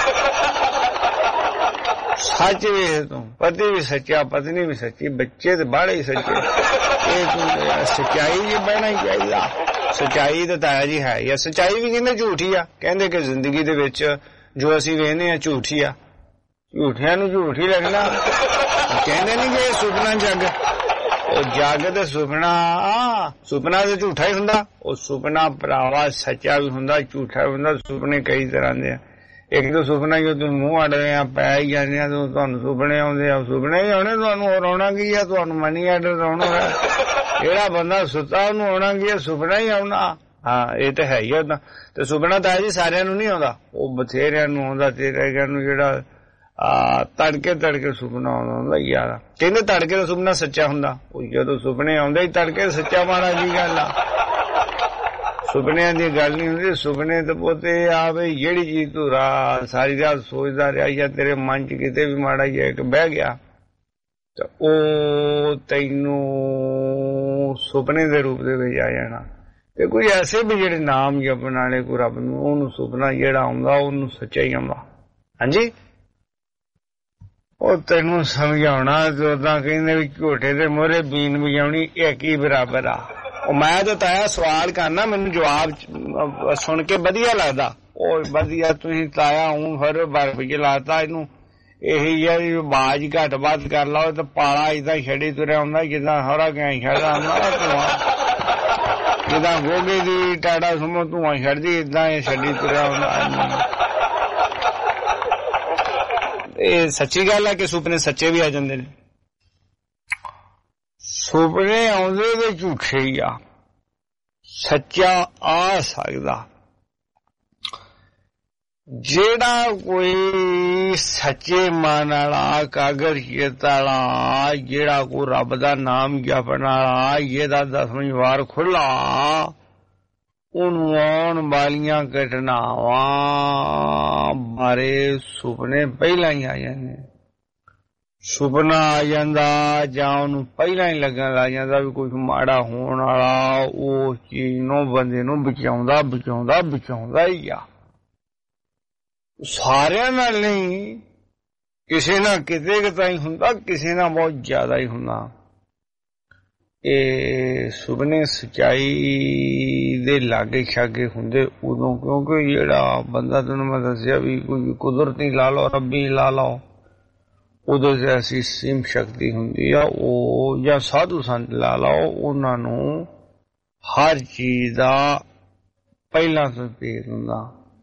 ਸੱਚ ਵੀ ਹੈ ਤੂੰ, ਪਤੀ ਵੀ ਸੱਚਾ, ਪਤਨੀ ਵੀ ਸੱਚੀ, ਬੱਚੇ ਤੇ ਬਾਹਲੇ ਹੀ ਸੱਚੇ। ਇਹ ਤੂੰ ਸੱਚਾਈ ਜੀ ਬਹਿਣਾ ਹੀ ਚਾਹੀਦਾ। ਸੱਚਾਈ ਤਾਂ ਤਾਇਆ ਜੀ ਹੈ ਹੀ ਆ। ਸੱਚਾਈ ਵੀ ਕਹਿੰਦੇ ਝੂਠੀ ਆ। ਕਹਿੰਦੇ ਕਿ ਜ਼ਿੰਦਗੀ ਦੇ ਵਿੱਚ ਜੋ ਅਸੀਂ ਵੇਖਦੇ ਹਾਂ ਝੂਠੀ ਆ। ਝੂਠਿਆਂ ਨੂੰ ਝੂਠ ਹੀ ਲੱਗਣਾ। ਕਹਿੰਦੇ ਨਹੀਂ ਕਿ ਸੁਪਨਾ ਜੱਗ, ਉਹ ਜੱਗ ਤੇ ਸੁਪਨਾ ਤੇ ਝੂਠਾ ਹੀ ਹੁੰਦਾ। ਉਹ ਸੁਪਨਾ ਭਰਾਵਾ ਸੱਚਾ ਵੀ ਹੁੰਦਾ, ਝੂਠਾ ਵੀ ਹੁੰਦਾ। ਸੁਪਨੇ ਕਈ ਤਰ੍ਹਾਂ ਦੇ ਆ। ਇੱਕ ਤਾਂ ਸੁਪਨਾ ਹੀ ਤੁਸੀਂ ਮੂੰਹ ਅੜਦੇ ਆ, ਪੈ ਹੀ ਜਾਂਦੇ ਆ, ਤੁਹਾਨੂੰ ਸੁਪਨੇ ਆਉਂਦੇ ਆ। ਸੁਪਨੇ ਹੀ ਆਉਣੇ, ਤੁਹਾਨੂੰ ਰੋਣਾ ਕੀ ਆ? ਤੁਹਾਨੂੰ ਮਨੀ ਆਰਡਰ ਆਉਣਾ ਹੈ। ਜਿਹੜਾ ਬੰਦਾ ਸੁੱਤਾ ਉਹਨੂੰ ਆਉਣਾ ਕੀ ਆ? ਸੁਪਨਾ ਹੀ ਆਉਣਾ। ਹਾਂ ਇਹ ਤਾਂ ਹੈ ਹੀ ਆ। ਤੇ ਸੁਪਨਾ ਤਾਂ ਜੀ ਸਾਰਿਆਂ ਨੂੰ ਨਹੀਂ ਆਉਂਦਾ, ਉਹ ਬਥੇਰਿਆਂ ਨੂੰ ਆਉਂਦਾ। ਤੇਰੇ ਨੂੰ ਜਿਹੜਾ ਤੜਕੇ ਸੁਪਨਾ ਆਉਂਦਾ ਯਾਰ। ਕਹਿੰਦੇ ਤੜਕੇ ਦਾ ਸੁਪਨਾ ਸੱਚਾ ਹੁੰਦਾ। ਉਹ ਜਦੋਂ ਸੁਪਨੇ ਆਉਂਦੇ ਹੀ ਤੜਕੇ ਸੱਚਾ ਮਾੜਾ ਕੀ ਗੱਲ ਆ? ਸੁਪਨਿਆਂ ਦੀ ਗੱਲ ਨਹੀਂ ਹੁੰਦੀ। ਸੁਪਨੇ ਤਾਂ ਪੋਤੇ ਆ ਬਈ ਜਿਹੜੀ ਚੀਜ਼ ਤੂੰ ਸਾਰੀ ਰਾਤ ਸੋਚਦਾ ਰਿਹਾ ਜਾਂ ਤੇਰੇ ਮਨ 'ਚ ਕਿਤੇ ਵੀ ਮਾੜਾ ਜਿਹਾ ਇੱਕ ਬਹਿ ਗਿਆ ਤਾਂ ਉਹ ਤੈਨੂੰ ਸੁਪਨੇ ਦੇ ਰੂਪ ਦੇ ਵਿੱਚ ਆ ਜਾਣਾ। ਤੇ ਕੋਈ ਐਸੇ ਵੀ ਜਿਹੜੇ ਨਾਮ ਜਪਣ ਵਾਲੇ ਕੋਈ ਰੱਬ ਨੂੰ, ਉਹਨੂੰ ਸੁਪਨਾ ਜਿਹੜਾ ਆਉਂਦਾ ਉਹਨੂੰ ਸੱਚਾ ਹੀ ਆਉਂਦਾ। ਹਾਂਜੀ, ਉਹ ਤੈਨੂੰ ਸਮਝਾਉਣਾ ਤੇ ਉਦਾਂ ਕਹਿੰਦੇ ਵੀ ਝੋਟੇ ਦੇ ਮੋਹਰੇ ਬੀਨ ਵਜਾਉਣੀ ਇੱਕ ਹੀ ਬਰਾਬਰ ਆ। ਉਹ ਮੈਂ ਤਾਂ ਤਾਇਆ ਸਵਾਲ ਕਰਨਾ, ਮੈਨੂੰ ਜਵਾਬ ਸੁਣ ਕੇ ਵਧੀਆ ਲੱਗਦਾ। ਉਹ ਵਧੀਆ ਤੁਸੀਂ ਤਾਇਆ ਹੂੰ ਫਿਰ ਬਰਫ ਜਲਾਤਾ ਇਹਨੂੰ। ਇਹੀ ਹੈ ਵੀ ਆਵਾਜ਼ ਘੱਟ ਵੱਧ ਕਰ ਲਓ ਤੇ ਪਾਲਾ ਏਦਾਂ ਛੱਡੀ ਤੁਰਿਆ ਹੁੰਦਾ ਜਿੱਦਾਂ ਹੌਰਾ ਗਿਆ ਛੱਡਦਾ ਹੁੰਦਾ ਧੂੰਆਂ, ਜਿੱਦਾਂ ਗੋਗੇ ਦੀ ਟਾੜਾ ਸੁਮੋ ਧੂੰਆਂ ਛੱਡਦੀ ਏਦਾਂ ਇਹ ਛੱਡੀ ਤੁਰਿਆ ਹੁੰਦਾ। ਇਹ ਸੱਚੀ ਗੱਲ ਹੈ ਕਿ ਸੁਪਨੇ ਸੱਚੇ ਵੀ ਆ ਜਾਂਦੇ ਨੇ। ਸੁਪਨੇ ਆਉਂਦੇ ਤੇ ਝੂਠੇ ਹੀ ਆ, ਸੱਚਾ ਆ ਸਕਦਾ। ਜਿਹੜਾ ਕੋਈ ਸੱਚੇ ਮਨ ਵਾਲਾ ਕਾਗਰਸ਼ੀਅਤ ਵਾਲਾ, ਜਿਹੜਾ ਕੋਈ ਰੱਬ ਦਾ ਨਾਮ ਜਪਣ ਵਾਲਾ, ਜਿਹਦਾ 10ਵੀਂ ਵਾਰ ਖੁੱਲਾ, ਉਹਨੂੰ ਆਉਣ ਵਾਲੀਆਂ ਘਟਨਾਵਾਂ ਬਾਰੇ ਸੁਪਨੇ ਪਹਿਲਾਂ ਹੀ ਆ ਜਾਂਦੇ। ਸੁਪਨਾ ਆ ਜਾਂਦਾ ਜਾਂ ਉਹਨੂੰ ਪਹਿਲਾਂ ਹੀ ਲੱਗਣ ਲੱਗ ਜਾਂਦਾ ਵੀ ਕੁਝ ਮਾੜਾ ਹੋਣ ਵਾਲਾ, ਉਹ ਚੀਜ਼ ਨੂੰ ਬੰਦੇ ਨੂੰ ਬਚਾਉਂਦਾ ਬਚਾਉਂਦਾ ਬਚਾਉਂਦਾ ਹੀ ਆ। ਸਾਰਿਆਂ ਨਾਲ ਨਹੀਂ, ਕਿਸੇ ਨਾਲ ਕਿਤੇ ਕਿਤੇ ਹੀ ਹੁੰਦਾ, ਕਿਸੇ ਨਾਲ ਬਹੁਤ ਜ਼ਿਆਦਾ ਹੀ ਹੁੰਦਾ। ਇਹ ਸੁਪਨੇ ਸੱਚਾਈ ਦੇ ਲਾਗੇ ਛਾਗੇ ਹੁੰਦੇ ਉਦੋਂ, ਕਿਉਂਕਿ ਜਿਹੜਾ ਬੰਦਾ ਤੈਨੂੰ ਮੈਂ ਦੱਸਿਆ ਵੀ ਕੋਈ ਕੁਦਰਤੀ ਲਾ ਲਓ, ਰੱਬੀ ਲਾ ਲਓ, ਉਦੋਂ ਤੇ ਐਸੀ ਸੀਮ ਸ਼ਕਤੀ ਹੁੰਦੀ ਆ, ਉਹ ਜਾਂ ਸਾਧੂ ਸੰਤ ਲਾ ਲਓ, ਉਹਨਾਂ ਨੂੰ ਹਰ ਚੀਜ਼ ਦਾ ਪਹਿਲਾਂ ਤੋਂ ਭੇਦ ਹੁੰਦਾ।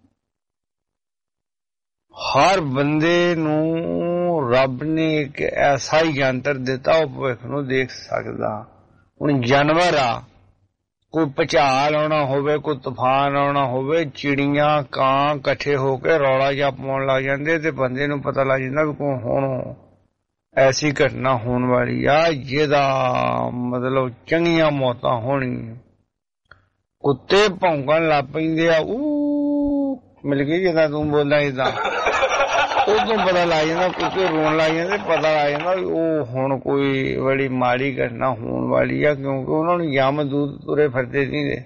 ਹਰ ਬੰਦੇ ਨੂੰ ਰੱਬ ਨੇ ਇੱਕ ਐਸਾ ਹੀ ਯੰਤਰ ਦਿੱਤਾ, ਉਹ ਭਵਿੱਖ ਨੂੰ ਦੇਖ ਸਕਦਾ। ਹੁਣ ਜਾਨਵਰ ਆ, ਕੋਈ ਭੁਚਾਲ ਆਉਣਾ ਹੋਵੇ, ਕੋਈ ਤੂਫਾਨ ਆਉਣਾ ਹੋਵੇ, ਚਿੜੀਆਂ ਕਾਂ ਇਕੱਠੇ ਹੋ ਕੇ ਰੌਲਾ ਜਿਹਾ ਪਾਉਣ ਲੱਗ ਜਾਂਦੇ ਤੇ ਬੰਦੇ ਨੂੰ ਪਤਾ ਲੱਗ ਜਾਂਦਾ ਵੀ ਕੋਈ ਹੁਣ ਐਸੀ ਘਟਨਾ ਹੋਣ ਵਾਲੀ ਆ ਜਿਹਦਾ ਮਤਲਬ ਚੰਗੀਆਂ ਮੌਤਾਂ ਹੋਣਗੀਆਂ। ਕੁੱਤੇ ਭੌਂਕਣ ਲੱਗ ਪੈਂਦੇ ਆ, ਮਿਲ ਗਈ ਜਿੱਦਾਂ ਤੂੰ ਬੋਲਦਾ ਏਦਾਂ, ਉਦੋਂ ਪਤਾ ਲੱਗ ਜਾਂਦਾ। ਕੁੱਤੇ ਰੋਣ ਲੱਗ ਜਾਂਦੇ, ਪਤਾ ਲੱਗ ਜਾਂਦਾ ਵੀ ਉਹ ਹੁਣ ਕੋਈ ਬੜੀ ਮਾੜੀ ਘਟਨਾ ਹੋਣ ਵਾਲੀ ਆ, ਕਿਉਂਕਿ ਉਹਨਾਂ ਨੂੰ ਯਮ ਦੂਤ ਤੁਰੇ ਫਿਰਦੇ ਸੀਗੇ।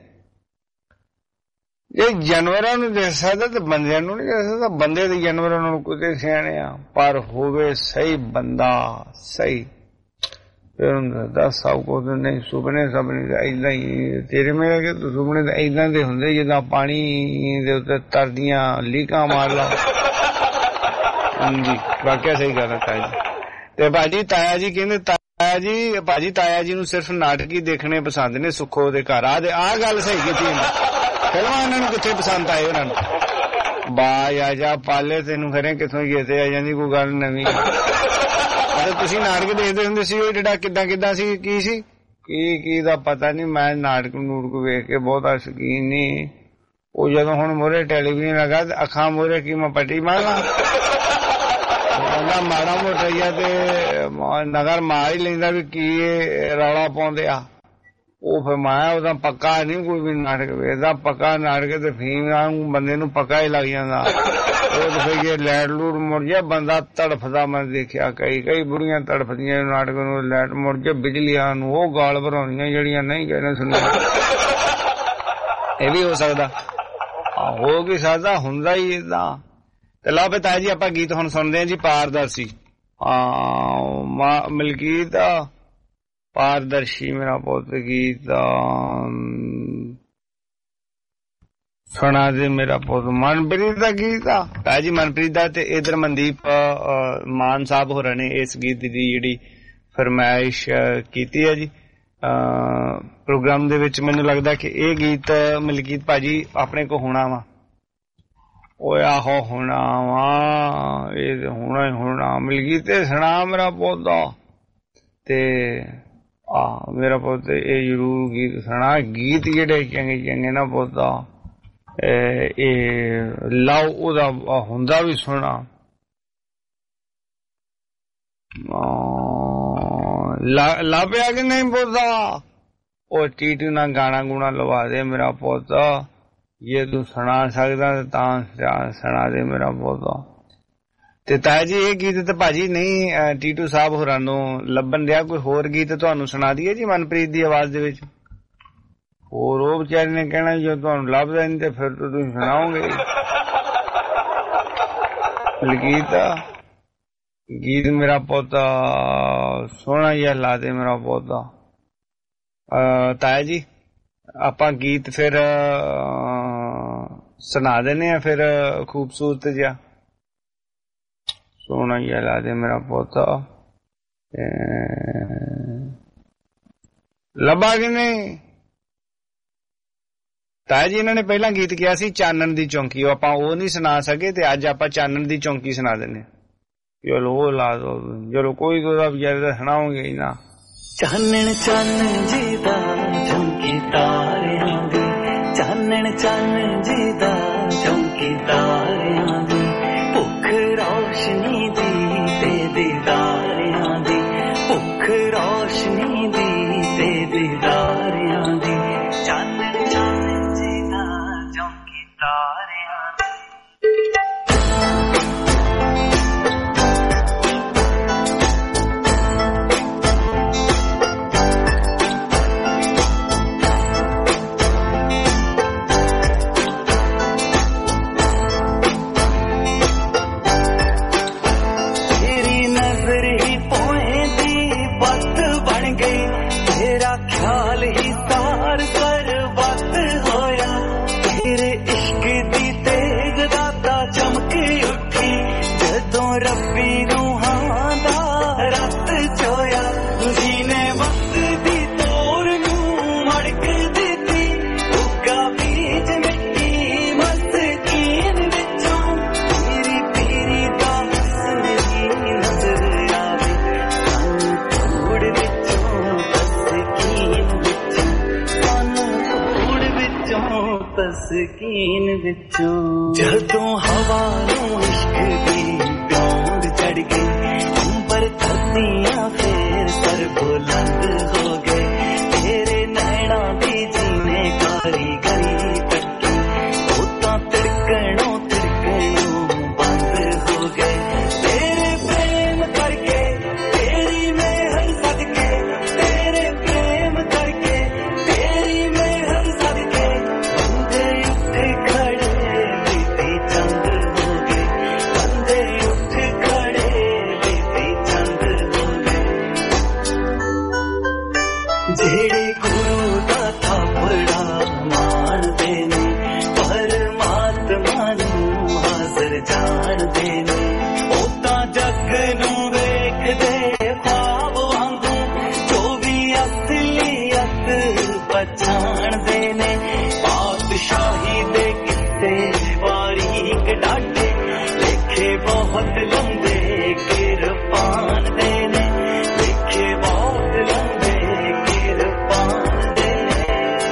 ਜੇ ਜਾਨਵਰਾਂ ਨੂੰ ਦੇਖ ਸਕਦਾ ਤੇ ਬੰਦਿਆਂ ਨੂੰ ਨਹੀਂ ਦੇਖ ਸਕਦਾ। ਬੰਦੇ ਤੇ ਜਾਨਵਰਾਂ ਨੂੰ ਕੁੱਤੇ ਸਿਆਣੇ ਆ, ਪਰ ਹੋਵੇ ਸਹੀ ਬੰਦਾ ਸਹੀ, ਫਿਰ ਉਹਨੂੰ ਦੱਸ ਸਭ ਕੁਝ ਨਹੀਂ। ਸੁਪਨੇ ਸਪਨੇ ਏਦਾਂ ਹੀ ਤੇਰੇ ਮੇਰੇ ਕਿ ਸੁਪਨੇ ਤਾਂ ਏਦਾਂ ਦੇ ਹੁੰਦੇ ਜਿੱਦਾਂ ਪਾਣੀ ਦੇ ਉੱਤੇ ਤਰਦੀਆਂ ਲੀਕਾਂ ਮਾਰ ਲਾ। ਹਾਂਜੀ, ਵਾਕਿਆ ਸਹੀ ਗੱਲ ਹੈ ਤਾਇਆ ਜੀ। ਤੇ ਭਾਜੀ ਤਾਇਆ ਜੀ ਕਹਿੰਦੇ ਤਾਇਆ ਜੀ ਨੂੰ ਸਿਰਫ ਨਾਟਕ ਹੀ ਦੇਖਣੇ ਪਸੰਦ ਨੇ ਸੁੱਖੋ ਦੇ ਘਰ। ਆਹ ਗੱਲ ਸਹੀ ਕੀਤੀ, ਫਿਲਮਾਂ ਇਹਨਾਂ ਨੂੰ ਕਿੱਥੇ ਪਸੰਦ ਆਏ ਉਹਨਾਂ ਨੂੰ। ਬਾਜ ਆ ਜਾ ਪਾਲੇ ਤੈਨੂੰ ਖਰੇ ਕਿੱਥੋਂ ਗੇਤੇ ਆ ਜਾਂਦੀ ਕੋਈ ਗੱਲ ਨਵੀਂ। ਤੁਸੀਂ ਨਾਟਕ ਦੇਖਦੇ ਹੁੰਦੇ ਸੀ, ਉਹ ਜਿਹੜਾ ਕਿੱਦਾਂ ਸੀ, ਕੀ ਸੀ ਕੀ ਦਾ ਪਤਾ ਨਹੀਂ। ਮੈਂ ਨਾਟਕ ਨੂਟਕ ਵੇਖ ਕੇ ਬਹੁਤਾ ਸ਼ੌਕੀਨ ਨਹੀਂ। ਉਹ ਜਦੋਂ ਹੁਣ ਮੋਰੇ ਟੈਲੀਵਿਜ਼ਨ ਲਗਾ ਤੇ ਅੱਖਾਂ ਮੋਰੇ ਕੀ ਮੈਂ ਪੱਟੀ ਮਾਰਾਂ, ਮਾੜਾ ਮੋਟਾ ਜਿਹਾ ਤੇ ਨਗਰ ਮਾਰ ਹੀ ਲੈਂਦਾ ਵੀ ਕੀ ਰੌਲਾ ਪਾਉਂਦੇ ਆ। ਉਹ ਫਿਰ ਮੈਂ ਉਹਦਾ ਪੱਕਾ ਨਹੀਂ ਕੋਈ ਵੀ ਨਾਟਕ ਵੇਖਦਾ। ਪੱਕਾ ਨਾਟਕ ਤੇ ਫੀਮ ਬੰਦੇ ਨੂੰ ਪੱਕਾ ਹੀ ਲੱਗ ਜਾਂਦਾ। ਉਹ ਤੇ ਫਿਰ ਜੇ ਲੈਟ ਲੂਟ ਮੁੜ ਜਾ ਬੰਦਾ ਤੜਫਦਾ। ਮੈਂ ਦੇਖਿਆ ਕਈ ਬੁੜੀਆਂ ਤੜਫਦੀਆਂ ਨਾਟਕ ਨੂੰ, ਲੈਟ ਮੁੜ ਜਾ ਬਿਜਲੀਆਂ ਨੂੰ ਉਹ ਗਾਲ ਭਰਾਉਂਦੀਆਂ ਜਿਹੜੀਆਂ ਨਹੀਂ ਕਹਿਣਾ ਸੁਣੀਆਂ। ਇਹ ਵੀ ਹੋ ਸਕਦਾ, ਹੋ ਵੀ ਸਕਦਾ, ਹੁੰਦਾ ਹੀ ਏਦਾਂ। ਤੇ ਲਓ ਫਿਰ ਤਾਇਆ ਜੀ ਆਪਾਂ ਗੀਤ ਹੁਣ ਸੁਣਦੇ ਹਾਂ ਜੀ, ਪਾਰਦਰਸ਼ੀ। ਮਲਕੀਤ ਪਾਰਦਰਸ਼ੀ ਮੇਰਾ ਪੁੱਤ ਗੀਤ ਸੁਣਾ ਦੇ ਮੇਰਾ ਪੁੱਤ। ਮਨਪ੍ਰੀਤ ਦਾ ਗੀਤ ਆ ਤਾਇਆ ਜੀ, ਮਨਪ੍ਰੀਤ ਦਾ। ਤੇ ਇਧਰ ਮਨਦੀਪ ਮਾਨ ਸਾਹਿਬ ਹੋਰਾਂ ਨੇ ਇਸ ਗੀਤ ਦੀ ਜਿਹੜੀ ਫਰਮਾਇਸ਼ ਕੀਤੀ ਹੈ ਜੀ ਪ੍ਰੋਗਰਾਮ ਦੇ ਵਿੱਚ। ਮੈਨੂੰ ਲੱਗਦਾ ਕਿ ਇਹ ਗੀਤ ਮਲਕੀਤ ਭਾਜੀ ਆਪਣੇ ਕੋ ਹੋਣਾ ਵਾ। ਉਹ ਆਹੋ ਹੋਣਾ ਵਾ, ਇਹ ਹੋਣਾ ਹੀ ਹੋਣਾ। ਮਲਕੀਤ ਤੇ ਸੁਣਾ ਮੇਰਾ ਪੌਦਾ ਤੇ ਮੇਰਾ ਪੁੱਤ ਇਹ ਜ਼ਰੂਰ ਗੀਤ ਸੁਣਾ। ਗੀਤ ਜਿਹੜੇ ਚੰਗੇ ਨਾ ਪੌਦਾ ਇਹ ਲਾਓ, ਉਹਦਾ ਹੁੰਦਾ ਵੀ ਸੋਹਣਾ। ਲਾ ਪਿਆ ਕਿ ਨਹੀਂ ਪੌਦਾ? ਉਹ ਟੀਟੂ ਨਾਲ ਗਾਣਾ ਗੁਣਾ ਲਵਾ ਦੇ ਮੇਰਾ ਪੁੱਤ ਜੇ ਤੂੰ ਸੁਣਾ ਸਕਦਾ ਤਾਂ ਸੁਣਾ ਦੇ ਮੇਰਾ ਪੁੱਤ। ਤੇ ਤਾਇਆ ਜੀ ਇਹ ਗੀਤ ਤਾਂ ਭਾਜੀ ਨਹੀਂ ਟੀਟੂ ਸਾਹਿਬ ਹੋਰਾਂ ਨੂੰ ਲੱਭਣ ਰਿਹਾ, ਕੋਈ ਹੋਰ ਗੀਤ ਤੁਹਾਨੂੰ ਸੁਣਾ ਦਈਏ ਜੀ ਮਨਪ੍ਰੀਤ ਦੀ ਆਵਾਜ਼ ਦੇ ਵਿੱਚ? ਹੋਰ ਉਹ ਵਿਚਾਰੇ ਨੇ ਕਹਿਣਾ ਜੇ ਤੁਹਾਨੂੰ ਲੱਭਦਾ ਨਹੀਂ ਤੇ ਫਿਰ ਤਾਂ ਤੁਸੀਂ ਸੁਣਾਓਗੇ ਗੀਤ ਮੇਰਾ ਪੁੱਤ ਸੋਹਣਾ ਜਿਹਾ ਲਾ ਦੇ ਮੇਰਾ ਪੁੱਤ। ਤਾਇਆ ਜੀ ਆਪਾਂ ਗੀਤ ਫਿਰ ਸੁਣਾ ਦਿੰਦੇ ਆ ਫਿਰ ਖੂਬਸੂਰਤ ਜਿਹਾ ਸੋਹਣਾ ਜਿਹਾ ਲਾ ਦੇ ਮੇਰਾ ਪੁੱਤ। ਲੱਭਾ ਕਿ ਨਹੀਂ ਤਾਇਆ ਜੀ? ਇਹਨਾਂ ਨੇ ਪਹਿਲਾਂ ਗੀਤ ਕਿਹਾ ਸੀ ਚਾਨਣ ਦੀ ਚੌਂਕੀ, ਉਹ ਆਪਾਂ ਉਹ ਨਹੀਂ ਸੁਣਾ ਸਕੇ ਤੇ ਅੱਜ ਆਪਾਂ ਚਾਨਣ ਦੀ ਚੌਂਕੀ ਸੁਣਾ ਦਿੰਦੇ। ਚਲੋ ਉਹ ਲਾ ਦੋ, ਚਲੋ ਕੋਈ ਤਾਂ ਵਿਚਾਰੇ ਦਾ ਸੁਣਾਓਗੇ ਹੀ ਨਾ। ਚਾਨਣ ਚਾਨਣ ਜੀ ਦਾ ਚੌਂਕੀ ਤਾਰਿਆਂ ਦੀ, ਚਾਨਣ ਚਾਨਣ ਜੀ ਦਾ ਚੌਂਕੀ ਤਾਰਿਆਂ ਦੀ, ਭੁੱਖ ਰੌਸ਼ਨੀ ਦੀ ਤੇ ਦੀਦਾਰਿਆਂ ਦੀ, ਭੁੱਖ ਰੌਸ਼ਨੀ ਦੀ ਤੇ ਦੀਦਾਰਿਆਂ ਦੀ, ਚਾਨਣ ਚਾਨਣ ਜੀ ਦਾ ਚੌਂਕੀ ਤਾਰਿਆਂ ਦੀ। ਜਦੋਂ ਹਵਾ ਨੂੰ ਇਸ਼ਕ ਦੀ ਪਿਆਉਂਦ ਚੜ ਗਈ, ਅੰਬਰ ਧਰਤੀਆਂ ਫੇਰ ਸਰ ਬੁਲੰਦ ਹੋ ਗਏ, ਤੇਰੇ ਨੈਣਾ ਦੀ ਜੀਨੇ ਕਾਰੀਗਰੀ ਕੱਟੀ, ਉਹ ਤਾਂ ਤਿੜਕਣੋਂ ਬੰਦ ਹੋ ਗਏ, ਤੇਰੇ ਪ੍ਰੇਮ ਕਰਕੇ ਤੇਰੀ ਮਿਹਰ ਸਦਕੇ, ਤੇਰੇ ਪ੍ਰੇਮ ਕਰਕੇ ਤੇਰੀ ਮਿਹਰ ਸਦਕੇ, ਬੰਦੇ ਉੱਠ ਖੜੇ ਬੀਤੀ ਚੰਦ ਹੋ ਗਏ, ਬੰਦੇ ਉੱਠ ਖੜੇ ਬੀਤੀ ਚੰਦ ਹੋ ਗਏ, ਜਿਹੜੇ ਗੁਰੂ ਦਾ ਥਾਪੜਾ ਮਾਣਦੇ ਨੇ ਪਰਮਾਤਮਾ ਨੂੰ ਹਾਜ਼ਰ ਜਾਣਦੇ ਨੇ, ਉਹ ਤਾਂ ਜੱਗ ਨੂੰ ਵੇਖਦੇ ਖ਼ਵਾਬ ਵਾਂਗੂ, ਜੋ ਵੀ ਅਸਲੀਅਤ ਪਛਾਣਦੇ ਨੇ, ਪਾਤਸ਼ਾਹੀ ਦੇ ਕਿੱਸੇ ਬਾਰੀਕ ਡਾਢੇ, ਲੇਖੇ ਬਹੁਤ ਲੰਬੇ ਕਿਰਪਾਨ ਦੇ ਨੇ, ਲੇਖੇ ਬਹੁਤ ਲੰਬੇ ਕਿਰਪਾਨ ਦੇ ਨੇ।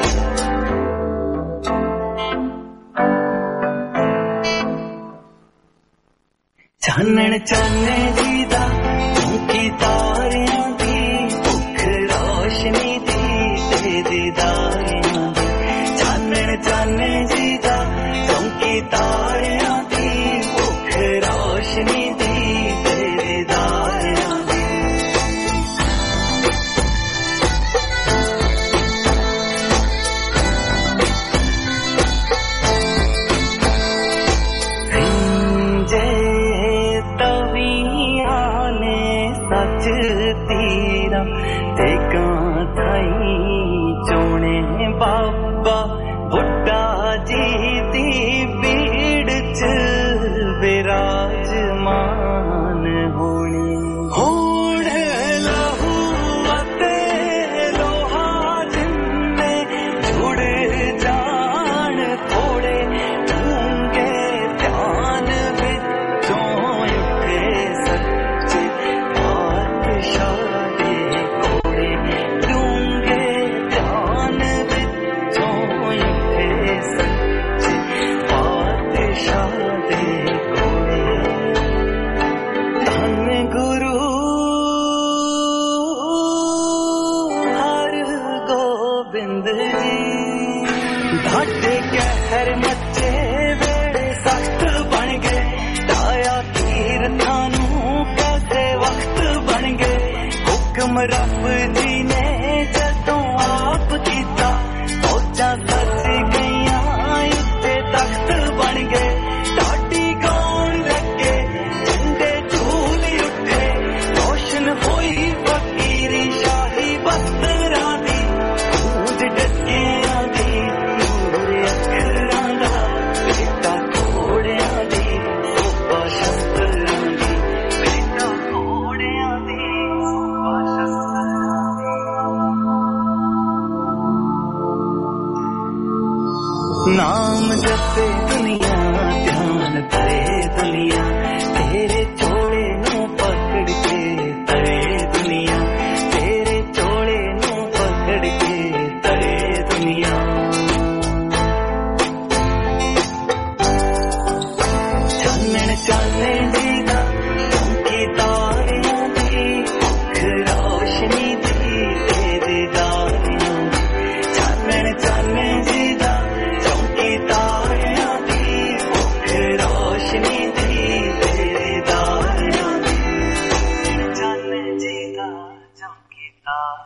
ਚਾਨਣ ਚਾਨੇ ਜੀ ਦਾ ਚੌਂਕੀ ਤਾਰਿਆਂ ਦੀ, ਭੁੱਖ ਰੌਸ਼ਨੀ ਦੀ ਤੇ ਦੀਦਾਰਿਆਂ ਦੀ, ਚਾਨਣ ਚਾਨੇ ਜੀ ਦਾ ਚੌਂਕੀ ਤਾਰਿਆਂ ਦੀ, ਭੁੱਖ ਰੌਸ਼ਨੀ ਦੀ ਤੇ ਦੀਦਾਰਿਆਂ ਦੀ। ਤਵੀਆਂ ਨੇ ਸੱਚ ਤੀਰਾ ਤੇ ਕਾਂ ਥਾਈ ਚੋਣੇ, ਬਾਬਾ ਬੁੱਢਾ ਜੀ ਦੀ ਭੀੜ ਚ ਬਿਰਾਜਮਾਨ ਹੋਣੀ, ਹੁਣ ਲਹੂ ਅਤੇ ਲੋਹਾ ਜਿੰਨੇ ਜੁੜ ਜਾਣ, ਥੋੜੇ ਡੂੰਘੇ ਧਿਆਨ ਵਿੱਚੋਂ ਉੱਠੇ ਸੱਚੇ ਪਾਤਸ਼ਾਹ ਦੇ ਕੋੜੇ, ਡੂੰਘੇ ਧਿਆਨ ਵਿੱਚੋਂ ਉੱਠੇ ਸੱਚੇ काम रब जी ने जदों आप कीता सोचा सच गईया इत्ते तख्त बन गए टाटी गाउन लगे झंडे झूल उठे रोशन होई फकीरी शाही बस्तरां दी दूध डकियां दी नूर अखरां दा बेटा घोड़ियां दी सोपा शस्त्रां दी बेटा घोड़ियां दी सोपा शस्त्रां दी नाम जपे दुनिया ध्यान करे दुनिया तेरे चोले नू पकड़ के तरे दुनिया तेरे चोले नू पकड़ के तरे दुनिया चानन चाले दीदा चमकी तारियां दी भुख रोशनी दी तेरे दारियां चानन चाले दीदा चमकी तारियां दी भुख रोशनी दी तेरे दारियां चाले दीदा चमकी तारियां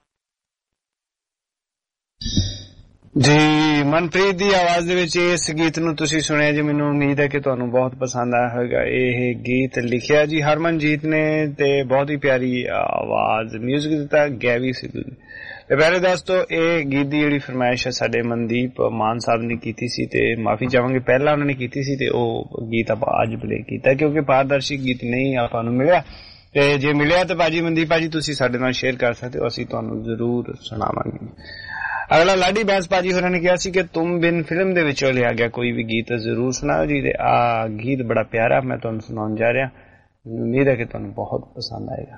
ਜੀ ਮਨਪ੍ਰੀਤ ਦੀ ਆਵਾਜ਼ ਦੇ ਵਿੱਚ ਇਸ ਗੀਤ ਨੂੰ ਤੁਸੀਂ ਸੁਣਿਆ ਜੀ। ਮੈਨੂੰ ਉਮੀਦ ਹੈ ਕਿ ਤੁਹਾਨੂੰ ਬਹੁਤ ਪਸੰਦ ਆਇਆ ਹੋਵੇਗਾ। ਇਹ ਗੀਤ ਲਿਖਿਆ ਜੀ ਹਰਮਨਜੀਤ ਨੇ ਤੇ ਬਹੁਤ ਹੀ ਪਿਆਰੀ ਆਵਾਜ਼ ਮਿਊਜ਼ਿਕ ਦਿੱਤਾ ਗੈਵੀ ਸਿੱਧੂ ਨੇ। ਤੇ ਪਹਿਲੇ ਦੱਸ ਤੋਂ ਇਹ ਗੀਤ ਦੀ ਜਿਹੜੀ ਫਰਮਾਇਸ਼ ਹੈ ਸਾਡੇ ਮਨਦੀਪ ਮਾਨ ਸਾਹਿਬ ਨੇ ਕੀਤੀ ਸੀ ਤੇ ਮਾਫੀ ਚਾਹਾਂਗੇ ਪਹਿਲਾਂ ਉਹਨਾਂ ਨੇ ਕੀਤੀ ਸੀ ਤੇ ਉਹ ਗੀਤ ਆਪਾਂ ਅੱਜ ਪਲੇ ਕੀਤਾ ਕਿਉਂਕਿ ਪਾਰਦਰਸ਼ੀ ਗੀਤ ਨਹੀਂ ਆਪਾਂ ਨੂੰ ਮਿਲਿਆ। ਤੇ ਜੇ ਮਿਲਿਆ ਤਾਂ ਭਾਜੀ ਮਨਦੀਪ ਭਾਜੀ ਤੁਸੀਂ ਸਾਡੇ ਨਾਲ ਸ਼ੇਅਰ ਕਰ ਸਕਦੇ ਹੋ, ਅਸੀਂ ਤੁਹਾਨੂੰ ਜ਼ਰੂਰ ਸੁਣਾਵਾਂਗੇ। ਅਗਲਾ ਲਾਡੀ ਬੈਂਸ ਭਾਜੀ ਹੋਰਾਂ ਨੇ ਕਿਹਾ ਸੀ ਕਿ ਤੁਮ ਬਿਨ ਫਿਲਮ ਦੇ ਵਿੱਚੋਂ ਲਿਆ ਗਿਆ ਕੋਈ ਵੀ ਗੀਤ ਜ਼ਰੂਰ ਸੁਣਾਓ ਜੀ। ਤੇ ਆ ਗੀਤ ਬੜਾ ਪਿਆਰਾ ਮੈਂ ਤੁਹਾਨੂੰ ਸੁਣਾਉਣ ਜਾ ਰਿਹਾ, ਉਮੀਦ ਹੈ ਕਿ ਤੁਹਾਨੂੰ ਬਹੁਤ ਪਸੰਦ ਆਏਗਾ।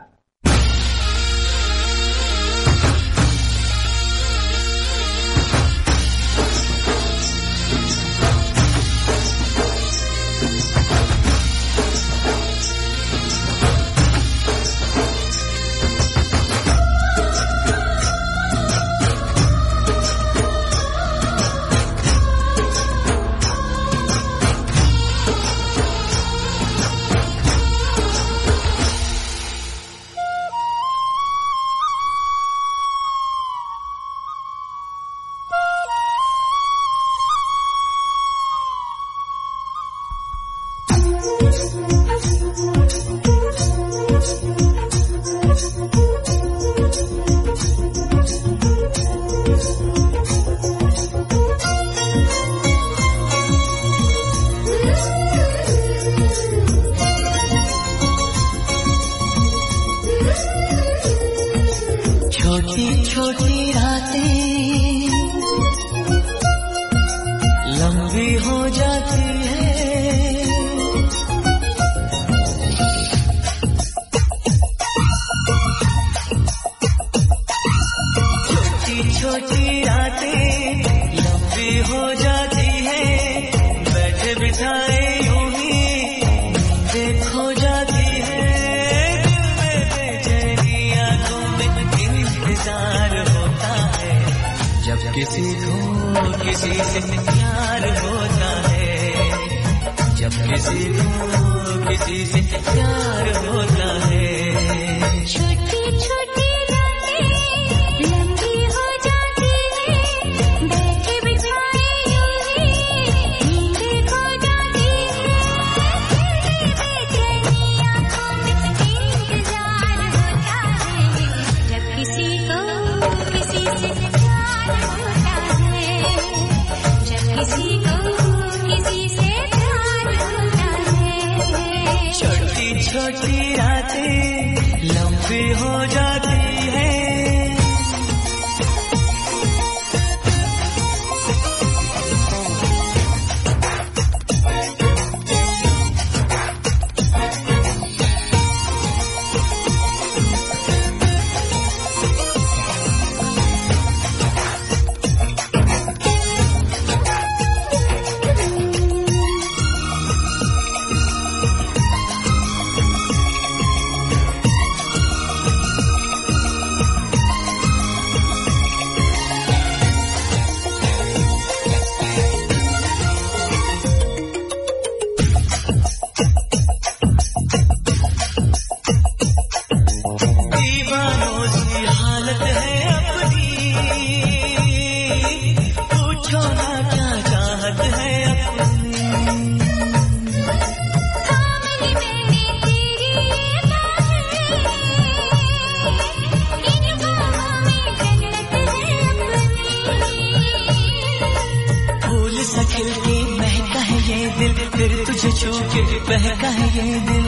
फिर तुझे छू के बहका है ये दिल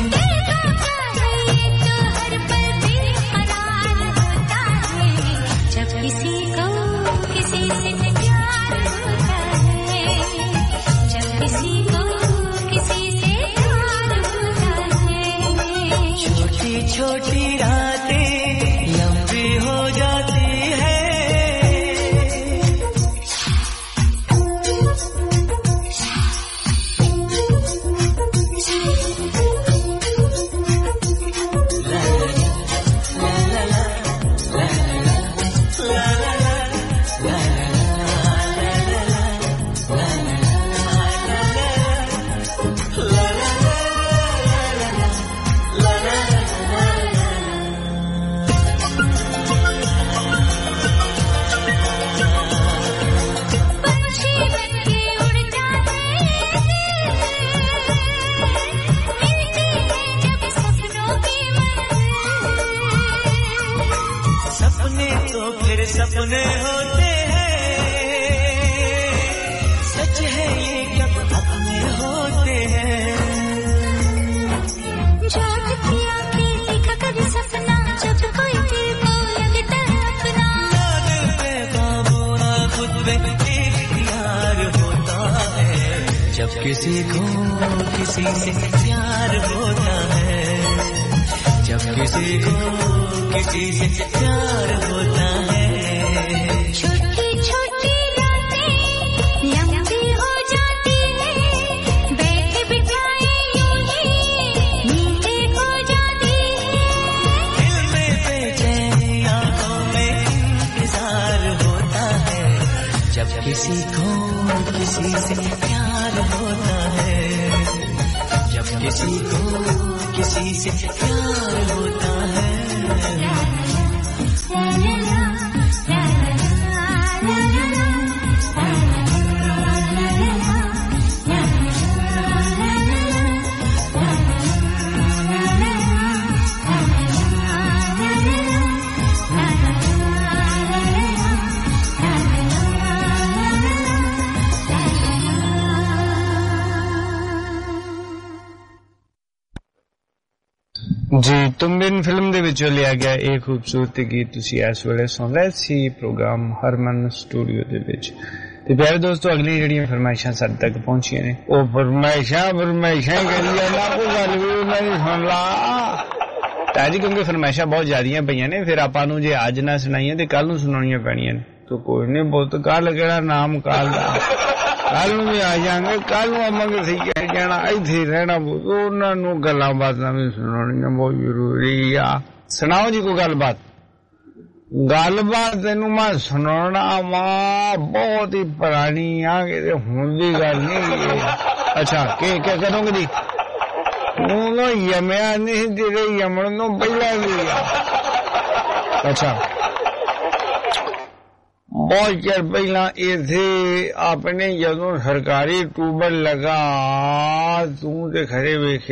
जब किसी को किसी से प्यार होता है जब किसी को किसी से प्यार होता है छोटी छोटी रातें लंबी हो जाती है सपने होते हैं सच है ये जब अपने होते हैं जाग की आंखें देखा कभी सपना जब कोई दिल को लगता है अपना दिल पे काबू ना खुद पे इख्तियार होता है जब किसी को किसी से प्यार होता है जब किसी को किसी से प्यार होता है छोटी छोटी रातें लंबी हो जाती है बैठे बिठाए यूं ही नींदें खो जाती है दिल में बेचैनी आंखों में इंतजार होता है जब किसी को किसी से प्यार होता है जब किसी को किसी से प्यार होता है जी तुम बिन फिल्म ਦੇ ਵਿੱਚੋਂ ਲਿਆ ਗਿਆ ਇਹ ਖੂਬਸੂਰਤ ਗੀਤ ਤੁਸੀਂ ਇਸ ਵੇਲੇ ਸੁਣ ਰਹੇ ਸੀ ਪ੍ਰੋਗਰਾਮ ਹਰਮਨ ਸਟੂਡੀਓ ਦੇ ਵਿੱਚ ਤੇ ਪਿਆਰੇ ਦੋਸਤੋ ਅਗਲੀ ਜਿਹੜੀਆਂ ਫਰਮਾਇਸ਼ਾਂ ਸਾਡੇ ਤੱਕ ਪਹੁੰਚੀਆਂ ਨੇ ਉਹ ਫਰਮਾਇਸ਼ਾਂ ਕਰੀਆਂ ਨਾ ਕੋਈ ਗੱਲ ਵੀ ਉਹਨਾਂ ਦੀ ਸੁਣ ਲਾ ਤਾਜੀ ਕਿਉਂਕਿ ਫਰਮਾਇਸ਼ਾਂ ਬਹੁਤ ਜ਼ਿਆਦੀਆਂ ਪਈਆਂ ਨੇ ਫਿਰ ਆਪਾਂ ਨੂੰ ਜੇ ਅੱਜ ਨਾ ਸੁਣਾਈਆਂ ਤੇ ਕੱਲ ਨੂੰ ਸੁਣਾਉਣੀਆਂ ਪੈਣੀਆਂ ਨੇ ਤਾਂ ਕੋਈ ਨਹੀਂ ਬਹੁਤ ਕੱਲ ਕਿਹੜਾ ਨਾਮ ਕਾਲ ਦਾ ਕੱਲ ਨੂੰ ਵੀ ਆ ਜਾਾਂਗੇ ਕੱਲ ਨੂੰ ਆਵਾਂਗੇ ਸਹੀ ਕਹਿ ਜਾਣਾ ਇੱਥੇ ਰਹਿਣਾ ਉਹਨਾਂ ਨੂੰ ਗੱਲਾਂ ਬਾਤਾਂ ਵੀ ਸੁਣਾਉਣੀਆਂ ਬਹੁਤ ਜ਼ਰੂਰੀ ਆ ਸੁਣਾਓ ਜੀ ਕੋਈ ਗੱਲਬਾਤ ਤੈਨੂੰ ਮੈਂ ਸੁਣਾਉਣਾ ਵਾ ਬਹੁਤ ਹੀ ਪੁਰਾਣੀ ਆ ਕਿਤੇ ਹੁਣ ਦੀ ਗੱਲ ਨਹੀਂ ਅੱਛਾ ਕੀ ਕਰੋਗੇ ਜੀ ਉਹ ਯਮਿਆ ਨਹੀਂ ਜਿਹੜੇ ਯਮਣ ਨੂੰ ਪਹਿਲਾਂ ਵੀ ਆ ਅੱਛਾ बहुत चर पहला इथे आपने जदों सरकारी ट्यूबल लगा तू ते खरे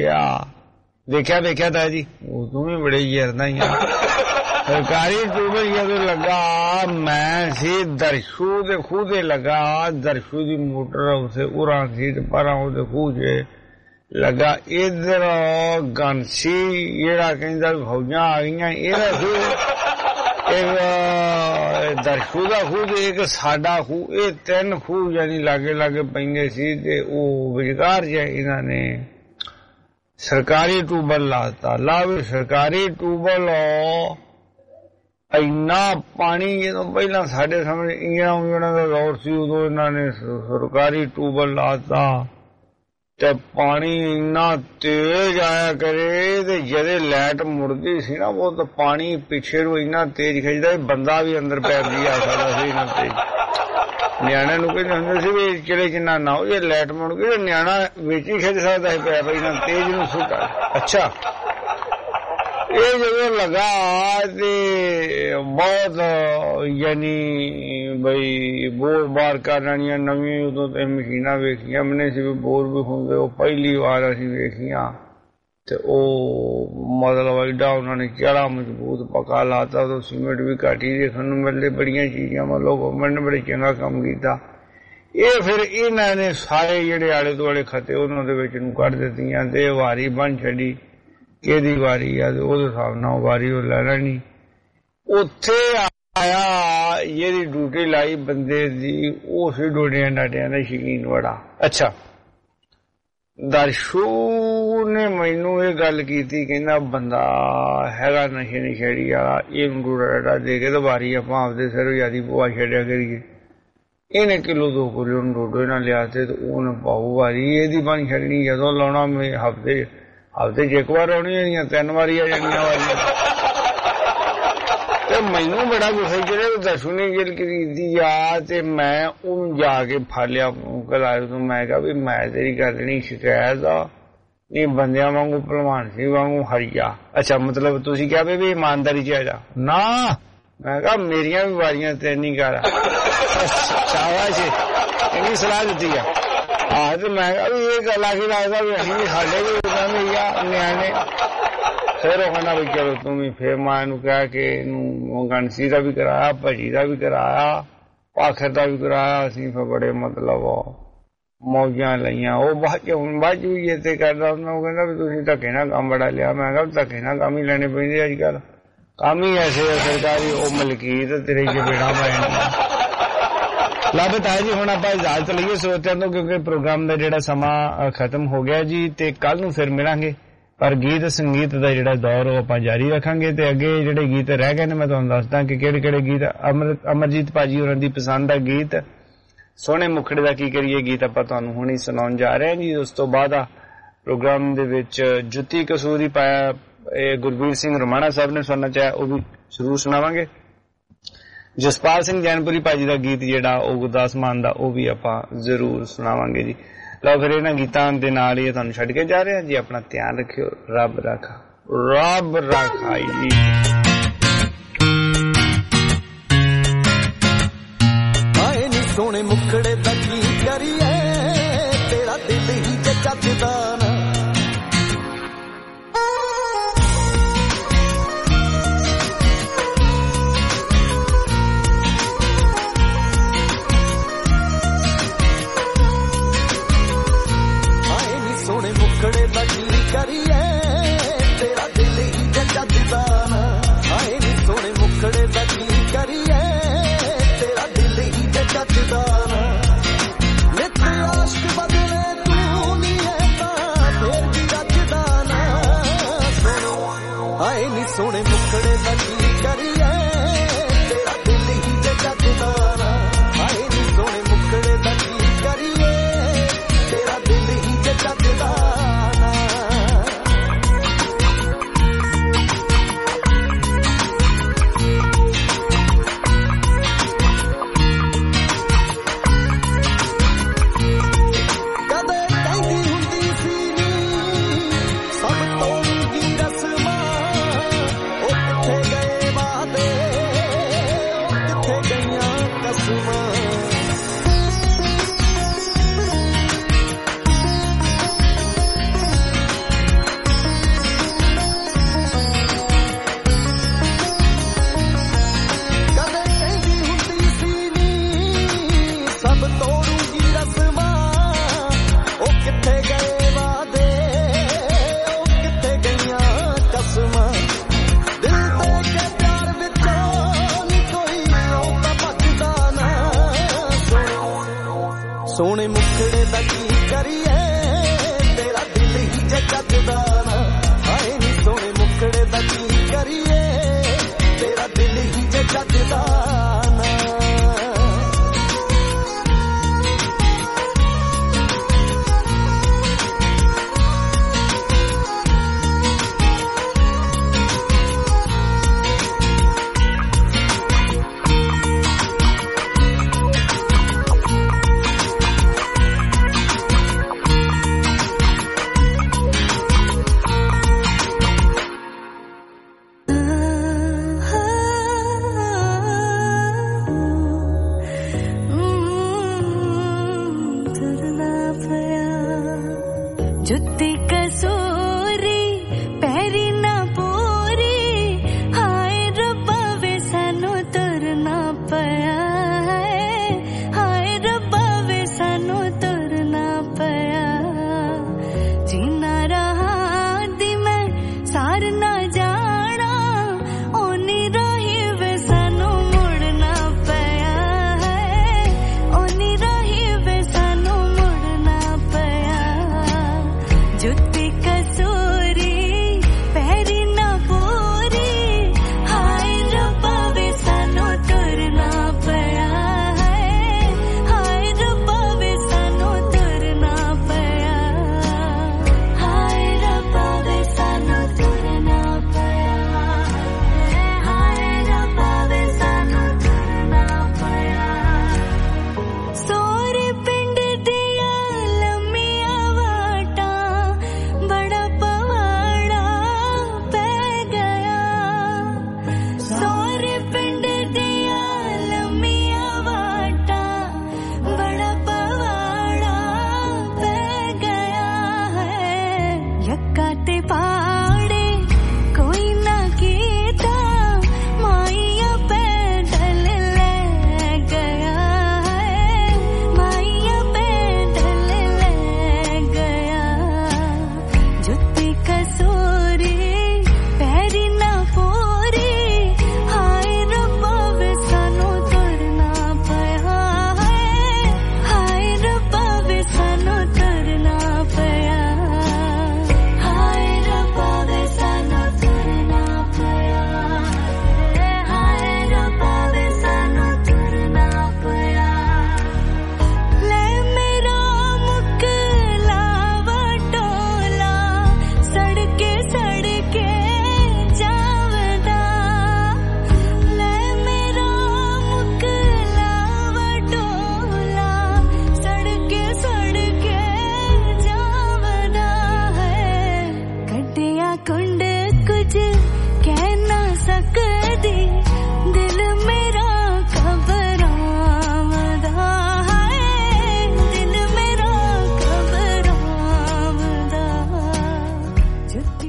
देखा था जी तू भी बड़े जरदा ही सरकारी ट्यूबल जदों लगा मैं सी दरशू दे खूह ते लगा दरशू दी मोटर उसे उरा सी परा उसे खूह च लगा इधर गांसी जेड़ा कहंदा फौजां आ गईयां एदा सी एक दरशू का खूह एक साडा खूह ये तीन खूह यानी लागे लागे पेंदे सी ते ओ विचकार च इन्होंने सरकारी ट्यूबल लाता लावे सरकारी ट्यूबल इन्ना पानी जो पहला साडे सामने इंजणा का दौर सी उदों इन्होंने सरकारी ट्यूबल लाता ते पानी इन्ना तेज आया करे ते जदे लाइट मुड़दी सी ना वो तो पानी पिछे रू इन्ना तेज खिंचदा बंदा भी अंदर पैर दी आ सकदा सी इन्ना तेज न्याणे नूं कहंदे हुंदे सी भी चिड़े जिन्ना ना हो जे लाइट मुड़ गई न्याणा विच ही खिंच सकदा है पैर इन्ना तेज नूं सुटा अच्छा ये जदों लगा ते बहुत यानी ਬਈ ਬੋਰ ਬਾਰ ਕਰਨੀਆਂ ਨਵੀਆਂ ਉਦੋਂ ਤੇ ਮਸ਼ੀਨਾਂ ਵੇਖੀਆਂ ਮੈਨੇ ਸੀ ਵੀ ਬੋਰ ਵੀ ਹੁੰਦੇ ਉਹ ਪਹਿਲੀ ਵਾਰ ਅਸੀਂ ਵੇਖੀਆਂ ਤੇ ਉਹ ਮਤਲਬ ਐਡਾ ਉਹਨਾਂ ਨੇ ਕਿਹੜਾ ਮਜ਼ਬੂਤ ਪੱਕਾ ਲਾਤਾ ਉਦੋਂ ਸੀਮੈਂਟ ਵੀ ਘੱਟ ਹੀ ਦੇਖਣ ਨੂੰ ਮਿਲਦੇ ਬੜੀਆਂ ਚੀਜ਼ਾਂ ਮਤਲਬ ਗਵਰਨਮੈਂਟ ਨੇ ਬੜੇ ਚੰਗਾ ਕੰਮ ਕੀਤਾ। ਇਹ ਫਿਰ ਇਹਨਾਂ ਨੇ ਸਾਰੇ ਜਿਹੜੇ ਆਲੇ ਦੁਆਲੇ ਖਤੇ ਉਹਨਾਂ ਦੇ ਵਿੱਚ ਨੂੰ ਕੱਢ ਦਿੱਤੀਆਂ ਤੇ ਵਾਰੀ ਬਣ ਛੱਡੀ ਕਿਹਦੀ ਵਾਰੀ ਆ ਤੇ ਉਹਦੇ ਹਿਸਾਬ ਨਾਲ ਵਾਰੀ ਉਹ ਲੈ ਲੈਣੀ। ਉੱਥੇ ਆਇਆ ਜਿਹੜੀ ਡਿਊਟੀ ਲਾਈ ਬੰਦੇ ਦੀ ਉਹ ਸੀ ਡੋਡਿਆਂ ਡਾਟਿਆਂ ਦਾ ਸ਼ੌਕੀਨ ਬੜਾ। ਅੱਛਾ ਦਰਸ਼ੂ ਨੇ ਮੈਨੂੰ ਇਹ ਗੱਲ ਕੀਤੀ ਕਹਿੰਦਾ ਬੰਦਾ ਹੈਗਾ ਨਸ਼ੇ ਨਸ਼ੇੜੀ ਵਾਲਾ ਇਹਨੂੰ ਡੋਡਾ ਡਾਟਾ ਦੇ ਕੇ ਤੇ ਵਾਰੀ ਆਪਾਂ ਆਪਦੇ ਸਿਰ ਜਿਆਦੀ ਭੁਆ ਛੱਡਿਆ ਕਰੀਏ। ਇਹਨੇ ਕਿਲੋ 2 ਕਿਲੋ ਨੂੰ ਡੋਡੇ ਨਾਲ ਲਿਆ ਤੇ ਉਹਨੇ ਪਾਉ ਵਾਰੀ ਇਹਦੀ ਬਣ ਛੱਡਣੀ ਜਦੋਂ ਲਾਉਣਾ ਮੈਂ ਹਫਤੇ ਚ ਇੱਕ ਵਾਰ ਆਉਣੀ ਇਹਦੀਆਂ 3 ਵਾਰੀ ਆ ਜਾਣੀਆਂ ਵਾਰੀਆਂ। ਤੇ ਮੈਨੂੰ ਬੜਾ ਗੁੱਸਾ ਚੜਿਆ ਦਰਸ਼ੂ ਨੇ ਗੱਲ ਕੀਤੀ ਆ ਤੇ ਮੈਂ ਉਹਨੂੰ ਜਾ ਕੇ ਫੜ ਲਿਆ ਕਲਾਇਰ ਤੋਂ। ਮੈਂ ਕਿਹਾ ਵੀ ਮੈਂ ਤੇਰੀ ਗੱਲ ਨਹੀਂ ਸ਼ਿਕਾਇਤ ਆ ਇਹ ਬੰਦਿਆਂ ਵਾਂਗੂ ਭਲਵਾਨ ਸਿੰਘ ਵਾਂਗੂ ਹਰੀਆ। ਅੱਛਾ ਮਤਲਬ ਤੁਸੀਂ ਕਿਹਾ ਵੀ ਇਮਾਨਦਾਰੀ ਚ ਆ ਜਾ ਨਾ। ਮੈਂ ਕਿਹਾ ਮੇਰੀਆਂ ਵੀ ਵਾਰੀਆਂ ਤੇ ਨਹੀਂ ਕਰ ਸ਼ਾਬਾਸ਼ ਇੰਨੀ ਸਲਾਹ ਦਿੱਤੀ ਆ। ਆਹ ਤੇ ਮੈਂ ਕਿਹਾ ਵੀ ਇਹ ਗੱਲ ਆ ਕੇ ਲੱਗਦਾ ਵੀ ਅਸੀਂ ਵੀ ਸਾਡੇ ਵੀ ਉਦਾਂ ਵੀ ਆ ਨਿਆਣੇ। ਫਿਰ ਉਹ ਕਹਿੰਦਾ ਵੀ ਚਲੋ ਤੂੰ ਵੀ ਫਿਰ ਮੈਂ ਇਹਨੂੰ ਕਹਿ ਕੇ ਇਹਨੂੰ ਗਣਸੀ ਦਾ ਵੀ ਕਰਾਇਆ ਭਜੀ ਦਾ ਵੀ ਕਰਾਇਆ ਪਾਖਰ ਦਾ ਵੀ ਕਰਾਇਆ। ਅਸੀਂ ਫਿਰ ਬੜੇ ਮਤਲਬ ਮੌਜਾਂ ਲਈਆਂ। ਉਹ ਬਾਅਦ ਵੀ ਇੱਥੇ ਕਰਦਾ ਹੁੰਦਾ ਉਹ ਕਹਿੰਦਾ ਵੀ ਤੁਸੀਂ ਧੱਕੇ ਨਾਲ ਕੰਮ ਬੜਾ ਲਿਆ। ਮੈਂ ਕਿਹਾ ਧੱਕੇ ਨਾਲ ਕੰਮ ਹੀ ਲੈਣੇ ਪੈਂਦੇ ਅੱਜ ਕੱਲ੍ਹ ਕੰਮ ਹੀ ਐਸੇ ਸਰਕਾਰੀ ਉਹ ਮਲਕੀਤ ਤੇਰੇ ਚ ਬੇੜਾ ਪੈਣਾ। ਲਾਭਤ ਹੈ ਜੀ ਹੁਣ ਆਪਾਂ ਇਜਾਜ਼ਤ ਲਈਏ ਸਰੋਤਿਆਂ ਤੋਂ ਕਿਉਂਕਿ ਪ੍ਰੋਗਰਾਮ ਦਾ ਜਿਹੜਾ ਸਮਾਂ ਖਤਮ ਹੋ ਗਿਆ ਜੀ ਤੇ ਕੱਲ ਨੂੰ ਫਿਰ ਮਿਲਾਂਗੇ। ਪਰ ਗੀਤ ਸੰਗੀਤ ਦਾ ਜਿਹੜਾ ਦੌਰ ਉਹ ਆਪਾਂ ਜਾਰੀ ਰੱਖਾਂਗੇ ਤੇ ਅੱਗੇ ਜਿਹੜੇ ਗੀਤ ਰਹਿ ਗਏ ਨੇ ਮੈਂ ਤੁਹਾਨੂੰ ਦੱਸਦਾ ਕਿ ਕਿਹੜੇ ਕਿਹੜੇ ਗੀਤ। ਅਮਰਜੀਤ ਭਾਜੀ ਉਹਨਾਂ ਦੀ ਪਸੰਦ ਦਾ ਗੀਤ ਸੋਹਣੇ ਮੁਖੜੇ ਦਾ ਕੀ ਕਰੀਏ ਗੀਤ ਆਪਾਂ ਤੁਹਾਨੂੰ ਹੁਣੀ ਸੁਣਾਉਣ ਜਾ ਰਹੇ ਹਾਂ ਜੀ। ਉਸ ਤੋਂ ਬਾਅਦ ਪ੍ਰੋਗਰਾਮ ਦੇ ਵਿੱਚ ਜੁੱਤੀ ਕਸੂਰੀ ਪਾਇਆ ਇਹ ਗੁਰਬੀਰ ਸਿੰਘ ਰਮਾਣਾ ਸਾਹਿਬ ਨੇ ਸੁਣਨਾ ਚਾਹਿਆ ਉਹ ਵੀ ਜ਼ਰੂਰ ਸੁਣਾਵਾਂਗੇ। ਜਸਪਾਲ ਸਿੰਘ ਜੈਨਪੁਰੀ ਭਾਜੀ ਦਾ ਗੀਤ ਜਿਹੜਾ ਉਹ ਗੁਰਦਾਸ ਮਾਨ ਦਾ ਉਹ ਵੀ ਆਪਾਂ ਜ਼ਰੂਰ ਸੁਣਾਵਾਂਗੇ ਜੀ। ਲਓ ਫਿਰ ਇਹਨਾਂ ਗੀਤਾਂ ਦੇ ਨਾਲ ਹੀ ਤੁਹਾਨੂੰ ਛੱਡ ਕੇ ਜਾ ਰਹੇ ਹਾਂ ਜੀ। ਆਪਣਾ ਧਿਆਨ ਰੱਖਿਓ। ਰੱਬ ਰਾਖਾ ਰੱਬ ਰਾਖਾ ਜੀ। ਆਏ ਨੀ ਸੋਹਣੇ ਮੁਖੜੇ ਦਾ ਕੀ ਕਰੀਏ ਤੇਰਾ ਦਿਲ ਹੀ ਚੱਜਦਾ ਨਾ। ਮੁਖੜੇ ਦਾ ਕੀ ਕਰੀਏ ਤੇਰਾ ਦਿਲ ਹੀ ਚੱਜਦਾ ਨਾ। ਆਏ ਨੀ ਸੋਹਣੇ ਮੁਖੜੇ ਦਾ ਕੀ ਕਰੀਏ ਤੇਰਾ ਦਿਲ ਹੀ ਚੱਜਦਾ ਨਾ। ਨਿਤ ਆਸ਼ਕ ਬਦਲੇ ਤੂੰ ਨੀ ਹੈ ਤਾਂ ਫੇਰ ਵੀ ਰੱਜਦਾ ਨਾ। ਆਏ ਨੀ ਸੋਹਣੇ ਮੁਖੜੇ ਦਾ ਕੀ ਕਰੀਏ ਤੇਰਾ ਦਿਲ ਹੀ ਚੱਜਦਾ ਨਾ। ਆਏ ਨੀ ਸੋਹਣੇ ਮੁਖੜੇ ਦਾ ਕੀ ਕਰੀਏ ਤੇਰਾ ਦਿਲ ਹੀ ਚੱਜਦਾ। ਸੋਹਣੇ ਮੁਖੜੇ ਦਾ ਕੀ ਕਰੀਏ ਤੇਰਾ ਦਿਲ ਹੀ ਚੱਜਦਾ ਨਾ। ਆਏ ਨੀ ਸੋਹਣੇ ਮੁਖੜੇ ਦਾ ਕੀ ਕਰੀਏ ਤੇਰਾ ਦਿਲ ਹੀ ਚੱਜਦਾ ਨਾ। जुत्ती कसूरी पैरी ना पूरी हाय रब्बा वे सानू तुरना पया हाय रब्बा वे सानू तुरना पया जीना रहा दी मैं सार ना जाना ओनी रही वे सानू मुड़ना पया ओनी रही वे सानू मुड़ना पया जुत्ती कसूरी पैरी ना पूरी हाय रब्बा वे सानू तुरना पया हाय रब्बा वे सानू तुरना पया हाय रब्बा वे सानू तुरना पया हाय रब्बा वे सानू तुरना पया सोरे पिंड दिया लम्मिया वाटा बड़ा पवाड़ा पै गया सोरे पिंड दिया लम्मिया वाटा बड़ा पवाड़ा पै गया है यक्का ते पाड़े कोई ना कीता माइया पैदल ले गया है माइया पैदल ले गया जुत्ती कसूरी पैरी ना पूरी हाय रब्बा वे सानू तुरना पया हाय रब्बा वे सानू तुरना पया हाय रब्बा वे सानू तुरना पया हाय रब्बा वे सानू तुरना पया ले मेरा मुकला वटोला सड़के सड़के जावदा ले मेरा मुकला वटोला सड़के सड़के जावदा है कटिया कुंड कुछ कह ना सकदी दिल मेरा घबरावदा है दिल मेरा घबरावदा जुत्ती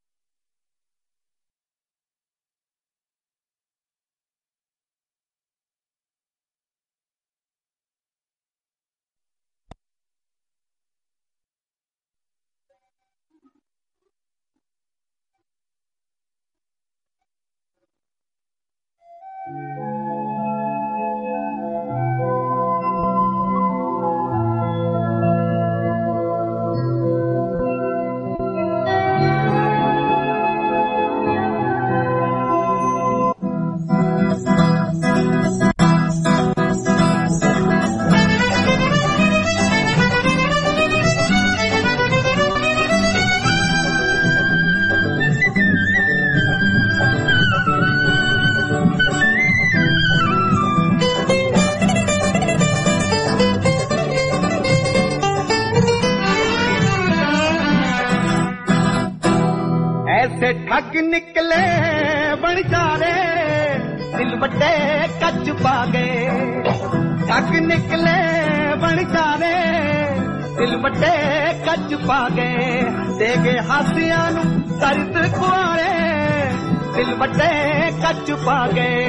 ऐसे ठग निकले बनचारे दिल बट्टे कच पा गए ठग निकले बनचारे दिल बट्टे कच पा गए दे गए हासियां नू दर्द कुआरे दिल बट्टे कच पा गए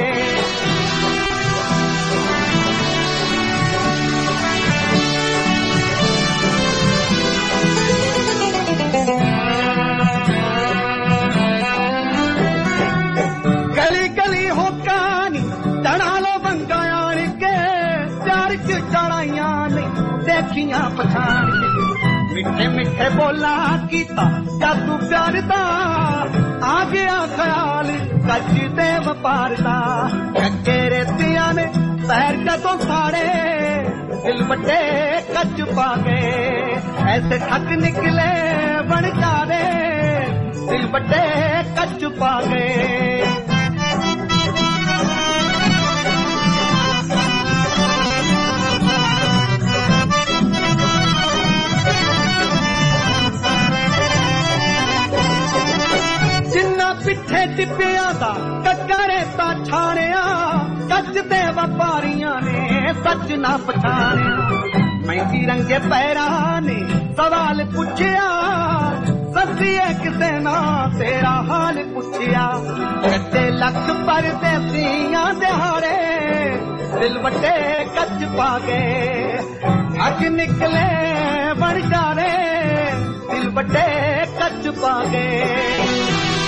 गली गली हो कानी तना लो बंगायान के चार च चढ़ाइयां ने देखियां पछाण के मिठे मिठे बोला कीता जादू प्यार दा आ गया ख्याल कच ते वपार दा कच्चे रेतियां ने पैर कदों साड़े दिल बट्टे कच पा गए ऐसे ठग निकले बनचारे दिल बट्टे कच पा गए जिन्ना पिठे टिप्पिया दा कच्चरे ता छाणिया कच दे वपारियां ने सच ना पछाणिया मेहंदी रंगे पैरा ने सवाल पूछया सीए किसे ना तेरा हाल पुछिया कच्चे लख परदेसियां दिहाड़े दिल बटे कच पा गए अग निकले बन जारे दिल बटे कच पा गए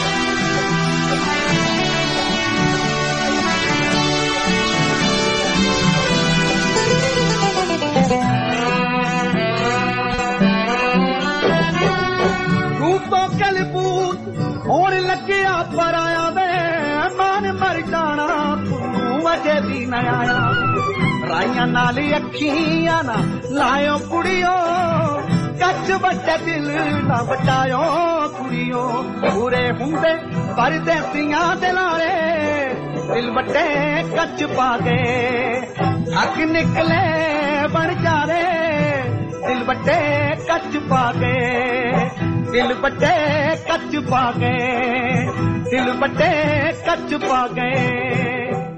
होने लग्या पर आया दे मान मर जाना तू अजे भी न आया राइया नाल अखियां ना लायो कुड़ियो कच बच्चे दिल ना बचायो कुड़ियो पूरे हुंदे परदेसियां दे लारे दिल बटे कच पा गए हक निकले बन जा रे दिल बटे कच पा गए दिल बटे कच पा गए दिल बटे कच पा गए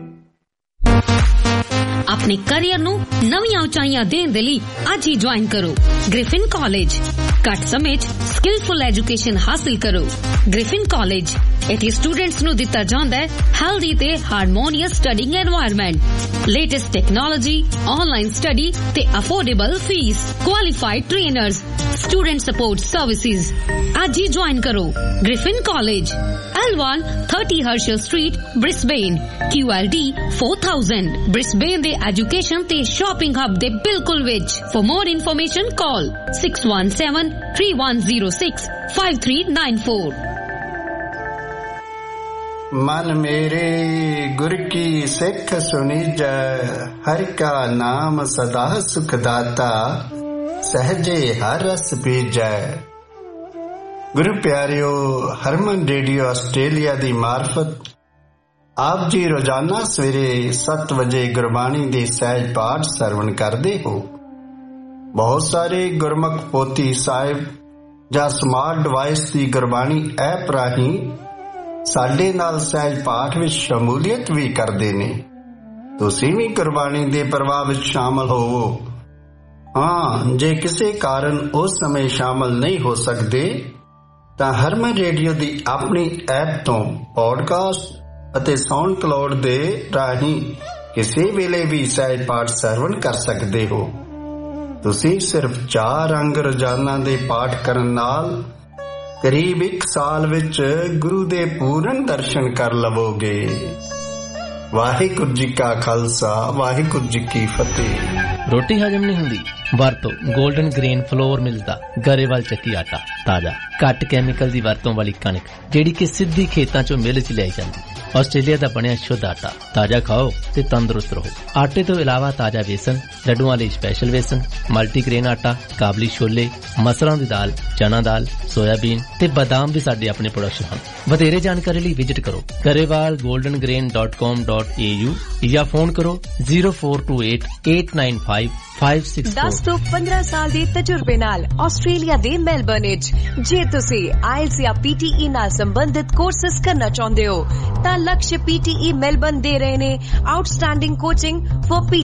अपने करियर ਨੂੰ ਨਵੀਆਂ ਉਚਾਈਆਂ ਦੇਣ ਦੇ ਲਈ ਅੱਜ ਹੀ ਜੁਆਇਨ ਕਰੋ ਗ੍ਰਿਫਿਨ ਕਾਲਜ ਘੱਟ ਸਮੇਂ 'ਚ ਸਕਿਲਫੁਲ ਐਜੂਕੇਸ਼ਨ ਹਾਸਲ ਕਰੋ ਗ੍ਰਿਫਿਨ ਕਾਲਜ ਇੱਥੇ ਸਟੂਡੈਂਟਸ ਨੂੰ ਦਿੱਤਾ ਜਾਂਦਾ ਹੈ ਹੈਲਦੀ ਤੇ harmonious studying environment latest technology online study ਤੇ affordable fees qualified trainers student support services ਅੱਜ ਹੀ ਜੁਆਇਨ ਕਰੋ Griffin college L1 30 Herschel Street Brisbane QLD 4000 Brisbane ਦੇ ਐਜੂਕੇਸ਼ਨ ਤੇ ਸ਼ਾਪਿੰਗ ਹੱਬ ਦੇ ਬਿਲਕੁਲ ਵਿੱਚ For more information call 6173106539 मन मेरे गुर की सिख सुनीजै हर का नाम सदा सुखदाता सहजे हर रस बीजै गुरु प्यारियो हरमन रेडियो आस्ट्रेलिया दी मार्फत आप जी रोजाना सवेरे 7 वजे गुरबाणी दे सहज पाठ सरवण करते हो बहुत सारे गुरमुख पोथी साहिब ਜਾਂ ਸਮਾਰਟ ਡਿਵਾਈਸ ਦੀ ਗੁਰਬਾਣੀ ਐਪ ਰਾਹੀਂ ਸਾਡੇ ਨਾਲ ਸਹਿਜ ਪਾਠ ਵਿੱਚ ਸ਼ਮੂਲੀਅਤ ਵੀ ਕਰਦੇ ਨੇ ਤੁਸੀਂ ਵੀ ਗੁਰਬਾਣੀ ਦੇ ਪ੍ਰਵਾਹ ਵਿੱਚ ਸ਼ਾਮਲ ਹੋਵੋ ਹਾਂ ਜੇ ਕਿਸੇ ਕਾਰਨ ਉਸ ਸਮੇਂ ਸ਼ਾਮਲ ਨਹੀਂ ਹੋ ਸਕਦੇ ਤਾਂ ਹਰਮਨ ਰੇਡੀਓ ਦੀ ਆਪਣੀ ਐਪ ਤੋਂ ਪੋਡਕਾਸਟ ਅਤੇ ਸਾਊਂਡ ਕਲਾਉਡ ਦੇ ਰਾਹੀਂ ਕਿਸੇ ਵੇਲੇ ਵੀ ਸਹਿਜ ਪਾਠ ਸਰਵਣ ਕਰ ਸਕਦੇ ਹੋ ਤੁਸੀਂ ਸਿਰਫ 4 ਅੰਗ ਰੋਜ਼ਾਨਾ ਦੇ ਪਾਠ ਕਰਨ ਨਾਲ ਕਰੀਬ 1 ਸਾਲ ਵਿੱਚ ਗੁਰੂ ਦੇ ਪੂਰਨ ਦਰਸ਼ਨ ਕਰ ਲਵੋਗੇ ਵਾਹਿਗੁਰੂ ਜੀ ਕਾ ਖਾਲਸਾ ਵਾਹਿਗੁਰੂ ਜੀ ਕੀ ਫਤਿਹ ਰੋਟੀ ਹਜਮ ਨਹੀਂ ਹੁੰਦੀ ਵਰਤੋ 골ਡਨ ਗ੍ਰੇਨ ਫਲੋਰ ਮਿਲਦਾ ਗਰੇਵਾਲ ਚੱਕੀ ਆਟਾ ਤਾਜ਼ਾ ਘੱਟ ਕੈਮੀਕਲ ਦੀ ਵਰਤੋਂ ਵਾਲੀ ਕਣਕ ਜਿਹੜੀ ਕਿ ਸਿੱਧੀ ਖੇਤਾਂ ਚੋਂ ਮਿਲ ਚ ਲਿਆਈ ਜਾਂਦੀ ਆਸਟ੍ਰੇਲੀਆ ਦਾ ਬਣਿਆ ਸ਼ੁੱਧ ਆਟਾ ਤਾਜ਼ਾ ਖਾਓ ਤੇ ਤੰਦਰੁਸਤ ਰਹੋ ਆਟੇ ਤੋਂ ਇਲਾਵਾ ਤਾਜ਼ਾ ਵੇਸਣ ਲੱਡੂਆਂ ਲਈ ਸਪੈਸ਼ਲ ਵੇਸਣ ਮਲਟੀਗ੍ਰੇਨ ਆਟਾ ਕਾਬਲੀ ਛੋਲੇ ਮਸਰਾਂ ਦੀ ਦਾਲ ਚਨਾ ਦਾਲ ਸੋਇਆਬੀਨ ਤੇ ਬਦਾਮ ਵੀ ਸਾਡੇ ਆਪਣੇ ਪ੍ਰੋਡਕਸ਼ਨ ਹਨ ਵਧੇਰੇ ਜਾਣਕਾਰੀ ਲਈ ਵਿਜ਼ਿਟ ਕਰੋ garewalgoldengrain.com.au ਜਾਂ ਫੋਨ ਕਰੋ 0428895564 10 ਤੋਂ 15 ਸਾਲ ਦੇ ਤਜਰਬੇ ਨਾਲ ਆਸਟ੍ਰੇਲੀਆ ਦੇ ਮੈਲਬਰਨ ਵਿੱਚ ਜੇ ਤੁਸੀਂ ਆਇਲਸ ਜਾਂ PTE ਨਾਲ ਸੰਬੰਧਿਤ ਕੋਰਸਸ ਕਰਨਾ ਚਾਹੁੰਦੇ ਹੋ ਤਾਂ ਲਕਸ਼ PTE ਮੈਲਬਰਨ ਦੇ ਰਹੇ ਨੇ ਆਊਟਸਟੈਂਡਿੰਗ ਕੋਚਿੰਗ ਫॉर